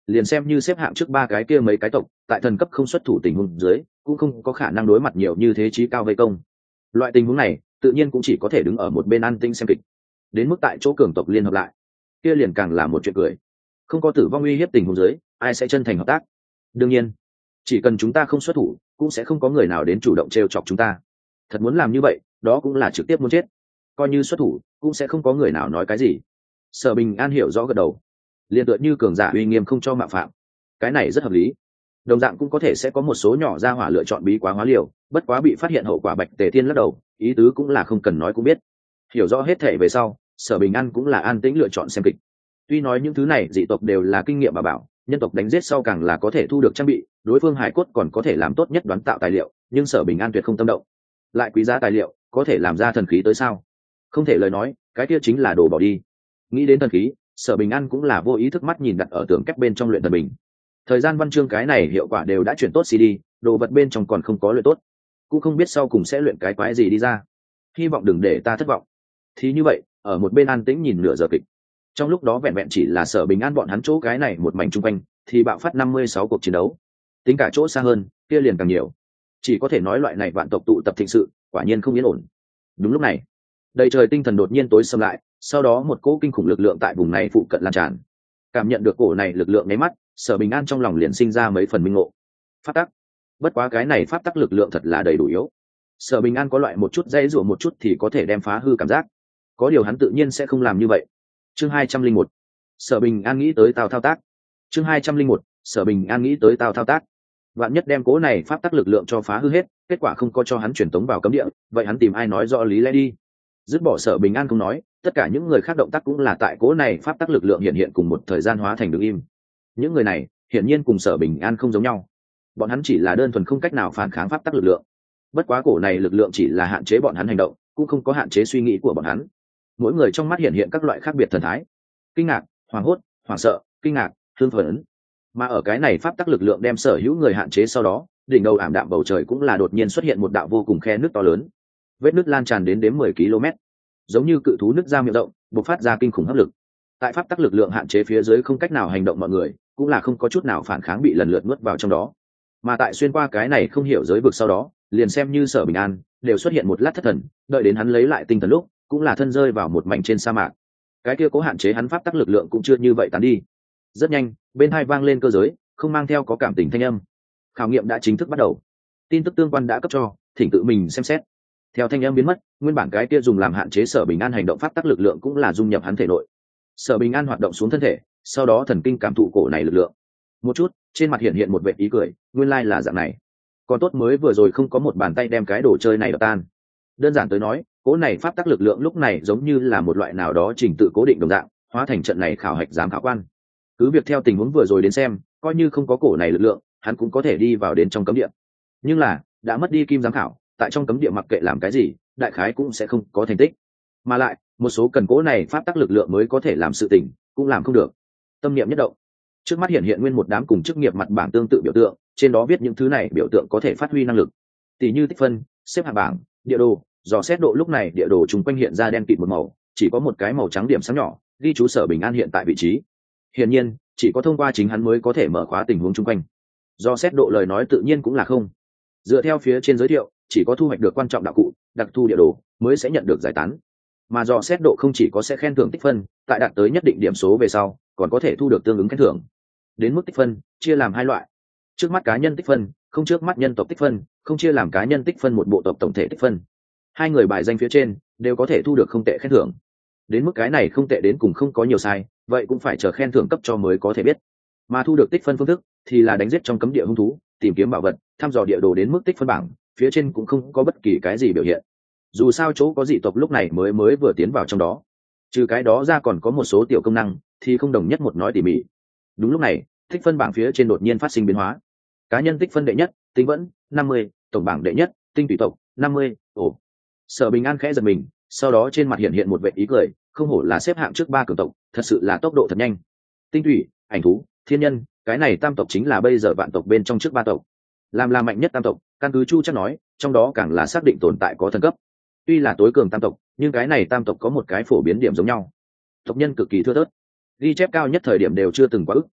S1: liền xem như xếp hạng trước ba cái kia mấy cái tộc tại thần cấp không xuất thủ tình huống dưới cũng không có khả năng đối mặt nhiều như thế chí cao vây công. Loại tình huống này tự nhiên cũng chỉ có thể đứng ở một bên an tinh xem kịch. Đến mức tại chỗ cường tộc liên hợp lại, kia liền càng là một chuyện cười. Không có tử vong uy hiếp tình huống dưới, ai sẽ chân thành hợp tác? Đương nhiên, chỉ cần chúng ta không xuất thủ, cũng sẽ không có người nào đến chủ động trêu chọc chúng ta. Thật muốn làm như vậy, đó cũng là trực tiếp muốn chết. Coi như xuất thủ, cũng sẽ không có người nào nói cái gì. Sở Bình An hiểu rõ gật đầu, liền tựa như cường giả uy nghiêm không cho mạo phạm. Cái này rất hợp lý. Đồng dạng cũng có thể sẽ có một số nhỏ gia hỏa lựa chọn bí quá hóa liều, bất quá bị phát hiện hậu quả Bạch Tề Thiên lắc đầu, ý tứ cũng là không cần nói cũng biết. Hiểu rõ hết thể về sau, Sở Bình An cũng là an tĩnh lựa chọn xem kịch. Tuy nói những thứ này dị tộc đều là kinh nghiệm bà bảo, nhân tộc đánh giết sau càng là có thể thu được trang bị, đối phương hải cốt còn có thể làm tốt nhất đoán tạo tài liệu, nhưng Sở Bình An tuyệt không tâm động. Lại quý giá tài liệu, có thể làm ra thần khí tới sao? Không thể lời nói, cái kia chính là đồ bỏ đi. Nghĩ đến thần khí, Sở Bình An cũng là vô ý thức mắt nhìn đặt ở tường kép bên trong luyện thần bình. Thời gian văn chương cái này hiệu quả đều đã chuyển tốt xê đê, đồ vật bên trong còn không có luyện tốt, cũng không biết sau cùng sẽ luyện cái quái gì đi ra. Hy vọng đừng để ta thất vọng. Thì như vậy, ở một bên an tĩnh nhìn nửa giờ kịch. Trong lúc đó vẹn vẹn chỉ là Sở Bình An bọn hắn chỗ cái này một mảnh chung quanh, thì bạo phát năm mươi sáu cuộc chiến đấu. Tính cả chỗ xa hơn, kia liền càng nhiều. Chỉ có thể nói loại này vạn tộc tụ tập thịnh sự, quả nhiên không yên ổn. Đúng lúc này, đầy trời tinh thần đột nhiên tối sầm lại, sau đó một cỗ kinh khủng lực lượng tại vùng này phụ cận lan tràn. Cảm nhận được cổ này lực lượng nháy mắt, Sở Bình An trong lòng liền sinh ra mấy phần minh ngộ. Pháp tắc. Bất quá cái này pháp tắc lực lượng thật là đầy đủ yếu. Sở Bình An có loại một chút dây rủa một chút thì có thể đem phá hư cảm giác. Có điều hắn tự nhiên sẽ không làm như vậy. Chương hai trăm linh một. Sở Bình An nghĩ tới tao thao tác. Chương hai trăm linh một. Sở Bình An nghĩ tới tao thao tác. Vạn nhất đem cố này pháp tắc lực lượng cho phá hư hết, kết quả không có cho hắn truyền tống vào cấm địa, vậy hắn tìm ai nói rõ lý lẽ đi. Dứt bỏ Sở Bình An không nói, tất cả những người khác động tác cũng là tại cố này pháp tắc lực lượng hiện hiện cùng một thời gian hóa thành đứng im. Những người này hiển nhiên cùng Sở Bình An không giống nhau, bọn hắn chỉ là đơn thuần không cách nào phản kháng pháp tắc lực lượng. Bất quá cổ này lực lượng chỉ là hạn chế bọn hắn hành động, cũng không có hạn chế suy nghĩ của bọn hắn. Mỗi người trong mắt hiện hiện các loại khác biệt thần thái: kinh ngạc, hoảng hốt, hoảng sợ, kinh ngạc, hưng phấn. Mà ở cái này pháp tắc lực lượng đem sở hữu người hạn chế sau đó, đỉnh đầu ảm đạm bầu trời cũng là đột nhiên xuất hiện một đạo vô cùng khe nước to lớn, vết nước lan tràn đến đến mười ki lô mét, giống như cự thú nứt ra miệng rộng, bộc phát ra kinh khủng hấp lực. Tại pháp tắc lực lượng hạn chế phía dưới không cách nào hành động mọi người, cũng là không có chút nào phản kháng bị lần lượt nuốt vào trong đó. Mà tại xuyên qua cái này không hiểu giới vực sau đó, liền xem như Sở Bình An đều xuất hiện một lát thất thần, đợi đến hắn lấy lại tinh thần lúc, cũng là thân rơi vào một mảnh trên sa mạc. Cái kia cố hạn chế hắn pháp tắc lực lượng cũng chưa như vậy tán đi. Rất nhanh, bên hai vang lên cơ giới không mang theo có cảm tình thanh âm. Khảo nghiệm đã chính thức bắt đầu, tin tức tương quan đã cấp cho, thỉnh tự mình xem xét. Theo thanh âm biến mất, nguyên bản cái kia dùng làm hạn chế Sở Bình An hành động pháp tắc lực lượng cũng là dung nhập hắn thể nội. Sở Bình An hoạt động xuống thân thể, sau đó thần kinh cảm thụ cổ này lực lượng. Một chút, trên mặt hiện hiện một vẻ ý cười, nguyên lai là dạng này. Còn tốt mới vừa rồi không có một bàn tay đem cái đồ chơi này đập tan. Đơn giản tới nói, cỗ này pháp tắc lực lượng lúc này giống như là một loại nào đó trình tự cố định đồng dạng, hóa thành trận này khảo hạch giám khảo quan. Cứ việc theo tình huống vừa rồi đến xem, coi như không có cổ này lực lượng, hắn cũng có thể đi vào đến trong cấm địa. Nhưng là, đã mất đi kim giám khảo, tại trong cấm địa mặc kệ làm cái gì, đại khái cũng sẽ không có thành tích. Mà lại, một số cần cỗ này pháp tắc lực lượng mới có thể làm sự tình, cũng làm không được. Tâm niệm nhất động, trước mắt hiện hiện nguyên một đám cùng chức nghiệp mặt bảng tương tự biểu tượng, trên đó viết những thứ này biểu tượng có thể phát huy năng lực. Tỷ như tích phân, xếp hạng bảng, địa đồ, dò xét độ. Lúc này địa đồ chung quanh hiện ra đen kịt một màu, chỉ có một cái màu trắng điểm sáng nhỏ, ghi chú Sở Bình An hiện tại vị trí. Hiển nhiên, chỉ có thông qua chính hắn mới có thể mở khóa tình huống chung quanh. Dò xét độ lời nói tự nhiên cũng là không. Dựa theo phía trên giới thiệu, chỉ có thu hoạch được quan trọng đạo cụ, đặc thu địa đồ mới sẽ nhận được giải tán. Mà dò xét độ không chỉ có sẽ khen thưởng tích phân, tại đạt tới nhất định điểm số về sau, còn có thể thu được tương ứng khen thưởng. Đến mức tích phân, chia làm hai loại. Trước mắt cá nhân tích phân, không trước mắt nhân tộc tích phân, không chia làm cá nhân tích phân một bộ tộc tổng thể tích phân. Hai người bài danh phía trên đều có thể thu được không tệ khen thưởng. Đến mức cái này không tệ đến cùng không có nhiều sai, vậy cũng phải chờ khen thưởng cấp cho mới có thể biết. Mà thu được tích phân phương thức thì là đánh giết trong cấm địa hung thú, tìm kiếm bảo vật, thăm dò địa đồ. Đến mức tích phân bảng phía trên cũng không có bất kỳ cái gì biểu hiện. Dù sao chỗ có dị tộc lúc này mới mới vừa tiến vào trong đó, trừ cái đó ra còn có một số tiểu công năng thì không đồng nhất một nói tỉ mỉ. Đúng lúc này, tích phân bảng phía trên đột nhiên phát sinh biến hóa. Cá nhân tích phân đệ nhất, tinh vẫn năm mươi, tổng bảng đệ nhất, tinh thủy tộc năm mươi. Ồ. Sở Bình An khẽ giật mình, sau đó trên mặt hiện hiện một vẻ ý cười, không hổ là xếp hạng trước ba cường tộc, thật sự là tốc độ thật nhanh. Tinh thủy, ảnh thú, thiên nhân, cái này tam tộc chính là bây giờ vạn tộc bên trong trước ba tộc, làm là mạnh nhất tam tộc. Căn cứ Chu chắc nói, trong đó càng là xác định tồn tại có thần cấp. Tuy là tối cường tam tộc, nhưng cái này tam tộc có một cái phổ biến điểm giống nhau, tộc nhân cực kỳ thưa thớt, ghi chép cao nhất thời điểm đều chưa từng quá ức.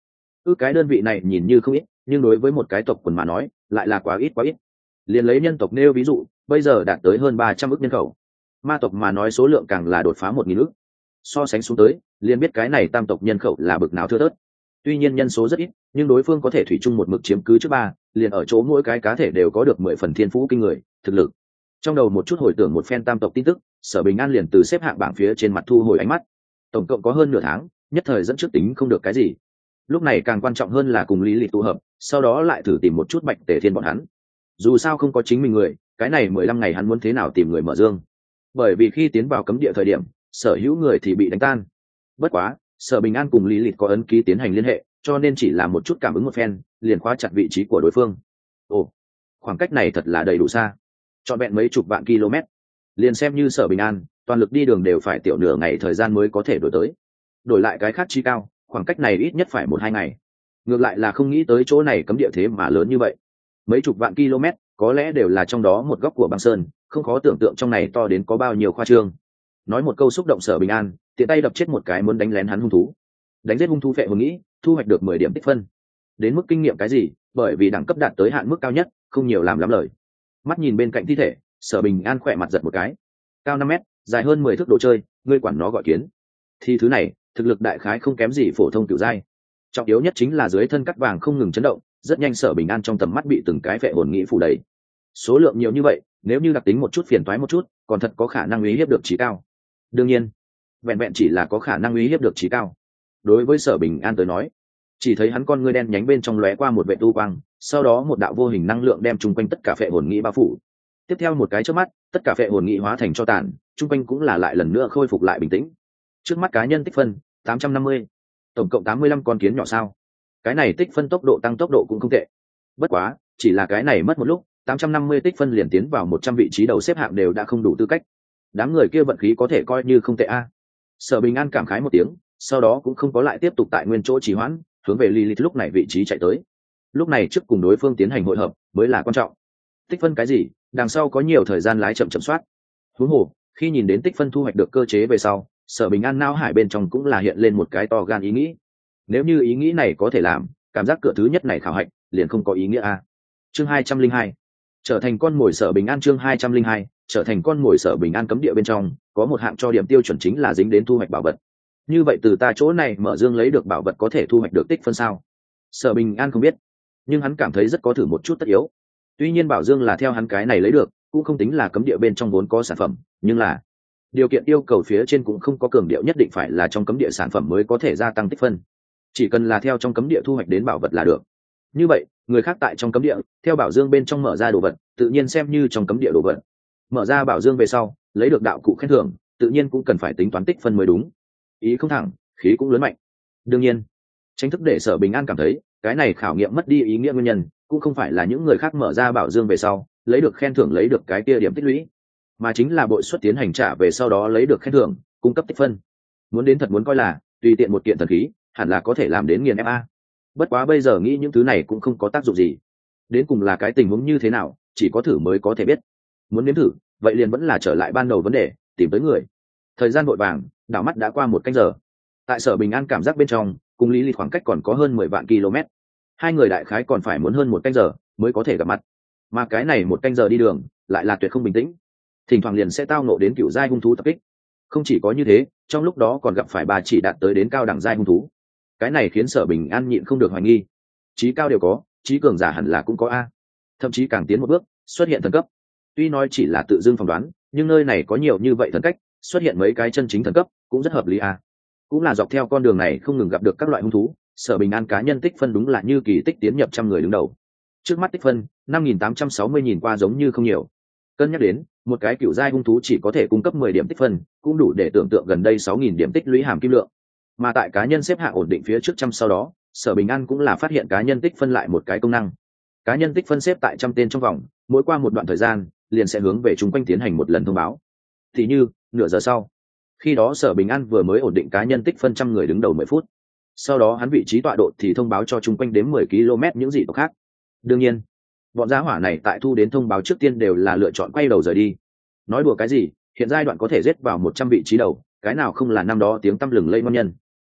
S1: ước cái đơn vị này nhìn như không ít, nhưng đối với một cái tộc quần mà nói lại là quá ít quá ít. Liền lấy nhân tộc nêu ví dụ, bây giờ đạt tới hơn ba trăm ước nhân khẩu, ma tộc mà nói số lượng càng là đột phá một nghìn ước. So sánh xuống tới, liền biết cái này tam tộc nhân khẩu là bực nào thưa thớt. Tuy nhiên nhân số rất ít, nhưng đối phương có thể thủy chung một mực chiếm cứ trước ba, liền ở chỗ mỗi cái cá thể đều có được mười phần thiên phú kinh người, thực lực. Trong đầu một chút hồi tưởng một phen tam tộc tin tức, Sở Bình An liền từ xếp hạng bảng phía trên mặt thu hồi ánh mắt. Tổng cộng có hơn nửa tháng, nhất thời dẫn trước tính không được cái gì. Lúc này càng quan trọng hơn là cùng Lý Lịch tụ hợp, sau đó lại thử tìm một chút Bạch Tề Thiên bọn hắn. Dù sao không có chính mình người, cái này mười lăm ngày hắn muốn thế nào tìm người mở dương. Bởi vì khi tiến vào cấm địa thời điểm, sở hữu người thì bị đánh tan. Bất quá, Sở Bình An cùng Lý Lịch có ấn ký tiến hành liên hệ, cho nên chỉ là một chút cảm ứng một phen, liền khóa chặt vị trí của đối phương. Ồ, khoảng cách này thật là đầy đủ xa, trọn vẹn mấy chục vạn km. Liền xem như Sở Bình An, toàn lực đi đường đều phải tiểu nửa ngày thời gian mới có thể đổi tới. Đổi lại cái khác chi cao, khoảng cách này ít nhất phải một hai ngày. Ngược lại là không nghĩ tới chỗ này cấm địa thế mà lớn như vậy, mấy chục vạn km, có lẽ đều là trong đó một góc của băng sơn, không khó tưởng tượng trong này to đến có bao nhiêu khoa trương. Nói một câu xúc động Sở Bình An, tiện tay đập chết một cái muốn đánh lén hắn hung thú. Đánh giết hung thú phệ hồn nghĩ, thu hoạch được mười điểm tích phân. Đến mức kinh nghiệm cái gì, bởi vì đẳng cấp đạt tới hạn mức cao nhất, không nhiều làm lắm lời. Mắt nhìn bên cạnh thi thể, Sở Bình An khỏe mặt giật một cái. Cao năm mét, dài hơn mười thước đồ chơi, ngươi quản nó gọi kiến. Thì thứ này, thực lực đại khái không kém gì phổ thông cửu giai. Trọng yếu nhất chính là dưới thân cắt vàng không ngừng chấn động, rất nhanh Sở Bình An trong tầm mắt bị từng cái phệ hồn nghĩ phủ đầy. Số lượng nhiều như vậy, nếu như đặc tính một chút phiền toái một chút, còn thật có khả năng uy hiếp được trí cao. Đương nhiên, vẹn vẹn chỉ là có khả năng uy hiếp được trí cao. Đối với Sở Bình An tới nói, chỉ thấy hắn con ngươi đen nhánh bên trong lóe qua một vệ tu quang, sau đó một đạo vô hình năng lượng đem chung quanh tất cả phệ hồn nghĩ bao phủ. Tiếp theo một cái chớp mắt, tất cả phệ hồn nghĩ hóa thành tro tàn, chung quanh cũng là lại lần nữa khôi phục lại bình tĩnh. Trước mắt cá nhân tích phân tám trăm năm mươi, tổng cộng tám mươi lăm con kiến nhỏ sao? Cái này tích phân tốc độ tăng tốc độ cũng không tệ. Bất quá, chỉ là cái này mất một lúc, tám trăm năm mươi tích phân liền tiến vào một trăm vị trí đầu xếp hạng đều đã không đủ tư cách. Đám người kia vận khí có thể coi như không tệ a. Sở Bình An cảm khái một tiếng, sau đó cũng không có lại tiếp tục tại nguyên chỗ trì hoãn, hướng về Lilith lúc này vị trí chạy tới. Lúc này trước cùng đối phương tiến hành hội hợp mới là quan trọng. Tích phân cái gì, đằng sau có nhiều thời gian lái chậm chậm soát. Huống hồ, khi nhìn đến tích phân thu hoạch được cơ chế về sau, Sở Bình An não hải bên trong cũng là hiện lên một cái to gan ý nghĩ. Nếu như ý nghĩ này có thể làm, cảm giác cửa thứ nhất này khảo hạch liền không có ý nghĩa a. Chương hai trăm linh hai, trở thành con mồi Sở Bình An. Chương hai trăm linh hai, trở thành con mồi Sở Bình An. Cấm địa bên trong có một hạng cho điểm tiêu chuẩn chính là dính đến thu hoạch bảo vật. Như vậy từ ta chỗ này mở dương lấy được bảo vật có thể thu hoạch được tích phân sao? Sở Bình An không biết, nhưng hắn cảm thấy rất có thử một chút tất yếu. Tuy nhiên bảo dương là theo hắn cái này lấy được, cũng không tính là cấm địa bên trong vốn có sản phẩm, nhưng là điều kiện yêu cầu phía trên cũng không có cường điệu nhất định phải là trong cấm địa sản phẩm mới có thể gia tăng tích phân, chỉ cần là theo trong cấm địa thu hoạch đến bảo vật là được. Như vậy người khác tại trong cấm địa theo bảo dương bên trong mở ra đồ vật, tự nhiên xem như trong cấm địa đồ vật. Mở ra bảo dương về sau lấy được đạo cụ khen thưởng, tự nhiên cũng cần phải tính toán tích phân mới đúng. Ý không thẳng, khí cũng lớn mạnh. Đương nhiên, tranh thức để Sở Bình An cảm thấy cái này khảo nghiệm mất đi ý nghĩa nguyên nhân cũng không phải là những người khác mở ra bảo dương về sau lấy được khen thưởng lấy được cái kia điểm tích lũy, mà chính là bội suất tiến hành trả về sau đó lấy được khen thưởng cung cấp tích phân. Muốn đến thật muốn coi là tùy tiện một kiện thần khí hẳn là có thể làm đến nghiền ép a. Bất quá bây giờ nghĩ những thứ này cũng không có tác dụng gì. Đến cùng là cái tình huống như thế nào, chỉ có thử mới có thể biết. Muốn nếm thử, vậy liền vẫn là trở lại ban đầu vấn đề, tìm tới người. Thời gian vội vàng, đảo mắt đã qua một canh giờ. Tại Sở Bình An cảm giác bên trong, cùng Lý Lịch khoảng cách còn có hơn mười vạn km. Hai người đại khái còn phải muốn hơn một canh giờ mới có thể gặp mặt. Mà cái này một canh giờ đi đường, lại là tuyệt không bình tĩnh. Thỉnh thoảng liền sẽ tao ngộ đến cựu giai hung thú tập kích. Không chỉ có như thế, trong lúc đó còn gặp phải bà chỉ đạt tới đến cao đẳng giai hung thú. Cái này khiến Sở Bình An nhịn không được hoài nghi. Chí cao đều có, chí cường giả hẳn là cũng có a. Thậm chí càng tiến một bước, xuất hiện thần cấp. Tuy nói chỉ là tự dưng phỏng đoán, nhưng nơi này có nhiều như vậy thần cách, xuất hiện mấy cái chân chính thần cấp, cũng rất hợp lý a. Cũng là dọc theo con đường này không ngừng gặp được các loại hung thú, Sở Bình An cá nhân tích phân đúng là như kỳ tích tiến nhập trăm người đứng đầu. Trước mắt tích phân năm nghìn tám trăm sáu mươi nhìn qua giống như không nhiều. Cân nhắc đến, một cái cựu giai hung thú chỉ có thể cung cấp mười điểm tích phân, cũng đủ để tưởng tượng gần đây sáu nghìn điểm tích lũy hàm kim lượng. Mà tại cá nhân xếp hạng ổn định phía trước trăm sau đó, Sở Bình An cũng là phát hiện cá nhân tích phân lại một cái công năng. Cá nhân tích phân xếp tại trăm tên trong vòng, mỗi qua một đoạn thời gian, liền sẽ hướng về chúng quanh tiến hành một lần thông báo. Thì như, nửa giờ sau, khi đó Sở Bình An vừa mới ổn định cá nhân tích phân trăm người đứng đầu mười phút. Sau đó hắn vị trí tọa độ thì thông báo cho chung quanh đến mười ki lô mét những dị tộc khác. Đương nhiên, bọn gia hỏa này tại thu đến thông báo trước tiên đều là lựa chọn quay đầu rời đi. Nói đùa cái gì, hiện giai đoạn có thể giết vào một trăm vị trí đầu, cái nào không là năm đó tiếng tăm lừng lây ngon nhân.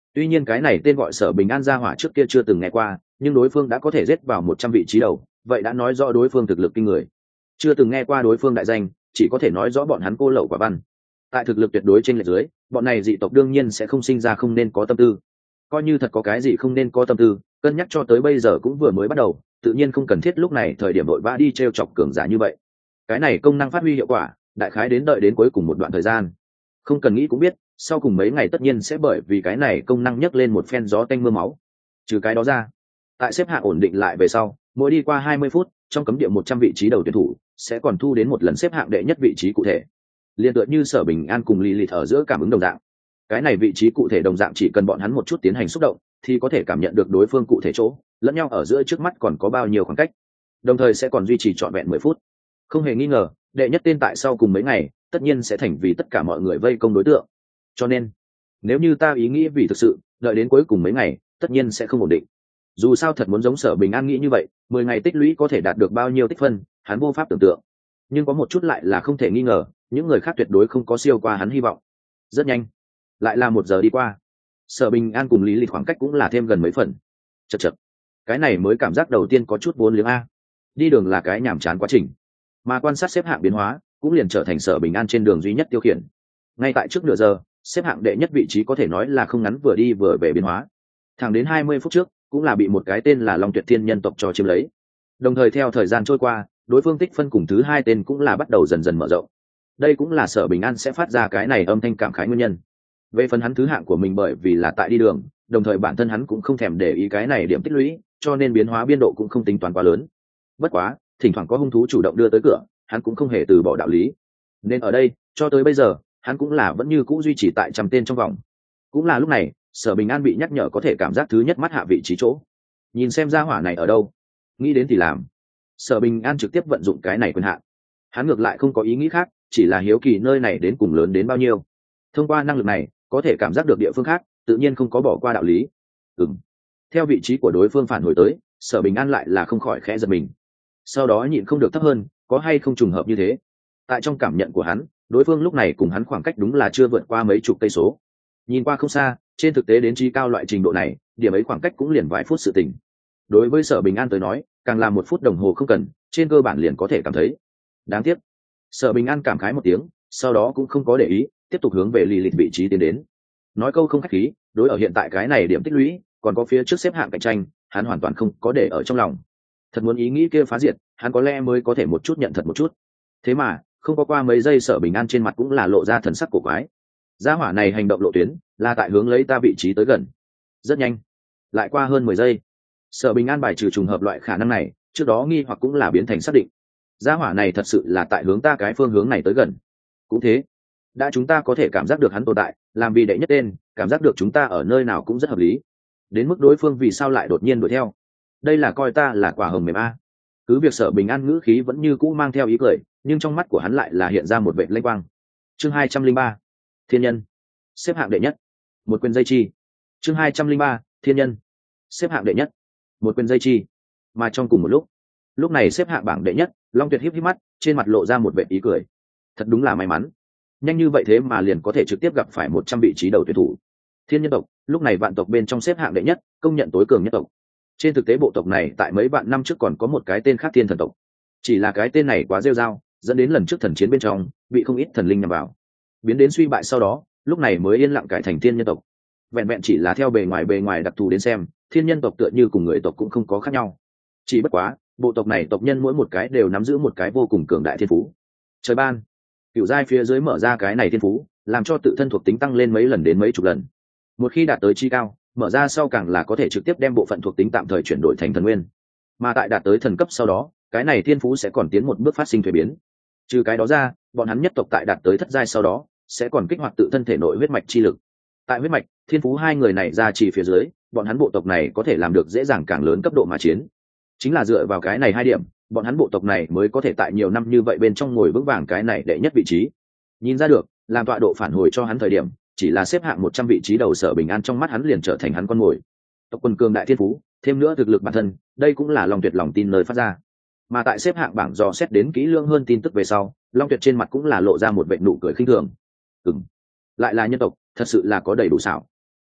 S1: Tuy nhiên cái này tên gọi Sở Bình An gia hỏa trước kia chưa từng nghe qua, nhưng đối phương đã có thể giết vào một trăm vị trí đầu, vậy đã nói rõ đối phương thực lực kinh người. Chưa từng nghe qua đối phương đại danh, chỉ có thể nói rõ bọn hắn cô lậu quả văn. Tại thực lực tuyệt đối trên lệch dưới, bọn này dị tộc đương nhiên sẽ không sinh ra không nên có tâm tư. Coi như thật có cái gì không nên có tâm tư, cân nhắc cho tới bây giờ cũng vừa mới bắt đầu, tự nhiên không cần thiết lúc này thời điểm đội vã đi treo chọc cường giả như vậy. Cái này công năng phát huy hiệu quả, đại khái đến đợi đến cuối cùng một đoạn thời gian. Không cần nghĩ cũng biết, sau cùng mấy ngày tất nhiên sẽ bởi vì cái này công năng nhấc lên một phen gió tanh mưa máu. Trừ cái đó ra, tại xếp hạng ổn định lại về sau, mỗi đi qua hai mươi phút, trong cấm địa một trăm vị trí đầu tuyển thủ sẽ còn thu đến một lần xếp hạng đệ nhất vị trí cụ thể. Liên tựa như Sở Bình An cùng Lilith ở giữa cảm ứng đồng dạng. Cái này vị trí cụ thể đồng dạng chỉ cần bọn hắn một chút tiến hành xúc động, thì có thể cảm nhận được đối phương cụ thể chỗ, lẫn nhau ở giữa trước mắt còn có bao nhiêu khoảng cách. Đồng thời sẽ còn duy trì trọn vẹn mười phút. Không hề nghi ngờ, đệ nhất tên tại sau cùng mấy ngày, tất nhiên sẽ thành vì tất cả mọi người vây công đối tượng. Cho nên, nếu như ta ý nghĩ vì thực sự, đợi đến cuối cùng mấy ngày, tất nhiên sẽ không ổn định. Dù sao thật muốn giống Sở Bình An nghĩ như vậy, mười ngày tích lũy có thể đạt được bao nhiêu tích phân, hắn vô pháp tưởng tượng. Nhưng có một chút lại là không thể nghi ngờ, những người khác tuyệt đối không có siêu qua hắn hy vọng. Rất nhanh, lại là một giờ đi qua. Sở Bình An cùng Lý Lịch khoảng cách cũng là thêm gần mấy phần. Chậc chậc, cái này mới cảm giác đầu tiên có chút vốn liếng a. Đi đường là cái nhàm chán quá trình, mà quan sát xếp hạng biến hóa cũng liền trở thành Sở Bình An trên đường duy nhất tiêu khiển. Ngay tại trước nửa giờ, xếp hạng đệ nhất vị trí có thể nói là không ngắn vừa đi vừa về biến hóa. Thẳng đến hai mươi phút trước, cũng là bị một cái tên là Long Tuyệt Thiên nhân tộc cho chiếm lấy. Đồng thời theo thời gian trôi qua, đối phương tích phân cùng thứ hai tên cũng là bắt đầu dần dần mở rộng. Đây cũng là Sở Bình An sẽ phát ra cái này âm thanh cảm khái nguyên nhân. Về phần hắn thứ hạng của mình bởi vì là tại đi đường, đồng thời bản thân hắn cũng không thèm để ý cái này điểm tích lũy, cho nên biến hóa biên độ cũng không tính toán quá lớn. Bất quá, thỉnh thoảng có hung thú chủ động đưa tới cửa, hắn cũng không hề từ bỏ đạo lý. Nên ở đây, cho tới bây giờ, hắn cũng là vẫn như cũ duy trì tại trăm tên trong vòng. Cũng là lúc này, Sở Bình An bị nhắc nhở có thể cảm giác thứ nhất mắt hạ vị trí chỗ. Nhìn xem gia hỏa này ở đâu, nghĩ đến thì làm. Sở Bình An trực tiếp vận dụng cái này quyền hạn. Hắn ngược lại không có ý nghĩ khác, chỉ là hiếu kỳ nơi này đến cùng lớn đến bao nhiêu. Thông qua năng lực này, có thể cảm giác được địa phương khác, tự nhiên không có bỏ qua đạo lý. Ừm. Theo vị trí của đối phương phản hồi tới, Sở Bình An lại là không khỏi khẽ giật mình. Sau đó nhịn không được thấp hơn, có hay không trùng hợp như thế. Tại trong cảm nhận của hắn, đối phương lúc này cùng hắn khoảng cách đúng là chưa vượt qua mấy chục cây số. Nhìn qua không xa, trên thực tế đến trí cao loại trình độ này, điểm ấy khoảng cách cũng liền vài phút sự tình. Đối với Sở Bình An tới nói, càng là một phút đồng hồ không cần, trên cơ bản liền có thể cảm thấy. Đáng tiếc. Sở Bình An cảm khái một tiếng, sau đó cũng không có để ý, tiếp tục hướng về Lilith vị trí tiến đến. Nói câu không khách khí, đối ở hiện tại cái này điểm tích lũy, còn có phía trước xếp hạng cạnh tranh, hắn hoàn toàn không có để ở trong lòng. Thật muốn ý nghĩ kia phá diệt, hắn có lẽ mới có thể một chút nhận thật một chút. Thế mà, không có qua mấy giây Sở Bình An trên mặt cũng là lộ ra thần sắc cổ quái. Gia hỏa này hành động lộ tuyến, là tại hướng lấy ta vị trí tới gần. Rất nhanh, lại qua hơn mười giây. Sở Bình An bài trừ trùng hợp loại khả năng này, trước đó nghi hoặc cũng là biến thành xác định. Gia hỏa này thật sự là tại hướng ta cái phương hướng này tới gần. Cũng thế, đã chúng ta có thể cảm giác được hắn tồn tại, làm vì đệ nhất tên, cảm giác được chúng ta ở nơi nào cũng rất hợp lý. Đến mức đối phương vì sao lại đột nhiên đuổi theo, đây là coi ta là quả hồng mềm a. Cứ việc Sở Bình An ngữ khí vẫn như cũ mang theo ý cười, nhưng trong mắt của hắn lại là hiện ra một vệt lênh quang. Chương hai trăm linh ba, Thiên nhân, xếp hạng đệ nhất, một quyền dây chi. Chương hai trăm linh ba, Thiên nhân, xếp hạng đệ nhất, một quyền dây chi. Mà trong cùng một lúc, lúc này xếp hạng bảng đệ nhất, Long Tuyệt híp híp mắt, trên mặt lộ ra một vệt ý cười. Thật đúng là may mắn, nhanh như vậy thế mà liền có thể trực tiếp gặp phải một trăm vị trí đầu tuyển thủ. Thiên nhân tộc, lúc này vạn tộc bên trong xếp hạng đệ nhất, công nhận tối cường nhất tộc. Trên thực tế bộ tộc này tại mấy vạn năm trước còn có một cái tên khác Thiên thần tộc, chỉ là cái tên này quá rêu rao, dẫn đến lần trước thần chiến bên trong bị không ít thần linh nhằm vào, biến đến suy bại sau đó, lúc này mới yên lặng cải thành Thiên nhân tộc. Vẹn vẹn chỉ là theo bề ngoài bề ngoài đặc thù đến xem, Thiên nhân tộc tựa như cùng người tộc cũng không có khác nhau. Chỉ bất quá, bộ tộc này tộc nhân mỗi một cái đều nắm giữ một cái vô cùng cường đại thiên phú. Trời ban, cựu giai phía dưới mở ra cái này thiên phú, làm cho tự thân thuộc tính tăng lên mấy lần đến mấy chục lần. Một khi đạt tới chi cao, mở ra sau càng là có thể trực tiếp đem bộ phận thuộc tính tạm thời chuyển đổi thành thần nguyên. Mà tại đạt tới thần cấp sau đó, cái này thiên phú sẽ còn tiến một bước phát sinh thuế biến. Trừ cái đó ra, bọn hắn nhất tộc tại đạt tới thất giai sau đó, sẽ còn kích hoạt tự thân thể nội huyết mạch chi lực. Tại huyết mạch, thiên phú hai người này ra chỉ phía dưới, bọn hắn bộ tộc này có thể làm được dễ dàng càng lớn cấp độ mà chiến. Chính là dựa vào cái này hai điểm, bọn hắn bộ tộc này mới có thể tại nhiều năm như vậy bên trong ngồi vững vàng cái này đệ nhất vị trí. Nhìn ra được, làm tọa độ phản hồi cho hắn thời điểm, chỉ là xếp hạng một trăm vị trí đầu Sở Bình An trong mắt hắn liền trở thành hắn con mồi. Tộc quân cường đại thiên phú, thêm nữa thực lực bản thân, đây cũng là Long Tuyệt lòng tin nơi phát ra. Mà tại xếp hạng bảng dò xét đến kỹ lưỡng hơn tin tức về sau, Long Tuyệt trên mặt cũng là lộ ra một vệt nụ cười khinh thường. Ừm, lại là nhân tộc, thật sự là có đầy đủ xảo.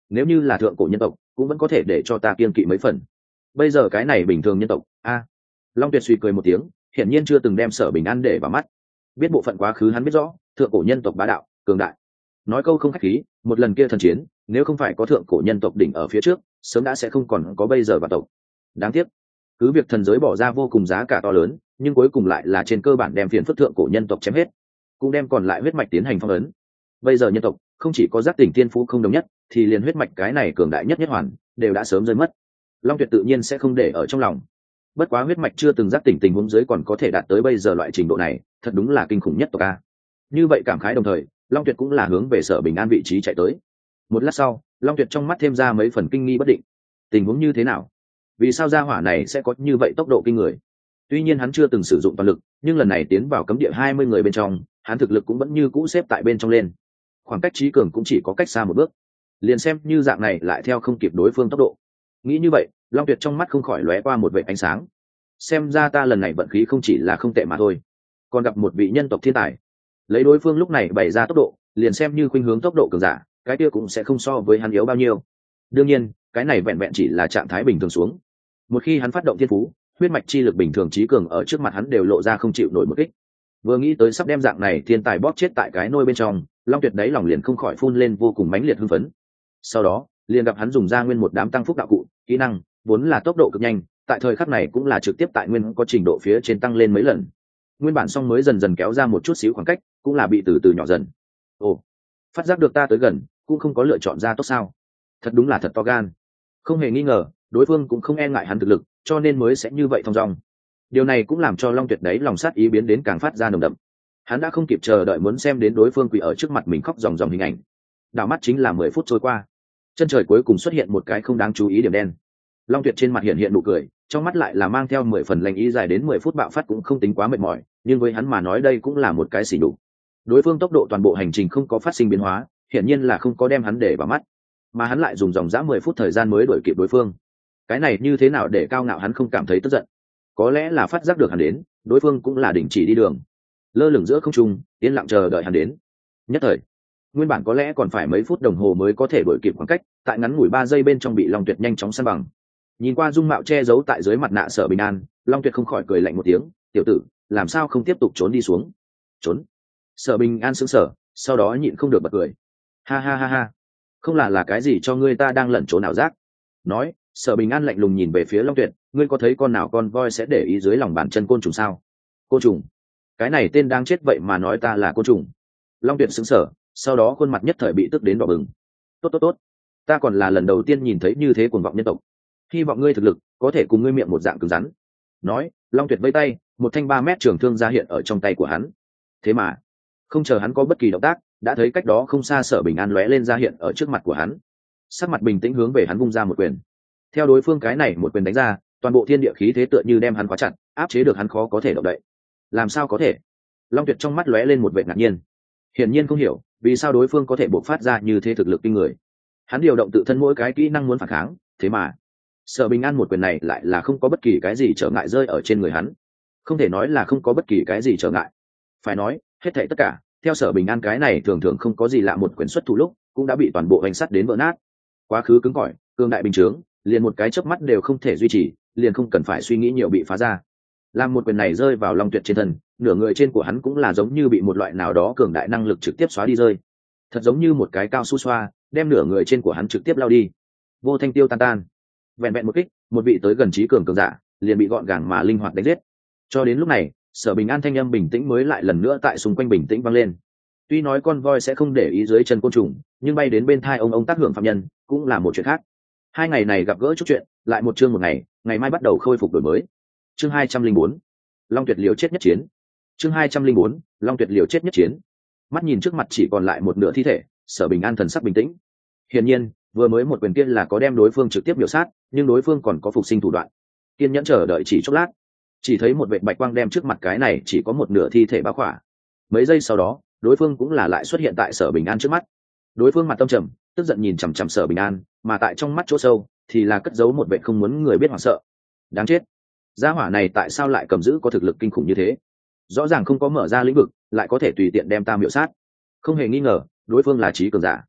S1: nếu như là thượng cổ nhân tộc cũng vẫn có thể để cho ta kiên kỵ mấy phần. Bây giờ cái này bình thường nhân tộc a. Long Tuyệt suy cười một tiếng, hiển nhiên chưa từng đem Sở Bình An để vào mắt. Biết bộ phận quá khứ hắn biết rõ, thượng cổ nhân tộc bá đạo cường đại. Nói câu không khách khí, một lần kia thần chiến, nếu không phải có thượng cổ nhân tộc đỉnh ở phía trước, sớm đã sẽ không còn có bây giờ vạn tộc. Đáng tiếc, cứ việc thần giới bỏ ra vô cùng giá cả to lớn, nhưng cuối cùng lại là trên cơ bản đem phiền phức thượng cổ nhân tộc chém hết, cũng đem còn lại huyết mạch tiến hành phong ấn. Bây giờ nhân tộc không chỉ có giác tỉnh thiên phú không đồng nhất, thì liền huyết mạch cái này cường đại nhất nhất hoàn đều đã sớm rơi mất. Long Tuyệt tự nhiên sẽ không để ở trong lòng. Bất quá huyết mạch chưa từng giác tỉnh tình huống dưới còn có thể đạt tới bây giờ loại trình độ này, thật đúng là kinh khủng nhất tộc a. Như vậy cảm khái đồng thời, Long Tuyệt cũng là hướng về Sở Bình An vị trí chạy tới. Một lát sau, Long Tuyệt trong mắt thêm ra mấy phần kinh nghi bất định. Tình huống như thế nào? Vì sao gia hỏa này sẽ có như vậy tốc độ kinh người? Tuy nhiên hắn chưa từng sử dụng toàn lực, nhưng lần này tiến vào cấm địa hai mươi người bên trong, hắn thực lực cũng vẫn như cũ xếp tại bên trong lên. Khoảng cách trí cường cũng chỉ có cách xa một bước. Liền xem như dạng này lại theo không kịp đối phương tốc độ. Nghĩ như vậy, Long Tuyệt trong mắt không khỏi lóe qua một vệt ánh sáng. Xem ra ta lần này vận khí không chỉ là không tệ mà thôi, còn gặp một vị nhân tộc thiên tài. Lấy đối phương lúc này bày ra tốc độ, liền xem như khuynh hướng tốc độ cường giả, cái kia cũng sẽ không so với hắn yếu bao nhiêu. Đương nhiên, cái này vẹn vẹn chỉ là trạng thái bình thường xuống. Một khi hắn phát động thiên phú, huyết mạch chi lực bình thường trí cường ở trước mặt hắn đều lộ ra không chịu nổi một kích. Vừa nghĩ tới sắp đem dạng này thiên tài bóp chết tại cái nôi bên trong, Long Tuyệt đáy lòng liền không khỏi phun lên vô cùng mãnh liệt hưng phấn. Sau đó, liền gặp hắn dùng ra nguyên một đám tăng phúc đạo cụ, kỹ năng, vốn là tốc độ cực nhanh, tại thời khắc này cũng là trực tiếp tại nguyên có trình độ phía trên tăng lên mấy lần. Nguyên bản song mới dần dần kéo ra một chút xíu khoảng cách, cũng là bị từ từ nhỏ dần. Ồ, phát giác được ta tới gần, cũng không có lựa chọn ra tốt sao? Thật đúng là thật to gan. Không hề nghi ngờ, đối phương cũng không e ngại hắn thực lực, cho nên mới sẽ như vậy thong dong. Điều này cũng làm cho Long Tuyệt đấy lòng sát ý biến đến càng phát ra nồng đậm. Hắn đã không kịp chờ đợi muốn xem đến đối phương quỳ ở trước mặt mình khóc ròng ròng hình ảnh. Đảo mắt chính là mười phút trôi qua, chân trời cuối cùng xuất hiện một cái không đáng chú ý điểm đen. Long Tuyệt trên mặt hiện hiện nụ cười, trong mắt lại là mang theo mười phần lành ý, dài đến mười phút bạo phát cũng không tính quá mệt mỏi, nhưng với hắn mà nói đây cũng là một cái xỉ nhục. Đối phương tốc độ toàn bộ hành trình không có phát sinh biến hóa, hiển nhiên là không có đem hắn để vào mắt, mà hắn lại dùng dòng dã mười phút thời gian mới đuổi kịp đối phương. Cái này như thế nào để cao ngạo hắn không cảm thấy tức giận? Có lẽ là phát giác được hắn đến, đối phương cũng là đình chỉ đi đường, lơ lửng giữa không trung, yên lặng chờ đợi hắn đến. Nhất thời, nguyên bản có lẽ còn phải mấy phút đồng hồ mới có thể đuổi kịp khoảng cách, tại ngắn ngủi ba giây bên trong bị Long Tuyệt nhanh chóng san bằng. Nhìn qua dung mạo che giấu tại dưới mặt nạ Sở Bình An, Long Tuyệt không khỏi cười lạnh một tiếng, tiểu tử, làm sao không tiếp tục trốn đi xuống? Trốn? Sở Bình An sững sờ, sau đó nhịn không được bật cười. Ha ha ha ha, không là là cái gì cho ngươi ta đang lẩn trốn ảo giác? Nói, Sở Bình An lạnh lùng nhìn về phía Long Tuyệt, ngươi có thấy con nào con voi sẽ để ý dưới lòng bàn chân côn trùng sao? Côn trùng? Cái này tên đang chết vậy mà nói ta là côn trùng? Long Tuyệt sững sờ, sau đó khuôn mặt nhất thời bị tức đến đỏ bừng. Tốt tốt tốt, ta còn là lần đầu tiên nhìn thấy như thế cuồng vọng nhân tộc. Hy vọng ngươi thực lực có thể cùng ngươi miệng một dạng cứng rắn. Nói, Long Tuyệt vây tay, một thanh ba mét trường thương ra hiện ở trong tay của hắn. Thế mà, không chờ hắn có bất kỳ động tác, đã thấy cách đó không xa Sở Bình An lóe lên ra hiện ở trước mặt của hắn. Sắc mặt bình tĩnh hướng về hắn vung ra một quyền. Theo đối phương cái này một quyền đánh ra, toàn bộ thiên địa khí thế tựa như đem hắn khóa chặt, áp chế được hắn khó có thể động đậy. Làm sao có thể? Long Tuyệt trong mắt lóe lên một vẻ ngạc nhiên. Hiển nhiên không hiểu vì sao đối phương có thể bộc phát ra như thế thực lực kinh người. Hắn điều động tự thân mỗi cái kỹ năng muốn phản kháng, thế mà Sở Bình An một quyền này lại là không có bất kỳ cái gì trở ngại rơi ở trên người hắn. Không thể nói là không có bất kỳ cái gì trở ngại, phải nói hết thảy tất cả theo Sở Bình An cái này thường thường không có gì lạ một quyền xuất thủ lúc cũng đã bị toàn bộ hành sắt đến vỡ nát. Quá khứ cứng cỏi, cương đại bình chướng, liền một cái chớp mắt đều không thể duy trì, liền không cần phải suy nghĩ nhiều bị phá ra. Làm một quyền này rơi vào Long Tuyệt trên thân, nửa người trên của hắn cũng là giống như bị một loại nào đó cường đại năng lực trực tiếp xóa đi rơi, thật giống như một cái cao su xoa đem nửa người trên của hắn trực tiếp lao đi, vô thanh tiêu tan tan. Vẹn vẹn một kích, một vị tới gần trí cường cường giả liền bị gọn gàng mà linh hoạt đánh giết. Cho đến lúc này, Sở Bình An thanh âm bình tĩnh mới lại lần nữa tại xung quanh bình tĩnh vang lên. Tuy nói con voi sẽ không để ý dưới chân côn trùng, nhưng bay đến bên thai ông ông tác hưởng phạm nhân cũng là một chuyện khác. Hai ngày này gặp gỡ chút chuyện, lại một chương một ngày, ngày mai bắt đầu khôi phục đổi mới. Chương hai trăm linh bốn, Long Tuyệt liều chết nhất chiến. Chương hai trăm linh bốn, Long Tuyệt liều chết nhất chiến. Mắt nhìn trước mặt chỉ còn lại một nửa thi thể, Sở Bình An thần sắc bình tĩnh. Hiển nhiên, vừa mới một quyền kia là có đem đối phương trực tiếp biểu sát, nhưng đối phương còn có phục sinh thủ đoạn. Kiên nhẫn chờ đợi chỉ chốc lát, chỉ thấy một vệt bạch quang đem trước mặt cái này chỉ có một nửa thi thể bao khỏa. Mấy giây sau đó, đối phương cũng là lại xuất hiện tại Sở Bình An trước mắt. Đối phương mặt tâm trầm, tức giận nhìn chằm chằm Sở Bình An, mà tại trong mắt chỗ sâu thì là cất giấu một vẻ không muốn người biết hoảng sợ. Đáng chết, gia hỏa này tại sao lại cầm giữ có thực lực kinh khủng như thế? Rõ ràng không có mở ra lĩnh vực, lại có thể tùy tiện đem ta miểu sát. Không hề nghi ngờ, đối phương là trí cường giả.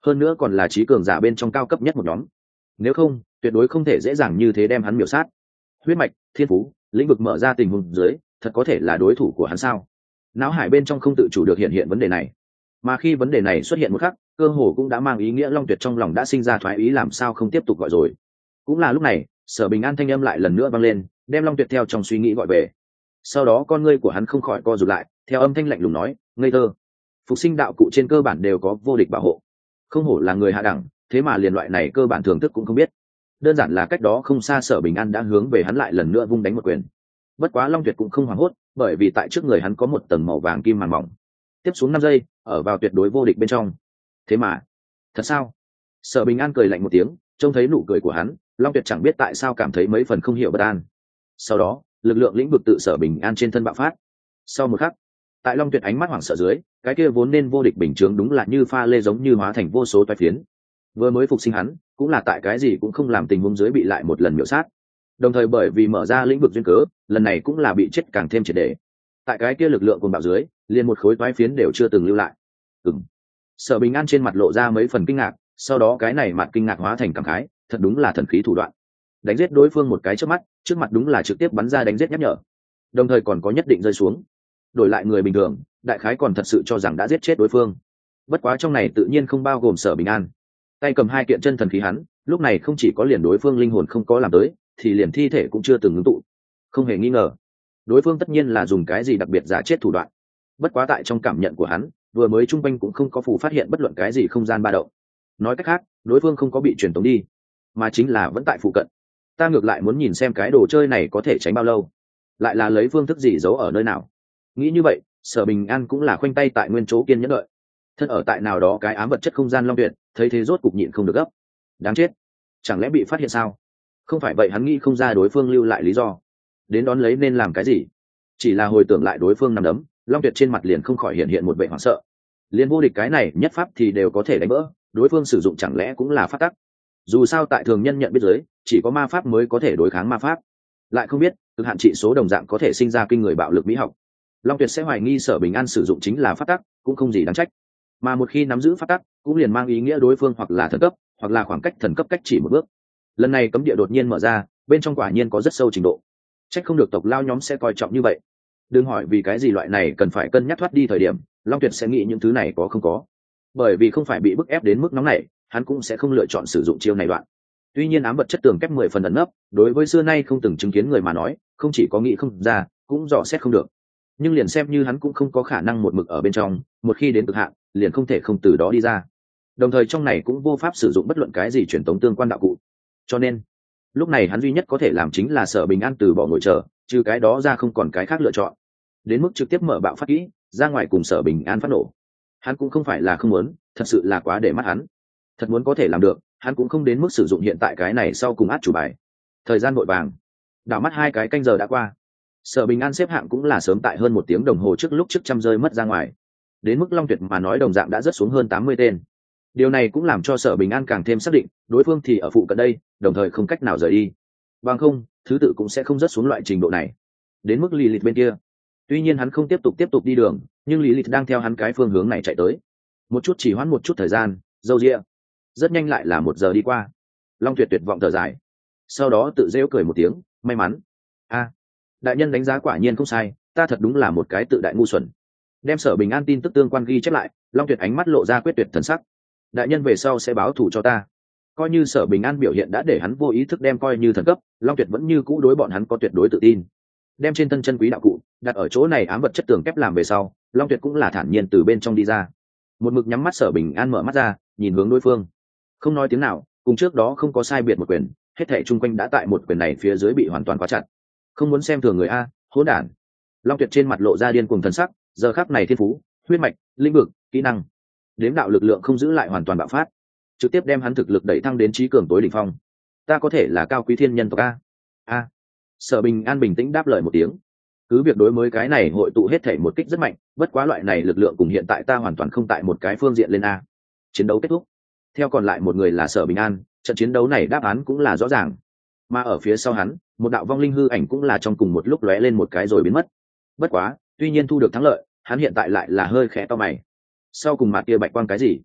S1: hơn nữa còn là trí cường giả bên trong cao cấp nhất một nhóm. Nếu không tuyệt đối không thể dễ dàng như thế đem hắn miểu sát. Huyết mạch, thiên phú, lĩnh vực mở ra tình huống dưới thật có thể là đối thủ của hắn sao? Não hải bên trong không tự chủ được hiện hiện vấn đề này, mà khi vấn đề này xuất hiện một khắc, cơ hồ cũng đã mang ý nghĩa Long Tuyệt trong lòng đã sinh ra thoái ý, làm sao không tiếp tục gọi rồi. Cũng là lúc này, Sở Bình An thanh âm lại lần nữa vang lên, đem Long Tuyệt theo trong suy nghĩ gọi về. Sau đó con ngươi của hắn không khỏi co rụt lại, theo âm thanh lạnh lùng nói, ngây thơ. Phục sinh đạo cụ trên cơ bản đều có vô địch bảo hộ, không hổ là người hạ đẳng, thế mà liền loại này cơ bản thưởng thức cũng không biết. Đơn giản là cách đó không xa Sở Bình An đã hướng về hắn lại lần nữa vung đánh một quyền. Bất quá Long Tuyệt cũng không hoảng hốt, bởi vì tại trước người hắn có một tầng màu vàng kim màng mỏng. Tiếp xuống năm giây, ở vào tuyệt đối vô địch bên trong. Thế mà, thật sao? Sở Bình An cười lạnh một tiếng, trông thấy nụ cười của hắn, Long Tuyệt chẳng biết tại sao cảm thấy mấy phần không hiểu bất an. Sau đó, lực lượng lĩnh vực tự Sở Bình An trên thân bạo phát. Sau một khắc, tại Long Tuyệt ánh mắt hoảng sợ dưới, cái kia vốn nên vô địch bình chướng đúng là như pha lê giống như hóa thành vô số toái phiến. Vừa mới phục sinh hắn, cũng là tại cái gì cũng không làm tình huống dưới bị lại một lần miểu sát. Đồng thời bởi vì mở ra lĩnh vực duyên cớ, lần này cũng là bị chết càng thêm triệt để. Tại cái kia lực lượng cuồng bạo dưới, liền một khối toái phiến đều chưa từng lưu lại. Ừm. Sở Bình An trên mặt lộ ra mấy phần kinh ngạc, sau đó cái này mặt kinh ngạc hóa thành cảm khái, thật đúng là thần khí thủ đoạn. Đánh giết đối phương một cái trước mắt, trước mặt đúng là trực tiếp bắn ra đánh giết nhắc nhở. Đồng thời còn có nhất định rơi xuống. Đổi lại người bình thường, đại khái còn thật sự cho rằng đã giết chết đối phương. Bất quá trong này tự nhiên không bao gồm Sở Bình An. Tay cầm hai kiện chân thần khí hắn, lúc này không chỉ có liền đối phương linh hồn không có làm tới, thì liền thi thể cũng chưa từng ngưng tụ. Không hề nghi ngờ, đối phương tất nhiên là dùng cái gì đặc biệt giả chết thủ đoạn. Bất quá tại trong cảm nhận của hắn, vừa mới trung quanh cũng không có phù phát hiện bất luận cái gì không gian ba động. Nói cách khác, đối phương không có bị truyền tống đi, mà chính là vẫn tại phụ cận. Ta ngược lại muốn nhìn xem cái đồ chơi này có thể tránh bao lâu, lại là lấy phương thức gì giấu ở nơi nào. Nghĩ như vậy, Sở Bình An cũng là khoanh tay tại nguyên chỗ kiên nhẫn đợi. Thân ở tại nào đó cái ám vật chất không gian Long Tuyệt, thấy thế rốt cục nhịn không được gấp. Đáng chết, chẳng lẽ bị phát hiện sao? Không phải vậy hắn nghĩ không ra đối phương lưu lại lý do. Đến đón lấy nên làm cái gì? Chỉ là hồi tưởng lại đối phương nằm đấm, Long Tuyệt trên mặt liền không khỏi hiện hiện một vẻ hoảng sợ. Liên vô địch cái này nhất pháp thì đều có thể đánh vỡ, đối phương sử dụng chẳng lẽ cũng là pháp tắc? Dù sao tại thường nhân nhận biết giới, chỉ có ma pháp mới có thể đối kháng ma pháp. Lại không biết, cực hạn trị số đồng dạng có thể sinh ra kinh người bạo lực mỹ học. Long Tuyệt sẽ hoài nghi Sở Bình An sử dụng chính là pháp tắc, cũng không gì đáng trách. Mà một khi nắm giữ pháp tắc, cũng liền mang ý nghĩa đối phương hoặc là thần cấp, hoặc là khoảng cách thần cấp cách chỉ một bước. Lần này cấm địa đột nhiên mở ra, bên trong quả nhiên có rất sâu trình độ. Trách không được tộc lao nhóm sẽ coi trọng như vậy. Đừng hỏi vì cái gì loại này cần phải cân nhắc thoát đi thời điểm, Long Tuyệt sẽ nghĩ những thứ này có không có. Bởi vì không phải bị bức ép đến mức nóng này, hắn cũng sẽ không lựa chọn sử dụng chiêu này đoạn. Tuy nhiên ám vật chất tường kép mười phần ẩn nấp, đối với xưa nay không từng chứng kiến người mà nói, không chỉ có nghĩ không ra, cũng dò xét không được. Nhưng liền xem như hắn cũng không có khả năng một mực ở bên trong, một khi đến cực hạn, liền không thể không từ đó đi ra. Đồng thời trong này cũng vô pháp sử dụng bất luận cái gì truyền tống tương quan đạo cụ. Cho nên, lúc này hắn duy nhất có thể làm chính là Sở Bình An từ bỏ ngồi chờ, trừ cái đó ra không còn cái khác lựa chọn. Đến mức trực tiếp mở bạo phát kỹ, ra ngoài cùng Sở Bình An phát nổ. Hắn cũng không phải là không muốn, thật sự là quá để mắt hắn. Thật muốn có thể làm được, hắn cũng không đến mức sử dụng hiện tại cái này sau cùng át chủ bài. Thời gian vội vàng, đảo mắt hai cái canh giờ đã qua. Sở Bình An xếp hạng cũng là sớm tại hơn một tiếng đồng hồ trước lúc trước trăm rơi mất ra ngoài. Đến mức Long Tuyệt mà nói đồng dạng đã rất xuống hơn tám mươi tên. Điều này cũng làm cho Sở Bình An càng thêm xác định, đối phương thì ở phụ cận đây, đồng thời không cách nào rời đi. Bằng không, thứ tự cũng sẽ không rớt xuống loại trình độ này. Đến mức Lilith bên kia, tuy nhiên hắn không tiếp tục tiếp tục đi đường, nhưng Lilith đang theo hắn cái phương hướng này chạy tới. Một chút chỉ hoãn một chút thời gian, dâu ria. Rất nhanh lại là một giờ đi qua. Long Tuyệt tuyệt vọng thở dài, sau đó tự rêu cười một tiếng, may mắn. A, đại nhân đánh giá quả nhiên không sai, ta thật đúng là một cái tự đại ngu xuẩn. Đem Sở Bình An tin tức tương quan ghi chép lại, Long Tuyệt ánh mắt lộ ra quyết tuyệt thần sắc. Đại nhân về sau sẽ báo thù cho ta. Coi như Sở Bình An biểu hiện đã để hắn vô ý thức đem coi như thần cấp, Long Tuyệt vẫn như cũ đối bọn hắn có tuyệt đối tự tin. Đem trên thân chân quý đạo cụ đặt ở chỗ này ám vật chất tường kép làm về sau, Long Tuyệt cũng là thản nhiên từ bên trong đi ra. Một mực nhắm mắt Sở Bình An mở mắt ra, nhìn hướng đối phương. Không nói tiếng nào, cùng trước đó không có sai biệt một quyền, hết thảy chung quanh đã tại một quyền này phía dưới bị hoàn toàn khóa chặt. Không muốn xem thường người a, hỗn đản. Long Tuyệt trên mặt lộ ra điên cuồng thần sắc, giờ khắc này thiên phú, huyết mạch, lĩnh vực, kỹ năng, đếm đạo lực lượng không giữ lại hoàn toàn bạo phát, trực tiếp đem hắn thực lực đẩy thăng đến trí cường tối đỉnh phong. Ta có thể là cao quý thiên nhân tộc a. A. Sở Bình An bình tĩnh đáp lời một tiếng. Cứ việc đối với cái này hội tụ hết thảy một kích rất mạnh, bất quá loại này lực lượng cùng hiện tại ta hoàn toàn không tại một cái phương diện lên a. Chiến đấu kết thúc. Theo còn lại một người là Sở Bình An, trận chiến đấu này đáp án cũng là rõ ràng. Mà ở phía sau hắn, một đạo vong linh hư ảnh cũng là trong cùng một lúc lóe lên một cái rồi biến mất. Bất quá, tuy nhiên thu được thắng lợi, hắn hiện tại lại là hơi khẽ to mày. Sau cùng mặt kia bạch quang cái gì?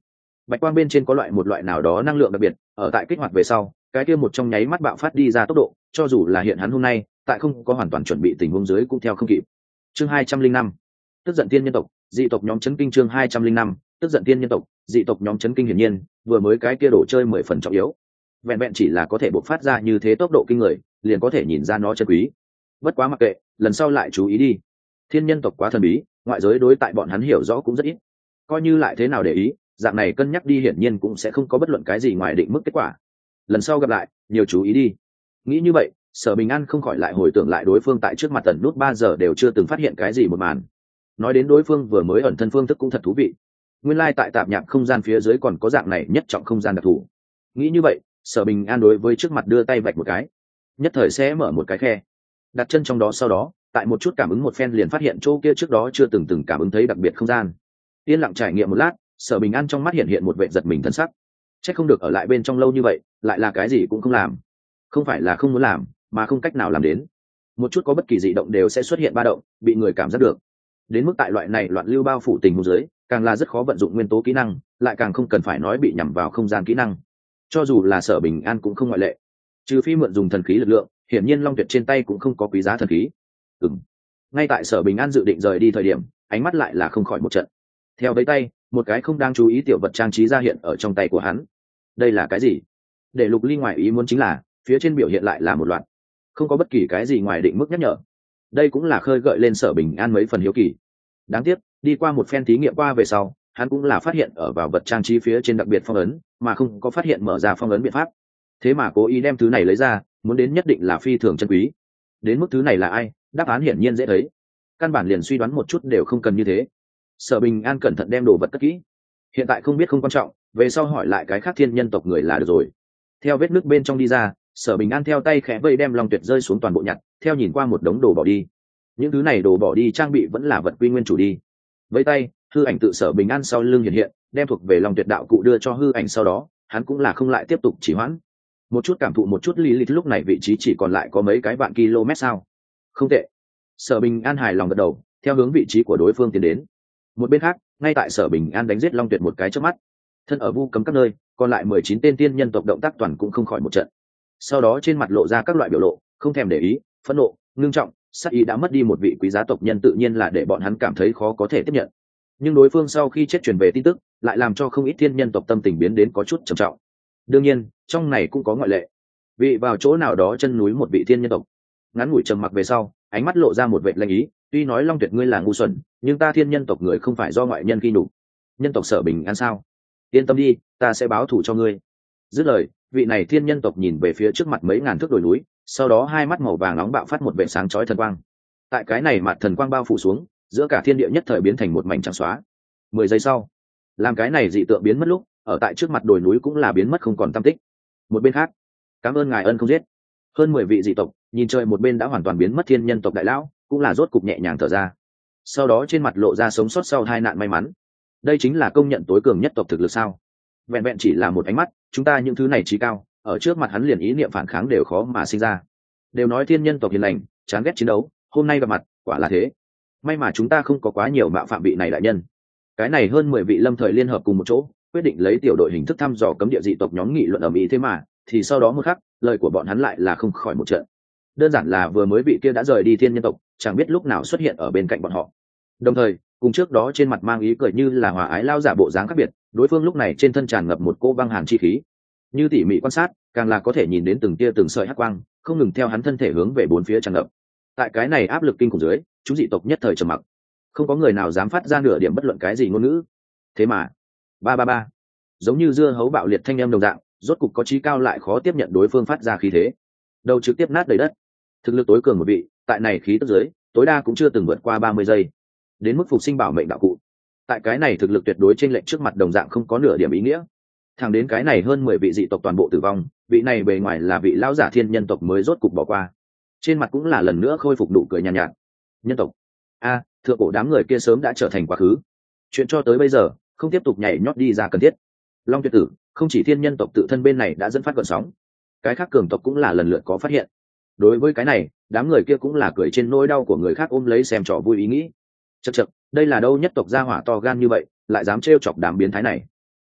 S1: bạch quang bên trên có loại một loại nào đó năng lượng đặc biệt, ở tại kích hoạt về sau cái kia một trong nháy mắt bạo phát đi ra tốc độ, cho dù là hiện hắn hôm nay tại không có hoàn toàn chuẩn bị tình huống dưới cũng theo không kịp. Chương hai trăm linh năm, tức giận tiên nhân tộc dị tộc nhóm chấn kinh. Chương hai trăm linh năm, tức giận tiên nhân tộc dị tộc nhóm chấn kinh. Hiển nhiên vừa mới cái kia đồ chơi mười phần trọng yếu, vẹn vẹn chỉ là có thể bộc phát ra như thế tốc độ kinh người liền có thể nhìn ra nó chân quý. Bất quá mặc kệ, lần sau lại chú ý đi. Thiên nhân tộc quá thần bí, ngoại giới đối tại bọn hắn hiểu rõ cũng rất ít, coi như lại thế nào để ý, dạng này cân nhắc đi hiển nhiên cũng sẽ không có bất luận cái gì ngoài định mức kết quả. Lần sau gặp lại nhiều chú ý đi. Nghĩ như vậy, Sở Bình An không khỏi lại hồi tưởng lại đối phương tại trước mặt tần nút ba giờ đều chưa từng phát hiện cái gì một màn. Nói đến đối phương vừa mới ẩn thân phương thức cũng thật thú vị, nguyên lai tại tạp nhạc không gian phía dưới còn có dạng này nhất trọng không gian đặc thù. Nghĩ như vậy, Sở Bình An đối với trước mặt đưa tay vạch một cái, nhất thời sẽ mở một cái khe, đặt chân trong đó, sau đó tại một chút cảm ứng một phen liền phát hiện chỗ kia trước đó chưa từng từng cảm ứng thấy đặc biệt không gian. Yên lặng trải nghiệm một lát, Sở Bình An trong mắt hiện hiện một vẻ giật mình thân sắc. Chắc không được ở lại bên trong lâu như vậy lại là cái gì cũng không làm, không phải là không muốn làm mà không cách nào làm đến. Một chút có bất kỳ dị động đều sẽ xuất hiện ba động, bị người cảm giác được. Đến mức tại loại này loạn lưu bao phủ tình huống dưới, càng là rất khó vận dụng nguyên tố kỹ năng, lại càng không cần phải nói bị nhằm vào không gian kỹ năng. Cho dù là Sở Bình An cũng không ngoại lệ, trừ phi mượn dùng thần khí lực lượng, hiển nhiên Long Tuyệt trên tay cũng không có quý giá thần khí. Ừm. Ngay tại Sở Bình An dự định rời đi thời điểm, ánh mắt lại là không khỏi một trận. Theo với tay, một cái không đáng chú ý tiểu vật trang trí ra hiện ở trong tay của hắn. Đây là cái gì? Để Lục Ly ngoài ý muốn chính là, phía trên biểu hiện lại là một loạt, không có bất kỳ cái gì ngoài định mức nhắc nhở. Đây cũng là khơi gợi lên Sở Bình An mấy phần hiếu kỳ. Đáng tiếc, đi qua một phen thí nghiệm qua về sau, hắn cũng là phát hiện ở vào vật trang trí phía trên đặc biệt phong ấn, mà không có phát hiện mở ra phong ấn biện pháp. Thế mà cố ý đem thứ này lấy ra, muốn đến nhất định là phi thường chân quý. Đến mức thứ này là ai, đáp án hiển nhiên dễ thấy, căn bản liền suy đoán một chút đều không cần như thế. Sở Bình An cẩn thận đem đồ vật cất kỹ, hiện tại không biết không quan trọng, về sau hỏi lại cái khác thiên nhân tộc người là được rồi. Theo vết nước bên trong đi ra, Sở Bình An theo tay khẽ vây đem Long Tuyệt rơi xuống toàn bộ nhặt, theo nhìn qua một đống đồ bỏ đi. Những thứ này đồ bỏ đi trang bị vẫn là vật quy nguyên chủ đi. Với tay, hư ảnh tự Sở Bình An sau lưng hiện hiện, đem thuộc về Long Tuyệt đạo cụ đưa cho hư ảnh, sau đó hắn cũng là không lại tiếp tục chỉ hoãn. Một chút cảm thụ một chút lý lịch, lúc này vị trí chỉ còn lại có mấy cái vạn km sao. Không tệ. Sở Bình An hài lòng gật đầu, theo hướng vị trí của đối phương tiến đến. Một bên khác, ngay tại Sở Bình An đánh giết Long Tuyệt một cái chớp mắt, thân ở vu cấm các nơi, còn lại mười chín tên tiên nhân tộc động tác toàn cũng không khỏi một trận. Sau đó trên mặt lộ ra các loại biểu lộ, không thèm để ý, phẫn nộ, ngưng trọng, sát ý đã mất đi một vị quý giá tộc nhân tự nhiên là để bọn hắn cảm thấy khó có thể tiếp nhận. Nhưng đối phương sau khi chết truyền về tin tức, lại làm cho không ít thiên nhân tộc tâm tình biến đến có chút trầm trọng. Đương nhiên, trong này cũng có ngoại lệ. Vị vào chỗ nào đó chân núi một vị thiên nhân tộc, ngắn ngủi trầm mặc về sau, ánh mắt lộ ra một vệt lanh ý, tuy nói Long Tuyệt ngươi là ngu xuẩn, nhưng ta thiên nhân tộc người không phải do ngoại nhân khi đủ. Nhân tộc Sở Bình An sao? Yên tâm đi, ta sẽ báo thù cho ngươi. Dứt lời, vị này thiên nhân tộc nhìn về phía trước mặt mấy ngàn thước đồi núi, sau đó hai mắt màu vàng nóng bạo phát một vệt sáng chói thần quang. Tại cái này mặt thần quang bao phủ xuống, giữa cả thiên địa nhất thời biến thành một mảnh trắng xóa. Mười giây sau, làm cái này dị tượng biến mất lúc, ở tại trước mặt đồi núi cũng là biến mất không còn tăm tích. Một bên khác, cảm ơn ngài ân không giết. Hơn mười vị dị tộc nhìn trời một bên đã hoàn toàn biến mất thiên nhân tộc đại lão, cũng là rốt cục nhẹ nhàng thở ra. Sau đó trên mặt lộ ra sống sót sau hai nạn may mắn. Đây chính là công nhận tối cường nhất tộc thực lực sao? Vẹn vẹn chỉ là một ánh mắt, chúng ta những thứ này trí cao, ở trước mặt hắn liền ý niệm phản kháng đều khó mà sinh ra. Đều nói thiên nhân tộc hiền lành, chán ghét chiến đấu, hôm nay gặp mặt, quả là thế. May mà chúng ta không có quá nhiều mạo phạm vị này đại nhân. Cái này hơn mười vị lâm thời liên hợp cùng một chỗ, quyết định lấy tiểu đội hình thức thăm dò cấm địa dị tộc nhóm nghị luận ở mỹ, thế mà thì sau đó một khắc, lời của bọn hắn lại là không khỏi một trận. Đơn giản là vừa mới vị kia đã rời đi thiên nhân tộc, chẳng biết lúc nào xuất hiện ở bên cạnh bọn họ. Đồng thời, cùng trước đó trên mặt mang ý cười như là hòa ái lao giả bộ dáng khác biệt, đối phương lúc này trên thân tràn ngập một cô băng hàn chi khí. Như tỉ mỉ quan sát, càng là có thể nhìn đến từng tia từng sợi hắc quang, không ngừng theo hắn thân thể hướng về bốn phía tràn ngập. Tại cái này áp lực kinh khủng dưới, chúng dị tộc nhất thời trầm mặc, không có người nào dám phát ra nửa điểm bất luận cái gì ngôn ngữ. Thế mà, ba ba ba, giống như dưa hấu bạo liệt thanh âm đồng dạng, rốt cục có trí cao lại khó tiếp nhận đối phương phát ra khí thế, đầu trực tiếp nát đầy đất. Thực lực tối cường một vị, tại này khí tức dưới, tối đa cũng chưa từng vượt qua ba mươi giây. Đến mức phục sinh bảo mệnh đạo cụ, tại cái này thực lực tuyệt đối trên lệnh trước mặt đồng dạng không có nửa điểm ý nghĩa. Thẳng đến cái này hơn mười vị dị tộc toàn bộ tử vong, vị này bề ngoài là vị lão giả thiên nhân tộc mới rốt cục bỏ qua. Trên mặt cũng là lần nữa khôi phục nụ cười nhàn nhạt, nhạt. Nhân tộc a, thượng cổ đám người kia sớm đã trở thành quá khứ. Chuyện cho tới bây giờ, không tiếp tục nhảy nhót đi ra cần thiết. Long Tuyệt tử, không chỉ thiên nhân tộc tự thân bên này đã dẫn phát gợn sóng, cái khác cường tộc cũng là lần lượt có phát hiện. Đối với cái này, đám người kia cũng là cười trên nỗi đau của người khác, ôm lấy xem trò vui ý nghĩ. Chậc chậc, đây là đâu nhất tộc gia hỏa to gan như vậy, lại dám trêu chọc đám biến thái này.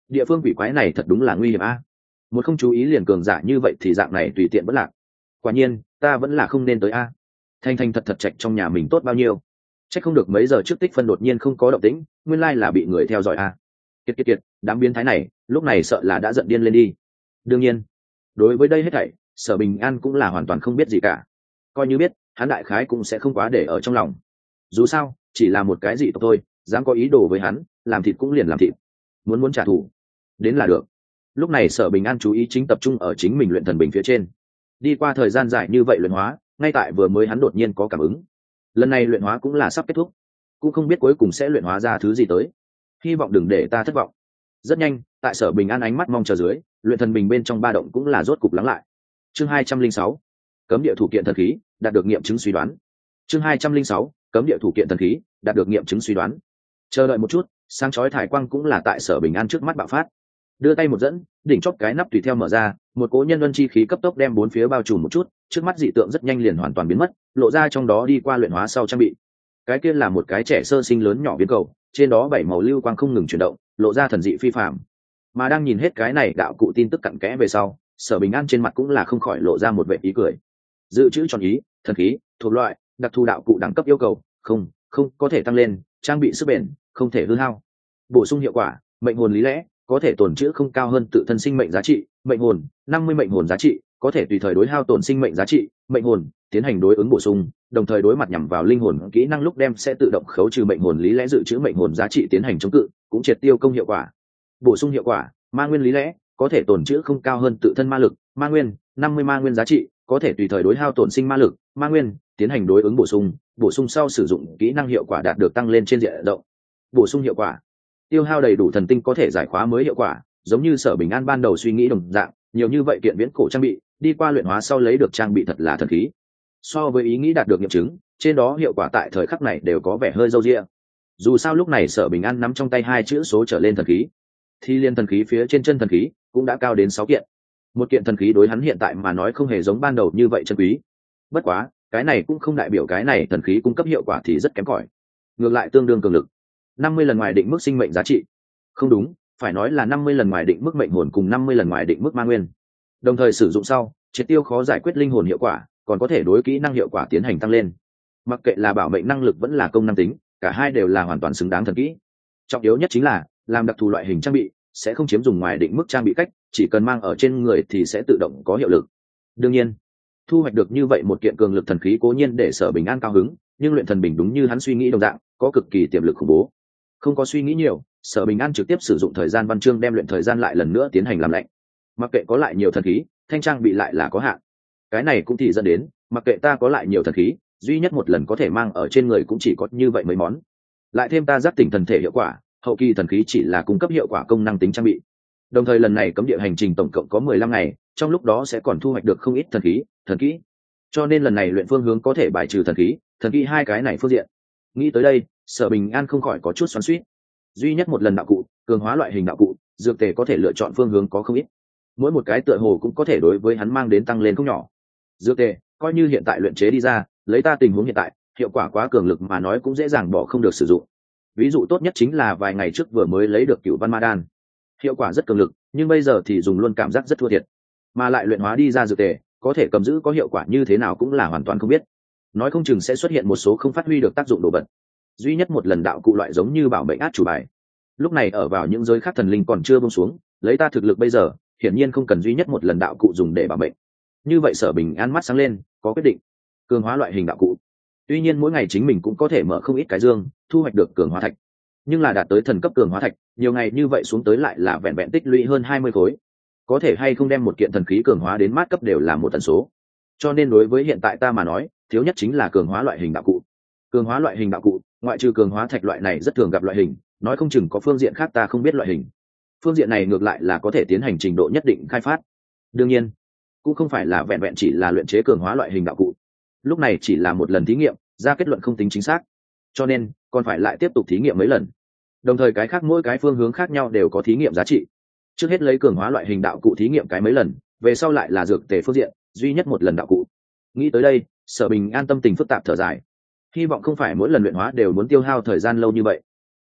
S1: địa phương quỷ quái này thật đúng là nguy hiểm a. Một không chú ý liền cường giả như vậy thì dạng này tùy tiện vẫn lạc. Quả nhiên ta vẫn là không nên tới a. Thanh thanh thật thật trạch trong nhà mình tốt bao nhiêu. Chắc không được mấy giờ trước tích phân đột nhiên không có động tĩnh, nguyên lai là bị người theo dõi a. Kiệt kiệt kiệt, đám biến thái này lúc này sợ là đã giận điên lên đi. Đương nhiên đối với đây hết thảy Sở Bình An cũng là hoàn toàn không biết gì cả. Coi như biết hắn đại khái cũng sẽ không quá để ở trong lòng. Dù sao chỉ là một cái gì thôi, dám có ý đồ với hắn, làm thịt cũng liền làm thịt. Muốn muốn trả thù đến là được. Lúc này Sở Bình An chú ý chính tập trung ở chính mình luyện thần bình phía trên. Đi qua thời gian dài như vậy luyện hóa, ngay tại vừa mới hắn đột nhiên có cảm ứng. Lần này luyện hóa cũng là sắp kết thúc, cũng không biết cuối cùng sẽ luyện hóa ra thứ gì tới. Hy vọng đừng để ta thất vọng. Rất nhanh, tại Sở Bình An ánh mắt mong chờ dưới, luyện thần bình bên trong ba động cũng là rốt cục lắng lại. Chương hai trăm linh sáu, cấm địa thủ kiện thần khí, đạt được nghiệm chứng suy đoán. Chương hai trăm linh sáu, cấm địa thủ kiện thần khí, đạt được nghiệm chứng suy đoán. Chờ đợi một chút, sáng chói thải quang cũng là tại Sở Bình An trước mắt bạo phát. Đưa tay một dẫn, đỉnh chóp cái nắp tùy theo mở ra, một cỗ nhân luân chi khí cấp tốc đem bốn phía bao trùm một chút, trước mắt dị tượng rất nhanh liền hoàn toàn biến mất, lộ ra trong đó đi qua luyện hóa sau trang bị. Cái kia là một cái trẻ sơ sinh lớn nhỏ biến cầu, trên đó bảy màu lưu quang không ngừng chuyển động, lộ ra thần dị phi phàm. Mà đang nhìn hết cái này đạo cụ tin tức cặn kẽ về sau, Sở Bình An trên mặt cũng là không khỏi lộ ra một vẻ ý cười. Dự trữ tròn ý, thần khí, thuộc loại, đặc thù đạo cụ đẳng cấp yêu cầu, không, không có thể tăng lên, trang bị sức bền, không thể hư hao. Bổ sung hiệu quả, mệnh hồn lý lẽ, có thể tổn trữ không cao hơn tự thân sinh mệnh giá trị, mệnh hồn, năm mươi mệnh hồn giá trị, có thể tùy thời đối hao tổn sinh mệnh giá trị, mệnh hồn, tiến hành đối ứng bổ sung, đồng thời đối mặt nhằm vào linh hồn kỹ năng lúc đem sẽ tự động khấu trừ mệnh hồn lý lẽ dự trữ mệnh hồn giá trị tiến hành chống cự, cũng triệt tiêu công hiệu quả. Bổ sung hiệu quả, ma nguyên lý lẽ, có thể tổn trữ không cao hơn tự thân ma lực, ma nguyên, năm mươi ma nguyên giá trị, có thể tùy thời đối hao tổn sinh ma lực, ma nguyên, tiến hành đối ứng bổ sung, bổ sung sau sử dụng kỹ năng hiệu quả đạt được tăng lên trên diện rộng. Bổ sung hiệu quả, tiêu hao đầy đủ thần tinh có thể giải khóa mới hiệu quả, giống như Sở Bình An ban đầu suy nghĩ đồng dạng, nhiều như vậy kiện viễn cổ trang bị, đi qua luyện hóa sau lấy được trang bị thật là thần khí. So với ý nghĩ đạt được nghiệm chứng, trên đó hiệu quả tại thời khắc này đều có vẻ hơi râu ria. Dù sao lúc này Sở Bình An nắm trong tay hai chữ số trở lên thần khí, thì liên thần khí phía trên chân thần khí cũng đã cao đến sáu kiện. Một kiện thần khí đối hắn hiện tại mà nói không hề giống ban đầu như vậy chân quý. Bất quá, cái này cũng không đại biểu cái này thần khí cung cấp hiệu quả thì rất kém cỏi. Ngược lại tương đương cường lực. năm mươi lần ngoài định mức sinh mệnh giá trị. Không đúng, phải nói là năm mươi lần ngoài định mức mệnh hồn cùng năm mươi lần ngoài định mức ma nguyên. Đồng thời sử dụng sau, triệt tiêu khó giải quyết linh hồn hiệu quả, còn có thể đối kỹ năng hiệu quả tiến hành tăng lên. Mặc kệ là bảo mệnh năng lực vẫn là công năng tính, cả hai đều là hoàn toàn xứng đáng thần kỹ. Trọng yếu nhất chính là làm đặc thù loại hình trang bị sẽ không chiếm dùng ngoài định mức trang bị cách, chỉ cần mang ở trên người thì sẽ tự động có hiệu lực. Đương nhiên, thu hoạch được như vậy một kiện cường lực thần khí cố nhiên để Sở Bình An cao hứng, nhưng luyện thần bình đúng như hắn suy nghĩ đồng dạng, có cực kỳ tiềm lực khủng bố. Không có suy nghĩ nhiều, Sở Bình An trực tiếp sử dụng thời gian văn chương đem luyện thời gian lại lần nữa tiến hành làm lạnh. Mặc kệ có lại nhiều thần khí, thanh trang bị lại là có hạn. Cái này cũng thì dẫn đến, mặc kệ ta có lại nhiều thần khí, duy nhất một lần có thể mang ở trên người cũng chỉ có như vậy mấy món. Lại thêm ta giác tỉnh thần thể hiệu quả, hậu kỳ thần khí chỉ là cung cấp hiệu quả công năng tính trang bị. Đồng thời lần này cấm địa hành trình tổng cộng có mười lăm ngày, trong lúc đó sẽ còn thu hoạch được không ít thần khí, thần kỹ. Cho nên lần này luyện phương hướng có thể bài trừ thần khí, thần kỹ hai cái này phương diện. Nghĩ tới đây, Sở Bình An không khỏi có chút xoắn xuýt. Duy nhất một lần đạo cụ, cường hóa loại hình đạo cụ, dược tề có thể lựa chọn phương hướng có không ít. Mỗi một cái tựa hồ cũng có thể đối với hắn mang đến tăng lên không nhỏ. Dược tề, coi như hiện tại luyện chế đi ra, lấy ta tình huống hiện tại, hiệu quả quá cường lực mà nói cũng dễ dàng bỏ không được sử dụng. Ví dụ tốt nhất chính là vài ngày trước vừa mới lấy được Cửu Văn Ma Đan. Hiệu quả rất cường lực, nhưng bây giờ thì dùng luôn cảm giác rất thua thiệt. Mà lại luyện hóa đi ra dược tề, có thể cầm giữ có hiệu quả như thế nào cũng là hoàn toàn không biết. Nói không chừng sẽ xuất hiện một số không phát huy được tác dụng đồ vật. Duy nhất một lần đạo cụ loại giống như bảo mệnh át chủ bài. Lúc này ở vào những giới khác thần linh còn chưa buông xuống, lấy ta thực lực bây giờ, hiển nhiên không cần duy nhất một lần đạo cụ dùng để bảo mệnh. Như vậy Sở Bình An mắt sáng lên, có quyết định. Cường hóa loại hình đạo cụ. Tuy nhiên mỗi ngày chính mình cũng có thể mở không ít cái dương, thu hoạch được cường hóa thạch. Nhưng là đạt tới thần cấp cường hóa thạch, nhiều ngày như vậy xuống tới lại là vẹn vẹn tích lũy hơn hai mươi khối. Có thể hay không đem một kiện thần khí cường hóa đến mát cấp đều là một tần số. Cho nên đối với hiện tại ta mà nói, thiếu nhất chính là cường hóa loại hình đạo cụ. Cường hóa loại hình đạo cụ, ngoại trừ cường hóa thạch loại này rất thường gặp loại hình, nói không chừng có phương diện khác ta không biết loại hình. Phương diện này ngược lại là có thể tiến hành trình độ nhất định khai phát. Đương nhiên, cũng không phải là vẹn vẹn chỉ là luyện chế cường hóa loại hình đạo cụ. Lúc này chỉ là một lần thí nghiệm, ra kết luận không tính chính xác, cho nên còn phải lại tiếp tục thí nghiệm mấy lần. Đồng thời cái khác mỗi cái phương hướng khác nhau đều có thí nghiệm giá trị. Trước hết lấy cường hóa loại hình đạo cụ thí nghiệm cái mấy lần, về sau lại là dược tề phương diện, duy nhất một lần đạo cụ. Nghĩ tới đây, Sở Bình An tâm tình phức tạp thở dài. Hy vọng không phải mỗi lần luyện hóa đều muốn tiêu hao thời gian lâu như vậy.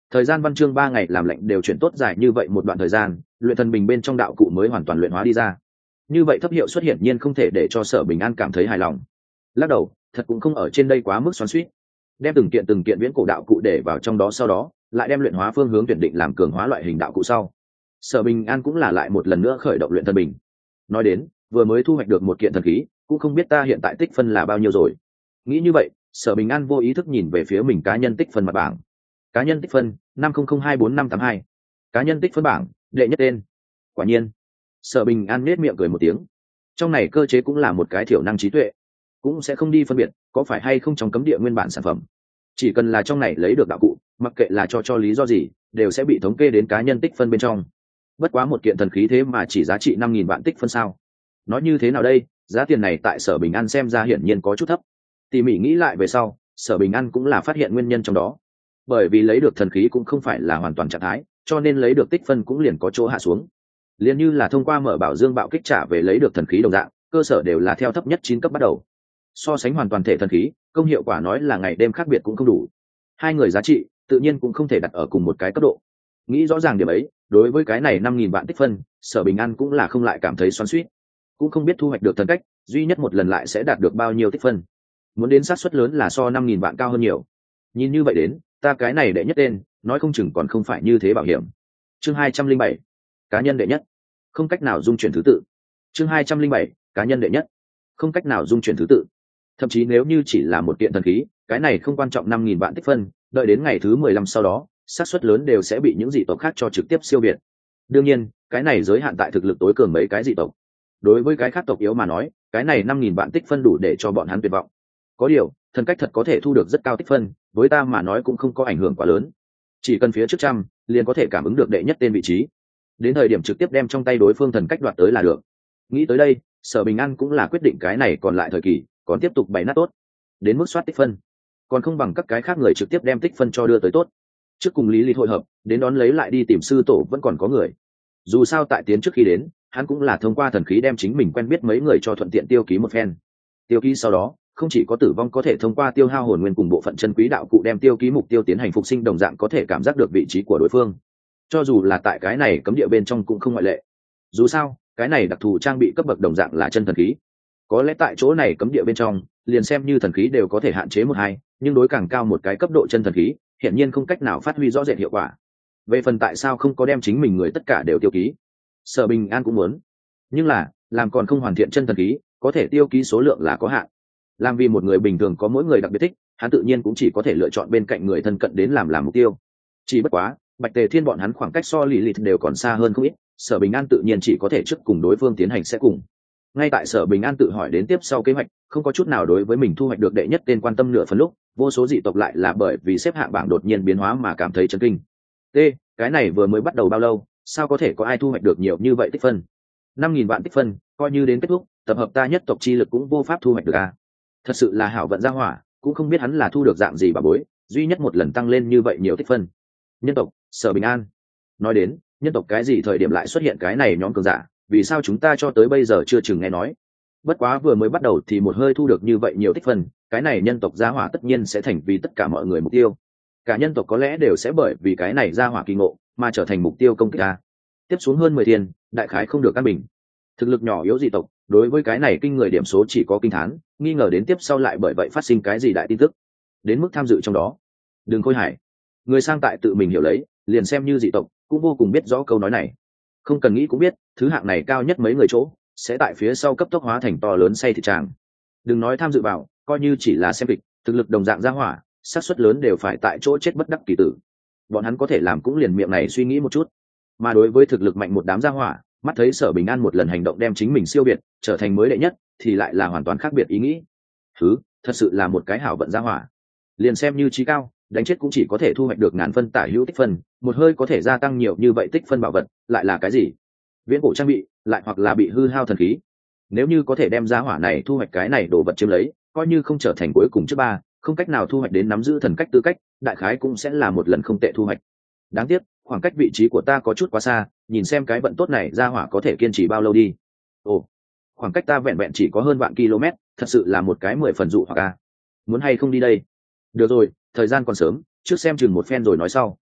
S1: Thời gian văn chương ba ngày làm lệnh đều chuyển tốt dài như vậy một đoạn thời gian, luyện thần bình bên trong đạo cụ mới hoàn toàn luyện hóa đi ra. Như vậy thấp hiệu xuất hiện nhiên không thể để cho Sở Bình An cảm thấy hài lòng. Lắc đầu, thật cũng không ở trên đây quá mức xoắn xuýt. Đem từng kiện từng kiện viễn cổ đạo cụ để vào trong đó, sau đó lại đem luyện hóa phương hướng tuyển định làm cường hóa loại hình đạo cụ sau. Sở Bình An cũng là lại một lần nữa khởi động luyện thần bình. Nói đến, vừa mới thu hoạch được một kiện thần khí, cũng không biết ta hiện tại tích phân là bao nhiêu rồi. Nghĩ như vậy, Sở Bình An vô ý thức nhìn về phía mình cá nhân tích phân mặt bảng. Cá nhân tích phân năm không không hai bốn năm tám hai. Cá nhân tích phân bảng đệ nhất tên. Quả nhiên, Sở Bình An nết miệng cười một tiếng. Trong này cơ chế cũng là một cái thiểu năng trí tuệ, cũng sẽ không đi phân biệt có phải hay không trong cấm địa nguyên bản sản phẩm. Chỉ cần là trong này lấy được đạo cụ, mặc kệ là cho cho lý do gì, đều sẽ bị thống kê đến cá nhân tích phân bên trong. Bất quá một kiện thần khí thế mà chỉ giá trị năm nghìn vạn tích phân sao? Nói như thế nào đây, giá tiền này tại Sở Bình An xem ra hiển nhiên có chút thấp. Tỉ mỉ nghĩ lại về sau, Sở Bình An cũng là phát hiện nguyên nhân trong đó. Bởi vì lấy được thần khí cũng không phải là hoàn toàn trạng thái, cho nên lấy được tích phân cũng liền có chỗ hạ xuống. Liền như là thông qua mở bảo dương bạo kích trả về lấy được thần khí đồng dạng, cơ sở đều là theo thấp nhất chín cấp bắt đầu. So sánh hoàn toàn thể thần khí, công hiệu quả nói là ngày đêm khác biệt cũng không đủ. Hai người giá trị tự nhiên cũng không thể đặt ở cùng một cái cấp độ. Nghĩ rõ ràng điểm ấy, đối với cái này năm nghìn vạn tích phân, Sở Bình An cũng là không lại cảm thấy xoắn xuýt. Cũng không biết thu hoạch được thần cách, duy nhất một lần lại sẽ đạt được bao nhiêu tích phân. Muốn đến xác suất lớn là so năm nghìn vạn cao hơn nhiều. Nhìn như vậy đến, ta cái này đệ nhất tên, nói không chừng còn không phải như thế bảo hiểm. Chương hai trăm linh bảy, cá nhân đệ nhất, không cách nào dung chuyển thứ tự. Chương hai trăm linh bảy, cá nhân đệ nhất, không cách nào dung chuyển thứ tự. Thậm chí nếu như chỉ là một kiện thần khí, cái này không quan trọng năm nghìn vạn tích phân, đợi đến ngày thứ mười lăm sau đó, xác suất lớn đều sẽ bị những dị tộc khác cho trực tiếp siêu việt. Đương nhiên, cái này giới hạn tại thực lực tối cường mấy cái dị tộc. Đối với cái khác tộc yếu mà nói, cái này năm nghìn vạn tích phân đủ để cho bọn hắn tuyệt vọng. Có điều, thần cách thật có thể thu được rất cao tích phân, với ta mà nói cũng không có ảnh hưởng quá lớn. Chỉ cần phía trước trăm, liền có thể cảm ứng được đệ nhất tên vị trí. Đến thời điểm trực tiếp đem trong tay đối phương thần cách đoạt tới là được. Nghĩ tới đây, Sở Bình An cũng là quyết định cái này còn lại thời kỳ, còn tiếp tục bày nát tốt. Đến mức soát tích phân, còn không bằng các cái khác người trực tiếp đem tích phân cho đưa tới tốt. Trước cùng Lý Lý hội hợp, đến đón lấy lại đi tìm sư tổ vẫn còn có người. Dù sao tại tiến trước khi đến, hắn cũng là thông qua thần khí đem chính mình quen biết mấy người cho thuận tiện tiêu ký một phen. Tiêu ký sau đó, không chỉ có tử vong có thể thông qua tiêu hao hồn nguyên cùng bộ phận chân quý đạo cụ đem tiêu ký mục tiêu tiến hành phục sinh, đồng dạng có thể cảm giác được vị trí của đối phương. Cho dù là tại cái này cấm địa bên trong cũng không ngoại lệ. Dù sao, cái này đặc thù trang bị cấp bậc đồng dạng là chân thần khí. Có lẽ tại chỗ này cấm địa bên trong, liền xem như thần khí đều có thể hạn chế một hai, nhưng đối càng cao một cái cấp độ chân thần khí, hiển nhiên không cách nào phát huy rõ rệt hiệu quả. Về phần tại sao không có đem chính mình người tất cả đều tiêu ký, Sở Bình An cũng muốn. Nhưng là, làm còn không hoàn thiện chân thần khí, có thể tiêu ký số lượng là có hạn. Làm vì một người bình thường có mỗi người đặc biệt thích, hắn tự nhiên cũng chỉ có thể lựa chọn bên cạnh người thân cận đến làm làm mục tiêu. Chỉ bất quá, Bạch Tề Thiên bọn hắn khoảng cách so lì lịt đều còn xa hơn không ít, Sở Bình An tự nhiên chỉ có thể trước cùng đối phương tiến hành sẽ cùng. Ngay tại Sở Bình An tự hỏi đến tiếp sau kế hoạch, không có chút nào đối với mình thu hoạch được đệ nhất tên quan tâm nửa phần lúc, vô số dị tộc lại là bởi vì xếp hạng bảng đột nhiên biến hóa mà cảm thấy chấn kinh. T, cái này vừa mới bắt đầu bao lâu, sao có thể có ai thu hoạch được nhiều như vậy tích phân? năm nghìn vạn tích phân, coi như đến kết thúc, tập hợp ta nhất tộc chi lực cũng vô pháp thu hoạch được a. Thật sự là hảo vận ra hỏa, cũng không biết hắn là thu được dạng gì bà bối, duy nhất một lần tăng lên như vậy nhiều tích phân. Nhân tộc, Sở Bình An. Nói đến, nhân tộc cái gì thời điểm lại xuất hiện cái này nhóm cường giả, vì sao chúng ta cho tới bây giờ chưa chừng nghe nói? Bất quá vừa mới bắt đầu thì một hơi thu được như vậy nhiều tích phân, cái này nhân tộc gia hỏa tất nhiên sẽ thành vì tất cả mọi người mục tiêu. Cả nhân tộc có lẽ đều sẽ bởi vì cái này gia hỏa kỳ ngộ mà trở thành mục tiêu công kích ta. Tiếp xuống hơn mười thiên, đại khái không được căn bình. Thực lực nhỏ yếu dị tộc, đối với cái này kinh người điểm số chỉ có kinh thán, nghi ngờ đến tiếp sau lại bởi vậy phát sinh cái gì đại tin tức. Đến mức tham dự trong đó, đừng khôi hài. Người sang tại tự mình hiểu lấy, liền xem như dị tộc, cũng vô cùng biết rõ câu nói này. Không cần nghĩ cũng biết, thứ hạng này cao nhất mấy người chỗ, sẽ tại phía sau cấp tốc hóa thành to lớn say thịt tràng. Đừng nói tham dự vào, coi như chỉ là xem kịch, thực lực đồng dạng gia hỏa, xác suất lớn đều phải tại chỗ chết bất đắc kỳ tử. Bọn hắn có thể làm cũng liền miệng này suy nghĩ một chút. Mà đối với thực lực mạnh một đám gia hỏa, mắt thấy Sở Bình An một lần hành động đem chính mình siêu việt, trở thành mới đệ nhất, thì lại là hoàn toàn khác biệt ý nghĩ. Thứ, thật sự là một cái hảo vận gia hỏa. Liền xem như trí cao, đánh chết cũng chỉ có thể thu hoạch được ngàn phân tả hữu tích phân, một hơi có thể gia tăng nhiều như vậy tích phân bảo vật, lại là cái gì? Viễn cổ trang bị, lại hoặc là bị hư hao thần khí. Nếu như có thể đem gia hỏa này thu hoạch cái này đồ vật chiếm lấy, coi như không trở thành cuối cùng trước ba, không cách nào thu hoạch đến nắm giữ thần cách tư cách, đại khái cũng sẽ là một lần không tệ thu hoạch. Đáng tiếc, khoảng cách vị trí của ta có chút quá xa, nhìn xem cái vận tốt này gia hỏa có thể kiên trì bao lâu đi. Ồ, khoảng cách ta vẹn vẹn chỉ có hơn vạn km, thật sự là một cái mười phần dụ hoặc a. Muốn hay không đi đây? Được rồi, thời gian còn sớm, trước xem chừng một phen rồi nói sau.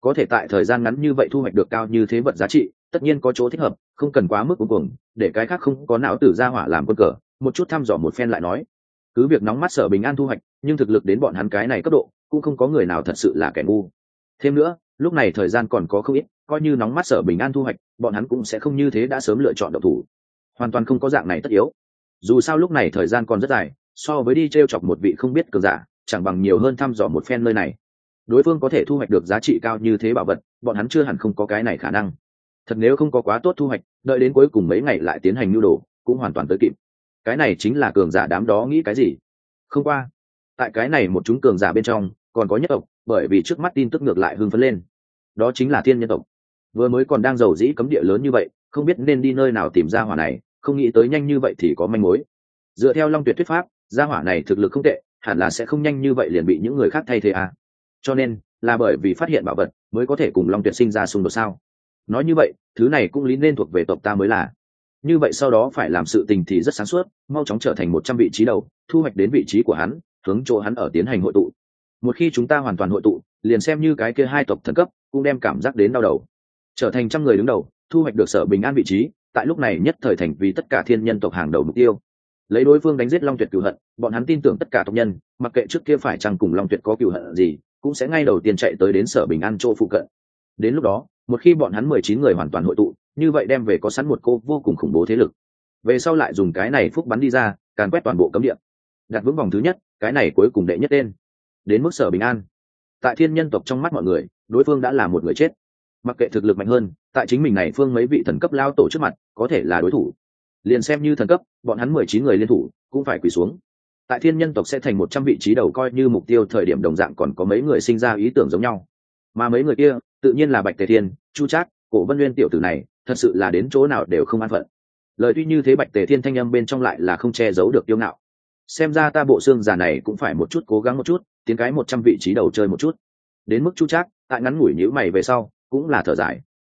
S1: có thể tại thời gian ngắn như vậy thu hoạch được cao như thế vật giá trị, tất nhiên có chỗ thích hợp, không cần quá mức cuồng cuồng, để cái khác không có não tử ra hỏa làm quân cờ, một chút thăm dò một phen lại nói. Cứ việc nóng mắt Sở Bình An thu hoạch, nhưng thực lực đến bọn hắn cái này cấp độ, cũng không có người nào thật sự là kẻ ngu. Thêm nữa, lúc này thời gian còn có không ít, coi như nóng mắt Sở Bình An thu hoạch, bọn hắn cũng sẽ không như thế đã sớm lựa chọn động thủ. Hoàn toàn không có dạng này tất yếu. Dù sao lúc này thời gian còn rất dài, so với đi trêu chọc một vị không biết cường giả, chẳng bằng nhiều hơn thăm dò một phen nơi này. Đối phương có thể thu hoạch được giá trị cao như thế bảo vật, bọn hắn chưa hẳn không có cái này khả năng. Thật nếu không có quá tốt thu hoạch, đợi đến cuối cùng mấy ngày lại tiến hành nưu đồ, cũng hoàn toàn tới kịp. Cái này chính là cường giả đám đó nghĩ cái gì. Không qua, tại cái này một chúng cường giả bên trong còn có nhất tộc, bởi vì trước mắt tin tức ngược lại hưng phấn lên. Đó chính là thiên nhân tộc. Vừa mới còn đang giàu dĩ cấm địa lớn như vậy, không biết nên đi nơi nào tìm ra hỏa này, không nghĩ tới nhanh như vậy thì có manh mối. Dựa theo Long Tuyệt thuyết pháp, gia hỏa này thực lực không tệ, hẳn là sẽ không nhanh như vậy liền bị những người khác thay thế à. Cho nên là bởi vì phát hiện bảo vật mới có thể cùng Long Tuyệt sinh ra xung đột sao? Nói như vậy, thứ này cũng lý nên thuộc về tộc ta mới là. Như vậy sau đó phải làm sự tình thì rất sáng suốt, mau chóng trở thành một trăm vị trí đầu, thu hoạch đến vị trí của hắn, hướng chỗ hắn ở tiến hành hội tụ. Một khi chúng ta hoàn toàn hội tụ, liền xem như cái kia hai tộc thần cấp, cũng đem cảm giác đến đau đầu. Trở thành trăm người đứng đầu, thu hoạch được Sở Bình An vị trí, tại lúc này nhất thời thành vì tất cả thiên nhân tộc hàng đầu mục tiêu. Lấy đối phương đánh giết Long Tuyệt cửu hận, bọn hắn tin tưởng tất cả tộc nhân, mặc kệ trước kia phải chăng cùng Long Tuyệt có cửu hận gì, cũng sẽ ngay đầu tiên chạy tới đến Sở Bình An chỗ phụ cận. Đến lúc đó, một khi bọn hắn mười chín người hoàn toàn hội tụ, như vậy đem về có sẵn một cô vô cùng khủng bố thế lực. Về sau lại dùng cái này phúc bắn đi ra, càn quét toàn bộ cấm địa. Đặt vững vòng thứ nhất, cái này cuối cùng đệ nhất tên. Đến mức Sở Bình An, tại thiên nhân tộc trong mắt mọi người, đối phương đã là một người chết. Mặc kệ thực lực mạnh hơn, tại chính mình này phương mấy vị thần cấp lao tổ trước mặt, có thể là đối thủ. Liền xem như thần cấp, bọn hắn mười chín người liên thủ, cũng phải quỳ xuống. Tại thiên nhân tộc sẽ thành một trăm vị trí đầu coi như mục tiêu thời điểm đồng dạng còn có mấy người sinh ra ý tưởng giống nhau. Mà mấy người kia, tự nhiên là Bạch Tề Thiên, Chu Trác, Cổ Vân Nguyên tiểu tử này, thật sự là đến chỗ nào đều không an phận. Lời tuy như thế, Bạch Tề Thiên thanh âm bên trong lại là không che giấu được kiêu ngạo. Xem ra ta bộ xương già này cũng phải một chút cố gắng một chút, tiến cái một trăm vị trí đầu chơi một chút. Đến mức Chu Trác, tại ngắn ngủi nhíu mày về sau, cũng là thở dài.